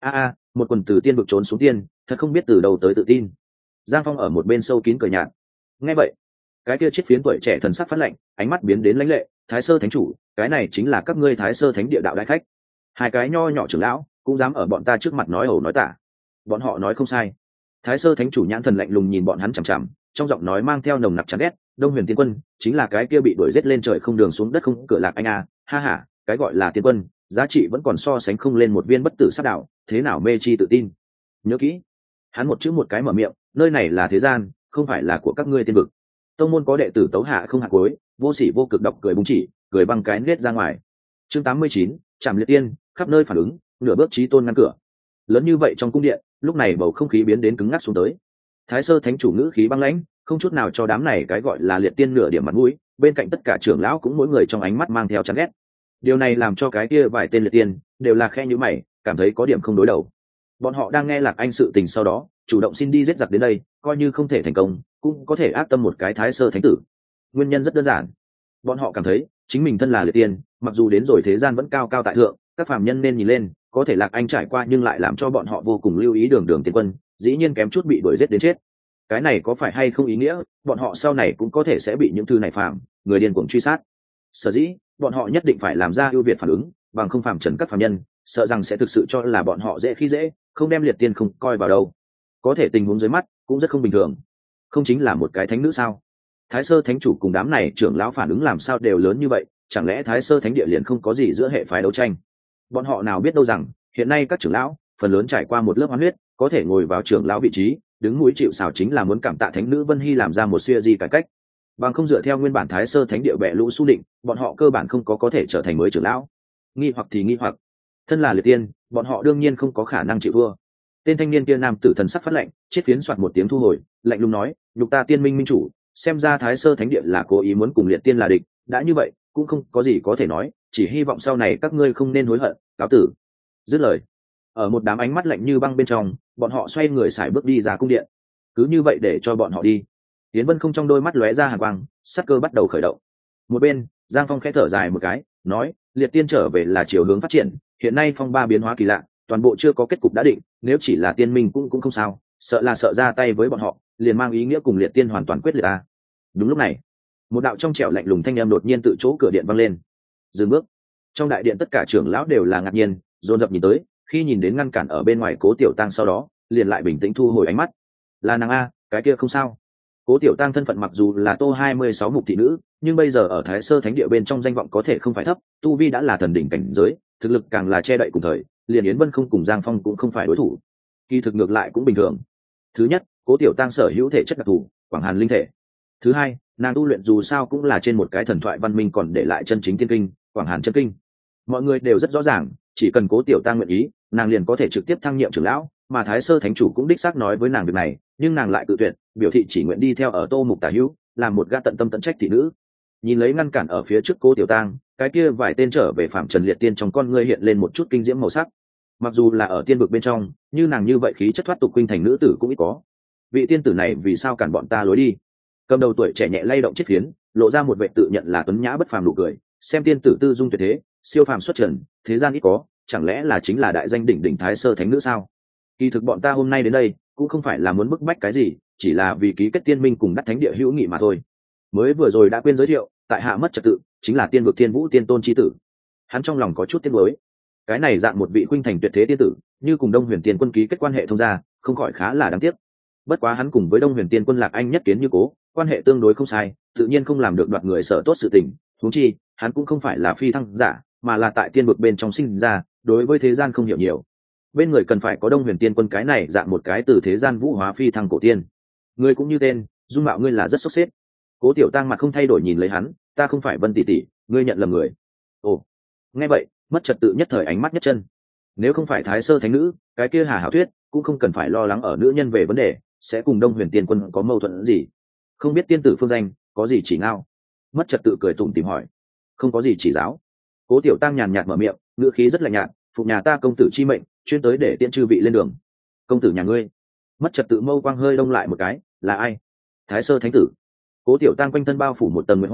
Một quần từ tiên vực trốn xuống tiên, thật không biết từ đâu tới tự tin. Giang Phong ở một bên sâu kín cười nhạt. Nghe vậy, cái kia chiếc phiến tuổi trẻ thần sắc phát lạnh, ánh mắt biến đến lãnh lệ. Thái Sơ Thánh chủ, cái này chính là các ngươi Thái Sơ Thánh địa đạo đại khách. Hai cái nho nhỏ trưởng lão cũng dám ở bọn ta trước mặt nói ẩu nói tả. Bọn họ nói không sai. Thái Sơ Thánh chủ nhãn thần lạnh lùng nhìn bọn hắn chằm chằm, trong giọng nói mang theo nồng nặc chán ghét. Đông Huyền Tiên Quân chính là cái kia bị đuổi giết lên trời không đường xuống đất không cửa lạc anh à, ha ha, cái gọi là tiên quân, giá trị vẫn còn so sánh không lên một viên bất tử sát đạo, thế nào mê chi tự tin. Nhớ kỹ, hắn một chữ một cái mở miệng, nơi này là thế gian, không phải là của các ngươi tiên vực. Tông môn có đệ tử tấu hạ không hạ cuối, vô sỉ vô cực độc cười búng chỉ, cười băng cái nết ra ngoài. Chương 89, Trảm Liệt Tiên, khắp nơi phản ứng, nửa bước chí tôn ngăn cửa. Lớn như vậy trong cung điện, lúc này bầu không khí biến đến cứng ngắc xuống tới. Thái Sơ Thánh chủ ngữ khí băng lãnh, không chút nào cho đám này cái gọi là liệt tiên nửa điểm mặt mũi, bên cạnh tất cả trưởng lão cũng mỗi người trong ánh mắt mang theo chán ghét. Điều này làm cho cái kia vài tên liệt tiên đều là khe nhíu mày, cảm thấy có điểm không đối đầu. Bọn họ đang nghe Lạc Anh sự tình sau đó, chủ động xin đi giết giặc đến đây, coi như không thể thành công, cũng có thể ác tâm một cái Thái Sơ Thánh tử. Nguyên nhân rất đơn giản, bọn họ cảm thấy chính mình thân là liệt tiên, mặc dù đến rồi thế gian vẫn cao cao tại thượng, các phàm nhân nên nhìn lên, có thể Lạc Anh trải qua nhưng lại làm cho bọn họ vô cùng lưu ý đường đường tiên quân, dĩ nhiên kém chút bị đuổi giết đến chết. Cái này có phải hay không ý nghĩa bọn họ sau này cũng có thể sẽ bị những thứ này phàm người điên cuồng truy sát. Sở dĩ bọn họ nhất định phải làm ra ưu việt phản ứng, bằng không phàm trần các phàm nhân sợ rằng sẽ thực sự cho là bọn họ dễ khi dễ, không đem liệt tiên không coi vào đâu. Có thể tình huống dưới mắt cũng rất không bình thường, không chính là một cái thánh nữ sao? Thái Sơ Thánh chủ cùng đám này trưởng lão phản ứng làm sao đều lớn như vậy, chẳng lẽ Thái Sơ Thánh địa liền không có gì giữa hệ phái đấu tranh? Bọn họ nào biết đâu rằng hiện nay các trưởng lão phần lớn trải qua một lớp hoán huyết, có thể ngồi vào trưởng lão vị trí, đứng mũi chịu sào chính là muốn cảm tạ thánh nữ Vân Hy làm ra một series cải cách. Bằng không dựa theo nguyên bản Thái Sơ Thánh địa bệ lũ su định, bọn họ cơ bản không có thể trở thành mới trưởng lão. Nghi hoặc thì nghi hoặc, thân là liệt tiên, bọn họ đương nhiên không có khả năng chịu thua. Tên thanh niên kia nam tử thần sắc phát lạnh, chiếc phiến soạt một tiếng thu hồi, lạnh lùng nói, nhục ta tiên minh minh chủ, xem ra Thái Sơ Thánh địa là cố ý muốn cùng liệt tiên là địch, đã như vậy cũng không có gì có thể nói, chỉ hy vọng sau này các ngươi không nên hối hận. Cáo tử. Dứt lời, ở một đám ánh mắt lạnh như băng bên trong, bọn họ xoay người sải bước đi ra cung điện. Cứ như vậy để cho bọn họ đi. Yến Vân không trong đôi mắt lóe ra hàn quang, sát cơ bắt đầu khởi động. Một bên, Giang Phong khẽ thở dài một cái, nói, liệt tiên trở về là chiều hướng phát triển, hiện nay phong ba biến hóa kỳ lạ, toàn bộ chưa có kết cục đã định, nếu chỉ là tiên minh cũng không sao, sợ ra tay với bọn họ, liền mang ý nghĩa cùng liệt tiên hoàn toàn quyết liệt a. Đúng lúc này, một đạo trong trẻo lạnh lùng thanh âm đột nhiên tự chỗ cửa điện vang lên. Dừng bước. Trong đại điện tất cả trưởng lão đều là ngạc nhiên, dồn dập nhìn tới, khi nhìn đến ngăn cản ở bên ngoài Cố Tiểu Tăng sau đó, liền lại bình tĩnh thu hồi ánh mắt. Là nàng a, cái kia không sao. Cố Tiểu Tăng thân phận mặc dù là Tô 26 mục thị nữ, nhưng bây giờ ở Thái Sơ Thánh địa bên trong danh vọng có thể không phải thấp, tu vi đã là thần đỉnh cảnh giới, thực lực càng là che đậy cùng thời, liền Yến Vân không cùng Giang Phong cũng không phải đối thủ. Kỳ thực ngược lại cũng bình thường. Thứ nhất, Cố Tiểu Tăng sở hữu thể chất đặc thù, Quảng Hàn linh thể. Thứ hai, nàng tu luyện dù sao cũng là trên một cái thần thoại văn minh còn để lại chân chính tiên kinh, Quảng Hàn chân kinh. Mọi người đều rất rõ ràng, chỉ cần Cố Tiểu Tăng nguyện ý, nàng liền có thể trực tiếp thăng nhiệm trưởng lão, mà Thái Sơ Thánh chủ cũng đích xác nói với nàng việc này, nhưng nàng lại tự tuyệt, biểu thị chỉ nguyện đi theo ở Tô Mục tả hữu, làm một gã tận tâm tận trách thị nữ. Nhìn lấy ngăn cản ở phía trước Cố Tiểu Tăng, cái kia vài tên trở về phạm trần liệt tiên trong con ngươi hiện lên một chút kinh diễm màu sắc. Mặc dù là ở tiên vực bên trong, như nàng như vậy khí chất thoát tục khuynh thành nữ tử cũng ít có. Vị tiên tử này vì sao cản bọn ta lối đi? Cầm đầu tuổi trẻ nhẹ lay động chiếc phiến, lộ ra một vẻ tự nhận là tuấn nhã bất phàm nụ cười, xem tiên tử tư dung tuyệt thế, siêu phàm xuất trần, thế gian ít có, chẳng lẽ là chính là đại danh đỉnh đỉnh Thái Sơ Thánh nữ sao? Kỳ thực bọn ta hôm nay đến đây cũng không phải là muốn bức bách cái gì, chỉ là vì ký kết tiên minh cùng đắc thánh địa hữu nghị mà thôi. Mới vừa rồi đã quên giới thiệu, tại hạ mất trật tự, chính là tiên vực Thiên Vũ tiên tôn chi tử. Hắn trong lòng có chút tiếc nuối. Cái này dạng một vị khuynh thành tuyệt thế tiên tử, như cùng Đông Huyền Tiên Quân ký kết quan hệ thông gia, không khỏi khá là đáng tiếc. Bất quá hắn cùng với Đông Huyền Tiên Quân Lạc Anh nhất kiến như cố, quan hệ tương đối không sai, tự nhiên không làm được đoạt người sợ tốt sự tình. Huống chi, hắn cũng không phải là phi thăng giả, mà là tại tiên vực bên trong sinh ra, đối với thế gian không hiểu nhiều. Bên người cần phải có Đông Huyền Tiên Quân cái này dạng một cái từ thế gian vũ hóa phi thăng cổ tiên. Ngươi cũng như tên, dung mạo ngươi là rất sốc xếp. Cố Tiểu Tăng mặt không thay đổi nhìn lấy hắn, ta không phải Vân tỷ tỷ, ngươi nhận lầm người. Ồ, nghe vậy, mất trật tự nhất thời ánh mắt nhất chân. Nếu không phải Thái Sơ Thánh nữ, cái kia Hà Hảo Tuyết cũng không cần phải lo lắng ở nữ nhân về vấn đề sẽ cùng Đông Huyền Tiên Quân có mâu thuẫn gì. Không biết tiên tử phương danh có gì chỉ ngao? Mất trật tự cười tủm tỉm hỏi. Không có gì chỉ giáo. Cố Tiểu Tăng nhàn nhạt mở miệng, ngữ khí rất lạnh nhạt, phục nhà ta công tử chi mệnh, chuyên tới để tiễn chư vị lên đường. Công tử nhà ngươi? Mất trật tự mâu quang hơi đông lại một cái, là ai? Thái Sơ Thánh tử. Cố Tiểu Tăng quanh thân bao phủ một tầng nguyệt hoa,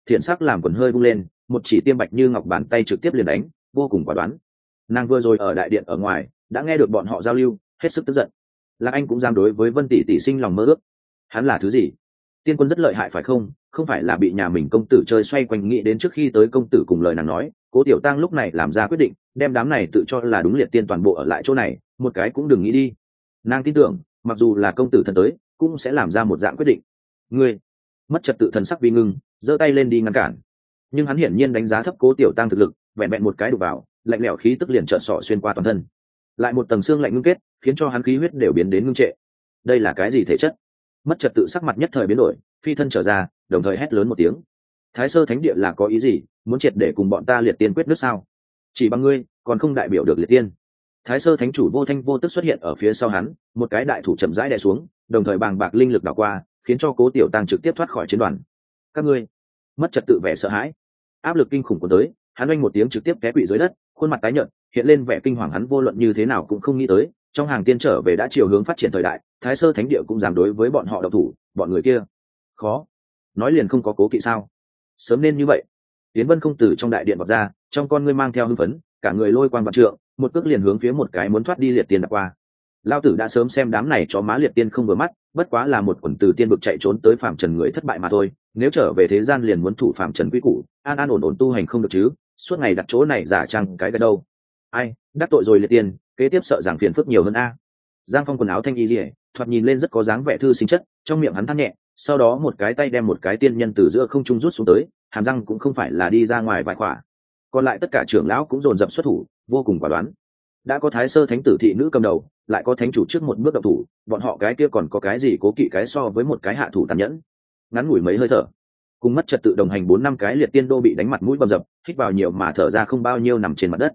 thiện sắc làm quần hơi vung lên, một chỉ tiêm bạch như ngọc bàn tay trực tiếp liền đánh, vô cùng quả đoán. Nàng vừa rồi ở đại điện ở ngoài đã nghe được bọn họ giao lưu, hết sức tức giận. Lạc Anh cũng dám đối với Vân tỷ tỷ sinh lòng mơ ước. Hắn là thứ gì? Tiên quân rất lợi hại phải không? Không phải là bị nhà mình công tử chơi xoay quanh nghĩ đến trước khi tới công tử cùng lời nàng nói, Cố Tiểu Tăng lúc này làm ra quyết định, đem đám này tự cho là đúng liệt tiên toàn bộ ở lại chỗ này, một cái cũng đừng nghĩ đi. Nàng tin tưởng, mặc dù là công tử thần tới, cũng sẽ làm ra một dạng quyết định. Ngươi, mất trật tự thần sắc vi ngưng, giơ tay lên đi ngăn cản. Nhưng hắn hiển nhiên đánh giá thấp Cố Tiểu Tăng thực lực, vẹn vẹn một cái đụng vào, lạnh lẽo khí tức liền trợn sọ xuyên qua toàn thân. Lại một tầng xương lạnh ngưng kết, khiến cho hắn khí huyết đều biến đến ngưng trệ. Đây là cái gì thể chất? Mất trật tự sắc mặt nhất thời biến đổi, phi thân trở ra, đồng thời hét lớn một tiếng. Thái Sơ Thánh Địa là có ý gì, muốn triệt để cùng bọn ta liệt tiên quyết nước sao? Chỉ bằng ngươi còn không đại biểu được liệt tiên. Thái Sơ Thánh chủ vô thanh vô tức xuất hiện ở phía sau hắn, một cái đại thủ chậm rãi đè xuống, đồng thời bàng bạc linh lực đảo qua, khiến cho Cố Tiểu Tăng trực tiếp thoát khỏi chiến đoàn. Các ngươi, mất trật tự vẻ sợ hãi, áp lực kinh khủng của tới, hắn oanh một tiếng trực tiếp té quỵ dưới đất, khuôn mặt tái nhợt, hiện lên vẻ kinh hoàng. Hắn vô luận như thế nào cũng không nghĩ tới, trong hàng tiên trở về đã chiều hướng phát triển thời đại, Thái Sơ Thánh Địa cũng dám đối với bọn họ độc thủ, bọn người kia khó nói liền không có cố kỵ sao? Sớm nên như vậy. Tiến Vân không từ trong đại điện vọt ra, trong con ngươi mang theo hưng phấn, cả người lôi quang vạn trượng, một cước liền hướng phía một cái muốn thoát đi liệt tiên đạp qua. Lao tử đã sớm xem đám này chó má liệt tiên không vừa mắt, bất quá là một quần từ tiên bực chạy trốn tới phàm trần người thất bại mà thôi, nếu trở về thế gian liền muốn thủ phàm trần quý củ, an an ổn ổn tu hành không được chứ, suốt ngày đặt chỗ này giả trang cái cái đâu. Ai, đắc tội rồi liệt tiên, kế tiếp sợ rằng phiền phức nhiều hơn a. Giang Phong quần áo thanh y liễu, thoạt nhìn lên rất có dáng vẻ thư sinh chất, trong miệng hắn than nhẹ, sau đó một cái tay đem một cái tiên nhân từ giữa không trung rút xuống tới, hàm răng cũng không phải là đi ra ngoài vài khỏa. Còn lại tất cả trưởng lão cũng dồn dập xuất thủ, vô cùng quả đoán. Đã có Thái Sơ Thánh tử thị nữ cầm đầu, lại có thánh chủ trước một bước động thủ, bọn họ cái kia còn có cái gì cố kỵ cái so với một cái hạ thủ tàn nhẫn. Ngắn ngủi mấy hơi thở, cùng mất trật tự đồng hành 4-5 cái liệt tiên đô bị đánh mặt mũi bầm dập, hít vào nhiều mà thở ra không bao nhiêu nằm trên mặt đất.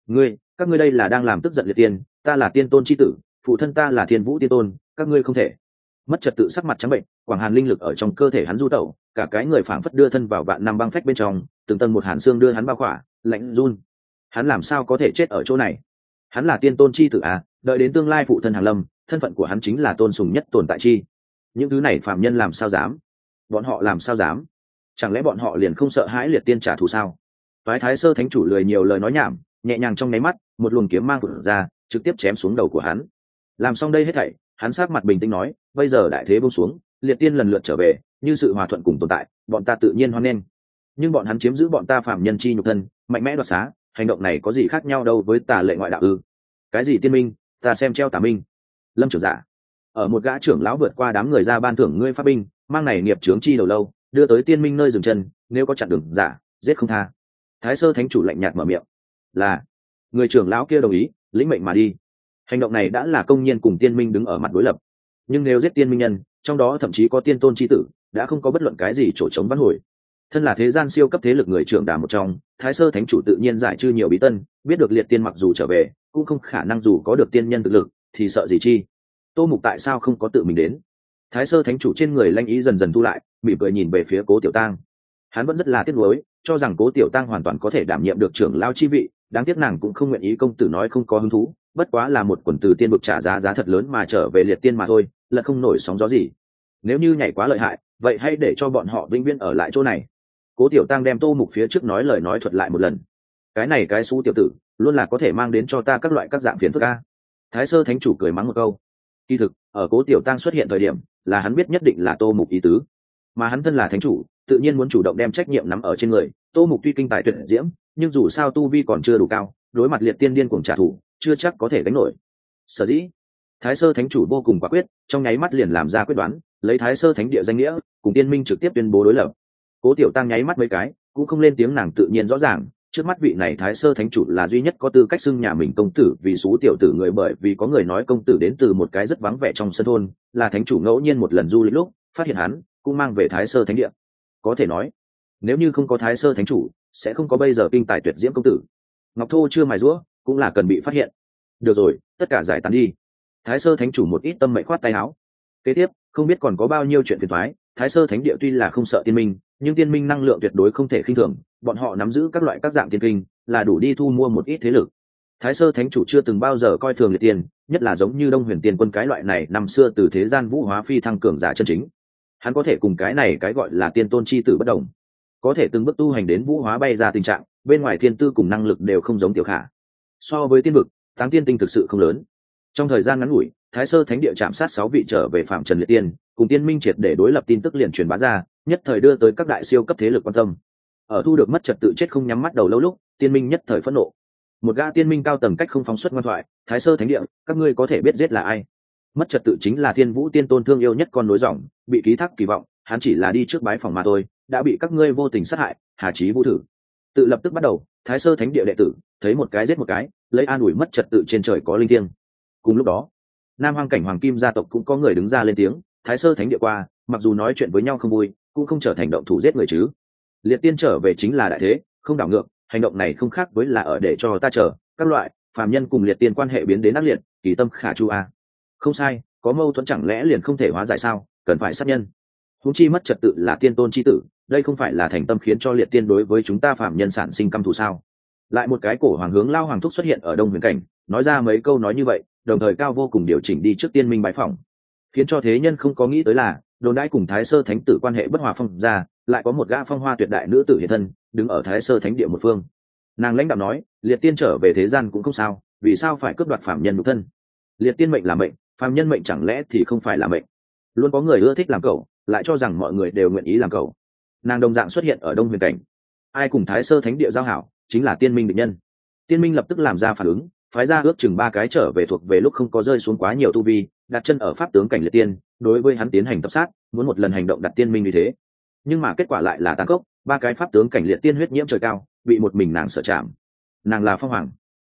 Các ngươi đây là đang làm tức giận liệt tiên, ta là tiên tôn chi tử, phụ thân ta là Thiên Vũ tiên tôn, các ngươi không thể. Mất trật tự sắc mặt trắng bệnh, quảng hàn linh lực ở trong cơ thể hắn du tẩu, cả cái người phảng phất đưa thân vào vạn năm băng phách bên trong, từng tầng một hàn xương đưa hắn bao khỏa, lạnh run. Hắn làm sao có thể chết ở chỗ này? Hắn là tiên tôn chi tử à, đợi đến tương lai phụ thân hàng lâm, thân phận của hắn chính là tôn sùng nhất tồn tại chi. Những thứ này phàm nhân làm sao dám? Bọn họ làm sao dám? Chẳng lẽ bọn họ liền không sợ hãi liệt tiên trả thù sao? Phái Thái Sơ Thánh chủ lười nhiều lời nói nhảm, nhẹ nhàng trong nháy mắt, một luồng kiếm mang vụt ra, trực tiếp chém xuống đầu của hắn. Làm xong đây hết thảy, hắn sắc mặt bình tĩnh nói, bây giờ đại thế buông xuống, liệt tiên lần lượt trở về, như sự hòa thuận cùng tồn tại, bọn ta tự nhiên hoan nghênh. Nhưng bọn hắn chiếm giữ bọn ta phàm nhân chi nhục thân, mạnh mẽ đoạt xá, hành động này có gì khác nhau đâu với tà lệ ngoại đạo ư? Cái gì tiên minh, ta xem treo tà minh. Lâm trưởng giả, ở một gã trưởng lão vượt qua đám người ra ban thưởng ngươi pháp binh, mang này nghiệp chướng chi đầu lâu, đưa tới tiên minh nơi dừng chân, nếu có chặn đường giả, giết không tha. Thái Sơ Thánh chủ lạnh nhạt mở miệng, là người trưởng lão kia đồng ý, lĩnh mệnh mà đi. Hành động này đã là công nhiên cùng tiên minh đứng ở mặt đối lập, nhưng nếu giết tiên minh nhân, trong đó thậm chí có tiên tôn chi tử, đã không có bất luận cái gì chỗ chống vãn hồi. Thân là thế gian siêu cấp thế lực người trưởng đà một trong, Thái Sơ Thánh chủ tự nhiên giải trừ nhiều bí tân, biết được liệt tiên mặc dù trở về, cũng không khả năng dù có được tiên nhân thực lực, thì sợ gì chi. Tô Mục tại sao không có tự mình đến? Thái Sơ Thánh chủ trên người lanh ý dần dần thu lại, mỉm cười nhìn về phía Cố Tiểu Tang. Hắn vẫn rất là tiếc nuối, cho rằng Cố Tiểu Tang hoàn toàn có thể đảm nhiệm được trưởng lão chi vị, đáng tiếc nàng cũng không nguyện ý, công tử nói không có hứng thú, bất quá là một quần từ tiên bực trả giá thật lớn mà trở về liệt tiên mà thôi, là không nổi sóng gió gì. Nếu như nhảy quá lợi hại, vậy hãy để cho bọn họ vĩnh viễn ở lại chỗ này. Cố Tiểu Tăng đem Tô Mục phía trước nói lời nói thuật lại một lần. Cái này cái xú tiểu tử, luôn là có thể mang đến cho ta các loại các dạng phiền phức a. Thái Sơ Thánh chủ cười mắng một câu. Kỳ thực, ở Cố Tiểu Tăng xuất hiện thời điểm, là hắn biết nhất định là Tô Mục ý tứ, mà hắn thân là thánh chủ, tự nhiên muốn chủ động đem trách nhiệm nắm ở trên người. Tô Mục tuy kinh tài tuyệt diễm, nhưng dù sao tu vi còn chưa đủ cao, đối mặt liệt tiên điên cuồng trả thù, chưa chắc có thể đánh nổi. Sở dĩ, Thái Sơ Thánh chủ vô cùng quả quyết, trong nháy mắt liền làm ra quyết đoán, lấy Thái Sơ Thánh địa danh nghĩa, cùng tiên minh trực tiếp tuyên bố đối lập. Cố Tiểu Tăng nháy mắt mấy cái, cũng không lên tiếng, nàng tự nhiên rõ ràng, trước mắt vị này Thái Sơ Thánh chủ là duy nhất có tư cách xưng nhà mình công tử vì xú tiểu tử người, bởi vì có người nói công tử đến từ một cái rất vắng vẻ trong sân thôn, là thánh chủ ngẫu nhiên một lần du lịch lúc phát hiện hắn, cũng mang về Thái Sơ Thánh địa. Có thể nói, nếu như không có Thái Sơ Thánh chủ, sẽ không có bây giờ kinh tài tuyệt diễm công tử. Ngọc Thô chưa mài rũa, cũng là cần bị phát hiện. Được rồi, tất cả giải tán đi. Thái Sơ Thánh chủ một ít tâm mệnh khoát tay áo. Kế tiếp, không biết còn có bao nhiêu chuyện phiền toái. Thái Sơ Thánh địa tuy là không sợ tiên minh, nhưng tiên minh năng lượng tuyệt đối không thể khinh thường, bọn họ nắm giữ các loại các dạng tiên kinh, là đủ đi thu mua một ít thế lực. Thái Sơ Thánh chủ chưa từng bao giờ coi thường liệt tiên, nhất là giống như Đông Huyền Tiên quân cái loại này năm xưa từ thế gian vũ hóa phi thăng cường giả chân chính. Hắn có thể cùng cái này cái gọi là tiên tôn chi tử bất đồng. có thể từng bước tu hành đến vũ hóa bay ra tình trạng, bên ngoài thiên tư cùng năng lực đều không giống tiểu khả. So với tiên vực, táng tiên tinh thực sự không lớn. Trong thời gian ngắn ngủi, Thái Sơ Thánh địa chạm sát 6 vị trở về phạm trần liệt tiên, cùng tiên minh triệt để đối lập tin tức liền truyền bá ra, nhất thời đưa tới các đại siêu cấp thế lực quan tâm. Ở thu được mất trật tự chết không nhắm mắt đầu lâu lúc, tiên minh nhất thời phẫn nộ. Một gã tiên minh cao tầng cách không phóng xuất ngoan thoại, Thái Sơ Thánh địa, các ngươi có thể biết giết là ai? Mất trật tự chính là Thiên Vũ Tiên Tôn thương yêu nhất con nối dòng, bị ký thác kỳ vọng, hắn chỉ là đi trước bái phòng mà thôi, đã bị các ngươi vô tình sát hại, hà chí vũ thử. Tự lập tức bắt đầu, Thái Sơ Thánh địa đệ tử, thấy một cái giết một cái, lấy an ủi mất trật tự trên trời có linh thiêng. Cùng lúc đó, Nam Hoang cảnh Hoàng Kim gia tộc cũng có người đứng ra lên tiếng, Thái Sơ Thánh địa qua, mặc dù nói chuyện với nhau không vui, cũng không trở thành động thủ giết người chứ. Liệt tiên trở về chính là đại thế, không đảo ngược, hành động này không khác với là ở để cho ta chờ, các loại phàm nhân cùng liệt tiên quan hệ biến đến ác liệt, kỳ tâm khả chu a. Không sai, có mâu thuẫn chẳng lẽ liền không thể hóa giải sao, cần phải sát nhân. Huống chi mất trật tự là tiên tôn chi tử, đây không phải là thành tâm khiến cho liệt tiên đối với chúng ta phàm nhân sản sinh căm thù sao? Lại một cái cổ hoàng hướng lao hoàng thúc xuất hiện ở Đông Huyền cảnh, nói ra mấy câu nói như vậy, đồng thời cao vô cùng điều chỉnh đi trước tiên minh bái phỏng, khiến cho thế nhân không có nghĩ tới là đồn đãi cùng Thái Sơ Thánh tử quan hệ bất hòa phong ra, lại có một gã phong hoa tuyệt đại nữ tử hiện thân, đứng ở Thái Sơ Thánh địa một phương. Nàng lãnh đạo nói, liệt tiên trở về thế gian cũng không sao, vì sao phải cướp đoạt phàm nhân nhục thân? Liệt tiên mệnh là mệnh, phàm nhân mệnh chẳng lẽ thì không phải là mệnh? Luôn có người ưa thích làm cẩu, lại cho rằng mọi người đều nguyện ý làm cẩu. Nàng đồng dạng xuất hiện ở Đông Huyền cảnh, ai cùng Thái Sơ Thánh địa giao hảo, chính là tiên minh địch nhân. Tiên minh lập tức làm ra phản ứng, phái ra ước chừng 3 cái trở về thuộc về lúc không có rơi xuống quá nhiều tu vi, đặt chân ở pháp tướng cảnh liệt tiên, đối với hắn tiến hành tập sát, muốn một lần hành động đặt tiên minh như thế. Nhưng mà kết quả lại là tàn khốc, 3 cái pháp tướng cảnh liệt tiên huyết nhiễm trời cao, bị một mình nàng sợ chạm. Nàng là Phong Hoàng.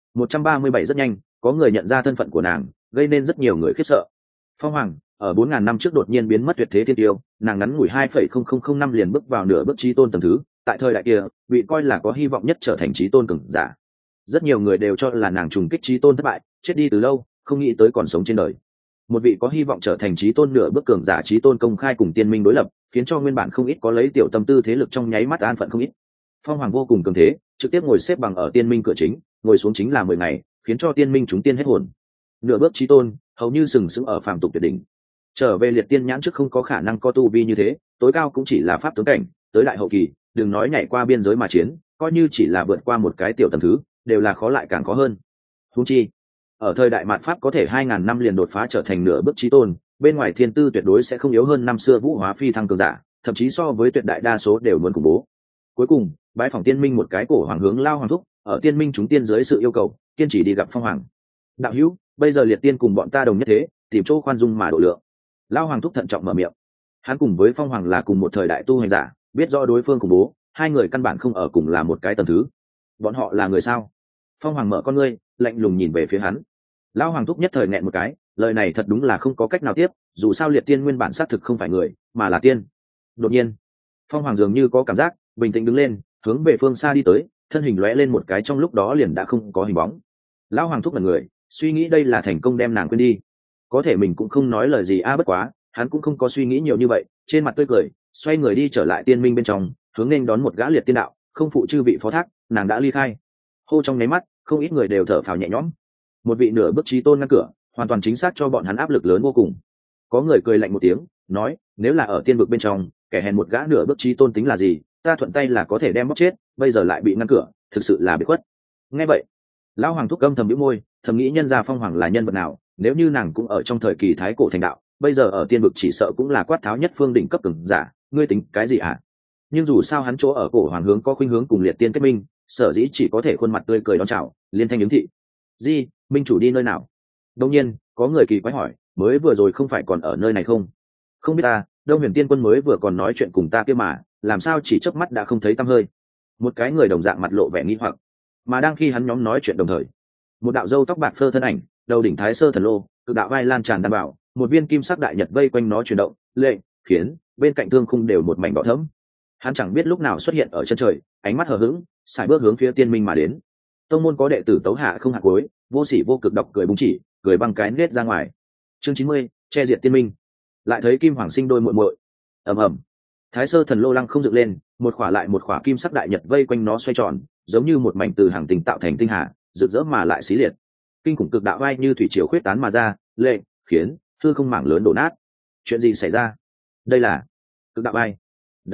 137 rất nhanh, có người nhận ra thân phận của nàng, gây nên rất nhiều người khiếp sợ. Phong Hoàng, ở 4000 năm trước đột nhiên biến mất tuyệt thế thiên tiêu, nàng ngắn ngủi 2,0005 năm liền bước vào nửa bước chí tôn tầng thứ, tại thời đại kia, bị coi là có hy vọng nhất trở thành chí tôn cường giả. Rất nhiều người đều cho là nàng trùng kích chí tôn thất bại, chết đi từ lâu, không nghĩ tới còn sống trên đời. Một vị có hy vọng trở thành chí tôn nửa bước cường giả chí tôn công khai cùng tiên minh đối lập, khiến cho nguyên bản không ít có lấy tiểu tâm tư thế lực trong nháy mắt an phận không ít. Phong Hoàng vô cùng cường thế, trực tiếp ngồi xếp bằng ở tiên minh cửa chính, ngồi xuống chính là 10 ngày, khiến cho tiên minh chúng tiên hết hồn. Nửa bước chí tôn, hầu như sừng sững ở phàm tục tuyệt đỉnh. Trở về liệt tiên nhãn trước không có khả năng có tu vi như thế, tối cao cũng chỉ là pháp tướng cảnh, tới đại hậu kỳ, đừng nói nhảy qua biên giới mà chiến, coi như chỉ là vượt qua một cái tiểu tầng thứ, đều là khó lại càng khó hơn. Huống chi, ở thời đại mạt pháp có thể 2000 năm liền đột phá trở thành nửa bước chí tôn, bên ngoài thiên tư tuyệt đối sẽ không yếu hơn năm xưa vũ hóa phi thăng cường giả, thậm chí so với tuyệt đại đa số đều muốn khủng bố. Cuối cùng, bái phỏng tiên minh một cái cổ hoàng hướng lao hoàng thúc, ở tiên minh chúng tiên dưới sự yêu cầu, kiên trì đi gặp Phong Hoàng. Đạo hữu, bây giờ liệt tiên cùng bọn ta đồng nhất thế, tìm chỗ khoan dung mà độ lượng. Lao hoàng thúc thận trọng mở miệng. Hắn cùng với Phong Hoàng là cùng một thời đại tu hành giả, biết rõ đối phương khủng bố, hai người căn bản không ở cùng là một cái tầng thứ. Bọn họ là người sao? Phong Hoàng mở con ngươi, lạnh lùng nhìn về phía hắn. Lao hoàng thúc nhất thời nghẹn một cái, lời này thật đúng là không có cách nào tiếp, dù sao liệt tiên nguyên bản xác thực không phải người, mà là tiên. Đột nhiên, Phong Hoàng dường như có cảm giác, bình tĩnh đứng lên, hướng về phương xa đi tới, thân hình lóe lên một cái trong lúc đó liền đã không có hình bóng. Lão hoàng thúc là người, suy nghĩ đây là thành công đem nàng quên đi. Có thể mình cũng không nói lời gì bất quá, hắn cũng không có suy nghĩ nhiều như vậy, trên mặt tươi cười, xoay người đi trở lại tiên minh bên trong, hướng nên đón một gã liệt tiên đạo, không phụ chư vị phó thác, nàng đã ly khai. Hô trong nháy mắt, không ít người đều thở phào nhẹ nhõm. Một vị nửa bước chí tôn ngăn cửa, hoàn toàn chính xác cho bọn hắn áp lực lớn vô cùng. Có người cười lạnh một tiếng, nói, nếu là ở tiên vực bên trong, kẻ hèn một gã nửa bước chí tôn tính là gì, ta thuận tay là có thể đem bóc chết, bây giờ lại bị ngăn cửa, thực sự là bị khuất. Nghe vậy, lão hoàng thúc âm thầm bĩu môi, thầm nghĩ nhân gia Phong Hoàng là nhân vật nào, nếu như nàng cũng ở trong thời kỳ thái cổ thành đạo, bây giờ ở tiên vực chỉ sợ cũng là quát tháo nhất phương đỉnh cấp cường giả, ngươi tính cái gì hả? Nhưng dù sao hắn chỗ ở cổ hoàng hướng có khuynh hướng cùng liệt tiên kết minh, sở dĩ chỉ có thể khuôn mặt tươi cười đón chào, liên thanh ứng thị. Di, minh chủ đi nơi nào? Đông nhiên, có người kỳ quái hỏi, mới vừa rồi không phải còn ở nơi này không? Không biết ta, Đông Huyền Tiên Quân mới vừa còn nói chuyện cùng ta kia mà, làm sao chỉ chớp mắt đã không thấy tăm hơi? Một cái người đồng dạng mặt lộ vẻ nghi hoặc, mà đang khi hắn nhóm nói chuyện đồng thời, một đạo râu tóc bạc phơ thân ảnh, đầu đỉnh Thái Sơ thần lô, cực đạo vai lan tràn đảm bảo, một viên kim sắc đại nhật vây quanh nó chuyển động, lệnh khiến bên cạnh thương khung đều một mảnh đỏ thẫm. Hắn chẳng biết lúc nào xuất hiện ở chân trời, ánh mắt hờ hững, sải bước hướng phía tiên minh mà đến. Tông môn có đệ tử tấu hạ không hạ cuối, vô sỉ vô cực độc cười búng chỉ, cười băng cái nết ra ngoài. Chương 90, che diệt tiên minh. Lại thấy kim hoàng sinh đôi muội muội. Ầm ầm. Thái Sơ thần lô lăng không dựng lên, một khỏa lại một khỏa kim sắc đại nhật vây quanh nó xoay tròn, giống như một mảnh từ hàng tinh tạo thành tinh hà, rực rỡ mà lại xí liệt. Kinh khủng cực đạo vai như thủy triều khuyết tán mà ra, lệnh khiến hư không mảng lớn đổ nát. Chuyện gì xảy ra? Đây là cực đạo vai. Đáng chết,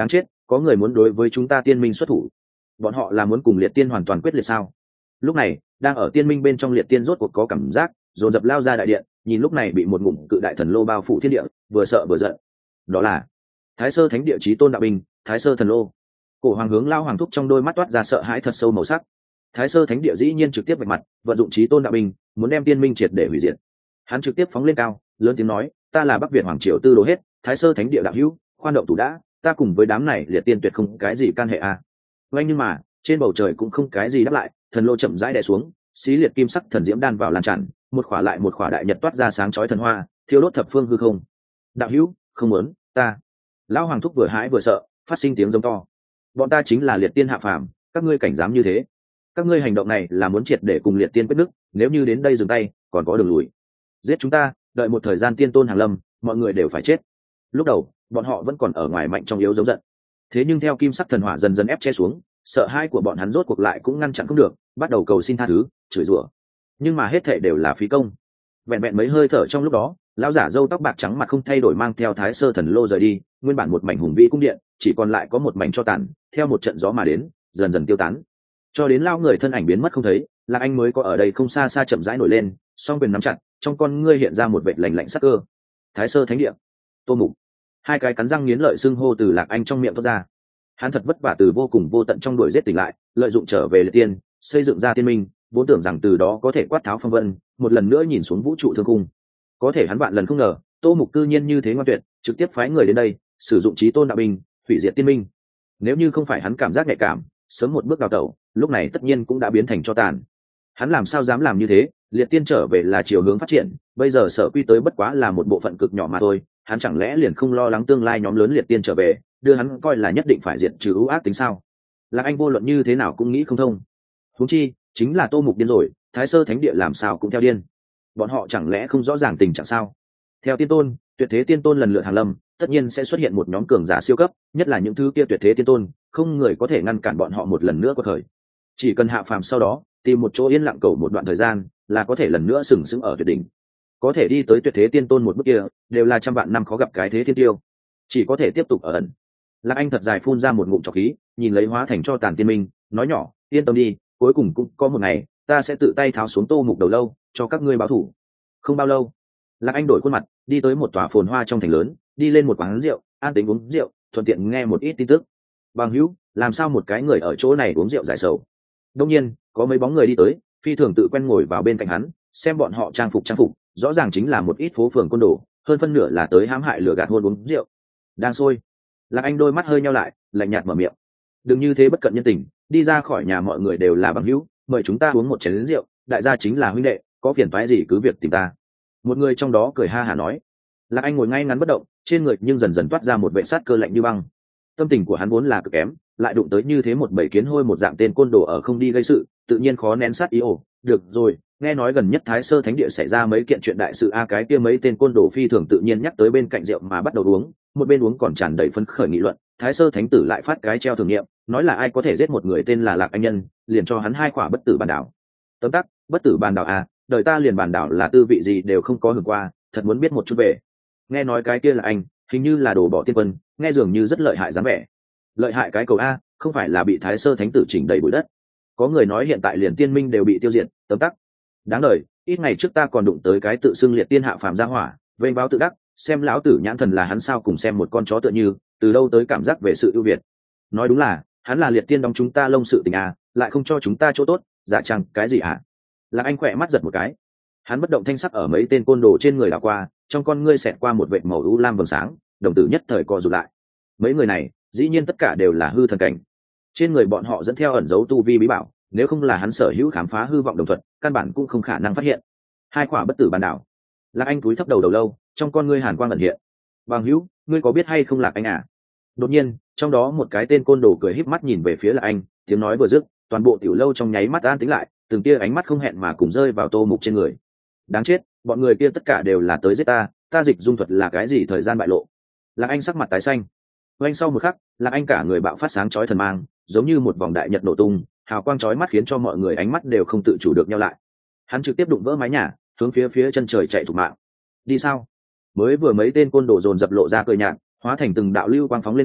có người muốn đối với chúng ta tiên minh xuất thủ. Bọn họ là muốn cùng liệt tiên hoàn toàn quyết liệt sao? Lúc này đang ở tiên minh bên trong liệt tiên rốt cuộc có cảm giác dồn dập lao ra đại điện, nhìn lúc này bị một ngụm cự đại thần lô bao phủ thiên địa, vừa sợ vừa giận. Đó là Thái Sơ Thánh Địa Chí Tôn đạo binh, Thái Sơ thần lô. Cổ hoàng hướng lao hoàng thúc trong đôi mắt toát ra sợ hãi thật sâu màu sắc. Thái Sơ Thánh Địa dĩ nhiên trực tiếp vạch mặt, vận dụng Chí Tôn đạo binh, muốn đem tiên minh triệt để hủy diệt. Hắn trực tiếp phóng lên cao, lớn tiếng nói, ta là Bắc Việt hoàng triều tư đồ hết, Thái Sơ Thánh Địa đạo hữu, khoan động thủ đã, ta cùng với đám này liệt tiên tuyệt không cái gì can hệ à. Vậy nhưng mà trên bầu trời cũng không cái gì đáp lại, thần lô chậm rãi đè xuống, xí liệt kim sắc thần diễm đan vào lan tràn, một khỏa lại một khỏa đại nhật toát ra sáng chói thần hoa, thiêu đốt thập phương hư không. Đạo hữu, không muốn, ta. Lão hoàng thúc vừa hãi vừa sợ, phát sinh tiếng giống to. Bọn ta chính là liệt tiên hạ phàm, các ngươi cảnh dám như thế? Các ngươi hành động này là muốn triệt để cùng liệt tiên quyết đức, nếu như đến đây dừng tay, còn có đường lùi. Giết chúng ta, đợi một thời gian tiên tôn hàng lâm, mọi người đều phải chết. Lúc đầu bọn họ vẫn còn ở ngoài mạnh trong yếu giống giận, thế nhưng theo kim sắc thần hỏa dần dần ép che xuống, sợ hãi của bọn hắn rốt cuộc lại cũng ngăn chặn không được, bắt đầu cầu xin tha thứ, chửi rủa. Nhưng mà hết thảy đều là phí công. Vẹn vẹn mấy hơi thở trong lúc đó, lão giả râu tóc bạc trắng mặt không thay đổi mang theo Thái Sơ thần lô rời đi, nguyên bản một mảnh hùng vĩ cung điện chỉ còn lại có một mảnh tro tàn, theo một trận gió mà đến, dần dần tiêu tán. Cho đến lao người thân ảnh biến mất không thấy, Lạc Anh mới có ở đây không xa xa chậm rãi nổi lên, song quyền nắm chặt, trong con ngươi hiện ra một vệt lạnh lạnh sắc cơ. Thái Sơ Thánh Địa, Tô Mục. Hai cái cắn răng nghiến lợi xưng hô từ Lạc Anh trong miệng thoát ra. Hắn thật vất vả từ vô cùng vô tận trong đuổi giết tỉnh lại, lợi dụng trở về liệt tiên, xây dựng ra tiên minh, vốn tưởng rằng từ đó có thể quát tháo phong vân, một lần nữa nhìn xuống vũ trụ thương cung. Có thể hắn vạn lần không ngờ, Tô Mục cư nhiên như thế ngoan tuyệt, trực tiếp phái người đến đây, sử dụng Chí Tôn đạo binh, hủy diệt tiên minh. Nếu như không phải hắn cảm giác nhạy cảm, sớm một bước đào tẩu, lúc này tất nhiên cũng đã biến thành tro tàn. Hắn làm sao dám làm như thế? Liệt tiên trở về là chiều hướng phát triển, bây giờ sở quy tới bất quá là một bộ phận cực nhỏ mà thôi, hắn chẳng lẽ liền không lo lắng tương lai nhóm lớn liệt tiên trở về, đưa hắn coi là nhất định phải diệt trừ ưu ác tính sao? Lạc Anh vô luận như thế nào cũng nghĩ không thông. Huống chi chính là Tô Mục điên rồi, Thái Sơ Thánh Địa làm sao cũng theo điên. Bọn họ chẳng lẽ không rõ ràng tình trạng sao? Theo tiên tôn, tuyệt thế tiên tôn lần lượt hàng lâm, tất nhiên sẽ xuất hiện một nhóm cường giả siêu cấp, nhất là những thứ kia tuyệt thế tiên tôn, không người có thể ngăn cản bọn họ một lần nữa có thời. Chỉ cần hạ phàm sau đó tìm một chỗ yên lặng cầu một đoạn thời gian, là có thể lần nữa sừng sững ở tuyệt đỉnh. Có thể đi tới tuyệt thế tiên tôn một bước kia, đều là trăm vạn năm khó gặp cái thế thiên tiêu, chỉ có thể tiếp tục ở ẩn. Lạc Anh thật dài phun ra một ngụm trọc khí, nhìn lấy hóa thành cho tàn tiên minh, nói nhỏ, yên tâm đi, cuối cùng cũng có một ngày ta sẽ tự tay tháo xuống Tô Mục đầu lâu, cho các ngươi báo thù. Không bao lâu, Lạc Anh đổi khuôn mặt, đi tới một tòa phồn hoa trong thành lớn, đi lên một quán rượu, an tính uống rượu, thuận tiện nghe một ít tin tức. Bằng hữu, làm sao một cái người ở chỗ này uống rượu giải sầu? Đông nhiên, có mấy bóng người đi tới, phi thường tự quen ngồi vào bên cạnh hắn, xem bọn họ trang phục, rõ ràng chính là một ít phố phường côn đồ, hơn phân nửa là tới hãm hại lừa gạt hôn uống rượu. Đang sôi. Lạc Anh đôi mắt hơi nheo lại, lạnh nhạt mở miệng. Đừng như thế bất cận nhân tình, đi ra khỏi nhà mọi người đều là bằng hữu, mời chúng ta uống một chén rượu, đại gia chính là huynh đệ, có phiền toái gì cứ việc tìm ta. Một người trong đó cười ha hả nói. Lạc Anh ngồi ngay ngắn bất động, trên người nhưng dần dần toát ra một vệ sát cơ lạnh như băng. Tâm tình của hắn vốn là cực kém, lại đụng tới như thế một bầy kiến hôi một dạng tên côn đồ ở không đi gây sự, tự nhiên khó nén sát ý. Ồ, được rồi, nghe nói gần nhất Thái Sơ Thánh Địa xảy ra mấy kiện chuyện đại sự a, cái kia mấy tên côn đồ phi thường tự nhiên nhắc tới bên cạnh rượu mà bắt đầu uống, một bên uống còn tràn đầy phấn khởi nghị luận. Thái Sơ Thánh Tử lại phát cái treo thử nghiệm, nói là ai có thể giết một người tên là Lạc Anh Nhân, liền cho hắn 2 quả bất tử bàn đảo. Tóm tắt, bất tử bàn đảo à, đời ta liền bàn đảo là tư vị gì đều không có hưởng qua, thật muốn biết một chút về. Nghe nói cái kia là anh, hình như là đồ bỏ tiên quân, nghe dường như rất lợi hại dáng vẻ. Lợi hại cái cầu a, không phải là bị Thái Sơ Thánh Tử chỉnh đầy bụi đất. Có người nói hiện tại liền tiên minh đều bị tiêu diệt. Tóm tắt, đáng đời, ít ngày trước ta còn đụng tới cái tự xưng liệt tiên hạ phàm gia hỏa, vênh báo tự đắc, xem lão tử nhãn thần là hắn sao cùng xem một con chó tựa như, từ đâu tới cảm giác về sự ưu việt. Nói đúng là hắn là liệt tiên đóng chúng ta lông sự tình à, lại không cho chúng ta chỗ tốt, dạ chăng cái gì à? Lạc Anh khỏe mắt giật một cái, hắn bất động thanh sắc ở mấy tên côn đồ trên người đảo qua, trong con ngươi xẹt qua một vệt màu u lam vầng sáng, đồng tử nhất thời co rụt lại. Mấy người này dĩ nhiên tất cả đều là hư thần cảnh, trên người bọn họ dẫn theo ẩn dấu tu vi bí bảo, nếu không là hắn sở hữu khám phá hư vọng đồng thuật, căn bản cũng không khả năng phát hiện. 2 quả bất tử bàn đảo. Lạc Anh cúi thấp đầu lâu, trong con ngươi hàn quang ẩn hiện. Bằng hữu, ngươi có biết hay không Lạc Anh à? Đột nhiên, trong đó một cái tên côn đồ cười híp mắt nhìn về phía Lạc Anh, tiếng nói vừa dứt, toàn bộ tiểu lâu trong nháy mắt an tĩnh lại, từng tia ánh mắt không hẹn mà cùng rơi vào Tô Mục trên người. Đáng chết, bọn người kia tất cả đều là tới giết ta, ta dịch dung thuật là cái gì thời gian bại lộ. Lạc Anh sắc mặt tái xanh. Oanh sau một khắc, Lạc Anh cả người bạo phát sáng chói thần mang, giống như một vòng đại nhật nổ tung, hào quang chói mắt khiến cho mọi người ánh mắt đều không tự chủ được nheo lại. Hắn trực tiếp đụng vỡ mái nhà, hướng phía chân trời chạy thục mạng. Đi sao? Mới vừa mấy tên côn đồ dồn dập lộ ra cười nhạt, hóa thành từng đạo lưu quang phóng lên cao,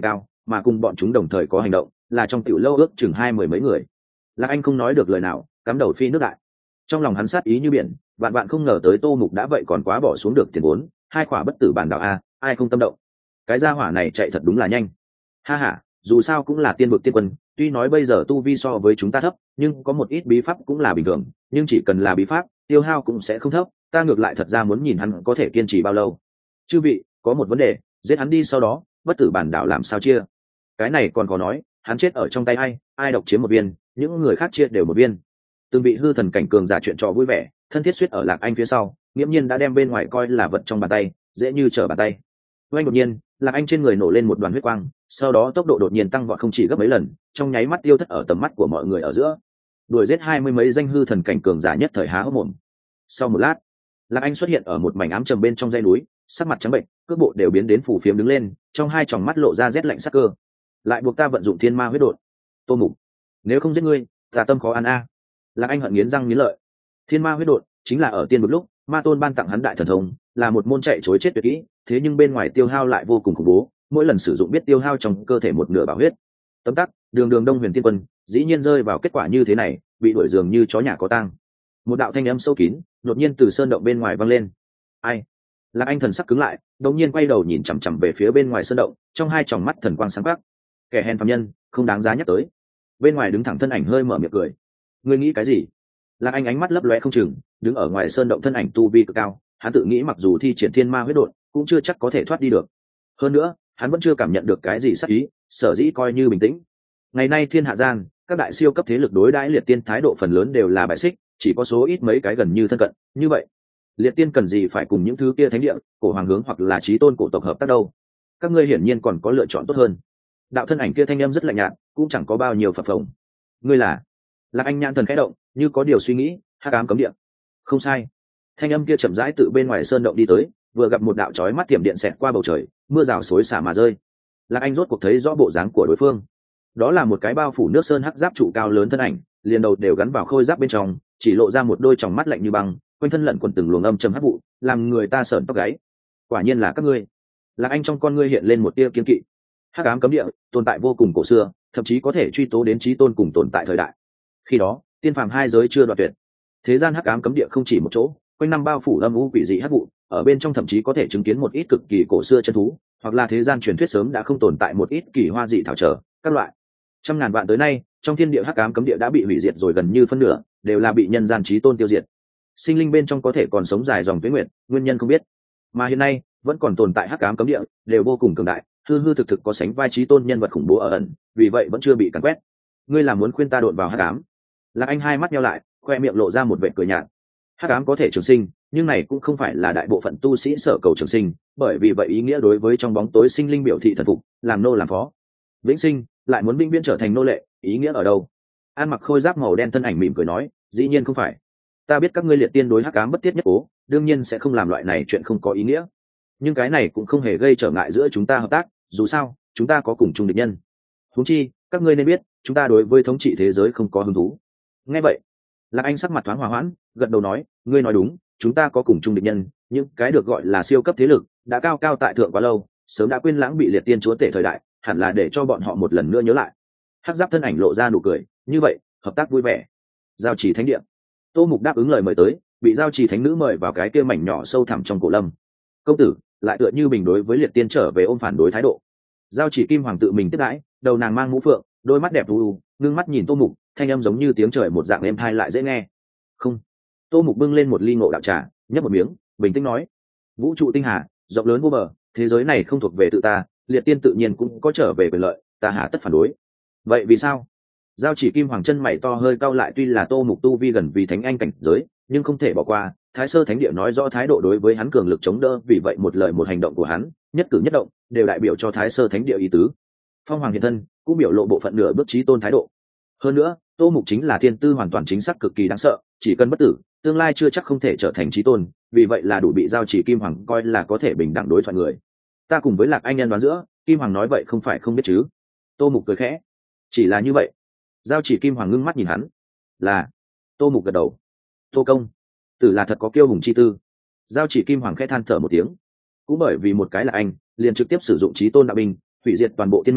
mà cùng bọn chúng đồng thời có hành động là trong tiểu lâu ước chừng 20 mấy người. Lạc Anh không nói được lời nào, cắm đầu phi nước đại. Trong lòng hắn sát ý như biển, vạn vạn không ngờ tới Tô Mục đã vậy còn quá bỏ xuống được tiền vốn, hai quả bất tử bản đạo a, ai không tâm động. Cái gia hỏa này chạy thật đúng là nhanh. Ha ha, dù sao cũng là tiên vực tiên quân, tuy nói bây giờ tu vi so với chúng ta thấp, nhưng có một ít bí pháp cũng là bình thường, nhưng chỉ cần là bí pháp, tiêu hao cũng sẽ không thấp, ta ngược lại thật ra muốn nhìn hắn có thể kiên trì bao lâu. Chư vị, có một vấn đề, giết hắn đi sau đó, bất tử bản đạo làm sao chia? Cái này còn có nói, hắn chết ở trong tay ai độc chiếm một viên, những người khác chia đều một viên. Từng vị hư thần cảnh cường giả chuyện trò vui vẻ, thân thiết suýt ở Lạc Anh phía sau, nghiễm nhiên đã đem bên ngoài coi là vật trong bàn tay, dễ như trở bàn tay. Oanh đột nhiên, Lạc Anh trên người nổ lên một đoàn huyết quang, sau đó tốc độ đột nhiên tăng vọt không chỉ gấp mấy lần, trong nháy mắt tiêu thất ở tầm mắt của mọi người ở giữa. Đuổi giết 20 mấy danh hư thần cảnh cường giả nhất thời há hốc mồm. Sau một lát, Lạc Anh xuất hiện ở một mảnh ám trầm bên trong dãy núi, sắc mặt trắng bệnh, cước bộ đều biến đến phù phiếm đứng lên, trong hai tròng mắt lộ ra rét lạnh sắc cơ. Lại buộc ta vận dụng thiên ma huyết đột. Tô Mục, nếu không giết ngươi, ta tâm khó ăn a. Lạc Anh hận nghiến răng nghiến lợi. Thiên ma huyết đột chính là ở tiên vực lúc ma tôn ban tặng hắn đại thần thông, là một môn chạy chối chết tuyệt kỹ, thế nhưng bên ngoài tiêu hao lại vô cùng khủng bố, mỗi lần sử dụng biết tiêu hao trong cơ thể một nửa bảo huyết. Tấm tắc, đường đường Đông Huyền Tiên Quân, dĩ nhiên rơi vào kết quả như thế này, bị đuổi dường như chó nhà có tang. Một đạo thanh âm sâu kín, đột nhiên từ sơn động bên ngoài vang lên. Ai? Lạc Anh thần sắc cứng lại, đột nhiên quay đầu nhìn chằm chằm về phía bên ngoài sơn động, trong hai tròng mắt thần quang sáng quắc. Kẻ hèn phàm nhân, không đáng giá nhắc tới. Bên ngoài đứng thẳng thân ảnh hơi mở miệng cười. Ngươi nghĩ cái gì? Lạc Anh ánh mắt lấp lóe không chừng, đứng ở ngoài sơn động thân ảnh tu vi cực cao, hắn tự nghĩ mặc dù thi triển thiên ma huyết đột, cũng chưa chắc có thể thoát đi được. Hơn nữa, hắn vẫn chưa cảm nhận được cái gì sắc ý, sở dĩ coi như bình tĩnh. Ngày nay thiên hạ gian, các đại siêu cấp thế lực đối đãi liệt tiên thái độ phần lớn đều là bại xích, chỉ có số ít mấy cái gần như thân cận. Như vậy, liệt tiên cần gì phải cùng những thứ kia thánh địa, cổ hoàng hướng hoặc là chí tôn cổ tộc hợp tác đâu? Các ngươi hiển nhiên còn có lựa chọn tốt hơn. Đạo thân ảnh kia thanh âm rất lạnh nhạt, cũng chẳng có bao nhiêu phập phồng. Ngươi là? Lạc Anh nhãn thần khẽ động, như có điều suy nghĩ. Hắc ám cấm địa. Không sai. Thanh âm kia chậm rãi tự bên ngoài sơn động đi tới, vừa gặp một đạo chói mắt tiệm điện xẹt qua bầu trời, mưa rào xối xả mà rơi. Lạc Anh rốt cuộc thấy rõ bộ dáng của đối phương. Đó là một cái bao phủ nước sơn hắc giáp trụ cao lớn thân ảnh, liền đầu đều gắn vào khôi giáp bên trong, chỉ lộ ra một đôi tròng mắt lạnh như băng, quanh thân lẩn quẩn từng luồng âm trầm hắc vụ, làm người ta sởn tóc gáy. Quả nhiên là các ngươi. Lạc Anh trong con ngươi hiện lên một tia kiên kỵ. Hắc ám cấm địa tồn tại vô cùng cổ xưa, thậm chí có thể truy tố đến chí tôn cùng tồn tại thời đại. Khi đó, tiên phàm hai giới chưa đoạn tuyệt. Thế gian hắc ám cấm địa không chỉ một chỗ, quanh năm bao phủ âm u quỷ dị hắc vụ, ở bên trong thậm chí có thể chứng kiến một ít cực kỳ cổ xưa chân thú, hoặc là thế gian truyền thuyết sớm đã không tồn tại một ít kỳ hoa dị thảo trở, các loại. Trăm ngàn vạn tới nay, trong thiên địa hắc ám cấm địa đã bị hủy diệt rồi gần như phân nửa, đều là bị nhân gian chí tôn tiêu diệt. Sinh linh bên trong có thể còn sống dài dòng tuế nguyệt, nguyên nhân không biết. Mà hiện nay, vẫn còn tồn tại hắc ám cấm địa, đều vô cùng cường đại, hư hư thực thực có sánh vai chí tôn nhân vật khủng bố ở ẩn, vì vậy vẫn chưa bị càn quét. Ngươi là muốn khuyên ta đột vào hắc ám? Lạc Anh hai mắt nheo lại, khoe miệng lộ ra một vẻ cười nhạt. Hắc ám có thể trường sinh, nhưng này cũng không phải là đại bộ phận tu sĩ sở cầu trường sinh, bởi vì vậy ý nghĩa đối với trong bóng tối sinh linh biểu thị thần phục, làm nô làm phó. Vĩnh sinh, lại muốn vĩnh viễn trở thành nô lệ, ý nghĩa ở đâu? An mặc khôi giáp màu đen thân ảnh mỉm cười nói, dĩ nhiên không phải. Ta biết các ngươi liệt tiên đối hắc ám bất tiết nhất cố, đương nhiên sẽ không làm loại này chuyện không có ý nghĩa. Nhưng cái này cũng không hề gây trở ngại giữa chúng ta hợp tác, dù sao, chúng ta có cùng chung địch nhân. Huống chi, các ngươi nên biết, chúng ta đối với thống trị thế giới không có hứng thú. Nghe vậy, Lạc Anh sắc mặt thoáng hòa hoãn, gật đầu nói, ngươi nói đúng, chúng ta có cùng chung địch nhân, nhưng cái được gọi là siêu cấp thế lực, đã cao cao tại thượng quá lâu, sớm đã quên lãng bị liệt tiên chúa tể thời đại, hẳn là để cho bọn họ một lần nữa nhớ lại. Hắc giáp thân ảnh lộ ra nụ cười, như vậy, hợp tác vui vẻ. Giao Chỉ Thánh Địa. Tô Mục đáp ứng lời mời tới, bị Giao Chỉ Thánh nữ mời vào cái kia mảnh nhỏ sâu thẳm trong cổ lâm. Công tử lại tựa như bình đối với liệt tiên trở về ôm phản đối thái độ. Giao Chỉ Kim Hoàng tự mình tiếp đãi, đầu nàng mang mũ phượng, đôi mắt đẹp u, ngưng mắt nhìn Tô Mục, thanh âm giống như tiếng trời một dạng êm tai lại dễ nghe. Không. Tô Mục bưng lên một ly ngộ đạo trà, nhấp một miếng, bình tĩnh nói: Vũ trụ tinh hà, rộng lớn vô bờ, thế giới này không thuộc về tự ta, liệt tiên tự nhiên cũng có trở về quyền lợi, ta hà tất phản đối. Vậy vì sao? Giao Chỉ Kim Hoàng chân mày to hơi cau lại, tuy là Tô Mục tu vi gần vì thánh anh cảnh giới, nhưng không thể bỏ qua, Thái Sơ Thánh Địa nói rõ thái độ đối với hắn cường lực chống đỡ, vì vậy một lời một hành động của hắn, nhất cử nhất động, đều đại biểu cho Thái Sơ Thánh Địa ý tứ. Phong Hoàng hiện thân, cũng biểu lộ bộ phận nửa bước chí tôn thái độ. Hơn nữa, Tô Mục chính là thiên tư hoàn toàn chính xác cực kỳ đáng sợ, chỉ cần bất tử, tương lai chưa chắc không thể trở thành chí tôn, vì vậy là đủ bị Giao Chỉ Kim Hoàng coi là có thể bình đẳng đối thoại người. Ta cùng với Lạc Anh nhân đoán giữa, Kim Hoàng nói vậy không phải không biết chứ? Tô Mục cười khẽ. Chỉ là như vậy. Giao Chỉ Kim Hoàng ngưng mắt nhìn hắn. Là. Tô Mục gật đầu. Tô công tử là thật có kiêu hùng chi tư. Giao Chỉ Kim Hoàng khẽ than thở một tiếng. Cũng bởi vì một cái là anh, liền trực tiếp sử dụng chí tôn đạo binh, hủy diệt toàn bộ thiên minh,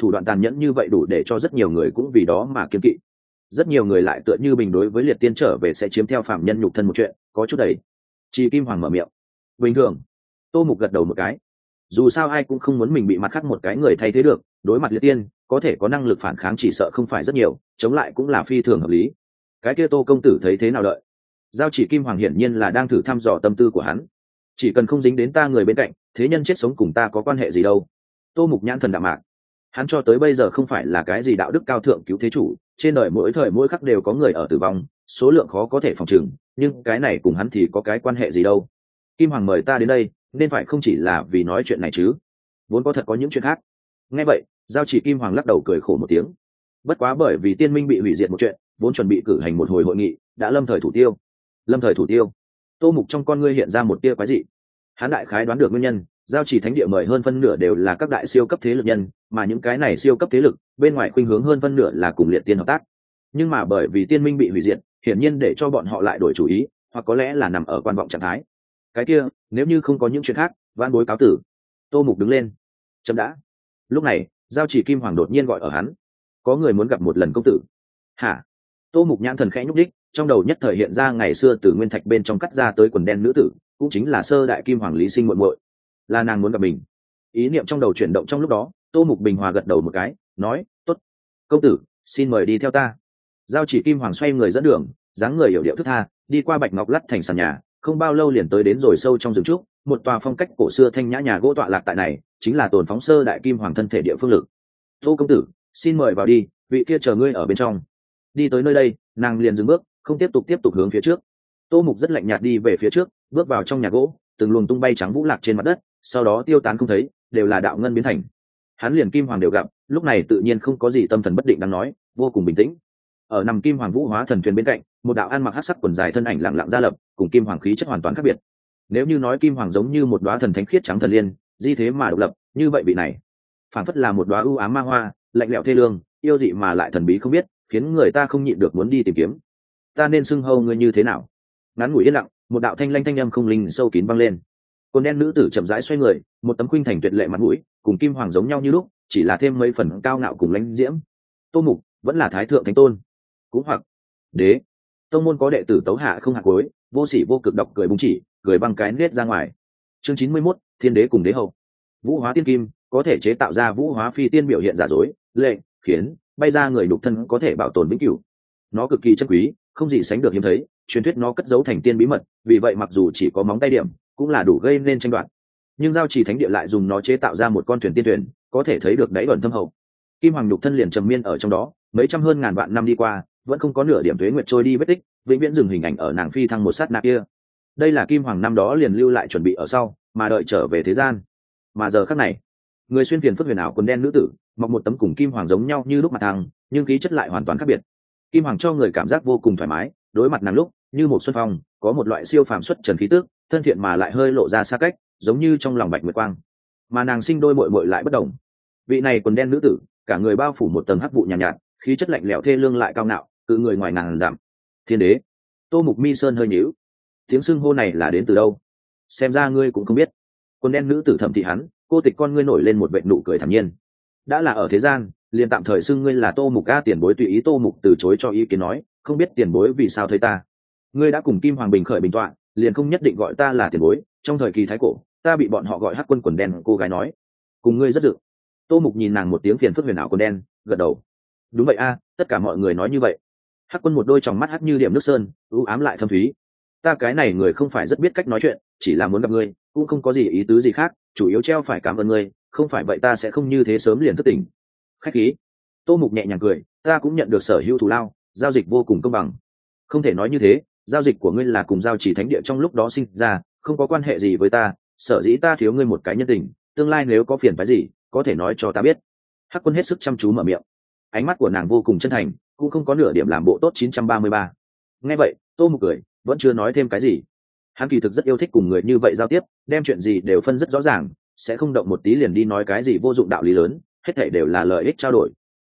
thủ đoạn tàn nhẫn như vậy đủ để cho rất nhiều người cũng vì đó mà kiêng kỵ. Rất nhiều người lại tựa như bình đối với liệt tiên trở về sẽ chiếm theo phạm nhân nhục thân một chuyện có chút đầy. Chỉ Kim Hoàng mở miệng. Bình thường. Tô Mục gật đầu một cái. Dù sao ai cũng không muốn mình bị mặt khác một cái người thay thế được, đối mặt liệt tiên có thể có năng lực phản kháng chỉ sợ không phải rất nhiều, chống lại cũng là phi thường hợp lý. Cái kia Tô công tử thấy thế nào đợi? Giao Chỉ Kim Hoàng hiển nhiên là đang thử thăm dò tâm tư của hắn. Chỉ cần không dính đến ta người bên cạnh, thế nhân chết sống cùng ta có quan hệ gì đâu. Tô Mục nhãn thần đạm mạc. Hắn cho tới bây giờ không phải là cái gì đạo đức cao thượng cứu thế chủ, trên đời mỗi thời mỗi khắc đều có người ở tử vong, số lượng khó có thể phòng trừng, nhưng cái này cùng hắn thì có cái quan hệ gì đâu. Kim Hoàng mời ta đến đây nên phải không chỉ là vì nói chuyện này chứ, vốn có thật có những chuyện khác. Nghe vậy, Giao Chỉ Kim Hoàng lắc đầu cười khổ một tiếng. Bất quá bởi vì tiên minh bị hủy diệt một chuyện, vốn chuẩn bị cử hành một hồi hội nghị đã lâm thời thủ tiêu. Lâm thời thủ tiêu? Tô Mục trong con ngươi hiện ra một tia quái dị. Hắn đại khái đoán được nguyên nhân. Giao Chỉ thánh địa mời hơn phân nửa đều là các đại siêu cấp thế lực nhân, mà những cái này siêu cấp thế lực bên ngoài khuynh hướng hơn phân nửa là cùng liệt tiên hợp tác. Nhưng mà bởi vì tiên minh bị hủy diệt, hiển nhiên để cho bọn họ lại đổi chủ ý, hoặc có lẽ là nằm ở quan vọng trạng thái. Cái kia, nếu như không có những chuyện khác, van bối cáo tử. Tô Mục đứng lên. Chậm đã. Lúc này, Giao Chỉ Kim Hoàng đột nhiên gọi ở hắn. Có người muốn gặp một lần công tử. Hả? Tô Mục nhãn thần khẽ nhúc đích, trong đầu nhất thời hiện ra ngày xưa từ nguyên thạch bên trong cắt ra tới quần đen nữ tử, cũng chính là sơ đại Kim Hoàng Lý Sinh muội muội. Là nàng muốn gặp mình. Ý niệm trong đầu chuyển động trong lúc đó, Tô Mục bình hòa gật đầu một cái, nói: "Tốt, công tử, xin mời đi theo ta." Giao Chỉ Kim Hoàng xoay người dẫn đường, dáng người hiểu điệu thức tha, đi qua bạch ngọc lắt thành sàn nhà, không bao lâu liền tới đến rồi sâu trong rừng trúc, một tòa phong cách cổ xưa thanh nhã nhà gỗ tọa lạc tại này, chính là tồn phóng sơ đại Kim Hoàng thân thể địa phương lực. "Tô công tử, xin mời vào đi, vị kia chờ ngươi ở bên trong." Đi tới nơi đây, nàng liền dừng bước, không tiếp tục hướng phía trước. Tô Mục rất lạnh nhạt đi về phía trước, bước vào trong nhà gỗ, từng luồng tung bay trắng vũ lạc trên mặt đất, sau đó tiêu tán không thấy, đều là đạo ngân biến thành. Hắn liền Kim Hoàng đều gặp, lúc này tự nhiên không có gì tâm thần bất định đang nói, vô cùng bình tĩnh. Ở nằm Kim Hoàng vũ hóa thần thuyền bên cạnh, một đạo ăn mặc hắc sắc quần dài thân ảnh lặng lặng ra lập, cùng Kim Hoàng khí chất hoàn toàn khác biệt. Nếu như nói Kim Hoàng giống như một đóa thần thánh khiết trắng thần liên, di thế mà độc lập, như vậy vị này, phản phất là một đóa ưu ám ma hoa, lạnh lẽo thê lương, yêu dị mà lại thần bí không biết, khiến người ta không nhịn được muốn đi tìm kiếm. Ta nên xưng hô ngươi như thế nào? Ngắn ngủi yên lặng, một đạo thanh lanh thanh âm không linh sâu kín vang lên. Quần đen nữ tử chậm rãi xoay người, một tấm khuynh thành tuyệt lệ mặt mũi, cùng Kim Hoàng giống nhau như lúc, chỉ là thêm mấy phần cao ngạo cùng lãnh diễm. Tô Mục vẫn là thái thượng thánh tôn, cũng hoặc đế. Tông môn có đệ tử tấu hạ không hạ cuối, vô sỉ vô cực độc cười búng chỉ, cười băng cái nết ra ngoài. Chương 91, Thiên đế cùng đế hậu. Vũ hóa tiên kim có thể chế tạo ra vũ hóa phi tiên biểu hiện giả dối, lệnh khiến bay ra người đục thân có thể bảo tồn vĩnh cửu. Nó cực kỳ chân quý, không gì sánh được hiếm thấy, truyền thuyết nó cất giấu thành tiên bí mật, vì vậy mặc dù chỉ có móng tay điểm, cũng là đủ gây nên tranh đoạt. Nhưng Giao Chỉ thánh địa lại dùng nó chế tạo ra một con thuyền tiên thuyền, có thể thấy được đáy ẩn thâm hậu. Kim Hoàng nhục thân liền trầm miên ở trong đó, mấy trăm hơn ngàn vạn năm đi qua, vẫn không có nửa điểm tuế nguyệt trôi đi vết tích, vĩnh viễn dừng hình ảnh ở nàng phi thăng một sát na kia. Đây là Kim Hoàng năm đó liền lưu lại chuẩn bị ở sau, mà đợi trở về thế gian. Mà giờ khắc này, người xuyên phiền phức huyền ảo quần đen nữ tử, mặc một tấm cùng Kim Hoàng giống nhau như lúc mặt thăng, nhưng khí chất lại hoàn toàn khác biệt. Kim Hoàng cho người cảm giác vô cùng thoải mái, đối mặt nàng lúc như một xuân phong, có một loại siêu phàm xuất trần khí tức, thân thiện mà lại hơi lộ ra xa cách, giống như trong lòng bạch nguyệt quang. Mà nàng sinh đôi muội muội lại bất đồng. Vị này quần đen nữ tử, cả người bao phủ một tầng hắc vụ nhàn nhạt, khí chất lạnh lẽo thê lương lại cao ngạo, cự người ngoài ngàn dặm. Thiên đế. Tô Mục mi sơn hơi nhíu. Tiếng xưng hô này là đến từ đâu? Xem ra ngươi cũng không biết. Quần đen nữ tử thẩm thị hắn, cô tịch con ngươi nổi lên một vệt nụ cười thản nhiên. Đã là ở thế gian, liền tạm thời xưng ngươi là Tô Mục a. Tiền bối tùy ý. Tô Mục từ chối cho ý kiến nói, không biết tiền bối vì sao thấy ta. Ngươi đã cùng Kim Hoàng bình khởi bình tọa, liền không nhất định gọi ta là tiền bối. Trong thời kỳ thái cổ, ta bị bọn họ gọi hắc quân quần đen. Cô gái nói, cùng ngươi rất dự. Tô Mục nhìn nàng một tiếng phiền phức huyền ảo quần đen, gật đầu. Đúng vậy a, tất cả mọi người nói như vậy. Hắc quân một đôi tròng mắt hắt như điểm nước sơn, u ám lại thâm thúy. Ta cái này người không phải rất biết cách nói chuyện, chỉ là muốn gặp ngươi, cũng không có gì ý tứ gì khác, chủ yếu treo phải cảm ơn ngươi, không phải vậy ta sẽ không như thế sớm liền thức tỉnh. Khách khí. Tô Mục nhẹ nhàng cười, ta cũng nhận được sở hữu thù lao, giao dịch vô cùng công bằng. Không thể nói như thế, giao dịch của ngươi là cùng Giao Chỉ thánh địa trong lúc đó sinh ra, không có quan hệ gì với ta, sở dĩ ta thiếu ngươi một cái nhân tình, tương lai nếu có phiền phức gì, có thể nói cho ta biết. Hắc quân hết sức chăm chú mở miệng, ánh mắt của nàng vô cùng chân thành, cũng không có nửa điểm làm bộ tốt. 933. Nghe vậy, Tô Mục cười, vẫn chưa nói thêm cái gì. Hắn kỳ thực rất yêu thích cùng người như vậy giao tiếp, đem chuyện gì đều phân rất rõ ràng, sẽ không động một tí liền đi nói cái gì vô dụng đạo lý lớn, hết thảy đều là lợi ích trao đổi.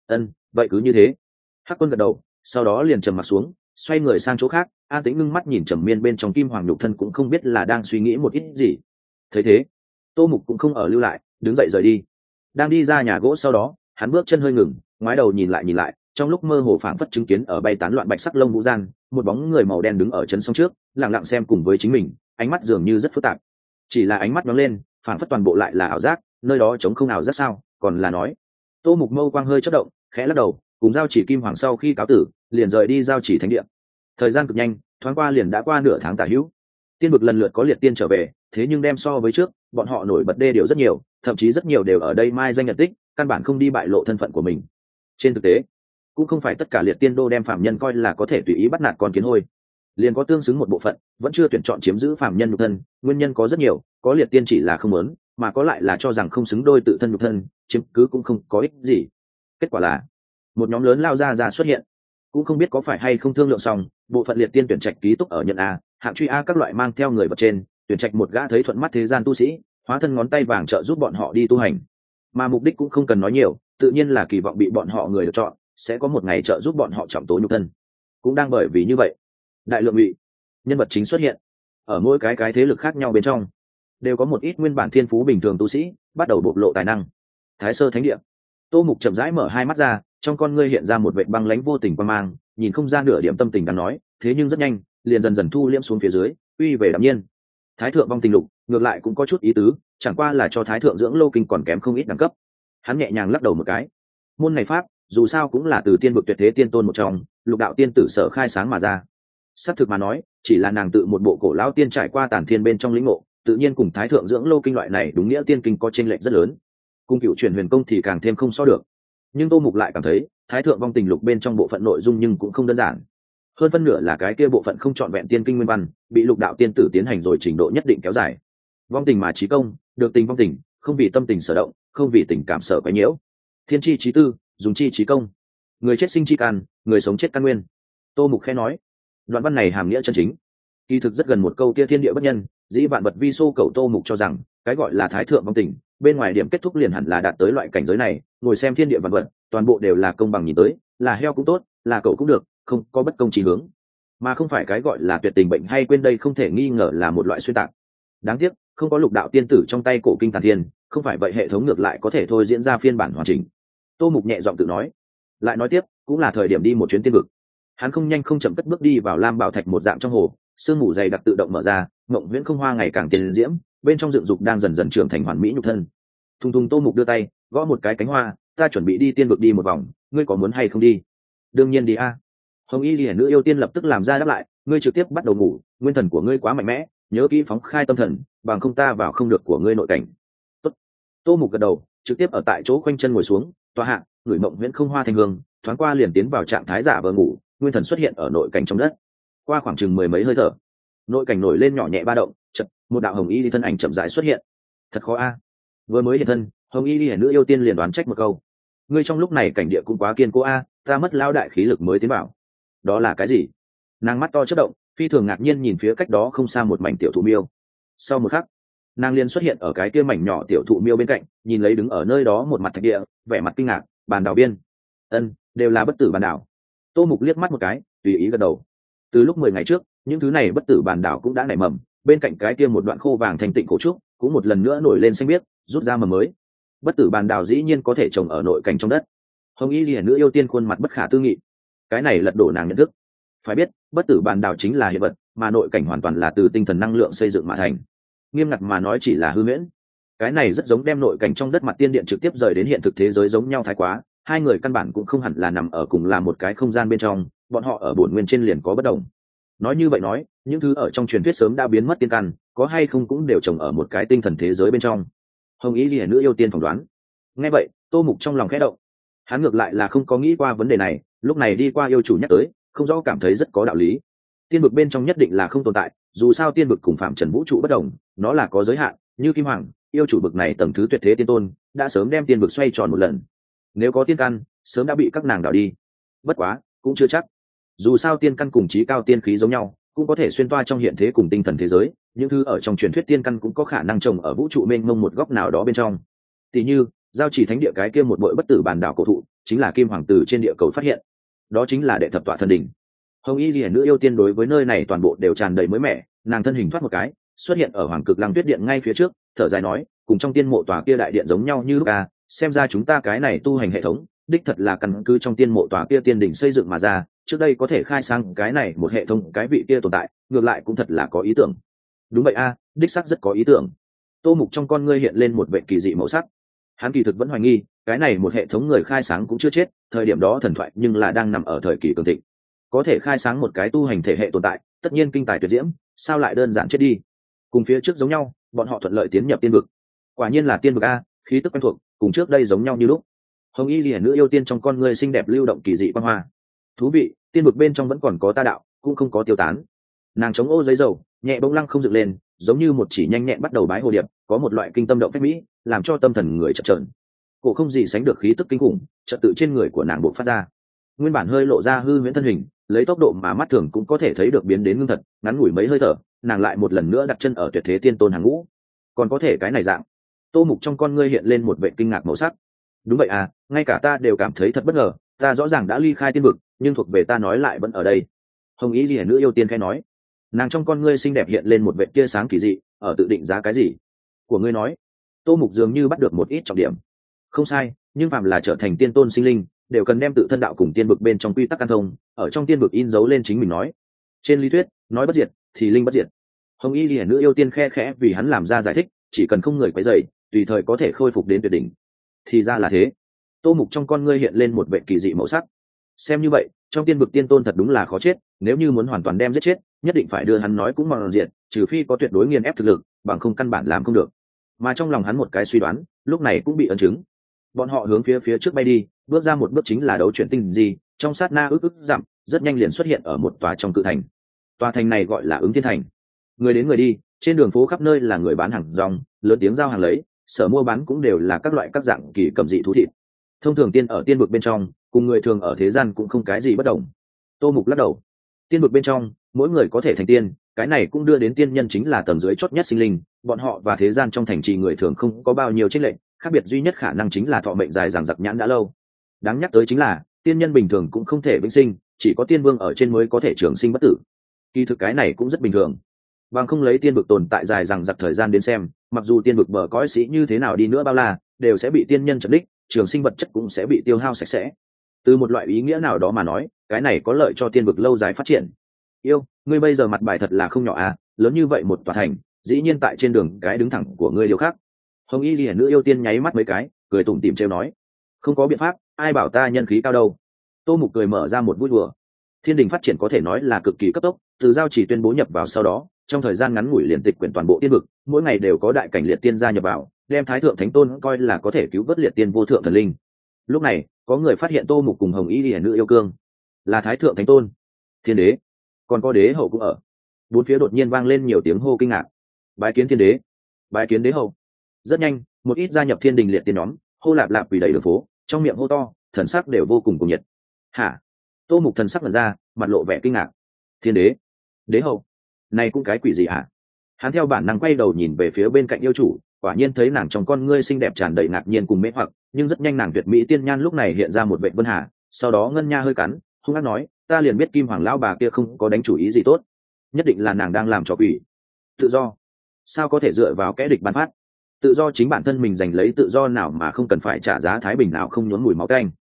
Vậy cứ như thế. Hắc quân gật đầu, sau đó liền trầm mặt xuống, xoay người sang chỗ khác, an tĩnh ngưng mắt nhìn trầm miên bên trong Kim Hoàng nhục thân, cũng không biết là đang suy nghĩ một ít gì. Thấy thế, Tô Mục cũng không ở lưu lại, đứng dậy rời đi. Đang đi ra nhà gỗ sau đó, hắn bước chân hơi ngừng, ngoái đầu nhìn lại, trong lúc mơ hồ phảng phất chứng kiến ở bay tán loạn bạch sắc lông vũ gian, một bóng người màu đen đứng ở chân sông trước, lặng lặng xem cùng với chính mình, ánh mắt dường như rất phức tạp. Chỉ là ánh mắt nhoáng lên, phảng phất toàn bộ lại là ảo giác, nơi đó trống không ảo giác sao? Còn là nói. Tô Mục mâu quang hơi chớp động, khẽ lắc đầu, cùng Giao Chỉ Kim Hoàng sau khi cáo tử, liền rời đi Giao Chỉ Thánh Địa. Thời gian cực nhanh, thoáng qua liền đã qua nửa tháng tả hữu. Tiên vực lần lượt có liệt tiên trở về, thế nhưng đem so với trước, bọn họ nổi bật đê điều rất nhiều, thậm chí rất nhiều đều ở đây mai danh nhận tích, căn bản không đi bại lộ thân phận của mình. Trên thực tế, cũng không phải tất cả liệt tiên đô đem phàm nhân coi là có thể tùy ý bắt nạt con kiến hôi, liền có tương xứng một bộ phận vẫn chưa tuyển chọn chiếm giữ phàm nhân nhục thân. Nguyên nhân có rất nhiều, có liệt tiên chỉ là không muốn, mà có lại là cho rằng không xứng đôi tự thân nhục thân, chiếm cứ cũng không có ích gì. Kết quả là một nhóm lớn lao ra xuất hiện, cũng không biết có phải hay không thương lượng xong, bộ phận liệt tiên tuyển trạch ký túc ở nhận A, hạng truy A các loại mang theo người vật trên, tuyển trạch một gã thấy thuận mắt thế gian tu sĩ, hóa thân ngón tay vàng trợ giúp bọn họ đi tu hành. Mà mục đích cũng không cần nói nhiều, tự nhiên là kỳ vọng bị bọn họ người được chọn, sẽ có một ngày trợ giúp bọn họ trọng tố nhục thân. Cũng đang bởi vì như vậy, đại lượng ngụy nhân vật chính xuất hiện ở mỗi cái thế lực khác nhau bên trong, đều có một ít nguyên bản thiên phú bình thường tu sĩ bắt đầu bộc lộ tài năng. Thái Sơ Thánh Địa. Tô Mục chậm rãi mở hai mắt ra, trong con ngươi hiện ra một vệt băng lãnh vô tình quang mang, nhìn không ra nửa điểm tâm tình đang nói, thế nhưng rất nhanh liền dần dần thu liễm xuống phía dưới, uy về đạm nhiên. Thái thượng vong tình lục ngược lại cũng có chút ý tứ, chẳng qua là cho thái thượng dưỡng lâu kinh còn kém không ít đẳng cấp. Hắn nhẹ nhàng lắc đầu một cái. Môn này pháp dù sao cũng là từ tiên vực tuyệt thế tiên tôn một trong, lục đạo tiên tử sở khai sáng mà ra. Xác thực mà nói, chỉ là nàng tự một bộ cổ lão tiên trải qua tản thiên bên trong lĩnh ngộ, tự nhiên cùng thái thượng dưỡng lâu kinh loại này đúng nghĩa tiên kinh có chênh lệch rất lớn. Cung cựu truyền huyền công thì càng thêm không so được. Nhưng Tô Mục lại cảm thấy thái thượng vong tình lục bên trong bộ phận nội dung nhưng cũng không đơn giản, hơn phân nửa là cái kia bộ phận không trọn vẹn tiên kinh nguyên văn bị lục đạo tiên tử tiến hành rồi trình độ nhất định kéo dài. Vong tình mà trí công, được tình vong tình, không vì tâm tình sở động, không vì tình cảm sở quấy nhiễu. Thiên chi trí tư, dùng chi trí công, người chết sinh chi can, người sống chết căn nguyên. Tô Mục khẽ nói, đoạn văn này hàm nghĩa chân chính, kỳ thực rất gần một câu kia thiên địa bất nhân, dĩ vạn vật vi xô cầu. Tô Mục cho rằng cái gọi là thái thượng vong tình, bên ngoài điểm kết thúc liền hẳn là đạt tới loại cảnh giới này, ngồi xem thiên địa vạn vật toàn bộ đều là công bằng nhìn tới, là heo cũng tốt, là cậu cũng được, không có bất công chí hướng, mà không phải cái gọi là tuyệt tình bệnh hay quên. Đây không thể nghi ngờ là một loại xuyên tạc. Đáng tiếc không có lục đạo tiên tử trong tay cổ kinh tản thiên, không phải vậy hệ thống ngược lại có thể thôi diễn ra phiên bản hoàn chỉnh. Tô Mục nhẹ giọng tự nói. Lại nói tiếp, cũng là thời điểm đi một chuyến tiên vực. Hắn không nhanh không chậm cất bước đi vào lam bảo thạch một dạng trong hồ, sương mù dày đặc tự động mở ra, mộng viễn không hoa ngày càng tiền diễm, bên trong dựng dục đang dần dần trưởng thành hoàn mỹ nhục thân. Thùng thùng. Tô Mục đưa tay gõ một cái cánh hoa, ta chuẩn bị đi tiên vực đi một vòng, ngươi có muốn hay không đi? Đương nhiên đi a. Hồng Y Liễu nữ yêu tiên lập tức làm ra đáp lại, ngươi trực tiếp bắt đầu ngủ, nguyên thần của ngươi quá mạnh mẽ, nhớ kỹ phóng khai tâm thần, bằng không ta vào không được của ngươi nội cảnh. Tốt. Tô Mục gật đầu, trực tiếp ở tại chỗ khoanh chân ngồi xuống, tọa hạ, ngửi mộng viễn không hoa thanh hương, thoáng qua liền tiến vào trạng thái giả vờ ngủ, nguyên thần xuất hiện ở nội cảnh trong đất. Qua khoảng chừng mười mấy hơi thở, nội cảnh nổi lên nhỏ nhẹ ba động, chợt một đạo hồng y thân ảnh chậm rãi xuất hiện. Thật khó a. Vừa mới hiện thân, Hồng Y Liễu nữ yêu tiên liền đoán trách một câu, ngươi trong lúc này cảnh địa cũng quá kiên cố a, ta mất lao đại khí lực mới tiến vào. Đó là cái gì? Nàng mắt to chớp động, phi thường ngạc nhiên nhìn phía cách đó không xa một mảnh tiểu thụ miêu. Sau một khắc, nàng liền xuất hiện ở cái kia mảnh nhỏ tiểu thụ miêu bên cạnh, nhìn lấy đứng ở nơi đó một mặt thạch địa, vẻ mặt kinh ngạc, bàn đảo biên. Đều là bất tử bàn đảo. Tô Mục liếc mắt một cái, tùy ý gật đầu. Từ lúc 10 ngày trước, những thứ này bất tử bàn đảo cũng đã nảy mầm, bên cạnh cái kia một đoạn khô vàng thành tịnh cổ trúc, cũng một lần nữa nổi lên xanh biếc, rút ra mầm mới. Bất tử bàn đảo dĩ nhiên có thể trồng ở nội cảnh trong đất. Hồng Y Liễu nữ yêu tiên khuôn mặt bất khả tư nghị. Cái này lật đổ nàng nhận thức. Phải biết, bất tử bàn đảo chính là hiện vật, mà nội cảnh hoàn toàn là từ tinh thần năng lượng xây dựng mà thành. Nghiêm ngặt mà nói chỉ là hư huyễn. Cái này rất giống đem nội cảnh trong đất mặt tiên điện trực tiếp rời đến hiện thực thế giới giống nhau thái quá, hai người căn bản cũng không hẳn là nằm ở cùng là một cái không gian bên trong, bọn họ ở bổn nguyên trên liền có bất đồng. Nói như vậy nói, những thứ ở trong truyền thuyết sớm đã biến mất tiên căn, có hay không cũng đều trồng ở một cái tinh thần thế giới bên trong. Hồng Y Liễu nữ yêu tiên phỏng đoán. Nghe vậy, Tô Mục trong lòng khẽ động. Hắn ngược lại là không có nghĩ qua vấn đề này, lúc này đi qua yêu chủ nhắc tới, không rõ cảm thấy rất có đạo lý. Tiên vực bên trong nhất định là không tồn tại, dù sao tiên vực cùng phạm trần vũ trụ bất đồng, nó là có giới hạn, như Kim Hoàng, yêu chủ vực này tầng thứ tuyệt thế tiên tôn, đã sớm đem tiên vực xoay tròn một lần. Nếu có tiên căn, sớm đã bị các nàng đảo đi. Bất quá, cũng chưa chắc. Dù sao tiên căn cùng chí cao tiên khí giống nhau, cũng có thể xuyên toa trong hiện thế cùng tinh thần thế giới, những thứ ở trong truyền thuyết tiên căn cũng có khả năng trồng ở vũ trụ mênh mông một góc nào đó bên trong. Tỷ như, Giao Chỉ Thánh Địa cái kia một bội bất tử bàn đảo cổ thụ, chính là Kim Hoàng tử trên địa cầu phát hiện. Đó chính là đệ thập tọa thần đỉnh. Hồng Y Liễu nữ yêu tiên đối với nơi này toàn bộ đều tràn đầy mới mẻ, nàng thân hình thoát một cái, xuất hiện ở Hoàng Cực Lăng Tuyết Điện ngay phía trước, thở dài nói, cùng trong tiên mộ tòa kia đại điện giống nhau như lúc a, xem ra chúng ta cái này tu hành hệ thống đích thật là căn cứ trong tiên mộ tòa kia tiên đỉnh xây dựng mà ra, trước đây có thể khai sáng cái này một hệ thống cái vị kia tồn tại, ngược lại cũng thật là có ý tưởng. Đúng vậy a, đích xác rất có ý tưởng. Tô Mục trong con ngươi hiện lên một vẻ kỳ dị màu sắc. Hắn kỳ thực vẫn hoài nghi cái này một hệ thống người khai sáng cũng chưa chết, thời điểm đó thần thoại nhưng là đang nằm ở thời kỳ cường thịnh, có thể khai sáng một cái tu hành thể hệ tồn tại, tất nhiên kinh tài tuyệt diễm, sao lại đơn giản chết đi. Cùng phía trước giống nhau, bọn họ thuận lợi tiến nhập tiên vực. Quả nhiên là tiên vực a, khí tức quen thuộc, cùng trước đây giống nhau như lúc. Hồng Y Liễu nữ yêu tiên trong con ngươi xinh đẹp lưu động kỳ dị quang hoa. Thú vị, tiên vực bên trong vẫn còn có ta đạo, cũng không có tiêu tán. Nàng chống ô giấy dầu, nhẹ bỗng lăng không dựng lên, giống như một chỉ nhanh nhẹn bắt đầu bái hồ điệp, có một loại kinh tâm động phách mỹ, làm cho tâm thần người chợt trợn. Cổ không gì sánh được khí tức kinh khủng, chợt tự trên người của nàng bộc phát ra. Nguyên bản hơi lộ ra hư huyễn thân hình, lấy tốc độ mà mắt thường cũng có thể thấy được biến đến ngưng thật, ngắn ngủi mấy hơi thở, nàng lại một lần nữa đặt chân ở tuyệt thế tiên tôn hàng ngũ. Còn có thể cái này dạng. Tô Mục trong con ngươi hiện lên một vẻ kinh ngạc màu sắc. Đúng vậy à, ngay cả ta đều cảm thấy thật bất ngờ, ta rõ ràng đã ly khai tiên vực, nhưng thuộc về ta nói lại vẫn ở đây. Hồng Y Liễu nữ yêu tiên khẽ nói. Nàng trong con ngươi xinh đẹp hiện lên một vẻ tia sáng kỳ dị, ở tự định giá cái gì? Của ngươi nói. Tô Mục dường như bắt được một ít trọng điểm. Không sai, nhưng phàm là trở thành tiên tôn sinh linh, đều cần đem tự thân đạo cùng tiên vực bên trong quy tắc căn thông, ở trong tiên vực in dấu lên chính mình nói. Trên lý thuyết, nói bất diệt thì linh bất diệt. Hồng Y Liễu nữ yêu tiên khe khẽ vì hắn làm ra giải thích, chỉ cần không người quấy rầy, tùy thời có thể khôi phục đến tuyệt đỉnh. Thì ra là thế. Tô Mục trong con ngươi hiện lên một vẻ kỳ dị màu sắc. Xem như vậy, trong tiên vực tiên tôn thật đúng là khó chết, nếu như muốn hoàn toàn đem giết chết, nhất định phải đưa hắn nói cũng mòn diệt, trừ phi có tuyệt đối nghiền ép thực lực, bằng không căn bản làm không được. Mà trong lòng hắn một cái suy đoán, lúc này cũng bị ấn chứng. Bọn họ hướng phía trước bay đi, bước ra một bước chính là đấu chuyển tinh gì, trong sát na ức giảm, rất nhanh liền xuất hiện ở một tòa trong cự thành. Tòa thành này gọi là Ứng Thiên Thành. Người đến người đi, trên đường phố khắp nơi là người bán hàng rong, lớn tiếng giao hàng lấy, sở mua bán cũng đều là các loại các dạng kỳ cầm dị thú thịt. Thông thường tiên ở tiên vực bên trong, cùng người thường ở thế gian cũng không cái gì bất đồng. Tô Mục lắc đầu. Tiên vực bên trong, mỗi người có thể thành tiên, cái này cũng đưa đến tiên nhân chính là tầng dưới chót nhất sinh linh, bọn họ và thế gian trong thành trì người thường không có bao nhiêu chênh lệch, khác biệt duy nhất khả năng chính là thọ mệnh dài dằng dặc nhãn đã lâu. Đáng nhắc tới chính là, tiên nhân bình thường cũng không thể vĩnh sinh, chỉ có tiên vương ở trên mới có thể trường sinh bất tử. Kỳ thực cái này cũng rất bình thường. Bằng không lấy tiên vực tồn tại dài dằng dặc thời gian đến xem, mặc dù tiên vực bờ cõi sĩ như thế nào đi nữa bao la, đều sẽ bị tiên nhân chặt đích, trường sinh vật chất cũng sẽ bị tiêu hao sạch sẽ. Từ một loại ý nghĩa nào đó mà nói, cái này có lợi cho tiên vực lâu dài phát triển. Yêu, ngươi bây giờ mặt bài thật là không nhỏ à, lớn như vậy một tòa thành, dĩ nhiên tại trên đường cái đứng thẳng của ngươi điều khác. Hồng Y Liễu nữ yêu tiên nháy mắt mấy cái, cười tủm tỉm trêu nói, không có biện pháp, ai bảo ta nhân khí cao đâu. Tô Mục cười mở ra một vui đùa. Thiên đình phát triển có thể nói là cực kỳ cấp tốc, từ giao chỉ tuyên bố nhập vào sau đó, trong thời gian ngắn ngủi liền tịch quyển toàn bộ tiên vực, mỗi ngày đều có đại cảnh liệt tiên gia nhập vào, đem thái thượng thánh tôn coi là có thể cứu vớt liệt tiên vô thượng thần linh. Lúc này, có người phát hiện Tô Mục cùng Hồng Y Liễu nữ yêu cương là thái thượng thánh tôn, thiên đế, còn có đế hậu cũng ở. Bốn phía đột nhiên vang lên nhiều tiếng hô kinh ngạc. Bái kiến thiên đế, bái kiến đế hậu. Rất nhanh, một ít gia nhập thiên đình liệt tiên nhóm, hô lạp lạp quỳ đầy đường phố, trong miệng hô to, thần sắc đều vô cùng cuồng nhiệt. Hả? Tô Mục thần sắc lần ra, mặt lộ vẻ kinh ngạc. Thiên đế, đế hậu, này cũng cái quỷ gì hả? Hắn theo bản năng quay đầu nhìn về phía bên cạnh yêu chủ, quả nhiên thấy nàng trong con ngươi xinh đẹp tràn đầy ngạc nhiên cùng mê hoặc, nhưng rất nhanh nàng tuyệt mỹ tiên nhan lúc này hiện ra một vệ vân hà, sau đó ngân nha hơi cắn, hung hăng nói, ta liền biết Kim Hoàng lão bà kia không có đánh chủ ý gì tốt, nhất định là nàng đang làm trò quỷ. Tự do? Sao có thể dựa vào kẻ địch ban phát? Tự do chính bản thân mình giành lấy tự do nào mà không cần phải trả giá thái bình nào không nhốn mùi máu tanh.